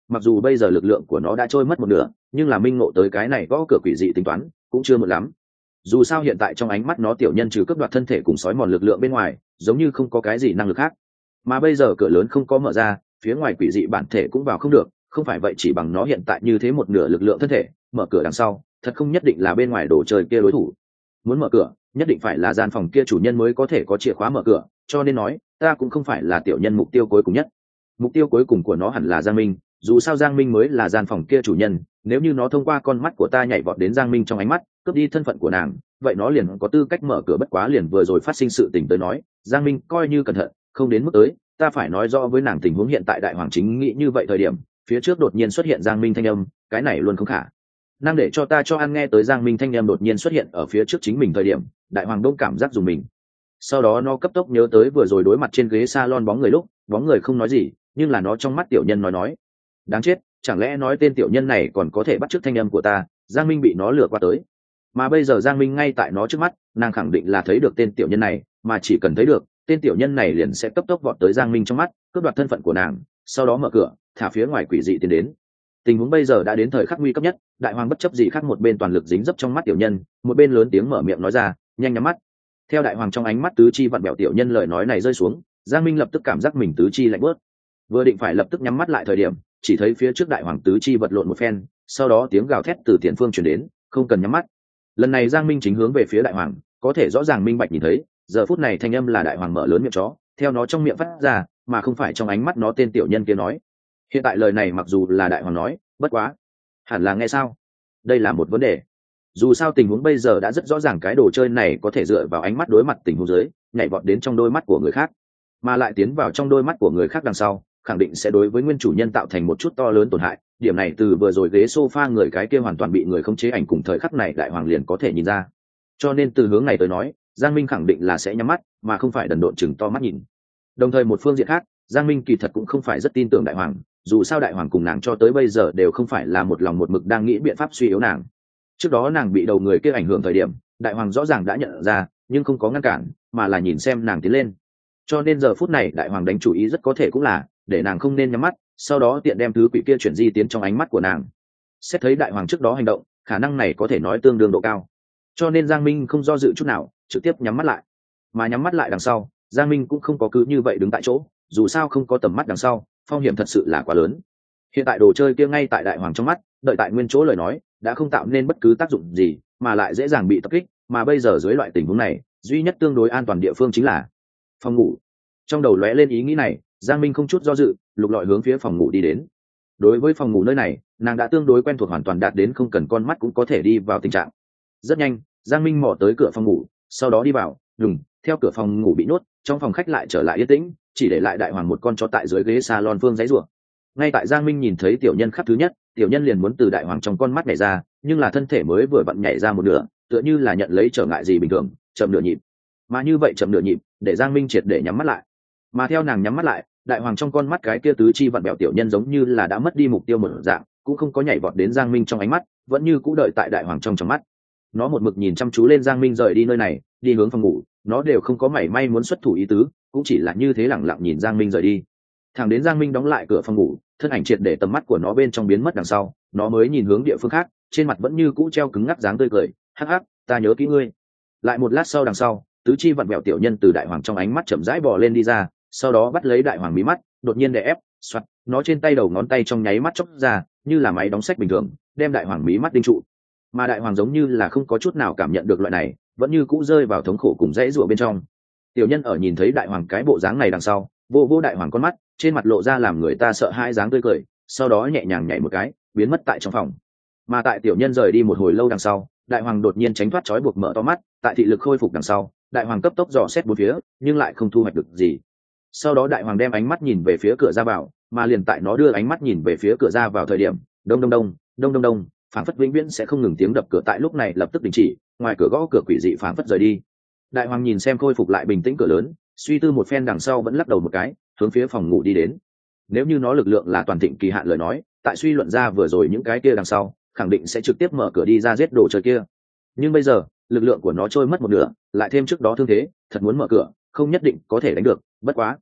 mặc dù bây giờ lực lượng của nó đã trôi mất một nửa, nhưng là minh ngộ tới cái này gõ cửa quỷ dị tính toán cũng chưa muộn lắm. Dù sao hiện tại trong ánh mắt nó tiểu nhân trừ cướp đoạt thân thể cùng sói mòn lực lượng bên ngoài, giống như không có cái gì năng lực khác. Mà bây giờ cửa lớn không có mở ra, phía ngoài quỷ dị bản thể cũng vào không được, không phải vậy chỉ bằng nó hiện tại như thế một nửa lực lượng thân thể, mở cửa đằng sau, thật không nhất định là bên ngoài đồ chơi kia đối thủ. Muốn mở cửa, nhất định phải là gian phòng kia chủ nhân mới có thể có chìa khóa mở cửa, cho nên nói, ta cũng không phải là tiểu nhân mục tiêu cuối cùng nhất. Mục tiêu cuối cùng của nó hẳn là Giang Minh, dù sao Giang Minh mới là gian phòng kia chủ nhân, nếu như nó thông qua con mắt của ta nhảy vọt đến Giang Minh trong ánh mắt, cướp đi thân phận của nàng, vậy nó liền có tư cách mở cửa. Bất quá liền vừa rồi phát sinh sự tình tới nói, Giang Minh coi như cẩn thận, không đến mức tới, ta phải nói rõ với nàng tình huống hiện tại. Đại hoàng chính nghĩ như vậy thời điểm, phía trước đột nhiên xuất hiện Giang Minh thanh âm, cái này luôn không khả năng để cho ta cho ăn. Nghe tới Giang Minh thanh âm đột nhiên xuất hiện ở phía trước chính mình thời điểm, đại hoàng đông cảm giác dùng mình. Sau đó nó cấp tốc nhớ tới vừa rồi đối mặt trên ghế salon bóng người lúc, bóng người không nói gì, nhưng là nó trong mắt tiểu nhân nói, đáng chết, chẳng lẽ nói tên tiểu nhân này còn có thể bắt chước thanh âm của ta. Giang Minh bị nó lừa qua tới, mà bây giờ Giang Minh ngay tại nó trước mắt, nàng khẳng định là thấy được tên tiểu nhân này, mà chỉ cần thấy được tên tiểu nhân này liền sẽ cấp tốc vọt tới Giang Minh trong mắt, cướp đoạt thân phận của nàng, sau đó mở cửa thả phía ngoài quỷ dị tiến đến. Tình huống bây giờ đã đến thời khắc nguy cấp nhất, đại hoàng bất chấp gì khác, một bên toàn lực dính dấp trong mắt tiểu nhân, một bên lớn tiếng mở miệng nói ra, nhanh nhắm mắt. Theo đại hoàng trong ánh mắt tứ chi vặn bẹo tiểu nhân lời nói này rơi xuống, Giang Minh lập tức cảm giác mình tứ chi lạnh bớt, vừa định phải lập tức nhắm mắt lại thời điểm, chỉ thấy phía trước đại hoàng tứ chi vật lộn một phen, sau đó tiếng gào thét từ tiền phương truyền đến, không cần nhắm mắt. Lần này Giang Minh chính hướng về phía đại hoàng, có thể rõ ràng minh bạch nhìn thấy, giờ phút này thanh âm là đại hoàng mở lớn miệng chó, theo nó trong miệng phát ra, mà không phải trong ánh mắt nó tên tiểu nhân kia nói. Hiện tại lời này mặc dù là đại hoàng nói, bất quá hẳn là nghe sao, đây là một vấn đề. Dù sao tình huống bây giờ đã rất rõ ràng, cái đồ chơi này có thể dựa vào ánh mắt đối mặt tình huống dưới, nhảy vọt đến trong đôi mắt của người khác, mà lại tiến vào trong đôi mắt của người khác đằng sau, khẳng định sẽ đối với nguyên chủ nhân tạo thành một chút to lớn tổn hại. Điểm này từ vừa rồi ghế sofa người cái kia hoàn toàn bị người khống chế ảnh cùng thời khắc này đại hoàng liền có thể nhìn ra. Cho nên từ hướng này tới nói, Giang Minh khẳng định là sẽ nhắm mắt, mà không phải đần độn chừng to mắt nhìn. Đồng thời một phương diện khác, Giang Minh kỳ thật cũng không phải rất tin tưởng đại hoàng, dù sao đại hoàng cùng nàng cho tới bây giờ đều không phải là một lòng một mực đang nghĩ biện pháp suy yếu nàng. Trước đó nàng bị đầu người kia ảnh hưởng thời điểm, đại hoàng rõ ràng đã nhận ra, nhưng không có ngăn cản, mà là nhìn xem nàng tiến lên. Cho nên giờ phút này đại hoàng đánh chủ ý rất có thể cũng là để nàng không nên nhắm mắt, sau đó tiện đem thứ quỷ kia chuyển di tiến trong ánh mắt của nàng. Xét thấy đại hoàng trước đó hành động, khả năng này có thể nói tương đương độ cao, cho nên Giang Minh không do dự chút nào, trực tiếp nhắm mắt lại. Mà nhắm mắt lại đằng sau, Giang Minh cũng không có cứ như vậy đứng tại chỗ, dù sao không có tầm mắt đằng sau, phong hiểm thật sự là quá lớn. Hiện tại đồ chơi kia ngay tại đại hoàng trong mắt, đợi tại nguyên chỗ lời nói đã không tạo nên bất cứ tác dụng gì, mà lại dễ dàng bị tập kích. Mà bây giờ dưới loại tình huống này, duy nhất tương đối an toàn địa phương chính là phòng ngủ. Trong đầu lóe lên ý nghĩ này, Giang Minh không chút do dự, lục lọi hướng phía phòng ngủ đi đến. Đối với phòng ngủ nơi này, nàng đã tương đối quen thuộc, hoàn toàn đạt đến không cần con mắt cũng có thể đi vào tình trạng. Rất nhanh, Giang Minh mò tới cửa phòng ngủ, sau đó đi vào. Theo cửa phòng ngủ bị nhốt, trong phòng khách lại trở lại yên tĩnh, chỉ để lại đại hoàng một con chó tại dưới ghế salon phương giấy rủa. Ngay tại Giang Minh nhìn thấy tiểu nhân khắc thứ nhất, tiểu nhân liền muốn từ đại hoàng trong con mắt nhảy ra, nhưng là thân thể mới vừa vặn nhảy ra một nửa, tựa như là nhận lấy trở ngại gì bình thường, chậm nửa nhịp. Mà như vậy chậm nửa nhịp, để Giang Minh triệt để nhắm mắt lại. Mà theo nàng nhắm mắt lại, đại hoàng trong con mắt cái kia tứ chi vặn bẹo tiểu nhân giống như là đã mất đi mục tiêu một dạng, cũng không có nhảy vọt đến Giang Minh trong ánh mắt, vẫn như cũ đợi tại đại hoàng trong mắt. Nó một mực nhìn chăm chú lên Giang Minh rời đi nơi này, đi hướng phòng ngủ, nó đều không có mảy may muốn xuất thủ ý tứ, cũng chỉ là như thế lẳng lặng nhìn Giang Minh rời đi. Thẳng đến Giang Minh đóng lại cửa phòng ngủ, thân ảnh triệt để tầm mắt của nó bên trong biến mất đằng sau, nó mới nhìn hướng địa phương khác, trên mặt vẫn như cũ treo cứng ngắc dáng tươi cười, hắc hắc, ta nhớ kỹ ngươi. Lại một lát sau đằng sau, tứ chi vặn vẹo tiểu nhân từ đại hoàng trong ánh mắt chậm rãi bò lên đi ra, sau đó bắt lấy đại hoàng mí mắt, đột nhiên đè ép, xoặt, nó trên tay đầu ngón tay trong nháy mắt chốc ra, như là máy đóng sách bình thường, đem đại hoàng mí mắt đinh trụ. Mà đại hoàng giống như là không có chút nào cảm nhận được loại này, vẫn như cũ rơi vào thống khổ cùng dãy rủa bên trong. Tiểu nhân ở nhìn thấy đại hoàng cái bộ dáng này đằng sau, vô đại hoàng con mắt, trên mặt lộ ra làm người ta sợ hãi dáng tươi cười, sau đó nhẹ nhàng nhảy một cái, biến mất tại trong phòng. Mà tại tiểu nhân rời đi một hồi lâu đằng sau, đại hoàng đột nhiên tránh thoát trói buộc, mở to mắt, tại thị lực khôi phục đằng sau, đại hoàng cấp tốc dò xét bốn phía, nhưng lại không thu hoạch được gì. Sau đó đại hoàng đem ánh mắt nhìn về phía cửa ra vào, mà liền tại nó đưa ánh mắt nhìn về phía cửa ra vào thời điểm, đông đông đông, đông đông đông, phảng phất vĩnh viễn sẽ không ngừng tiếng đập cửa tại lúc này lập tức đình chỉ, ngoài cửa gõ cửa quỷ dị phảng phất rời đi. Đại hoàng nhìn xem khôi phục lại bình tĩnh cửa lớn, suy tư một phen đằng sau vẫn lắc đầu một cái, hướng phía phòng ngủ đi đến. Nếu như nó lực lượng là toàn thịnh kỳ hạn lời nói, tại suy luận ra vừa rồi những cái kia đằng sau, khẳng định sẽ trực tiếp mở cửa đi ra giết đồ chơi kia. Nhưng bây giờ, lực lượng của nó trôi mất một nửa, lại thêm trước đó thương thế, thật muốn mở cửa, không nhất định có thể đánh được. Bất quá,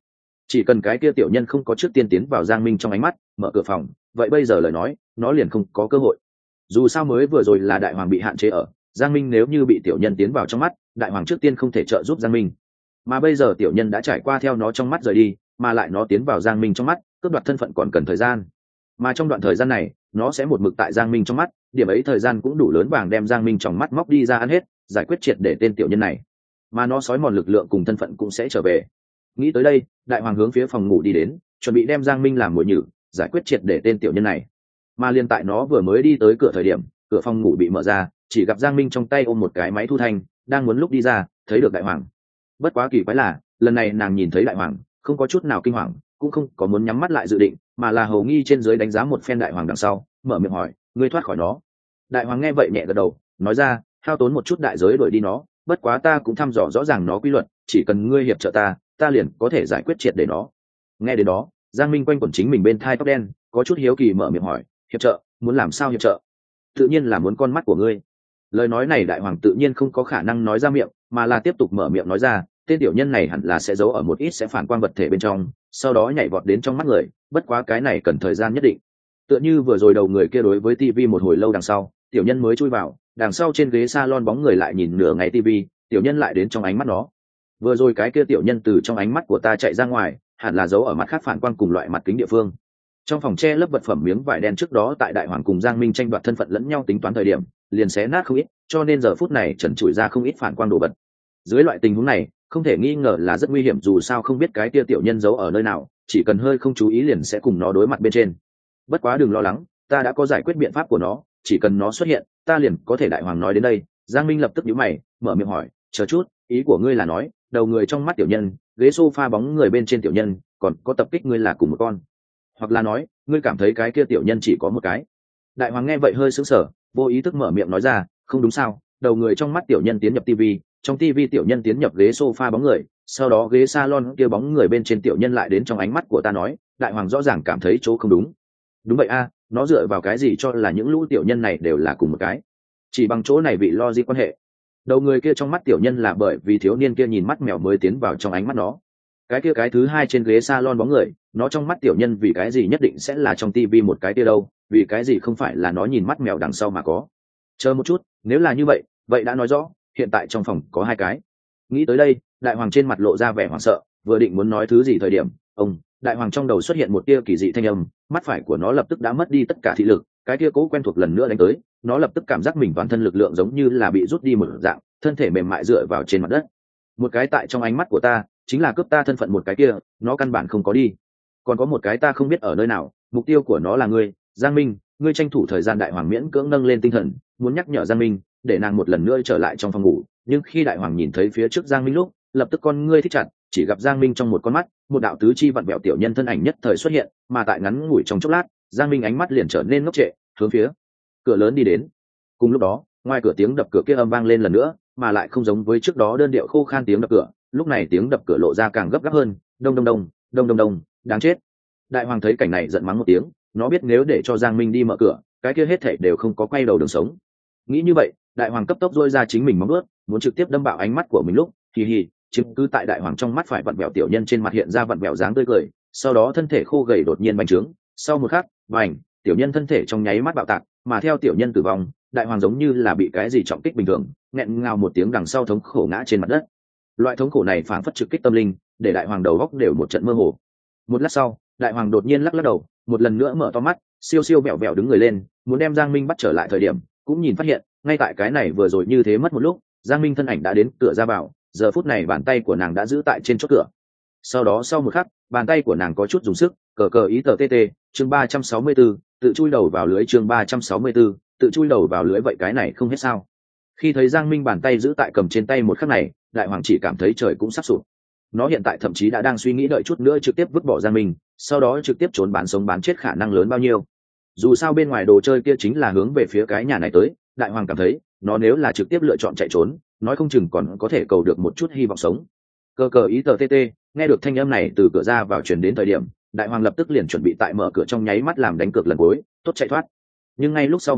chỉ cần cái kia tiểu nhân không có trước tiên tiến vào Giang Minh trong ánh mắt mở cửa phòng, vậy bây giờ lời nói nó liền không có cơ hội. Dù sao mới vừa rồi là đại hoàng bị hạn chế ở, Giang Minh nếu như bị tiểu nhân tiến vào trong mắt, đại hoàng trước tiên không thể trợ giúp Giang Minh, mà bây giờ tiểu nhân đã trải qua theo nó trong mắt rời đi, mà lại nó tiến vào Giang Minh trong mắt cướp đoạt thân phận còn cần thời gian, mà trong đoạn thời gian này nó sẽ một mực tại Giang Minh trong mắt, điểm ấy thời gian cũng đủ lớn vàng đem Giang Minh trong mắt móc đi ra ăn hết, giải quyết triệt để tên tiểu nhân này, mà nó sói mòn lực lượng cùng thân phận cũng sẽ trở về. Nghĩ tới đây, đại hoàng hướng phía phòng ngủ đi đến, chuẩn bị đem Giang Minh làm mồi nhử, giải quyết triệt để tên tiểu nhân này. Mà liên tại nó vừa mới đi tới cửa thời điểm, cửa phòng ngủ bị mở ra, chỉ gặp Giang Minh trong tay ôm một cái máy thu thanh, đang muốn lúc đi ra thấy được đại hoàng. Bất quá kỳ quái là lần này nàng nhìn thấy đại hoàng không có chút nào kinh hoàng, cũng không có muốn nhắm mắt lại dự định, mà là hầu nghi trên dưới đánh giá một phen đại hoàng đằng sau mở miệng hỏi, ngươi thoát khỏi nó? Đại hoàng nghe vậy nhẹ gật đầu, nói ra, hao tốn một chút đại giới đuổi đi nó, bất quá ta cũng thăm dò rõ ràng nó quy luật, chỉ cần ngươi hiệp trợ ta liền có thể giải quyết triệt để nó. Nghe đến đó, Giang Minh quanh quẩn chính mình bên thai tóc đen, có chút hiếu kỳ mở miệng hỏi, hiệp trợ? Muốn làm sao hiệp trợ? Tự nhiên là muốn con mắt của ngươi. Lời nói này đại hoàng tự nhiên không có khả năng nói ra miệng, mà là tiếp tục mở miệng nói ra, tên tiểu nhân này hẳn là sẽ giấu ở một ít sẽ phản quang vật thể bên trong, sau đó nhảy vọt đến trong mắt người, bất quá cái này cần thời gian nhất định. Tựa như vừa rồi đầu người kia đối với tivi một hồi lâu đằng sau, tiểu nhân mới chui vào, đằng sau trên ghế salon bóng người lại nhìn nửa ngày tivi, tiểu nhân lại đến trong ánh mắt nó. Vừa rồi cái kia tiểu nhân từ trong ánh mắt của ta chạy ra ngoài, hẳn là giấu ở mặt khác phản quang cùng loại mặt kính địa phương. Trong phòng che lớp vật phẩm miếng vải đen trước đó tại đại hoàng cùng Giang Minh tranh đoạt thân phận lẫn nhau tính toán thời điểm, liền xé nát không ít, cho nên giờ phút này trần trụi ra không ít phản quang đồ vật. Dưới loại tình huống này, không thể nghi ngờ là rất nguy hiểm, dù sao không biết cái kia tiểu nhân giấu ở nơi nào, chỉ cần hơi không chú ý liền sẽ cùng nó đối mặt bên trên. Bất quá đừng lo lắng, ta đã có giải quyết biện pháp của nó, chỉ cần nó xuất hiện, ta liền có thể. Đại hoàng nói đến đây, Giang Minh lập tức nhíu mày, mở miệng hỏi, chờ chút, ý của ngươi là nói, đầu người trong mắt tiểu nhân, ghế sofa bóng người bên trên tiểu nhân, còn có tập kích ngươi là cùng một con? Hoặc là nói, ngươi cảm thấy cái kia tiểu nhân chỉ có một cái? Đại hoàng nghe vậy hơi sững sờ, vô ý thức mở miệng nói ra, không đúng sao, đầu người trong mắt tiểu nhân tiến nhập tivi, trong tivi tiểu nhân tiến nhập ghế sofa bóng người, sau đó ghế salon kia bóng người bên trên tiểu nhân lại đến trong ánh mắt của ta nói. Đại hoàng rõ ràng cảm thấy chỗ không đúng. Đúng vậy a, nó dựa vào cái gì cho là những lũ tiểu nhân này đều là cùng một cái? Chỉ bằng chỗ này bị logic quan hệ. Đầu người kia trong mắt tiểu nhân là bởi vì thiếu niên kia nhìn mắt mèo mới tiến vào trong ánh mắt nó. Cái kia cái thứ hai trên ghế salon bóng người, nó trong mắt tiểu nhân vì cái gì nhất định sẽ là trong tivi một cái kia đâu, vì cái gì không phải là nó nhìn mắt mèo đằng sau mà có? Chờ một chút, nếu là như vậy, vậy đã nói rõ hiện tại trong phòng có hai cái. Nghĩ tới đây, đại hoàng trên mặt lộ ra vẻ hoảng sợ, vừa định muốn nói thứ gì thời điểm, đại hoàng trong đầu xuất hiện một tia kỳ dị thanh âm, mắt phải của nó lập tức đã mất đi tất cả thị lực, cái tia cố quen thuộc lần nữa đánh tới, nó lập tức cảm giác mình toàn thân lực lượng giống như là bị rút đi một dạng, thân thể mềm mại dựa vào trên mặt đất. Một cái tại trong ánh mắt của ta chính là cướp ta thân phận, một cái kia nó căn bản không có đi, còn có một cái ta không biết ở nơi nào, mục tiêu của nó là ngươi, Giang Minh, ngươi tranh thủ thời gian. Đại hoàng miễn cưỡng nâng lên tinh thần, muốn nhắc nhở Giang Minh để nàng một lần nữa trở lại trong phòng ngủ, nhưng khi đại hoàng nhìn thấy phía trước Giang Minh lúc, lập tức con ngươi thích chặt, chỉ gặp Giang Minh trong một con mắt, một đạo tứ chi vặn vẹo tiểu nhân thân ảnh nhất thời xuất hiện, mà tại ngắn ngủi trong chốc lát, Giang Minh ánh mắt liền trở nên ngốc trệ, hướng phía cửa lớn đi đến. Cùng lúc đó, ngoài cửa tiếng đập cửa kia âm vang lên lần nữa, mà lại không giống với trước đó đơn điệu khô khan tiếng đập cửa, lúc này tiếng đập cửa lộ ra càng gấp gáp hơn, đông đông đông, đông đông đông, đáng chết. Đại hoàng thấy cảnh này giận mắng một tiếng, nó biết nếu để cho Giang Minh đi mở cửa, cái kia hết thảy đều không có quay đầu đường sống. Nghĩ như vậy, đại hoàng cấp tốc rôi ra chính mình móng vuốt, muốn trực tiếp đâm bạo ánh mắt của mình lúc, chứng cứ tại đại hoàng trong mắt phải vặn vẹo tiểu nhân trên mặt hiện ra vặn vẹo dáng tươi cười, sau đó thân thể khô gầy đột nhiên bành trướng, sau một khắc, bành, tiểu nhân thân thể trong nháy mắt bạo tạc, mà theo tiểu nhân tử vong, đại hoàng giống như là bị cái gì trọng kích bình thường, nghẹn ngào một tiếng đằng sau thống khổ ngã trên mặt đất. Loại thống khổ này phản phất trực kích tâm linh, để đại hoàng đầu óc đều một trận mơ hồ. Một lát sau, đại hoàng đột nhiên lắc lắc đầu, một lần nữa mở to mắt, siêu siêu vẹo vẹo đứng người lên, muốn đem Giang Minh bắt trở lại thời điểm, cũng nhìn phát hiện, ngay tại cái này vừa rồi như thế mất một lúc, Giang Minh thân ảnh đã đến cửa ra vào, giờ phút này bàn tay của nàng đã giữ tại trên chốt cửa. Sau đó sau một khắc, bàn tay của nàng có chút dùng sức, cờ cờ ý tờ tt, chương 364, tự chui đầu vào lưới, chương 364, tự chui đầu vào lưới. Vậy cái này không hết sao? Khi thấy Giang Minh bàn tay giữ tại cầm trên tay một khắc này, đại hoàng chỉ cảm thấy trời cũng sắp sụp. Nó hiện tại thậm chí đã đang suy nghĩ đợi chút nữa trực tiếp vứt bỏ Giang Minh, sau đó trực tiếp trốn bán sống bán chết khả năng lớn bao nhiêu. Dù sao bên ngoài đồ chơi kia chính là hướng về phía cái nhà này tới, đại hoàng cảm thấy nó nếu là trực tiếp lựa chọn chạy trốn, nói không chừng còn có thể cầu được một chút hy vọng sống. Cờ cờ ý tờ tt, nghe được thanh âm này từ cửa ra vào truyền đến thời điểm, đại hoàng lập tức liền chuẩn bị tại mở cửa trong nháy mắt làm đánh cược lần cuối, tốt chạy thoát. Nhưng ngay lúc sau một khắc,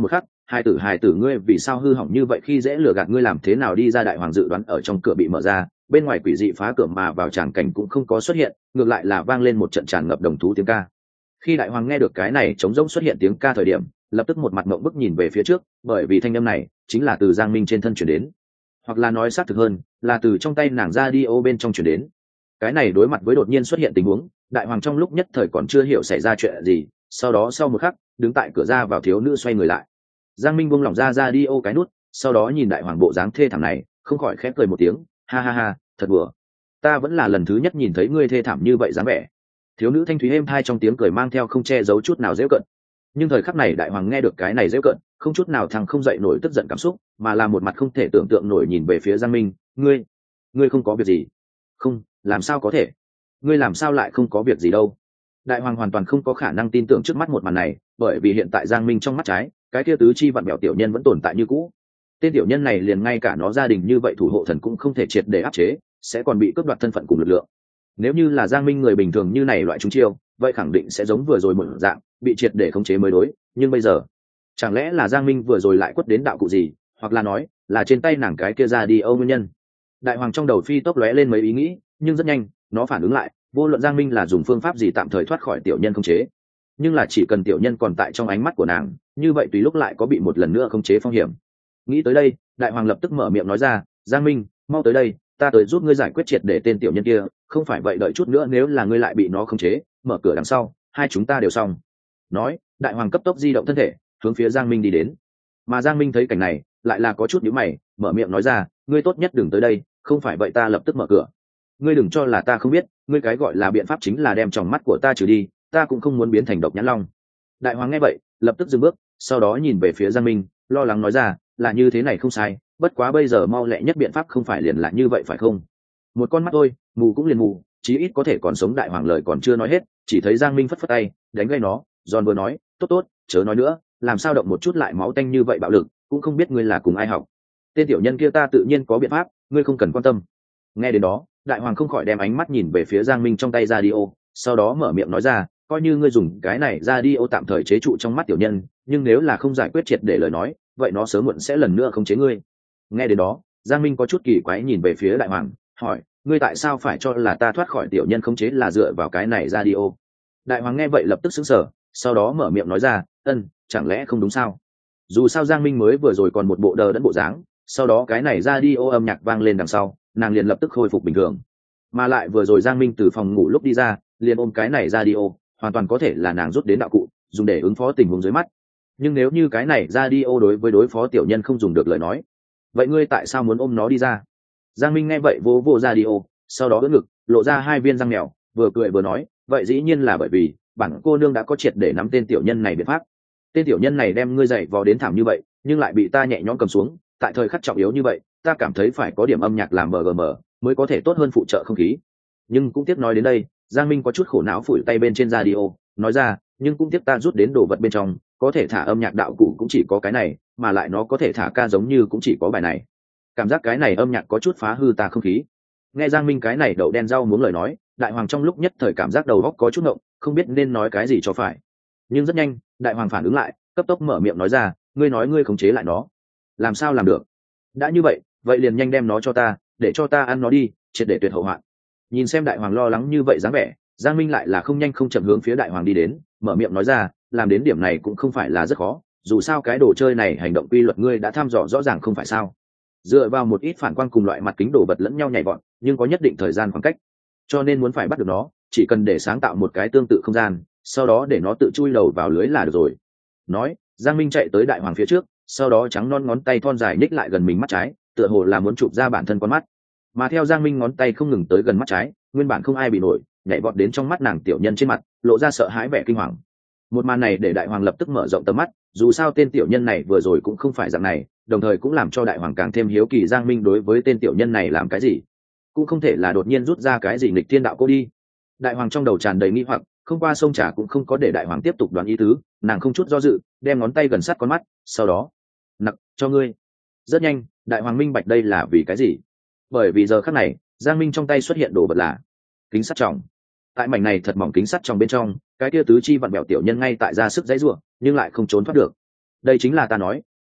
hài tử ngươi vì sao hư hỏng như vậy, khi dễ lừa gạt ngươi làm thế nào đi ra. Đại hoàng dự đoán ở trong cửa bị mở ra, bên ngoài quỷ dị phá cửa mà vào tràng cảnh cũng không có xuất hiện, ngược lại là vang lên một trận tràn ngập đồng thú tiếng ca. Khi đại hoàng nghe được cái này trống rỗng xuất hiện tiếng ca thời điểm, lập tức một mặt mộng bức nhìn về phía trước, bởi vì thanh âm này chính là từ Giang Minh trên thân chuyển đến, hoặc là nói xác thực hơn là từ trong tay nàng ra đi ô bên trong chuyển đến. Cái này đối mặt với đột nhiên xuất hiện tình huống, đại hoàng trong lúc nhất thời còn chưa hiểu xảy ra chuyện gì, sau đó sau một khắc đứng tại cửa ra vào thiếu nữ xoay người lại. Giang Minh buông lỏng ra đi ô cái nút, sau đó nhìn đại hoàng bộ dáng thê thảm này, không khỏi khép cười một tiếng, ha ha ha, thật bừa, ta vẫn là lần thứ nhất nhìn thấy ngươi thê thảm như vậy dáng vẻ. Thiếu nữ thanh thúy êm thai trong tiếng cười mang theo không che giấu chút nào giễu cận. Nhưng thời khắc này đại hoàng nghe được cái này giễu cận, không chút nào thằng không dậy nổi tức giận cảm xúc, mà là một mặt không thể tưởng tượng nổi nhìn về phía Giang Minh, ngươi không có việc gì? Không, làm sao có thể? Ngươi làm sao lại không có việc gì đâu? Đại hoàng hoàn toàn không có khả năng tin tưởng trước mắt một màn này, bởi vì hiện tại Giang Minh trong mắt trái, cái kia tứ chi vặn bẹo tiểu nhân vẫn tồn tại như cũ. Tên tiểu nhân này liền ngay cả nó gia đình như vậy thủ hộ thần cũng không thể triệt để áp chế, sẽ còn bị cướp đoạt thân phận cùng lực lượng. Nếu như là Giang Minh người bình thường như này loại chúng chiêu, vậy khẳng định sẽ giống vừa rồi một dạng, bị triệt để khống chế mới đối. Nhưng bây giờ, chẳng lẽ là Giang Minh vừa rồi lại quất đến đạo cụ gì, hoặc là nói là trên tay nàng cái kia ra đi âu nguyên nhân? Đại hoàng trong đầu phi tốc lóe lên mấy ý nghĩ, nhưng rất nhanh nó phản ứng lại, vô luận Giang Minh là dùng phương pháp gì tạm thời thoát khỏi tiểu nhân khống chế, nhưng là chỉ cần tiểu nhân còn tại trong ánh mắt của nàng, như vậy tùy lúc lại có bị một lần nữa khống chế phong hiểm. Nghĩ tới đây, đại hoàng lập tức mở miệng nói ra, Giang Minh, mau tới đây, ta tới giúp ngươi giải quyết triệt để tên tiểu nhân kia, không phải vậy đợi chút nữa nếu là ngươi lại bị nó khống chế, mở cửa đằng sau, hai chúng ta đều xong. Nói, đại hoàng cấp tốc di động thân thể, hướng phía Giang Minh đi đến. Mà Giang Minh thấy cảnh này, lại là có chút nhíu mày, mở miệng nói ra, ngươi tốt nhất đừng tới đây, không phải vậy ta lập tức mở cửa. Ngươi đừng cho là ta không biết, ngươi cái gọi là biện pháp chính là đem tròng mắt của ta trừ đi, ta cũng không muốn biến thành độc nhãn long. Đại hoàng nghe vậy, lập tức dừng bước, sau đó nhìn về phía Giang Minh, lo lắng nói ra, là như thế này không sai, bất quá bây giờ mau lẹ nhất biện pháp không phải liền là như vậy phải không? Một con mắt thôi, mù cũng liền mù, chí ít có thể còn sống. Đại hoàng lời còn chưa nói hết, chỉ thấy Giang Minh phất phất tay, đánh gây nó, giòn vừa nói, tốt tốt, chớ nói nữa, làm sao động một chút lại máu tanh như vậy bạo lực, cũng không biết ngươi là cùng ai học. Tên tiểu nhân kia ta tự nhiên có biện pháp, ngươi không cần quan tâm. Nghe đến đó, đại hoàng không khỏi đem ánh mắt nhìn về phía Giang Minh trong tay radio, sau đó mở miệng nói ra, coi như ngươi dùng cái này radio tạm thời chế trụ trong mắt tiểu nhân, nhưng nếu là không giải quyết triệt để lời nói, vậy nó sớm muộn sẽ lần nữa khống chế ngươi. Nghe đến đó, Giang Minh có chút kỳ quái nhìn về phía đại hoàng, hỏi, ngươi tại sao phải cho là ta thoát khỏi tiểu nhân khống chế là dựa vào cái này radio? Đại hoàng nghe vậy lập tức sững sờ, sau đó mở miệng nói ra, chẳng lẽ không đúng sao? Dù sao Giang Minh mới vừa rồi còn một bộ đờ đẫn bộ dáng, sau đó cái này radio âm nhạc vang lên đằng sau, nàng liền lập tức khôi phục bình thường. Mà lại vừa rồi Giang Minh từ phòng ngủ lúc đi ra, liền ôm cái này radio, hoàn toàn có thể là nàng rút đến đạo cụ, dùng để ứng phó tình huống dưới mắt. Nhưng nếu như cái này radio đối phó tiểu nhân không dùng được lời nói, vậy ngươi tại sao muốn ôm nó đi ra? Giang Minh nghe vậy vỗ vỗ radio, sau đó ưỡn ngực, lộ ra hai viên răng mèo, vừa cười vừa nói, vậy dĩ nhiên là bởi vì bản cô nương đã có triệt để nắm tên tiểu nhân này biện pháp. Tên tiểu nhân này đem ngươi dạy vò đến thảm như vậy, nhưng lại bị ta nhẹ nhõm cầm xuống, tại thời khắc trọng yếu như vậy, ta cảm thấy phải có điểm âm nhạc làm bgm mới có thể tốt hơn phụ trợ không khí. Nhưng cũng tiếc nói đến đây, Giang Minh có chút khổ não phủi tay bên trên radio, nói ra, nhưng cũng tiếc ta rút đến đồ vật bên trong, có thể thả âm nhạc đạo cụ cũng chỉ có cái này, mà lại nó có thể thả ca giống như cũng chỉ có bài này. Cảm giác cái này âm nhạc có chút phá hư ta không khí. Nghe Giang Minh cái này đậu đen rau muốn lời nói, đại hoàng trong lúc nhất thời cảm giác đầu óc có chút ngộng, không biết nên nói cái gì cho phải. Nhưng rất nhanh, đại hoàng phản ứng lại, cấp tốc mở miệng nói ra, ngươi nói ngươi khống chế lại nó, làm sao làm được? Đã như vậy, vậy liền nhanh đem nó cho ta, để cho ta ăn nó đi, triệt để tuyệt hậu hoạn. Nhìn xem đại hoàng lo lắng như vậy dáng vẻ, Giang Minh lại là không nhanh không chậm hướng phía đại hoàng đi đến, mở miệng nói ra, làm đến điểm này cũng không phải là rất khó, dù sao cái đồ chơi này hành động quy luật ngươi đã thăm dò rõ ràng không phải sao? Dựa vào một ít phản quang cùng loại mặt kính đồ vật lẫn nhau nhảy vọt, nhưng có nhất định thời gian khoảng cách, cho nên muốn phải bắt được nó, chỉ cần để sáng tạo một cái tương tự không gian, sau đó để nó tự chui đầu vào lưới là được rồi. Nói, Giang Minh chạy tới đại hoàng phía trước, sau đó trắng non ngón tay thon dài ních lại gần mình mắt trái, tựa hồ là muốn chụp ra bản thân con mắt. Mà theo Giang Minh ngón tay không ngừng tới gần mắt trái, nguyên bản không ai bị nổi, nhảy vọt đến trong mắt nàng tiểu nhân trên mặt, lộ ra sợ hãi vẻ kinh hoàng. Một màn này để đại hoàng lập tức mở rộng tầm mắt, dù sao tên tiểu nhân này vừa rồi cũng không phải dạng này, đồng thời cũng làm cho đại hoàng càng thêm hiếu kỳ Giang Minh đối với tên tiểu nhân này làm cái gì, cũng không thể là đột nhiên rút ra cái gì nghịch thiên đạo cô đi. Đại hoàng trong đầu tràn đầy nghi hoặc, không qua sông trà cũng không có để đại hoàng tiếp tục đoán ý tứ, nàng không chút do dự đem ngón tay gần sát con mắt, sau đó nặc cho ngươi. Rất nhanh, đại hoàng minh bạch đây là vì cái gì, bởi vì giờ khắc này Giang Minh trong tay xuất hiện đồ vật là kính sắt tròng. Tại mảnh này thật mỏng kính sắt tròng bên trong, cái kia tứ chi vặn bẹo tiểu nhân ngay tại ra sức dãy rủa, nhưng lại không trốn thoát được. Đây chính là ta nói,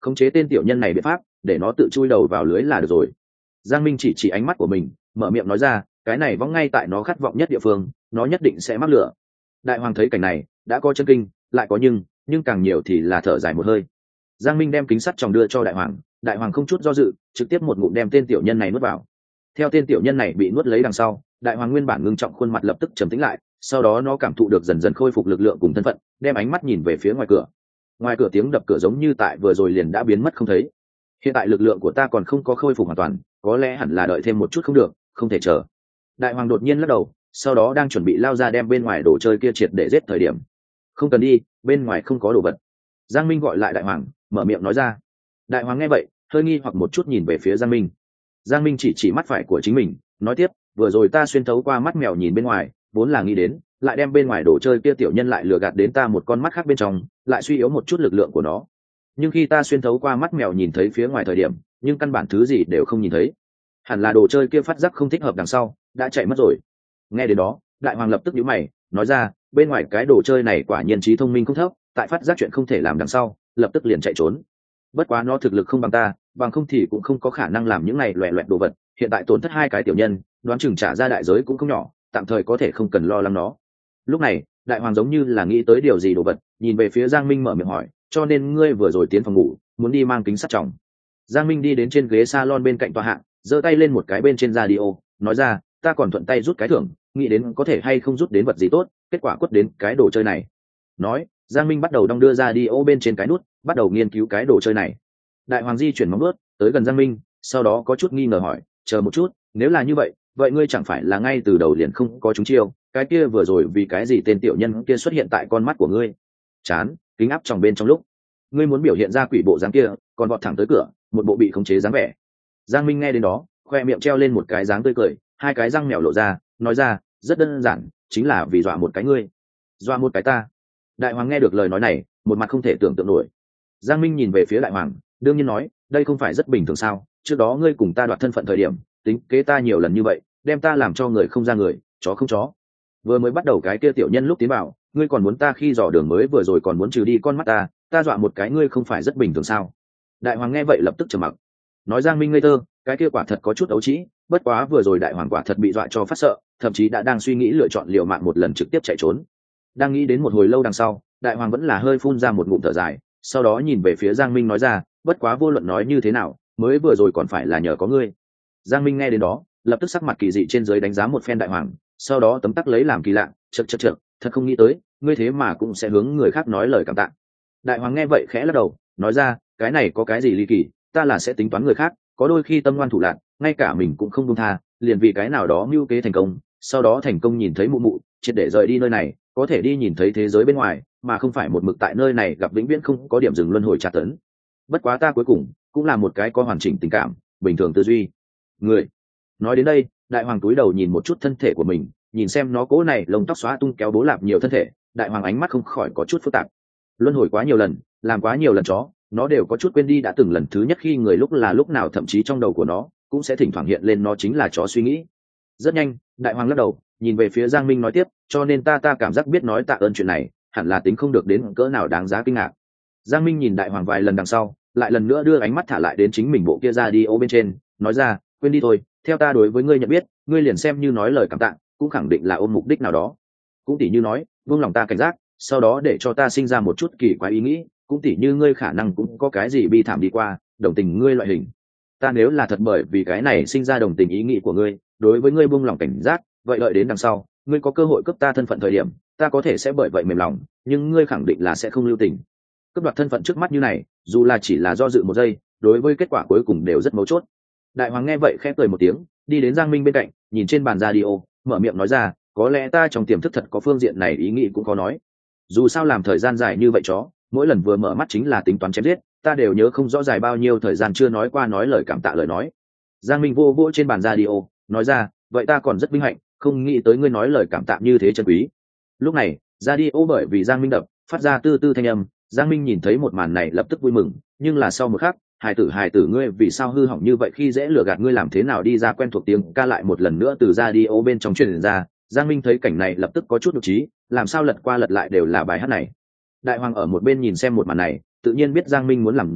khống chế tên tiểu nhân này biện pháp để nó tự chui đầu vào lưới là được rồi. Giang Minh chỉ ánh mắt của mình, mở miệng nói ra, cái này vong ngay tại nó khát vọng nhất địa phương, nó nhất định sẽ mắc lửa. Đại hoàng thấy cảnh này, đã có chân kinh, lại có nhưng càng nhiều thì là thở dài một hơi. Giang Minh đem kính sắt tròng đưa cho đại hoàng không chút do dự, trực tiếp một ngụm đem tên tiểu nhân này nuốt vào. Theo tên tiểu nhân này bị nuốt lấy đằng sau, đại hoàng nguyên bản ngưng trọng khuôn mặt lập tức trầm tĩnh lại, sau đó nó cảm thụ được dần dần khôi phục lực lượng cùng thân phận, đem ánh mắt nhìn về phía ngoài cửa. Ngoài cửa tiếng đập cửa giống như tại vừa rồi liền đã biến mất không thấy. Hiện tại lực lượng của ta còn không có khôi phục hoàn toàn, có lẽ hẳn là đợi thêm một chút không được, không thể chờ. Đại hoàng đột nhiên lắc đầu, sau đó đang chuẩn bị lao ra đem bên ngoài đồ chơi kia triệt để giết thời điểm. Không cần đi, bên ngoài không có đồ vật. Giang Minh gọi lại đại hoàng, mở miệng nói ra. Đại hoàng nghe vậy, hơi nghi hoặc một chút nhìn về phía Giang Minh. Giang Minh chỉ mắt phải của chính mình, nói tiếp, vừa rồi ta xuyên thấu qua mắt mèo nhìn bên ngoài, vốn là nghĩ đến, lại đem bên ngoài đồ chơi kia tiểu nhân lại lừa gạt đến ta một con mắt khác bên trong, lại suy yếu một chút lực lượng của nó. Nhưng khi ta xuyên thấu qua mắt mèo nhìn thấy phía ngoài thời điểm, nhưng căn bản thứ gì đều không nhìn thấy. Hẳn là đồ chơi kia phát giác không thích hợp đằng sau, đã chạy mất rồi. Nghe đến đó, đại hoàng lập tức nhíu mày, nói ra, bên ngoài cái đồ chơi này quả nhiên trí thông minh không thấp, tại phát giác chuyện không thể làm đằng sau, lập tức liền chạy trốn. Bất quá nó thực lực không bằng ta, bằng không thì cũng không có khả năng làm những này loẻ loẹt đồ vật. Hiện tại tổn thất 2 cái tiểu nhân, đoán chừng trả ra đại giới cũng không nhỏ, tạm thời có thể không cần lo lắng nó. Lúc này, đại hoàng giống như là nghĩ tới điều gì đồ vật, nhìn về phía Giang Minh mở miệng hỏi, cho nên ngươi vừa rồi tiến phòng ngủ, muốn đi mang kính sắt tròng. Giang Minh đi đến trên ghế salon bên cạnh tòa hạng, giơ tay lên một cái bên trên radio, nói ra, ta còn thuận tay rút cái thưởng, nghĩ đến có thể hay không rút đến vật gì tốt, kết quả quất đến cái đồ chơi này. Nói, Giang Minh bắt đầu đong đưa radio bên trên cái nút, bắt đầu nghiên cứu cái đồ chơi này. Đại hoàng di chuyển móng vuốt tới gần Giang Minh, sau đó có chút nghi ngờ hỏi, chờ một chút, nếu là như vậy, vậy ngươi chẳng phải là ngay từ đầu liền không có trúng chiêu, cái kia vừa rồi vì cái gì tên tiểu nhân kia xuất hiện tại con mắt của ngươi? Chán, kính áp trong bên trong lúc ngươi muốn biểu hiện ra quỷ bộ dáng kia, còn vọt thẳng tới cửa, một bộ bị khống chế dáng vẻ. Giang Minh nghe đến đó, khoe miệng treo lên một cái dáng tươi cười, 2 cái răng mèo lộ ra, nói ra, rất đơn giản, chính là vì dọa một cái ngươi, dọa một cái ta. Đại hoàng nghe được lời nói này, một mặt không thể tưởng tượng nổi. Giang Minh nhìn về phía đại hoàng, đương nhiên nói, đây không phải rất bình thường sao? Trước đó ngươi cùng ta đoạt thân phận thời điểm, tính kế ta nhiều lần như vậy, đem ta làm cho người không ra người, chó không chó. Vừa mới bắt đầu cái kia tiểu nhân lúc tiến vào, ngươi còn muốn ta khi dò đường mới vừa rồi còn muốn trừ đi con mắt ta dọa một cái ngươi không phải rất bình thường sao? Đại hoàng nghe vậy lập tức trầm mặc. Nói Giang Minh ngây thơ, cái kia quả thật có chút ấu trĩ, bất quá vừa rồi đại hoàng quả thật bị dọa cho phát sợ, thậm chí đã đang suy nghĩ lựa chọn liều mạng một lần trực tiếp chạy trốn. Đang nghĩ đến một hồi lâu đằng sau, đại hoàng vẫn là hơi phun ra một ngụm thở dài, sau đó nhìn về phía Giang Minh nói ra, bất quá vô luận nói như thế nào, mới vừa rồi còn phải là nhờ có ngươi. Giang Minh nghe đến đó, lập tức sắc mặt kỳ dị trên dưới đánh giá một phen đại hoàng, sau đó tấm tắc lấy làm kỳ lạ, chậc, thật không nghĩ tới, ngươi thế mà cũng sẽ hướng người khác nói lời cảm tạ. Đại hoàng nghe vậy khẽ lắc đầu, nói ra, cái này có cái gì ly kỳ, ta là sẽ tính toán người khác, có đôi khi tâm ngoan thủ lạn, ngay cả mình cũng không buông tha, liền vì cái nào đó mưu kế thành công, sau đó thành công nhìn thấy mụ mụ, triệt để rời đi nơi này, có thể đi nhìn thấy thế giới bên ngoài, mà không phải một mực tại nơi này gặp vĩnh viễn không có điểm dừng luân hồi tra tấn. Bất quá ta cuối cùng cũng là một cái có hoàn chỉnh tình cảm, bình thường tư duy người. Nói đến đây, đại hoàng túi đầu nhìn một chút thân thể của mình, nhìn xem nó cố này lông tóc xóa tung kéo bố lạp nhiều thân thể, đại hoàng ánh mắt không khỏi có chút phức tạp. Luân hồi quá nhiều lần, làm quá nhiều lần chó, nó đều có chút quên đi đã từng lần thứ nhất khi người lúc là lúc nào, thậm chí trong đầu của nó cũng sẽ thỉnh thoảng hiện lên nó chính là chó suy nghĩ. Rất nhanh, đại hoàng lắc đầu, nhìn về phía Giang Minh nói tiếp, cho nên ta cảm giác biết nói tạ ơn chuyện này, hẳn là tính không được đến cỡ nào đáng giá kinh ngạc. Giang Minh nhìn đại hoàng vài lần đằng sau, lại lần nữa đưa ánh mắt thả lại đến chính mình bộ kia ra đi ô bên trên, nói ra, quên đi thôi, theo ta đối với ngươi nhận biết, ngươi liền xem như nói lời cảm tạ, cũng khẳng định là ôm mục đích nào đó. Cũng tỉ như nói, buông lòng ta cảnh giác, sau đó để cho ta sinh ra một chút kỳ quái ý nghĩ, cũng tỉ như ngươi khả năng cũng có cái gì bi thảm đi qua, đồng tình ngươi loại hình. Ta nếu là thật bởi vì cái này sinh ra đồng tình ý nghĩ của ngươi, đối với ngươi buông lòng cảnh giác, vậy đợi đến đằng sau, ngươi có cơ hội cướp ta thân phận thời điểm, ta có thể sẽ bởi vậy mềm lòng, nhưng ngươi khẳng định là sẽ không lưu tình. Cướp đoạt thân phận trước mắt như này, dù là chỉ là do dự một giây, đối với kết quả cuối cùng đều rất mấu chốt. Đại hoàng nghe vậy khẽ cười một tiếng, đi đến Giang Minh bên cạnh, nhìn trên bàn radio, mở miệng nói ra, có lẽ ta trong tiềm thức thật có phương diện này ý nghĩ cũng có nói. Dù sao làm thời gian dài như vậy chó, mỗi lần vừa mở mắt chính là tính toán chém giết, ta đều nhớ không rõ dài bao nhiêu thời gian chưa nói qua nói lời cảm tạ lời nói. Giang Minh vô vô trên bàn radio, nói ra, vậy ta còn rất vinh hạnh, không nghĩ tới ngươi nói lời cảm tạ như thế chân quý. Lúc này, radio bởi vì Giang Minh đập, phát ra tư tư thanh âm, Giang Minh nhìn thấy một màn này lập tức vui mừng, nhưng là sau một khắc, hài tử ngươi vì sao hư hỏng như vậy, khi dễ lừa gạt ngươi làm thế nào đi ra, quen thuộc tiếng ca lại một lần nữa từ radio bên trong truyền ra. Giang Minh thấy cảnh này lập tức có chút nhục trí, làm sao lật qua lật lại đều là bài hát này. Đại hoàng ở một bên nhìn xem một màn này, tự nhiên biết Giang Minh muốn làm gì,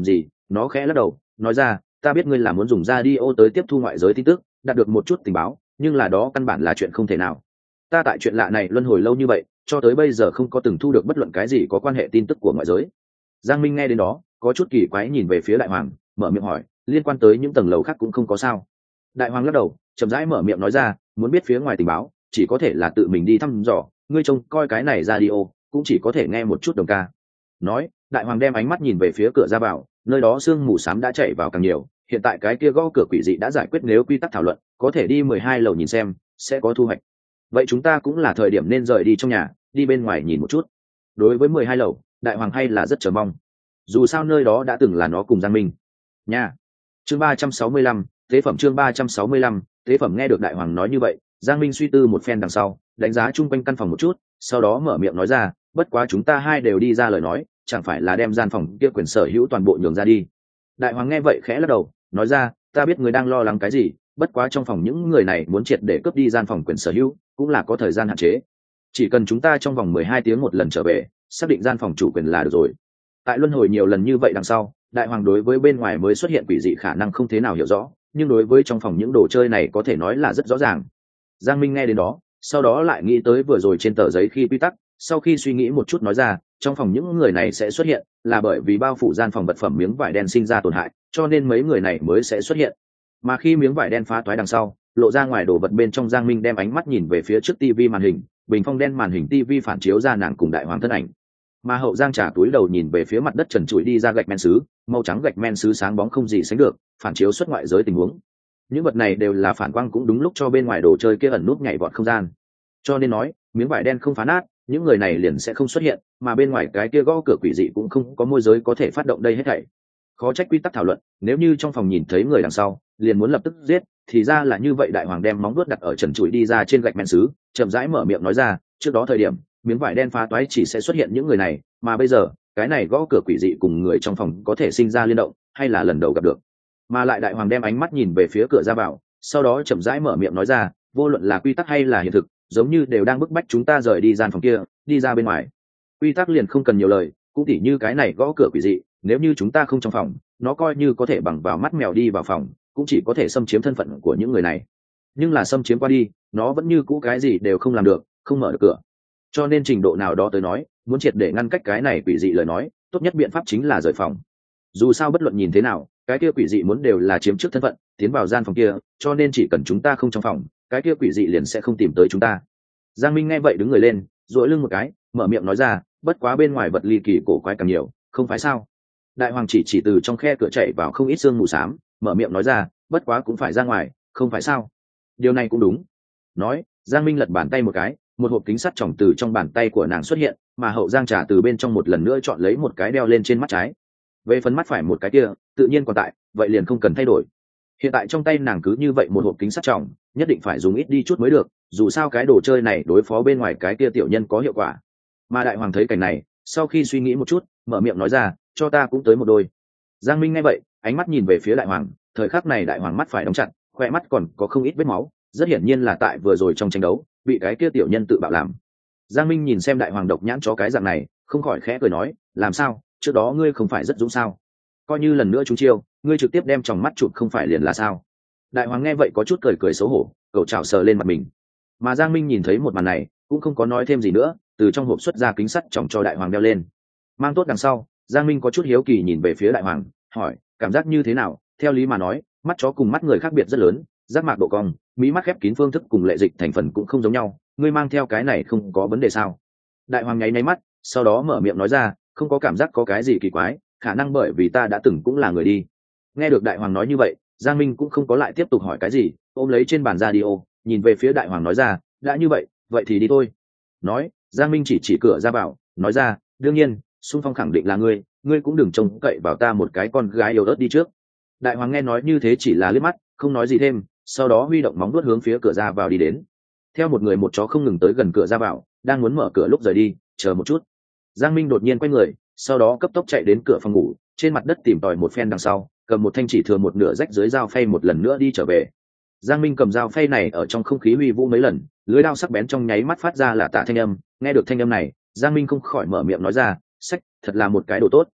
nó khẽ lắc đầu nói ra, ta biết ngươi là muốn dùng radio tới tiếp thu ngoại giới tin tức, đạt được một chút tình báo, nhưng là đó căn bản là chuyện không thể nào. Ta tại chuyện lạ này luân hồi lâu như vậy, cho tới bây giờ không có từng thu được bất luận cái gì có quan hệ tin tức của ngoại giới. Giang Minh nghe đến đó có chút kỳ quái nhìn về phía đại hoàng, mở miệng hỏi, liên quan tới những tầng lầu khác cũng không có sao? Đại hoàng lắc đầu, chậm rãi mở miệng nói ra, muốn biết phía ngoài tình báo chỉ có thể là tự mình đi thăm dò, ngươi trông coi cái này radio cũng chỉ có thể nghe một chút đồng ca. Nói, đại hoàng đem ánh mắt nhìn về phía cửa ra vào, nơi đó sương mù xám đã chạy vào càng nhiều, hiện tại cái kia gõ cửa quỷ dị đã giải quyết, nếu quy tắc thảo luận có thể đi 12 lầu nhìn xem, sẽ có thu hoạch. Vậy chúng ta cũng là thời điểm nên rời đi trong nhà, đi bên ngoài nhìn một chút. Đối với 12 lầu, đại hoàng hay là rất chờ mong, dù sao nơi đó đã từng là nó cùng Giang Minh nha. Chương 365, tế phẩm. Chương 365, tế phẩm. Nghe được đại hoàng nói như vậy, Giang Minh suy tư một phen đằng sau, đánh giá chung quanh căn phòng một chút, sau đó mở miệng nói ra, bất quá chúng ta hai đều đi ra lời nói, chẳng phải là đem gian phòng kia quyền sở hữu toàn bộ nhường ra đi? Đại hoàng nghe vậy khẽ lắc đầu, nói ra, ta biết người đang lo lắng cái gì, bất quá trong phòng những người này muốn triệt để cướp đi gian phòng quyền sở hữu cũng là có thời gian hạn chế, chỉ cần chúng ta trong vòng 12 tiếng một lần trở về, xác định gian phòng chủ quyền là được rồi. Tại luân hồi nhiều lần như vậy đằng sau, đại hoàng đối với bên ngoài mới xuất hiện quỷ dị khả năng không thế nào hiểu rõ, nhưng đối với trong phòng những đồ chơi này có thể nói là rất rõ ràng. Giang Minh nghe đến đó, sau đó lại nghĩ tới vừa rồi trên tờ giấy khi quy tắc, sau khi suy nghĩ một chút nói ra, trong phòng những người này sẽ xuất hiện là bởi vì bao phủ gian phòng vật phẩm miếng vải đen sinh ra tổn hại, cho nên mấy người này mới sẽ xuất hiện. Mà khi miếng vải đen phá toái đằng sau, lộ ra ngoài đồ vật bên trong, Giang Minh đem ánh mắt nhìn về phía trước tivi màn hình, bình phong đen màn hình tivi phản chiếu ra nàng cùng đại hoàng thân ảnh. Mà hậu Giang trả túi đầu nhìn về phía mặt đất trần trụi đi ra gạch men sứ, màu trắng gạch men sứ sáng bóng không gì sánh được, phản chiếu xuất ngoại giới tình huống. Những vật này đều là phản quang cũng đúng lúc cho bên ngoài đồ chơi kia ẩn nút nhảy vọt không gian. Cho nên nói, miếng vải đen không phá nát, những người này liền sẽ không xuất hiện, mà bên ngoài cái kia gõ cửa quỷ dị cũng không có môi giới có thể phát động đây hết thảy. Khó trách quy tắc thảo luận, nếu như trong phòng nhìn thấy người đằng sau, liền muốn lập tức giết, thì ra là như vậy. Đại hoàng đem móng vuốt đặt ở trần trụi đi ra trên gạch men sứ, chậm rãi mở miệng nói ra, trước đó thời điểm, miếng vải đen phá toái chỉ sẽ xuất hiện những người này, mà bây giờ, cái này gõ cửa quỷ dị cùng người trong phòng có thể sinh ra liên động, hay là lần đầu gặp được. Mà lại đại hoàng đem ánh mắt nhìn về phía cửa ra vào, sau đó chậm rãi mở miệng nói ra, vô luận là quy tắc hay là hiện thực, giống như đều đang bức bách chúng ta rời đi gian phòng kia, đi ra bên ngoài. Quy tắc liền không cần nhiều lời, cũng tỉ như cái này gõ cửa quỷ dị, nếu như chúng ta không trong phòng, nó coi như có thể bằng vào mắt mèo đi vào phòng, cũng chỉ có thể xâm chiếm thân phận của những người này. Nhưng là xâm chiếm qua đi, nó vẫn như cũ cái gì đều không làm được, không mở được cửa. Cho nên trình độ nào đó tới nói, muốn triệt để ngăn cách cái này quỷ dị lời nói, tốt nhất biện pháp chính là rời phòng. Dù sao bất luận nhìn thế nào, cái kia quỷ dị muốn đều là chiếm trước thân phận, tiến vào gian phòng kia, cho nên chỉ cần chúng ta không trong phòng, cái kia quỷ dị liền sẽ không tìm tới chúng ta. Giang Minh nghe vậy đứng người lên, duỗi lưng một cái, mở miệng nói ra, bất quá bên ngoài vật ly kỳ cổ quái càng nhiều, không phải sao? Đại hoàng chỉ từ trong khe cửa chạy vào không ít sương mù xám, mở miệng nói ra, bất quá cũng phải ra ngoài, không phải sao? Điều này cũng đúng. Nói, Giang Minh lật bàn tay một cái, một hộp kính sắt tròng từ trong bàn tay của nàng xuất hiện, mà hậu Giang Trà từ bên trong một lần nữa chọn lấy một cái đeo lên trên mắt trái. Về phần mắt phải một cái kia, tự nhiên còn tại, vậy liền không cần thay đổi. Hiện tại trong tay nàng cứ như vậy một hộp kính sắt tròng, nhất định phải dùng ít đi chút mới được, dù sao cái đồ chơi này đối phó bên ngoài cái kia tiểu nhân có hiệu quả. Mà đại hoàng thấy cảnh này, sau khi suy nghĩ một chút, mở miệng nói ra, cho ta cũng tới một đôi. Giang Minh nghe vậy, ánh mắt nhìn về phía đại hoàng, thời khắc này đại hoàng mắt phải đóng chặt, khoe mắt còn có không ít vết máu, rất hiển nhiên là tại vừa rồi trong tranh đấu bị cái kia tiểu nhân tự bạo làm. Giang Minh nhìn xem đại hoàng độc nhãn chó cái dạng này, không khỏi khẽ cười nói, làm sao, trước đó ngươi không phải rất dũng sao? Coi như lần nữa trúng chiêu, ngươi trực tiếp đem tròng mắt chụp không phải liền là sao? Đại hoàng nghe vậy có chút cười cười xấu hổ, cậu chảo sờ lên mặt mình. Mà Giang Minh nhìn thấy một màn này, cũng không có nói thêm gì nữa, từ trong hộp xuất ra kính sắt tròng cho đại hoàng đeo lên. Mang tốt đằng sau, Giang Minh có chút hiếu kỳ nhìn về phía đại hoàng, hỏi, cảm giác như thế nào? Theo lý mà nói, mắt chó cùng mắt người khác biệt rất lớn, giác mạc độ cong, mí mắt khép kín phương thức cùng lệ dịch thành phần cũng không giống nhau, ngươi mang theo cái này không có vấn đề sao? Đại hoàng nháy nháy mắt, sau đó mở miệng nói ra, không có cảm giác có cái gì kỳ quái, khả năng bởi vì ta đã từng cũng là người đi. Nghe được đại hoàng nói như vậy, Giang Minh cũng không có lại tiếp tục hỏi cái gì, ôm lấy trên bàn radio, nhìn về phía đại hoàng nói ra, đã như vậy, vậy thì đi thôi. Nói, Giang Minh chỉ cửa ra vào, nói ra, đương nhiên, xung phong khẳng định là ngươi cũng đừng trông cậy vào ta một cái con gái yếu ớt đi trước. Đại hoàng nghe nói như thế chỉ là liếc mắt, không nói gì thêm, sau đó huy động móng vuốt hướng phía cửa ra vào đi đến. Theo một người một chó không ngừng tới gần cửa ra vào, đang muốn mở cửa lúc rời đi, chờ một chút. Giang Minh đột nhiên quay người, sau đó cấp tốc chạy đến cửa phòng ngủ, trên mặt đất tìm tòi một phen đằng sau, cầm một thanh chỉ thừa một nửa rách dưới dao phay một lần nữa đi trở về. Giang Minh cầm dao phay này ở trong không khí huy vũ mấy lần, lưỡi dao sắc bén trong nháy mắt phát ra là tạ thanh âm. Nghe được thanh âm này, Giang Minh không khỏi mở miệng nói ra, sách, thật là một cái đồ tốt.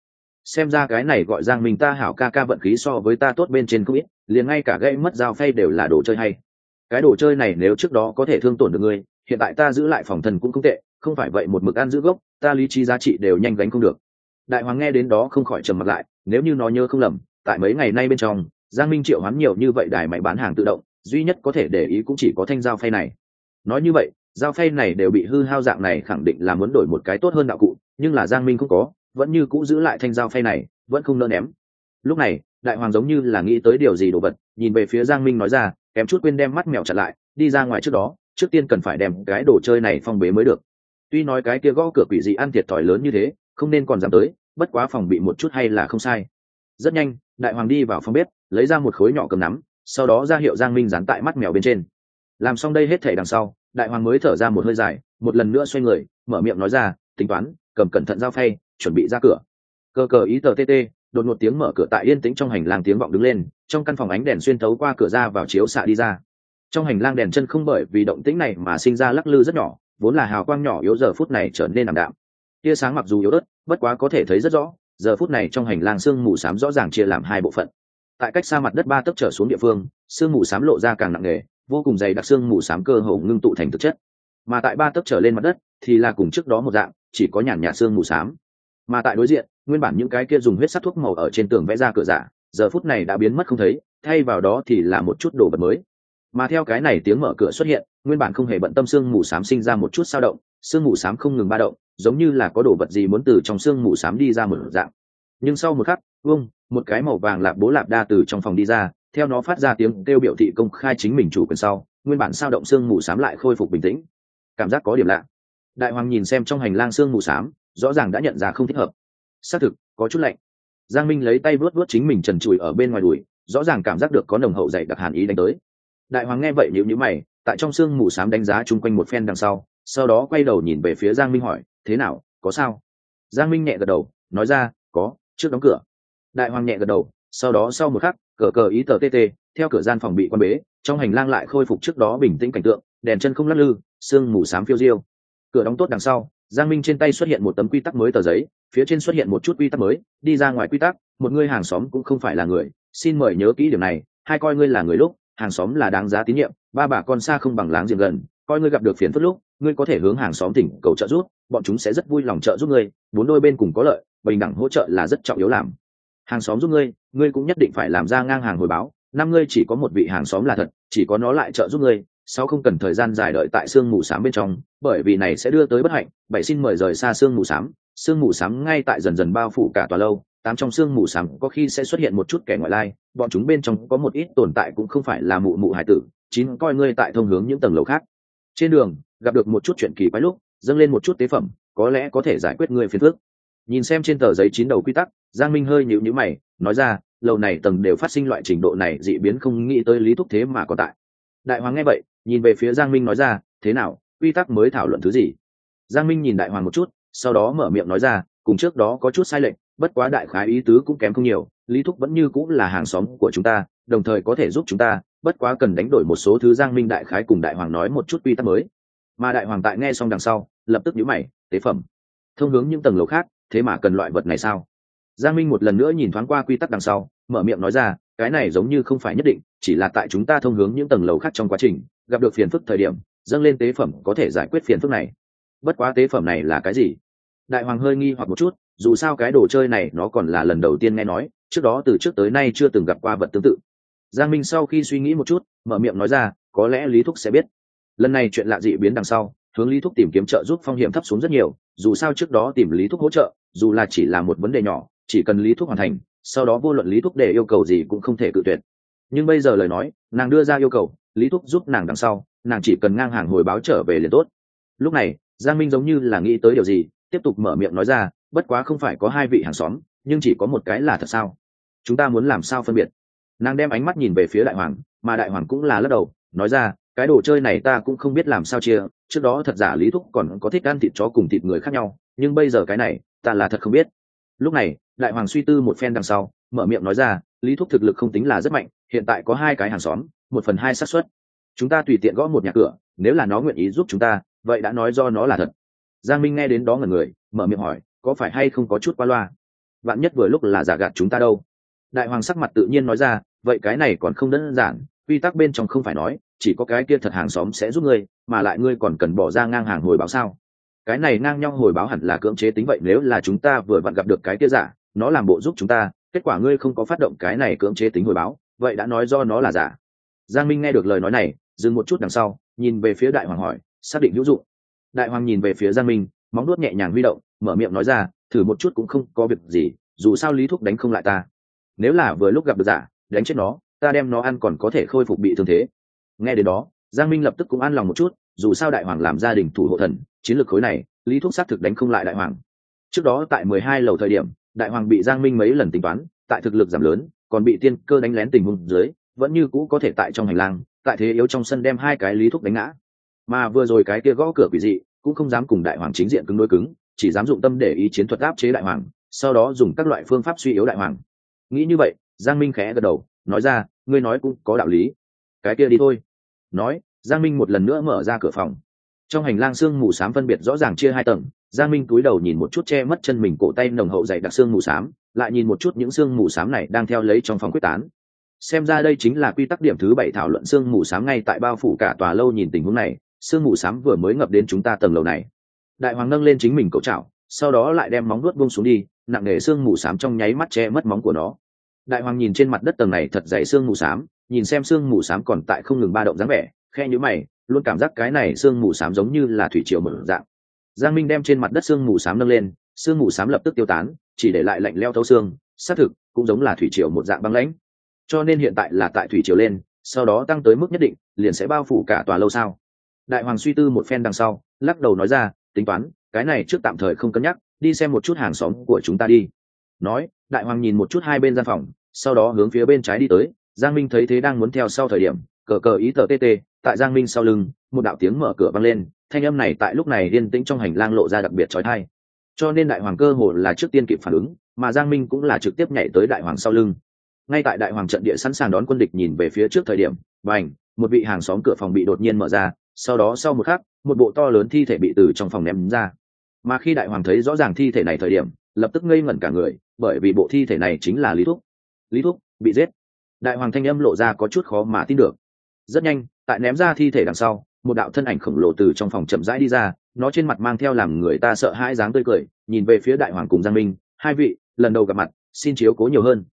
xem ra cái này gọi Giang Minh ta hảo ca ca vận khí so với ta tốt bên trên không ít, liền ngay cả gãy mất dao phay đều là đồ chơi hay. Cái đồ chơi này nếu trước đó có thể thương tổn được ngươi, hiện tại ta giữ lại phòng thần cũng không tệ, không phải vậy một mực ăn giữ gốc, ta lý trí giá trị đều nhanh gánh không được. Đại hoàng nghe đến đó không khỏi trầm mặt lại, nếu như nó nhớ không lầm, tại mấy ngày nay bên trong, Giang Minh triệu hoán nhiều như vậy đài máy bán hàng tự động, duy nhất có thể để ý cũng chỉ có thanh dao phay này. Nói như vậy, dao phay này đều bị hư hao dạng này khẳng định là muốn đổi một cái tốt hơn đạo cụ, nhưng là Giang Minh không có, vẫn như cũ giữ lại thanh dao phay này, vẫn không nỡ ném. Lúc này, đại hoàng giống như là nghĩ tới điều gì đồ vật, nhìn về phía Giang Minh nói ra, kém chút quên đem mắt mèo chặn lại, đi ra ngoài trước đó, trước tiên cần phải đem cái đồ chơi này phong bế mới được. Tuy nói cái kia gõ cửa quỷ dị ăn thiệt thòi lớn như thế, không nên còn dám tới, bất quá phòng bị một chút hay là không sai. Rất nhanh, đại hoàng đi vào phòng bếp, lấy ra một khối nhỏ cầm nắm, sau đó ra hiệu Giang Minh dán tại mắt mèo bên trên. Làm xong đây hết thảy đằng sau, đại hoàng mới thở ra một hơi dài, một lần nữa xoay người, mở miệng nói ra, tính toán, cầm cẩn thận dao phay, chuẩn bị ra cửa. Cờ cờ ý tờ tê, đột ngột tiếng mở cửa tại yên tĩnh trong hành lang tiếng vọng đứng lên, trong căn phòng ánh đèn xuyên thấu qua cửa ra vào chiếu xạ đi ra. Trong hành lang đèn chân không bởi vì động tĩnh này mà sinh ra lắc lư rất nhỏ, vốn là hào quang nhỏ yếu giờ phút này trở nên ảm đạm. Tia sáng mặc dù yếu ớt, bất quá có thể thấy rất rõ, giờ phút này trong hành lang sương mù xám rõ ràng chia làm hai bộ phận. Tại cách xa mặt đất 3 tấc trở xuống địa phương, sương mù xám lộ ra càng nặng nề, vô cùng dày đặc sương mù xám cơ hồ ngưng tụ thành thực chất. Mà tại 3 tấc trở lên mặt đất thì là cùng trước đó một dạng, chỉ có nhàn nhạt sương mù xám. Mà tại đối diện, nguyên bản những cái kia dùng huyết sắc thuốc màu ở trên tường vẽ ra cửa giả, giờ phút này đã biến mất không thấy, thay vào đó thì là một chút đồ vật mới. Mà theo cái này tiếng mở cửa xuất hiện, nguyên bản không hề bận tâm sương mù xám sinh ra một chút dao động, sương mù xám không ngừng ba động, giống như là có đồ vật gì muốn từ trong sương mù xám đi ra một dạng. Nhưng sau một khắc, một cái màu vàng lạp bố lạp đa từ trong phòng đi ra, theo nó phát ra tiếng kêu biểu thị công khai chính mình chủ quyền sau, nguyên bản sao động sương mù xám lại khôi phục bình tĩnh. Cảm giác có điểm lạ. Đại hoàng nhìn xem trong hành lang sương mù xám, rõ ràng đã nhận ra không thích hợp. Xác thực, có chút lạnh. Giang Minh lấy tay vuốt vuốt chính mình trần trụi ở bên ngoài đùi, rõ ràng cảm giác được có nồng hậu dày đặc hàn ý đánh tới. Đại hoàng nghe vậy nhíu nhíu mày, tại trong sương mù xám đánh giá chung quanh một phen đằng sau đó quay đầu nhìn về phía Giang Minh hỏi, thế nào, có sao? Giang Minh nhẹ gật đầu, nói ra, có, trước đóng cửa. Đại hoàng nhẹ gật đầu, sau đó sau một khắc, cờ cờ ý tờ tê, theo cửa gian phòng bị quan bế, trong hành lang lại khôi phục trước đó bình tĩnh cảnh tượng, đèn chân không lắc lư, sương mù xám phiêu diêu. Cửa đóng tốt đằng sau, Giang Minh trên tay xuất hiện một tấm quy tắc mới tờ giấy, phía trên xuất hiện một chút quy tắc mới, đi ra ngoài quy tắc, một người hàng xóm cũng không phải là người, xin mời nhớ kỹ điểm này, hai coi ngươi là người lúc, hàng xóm là đáng giá tín nhiệm, ba bà con xa không bằng láng giềng gần, coi ngươi gặp được phiền phức lúc, ngươi có thể hướng hàng xóm thỉnh cầu trợ giúp, bọn chúng sẽ rất vui lòng trợ giúp ngươi, bốn đôi bên cùng có lợi, bình đẳng hỗ trợ là rất trọng yếu làm. Hàng xóm giúp ngươi, ngươi cũng nhất định phải làm ra ngang hàng hồi báo, năm ngươi chỉ có một vị hàng xóm là thật, chỉ có nó lại trợ giúp ngươi, sau không cần thời gian dài đợi tại sương mù xám bên trong, bởi vì này sẽ đưa tới bất hạnh, bảy xin mời rời xa sương mù xám ngay tại dần dần bao phủ cả tòa lâu, tám trong sương mù xám có khi sẽ xuất hiện một chút kẻ ngoại lai, bọn chúng bên trong có một ít tồn tại cũng không phải là mụ mụ hải tử, chín coi ngươi tại thông hướng những tầng lầu khác. Trên đường gặp được một chút chuyện kỳ quái lúc, dâng lên một chút tế phẩm, có lẽ có thể giải quyết ngươi phiền phức. Nhìn xem trên tờ giấy 9 đầu quy tắc, Giang Minh hơi nhíu nhíu mày, nói ra, lầu này tầng đều phát sinh loại trình độ này dị biến không nghĩ tới lý thúc thế mà còn tại. Đại hoàng nghe vậy, nhìn về phía Giang Minh nói ra, thế nào, quy tắc mới thảo luận thứ gì? Giang Minh nhìn đại hoàng một chút, sau đó mở miệng nói ra, cùng trước đó có chút sai lệch, bất quá đại khái ý tứ cũng kém không nhiều, lý thúc vẫn như cũng là hàng xóm của chúng ta, đồng thời có thể giúp chúng ta, bất quá cần đánh đổi một số thứ. Giang Minh đại khái cùng đại hoàng nói một chút quy tắc mới, mà đại hoàng tại nghe xong đằng sau, lập tức nhíu mày, tế phẩm thông hướng những tầng lầu khác, thế mà cần loại vật này sao? Giang Minh một lần nữa nhìn thoáng qua quy tắc đằng sau, mở miệng nói ra, cái này giống như không phải nhất định, chỉ là tại chúng ta thông hướng những tầng lầu khác trong quá trình gặp được phiền phức thời điểm dâng lên tế phẩm có thể giải quyết phiền phức này. Bất quá tế phẩm này là cái gì? Đại hoàng hơi nghi hoặc một chút, dù sao cái đồ chơi này nó còn là lần đầu tiên nghe nói, trước đó từ trước tới nay chưa từng gặp qua vật tương tự. Giang Minh sau khi suy nghĩ một chút, mở miệng nói ra, có lẽ Lý Thúc sẽ biết. Lần này chuyện lạ dị biến đằng sau, hướng Lý Thúc tìm kiếm trợ giúp phong hiểm thấp xuống rất nhiều, dù sao trước đó tìm Lý Thúc hỗ trợ, dù là chỉ là một vấn đề nhỏ, chỉ cần Lý Thúc hoàn thành, sau đó vô luận Lý Thúc để yêu cầu gì cũng không thể cự tuyệt. Nhưng bây giờ lời nói, nàng đưa ra yêu cầu, Lý Thúc giúp nàng đằng sau, nàng chỉ cần ngang hàng hồi báo trở về liền tốt. Lúc này, Giang Minh giống như là nghĩ tới điều gì, tiếp tục mở miệng nói ra, bất quá không phải có hai vị hàng xóm, nhưng chỉ có một cái là thật sao? Chúng ta muốn làm sao phân biệt? Nàng đem ánh mắt nhìn về phía đại hoàng, mà đại hoàng cũng là lắc đầu, nói ra, cái đồ chơi này ta cũng không biết làm sao chia, trước đó thật giả Lý Thúc còn có thích ăn thịt chó cùng thịt người khác nhau, nhưng bây giờ cái này, ta là thật không biết. Lúc này, đại hoàng suy tư một phen đằng sau, mở miệng nói ra, Lý Thúc thực lực không tính là rất mạnh, hiện tại có hai cái hàng xóm, 1/2 xác suất. Chúng ta tùy tiện gõ một nhà cửa, nếu là nó nguyện ý giúp chúng ta, vậy đã nói do nó là thật. Giang Minh nghe đến đó ngẩn người, mở miệng hỏi, có phải hay không có chút qua loa? vạn nhất vừa lúc là giả gạt chúng ta đâu. Đại hoàng sắc mặt tự nhiên nói ra, vậy cái này còn không đơn giản, quy tắc bên trong không phải nói chỉ có cái kia thật hàng xóm sẽ giúp ngươi, mà lại ngươi còn cần bỏ ra ngang hàng hồi báo sao? Cái này ngang nhau hồi báo hẳn là cưỡng chế tính, vậy nếu là chúng ta vừa vặn gặp được cái kia giả, nó làm bộ giúp chúng ta, kết quả ngươi không có phát động cái này cưỡng chế tính hồi báo, vậy đã nói do nó là giả. Giang Minh nghe được lời nói này, dừng một chút đằng sau, nhìn về phía đại hoàng hỏi, xác định hữu dụng. Đại hoàng nhìn về phía Giang Minh, móng nuốt nhẹ nhàng huy động, mở miệng nói ra, thử một chút cũng không có việc gì, dù sao lý thúc đánh không lại ta. Nếu là vừa lúc gặp được giả, đánh chết nó, ta đem nó ăn còn có thể khôi phục bị thương thế. Nghe đến đó, Giang Minh lập tức cũng an lòng một chút, dù sao đại hoàng làm gia đình thủ hộ thần, chiến lược khối này lý thúc xác thực đánh không lại đại hoàng. Trước đó tại 12 lầu thời điểm, đại hoàng bị Giang Minh mấy lần tính toán, tại thực lực giảm lớn, còn bị tiên cơ đánh lén tình huống dưới, vẫn như cũ có thể tại trong hành lang, tại thế yếu trong sân đem hai cái lý thúc đánh ngã. Mà vừa rồi cái kia gõ cửa quỷ dị cũng không dám cùng đại hoàng chính diện cứng đối cứng, chỉ dám dụng tâm để ý chiến thuật áp chế đại hoàng, sau đó dùng các loại phương pháp suy yếu đại hoàng. Nghĩ như vậy, Giang Minh khẽ gật đầu, nói ra, ngươi nói cũng có đạo lý, cái kia đi thôi. Nói, Giang Minh một lần nữa mở ra cửa phòng. Trong hành lang sương mù xám phân biệt rõ ràng chia hai tầng, Giang Minh cúi đầu nhìn một chút che mất chân mình cổ tay nồng hậu dày đặc sương mù xám, lại nhìn một chút những sương mù xám này đang theo lấy trong phòng quyết tán. Xem ra đây chính là quy tắc điểm thứ 7 thảo luận sương mù xám ngay tại bao phủ cả tòa lâu. Nhìn tình huống này, sương mù xám vừa mới ngập đến chúng ta tầng lầu này. Đại hoàng nâng lên chính mình cậu chảo, sau đó lại đem móng vuốt buông xuống đi, nặng nề sương mù xám trong nháy mắt che mất móng của nó. Đại hoàng nhìn trên mặt đất tầng này thật dày sương mù xám, nhìn xem sương mù xám còn tại không ngừng ba động dáng vẻ, khe nhíu mày, luôn cảm giác cái này sương mù xám giống như là thủy triều mở dạng. Giang Minh đem trên mặt đất sương mù xám nâng lên, sương mù xám lập tức tiêu tán, chỉ để lại lạnh lẽo thấu xương, xác thực cũng giống là thủy triều một dạng băng lãnh. Cho nên hiện tại là tại thủy triều lên, sau đó tăng tới mức nhất định, liền sẽ bao phủ cả tòa lâu sao? Đại hoàng suy tư một phen đằng sau, lắc đầu nói ra, tính toán, cái này trước tạm thời không cân nhắc, đi xem một chút hàng xóm của chúng ta đi. Nói, đại hoàng nhìn một chút hai bên gian phòng, sau đó hướng phía bên trái đi tới. Giang Minh thấy thế đang muốn theo sau thời điểm, cờ cờ ý tờ tê tại Giang Minh sau lưng, một đạo tiếng mở cửa vang lên, thanh âm này tại lúc này yên tĩnh trong hành lang lộ ra đặc biệt chói tai. Cho nên đại hoàng cơ hồ là trước tiên kịp phản ứng, mà Giang Minh cũng là trực tiếp nhảy tới đại hoàng sau lưng. Ngay tại đại hoàng trận địa sẵn sàng đón quân địch nhìn về phía trước thời điểm, bành, một vị hàng xóm cửa phòng bị đột nhiên mở ra, sau đó sau một khắc, một bộ to lớn thi thể bị từ trong phòng ném ra. Mà khi đại hoàng thấy rõ ràng thi thể này thời điểm, lập tức ngây ngẩn cả người, bởi vì bộ thi thể này chính là Lý Thúc. Lý Thúc bị giết. Đại hoàng thanh âm lộ ra có chút khó mà tin được. Rất nhanh, tại ném ra thi thể đằng sau, một đạo thân ảnh khổng lồ từ trong phòng chậm rãi đi ra, nó trên mặt mang theo làm người ta sợ hãi dáng tươi cười, nhìn về phía đại hoàng cùng Giang Minh, hai vị lần đầu gặp mặt, xin chiếu cố nhiều hơn.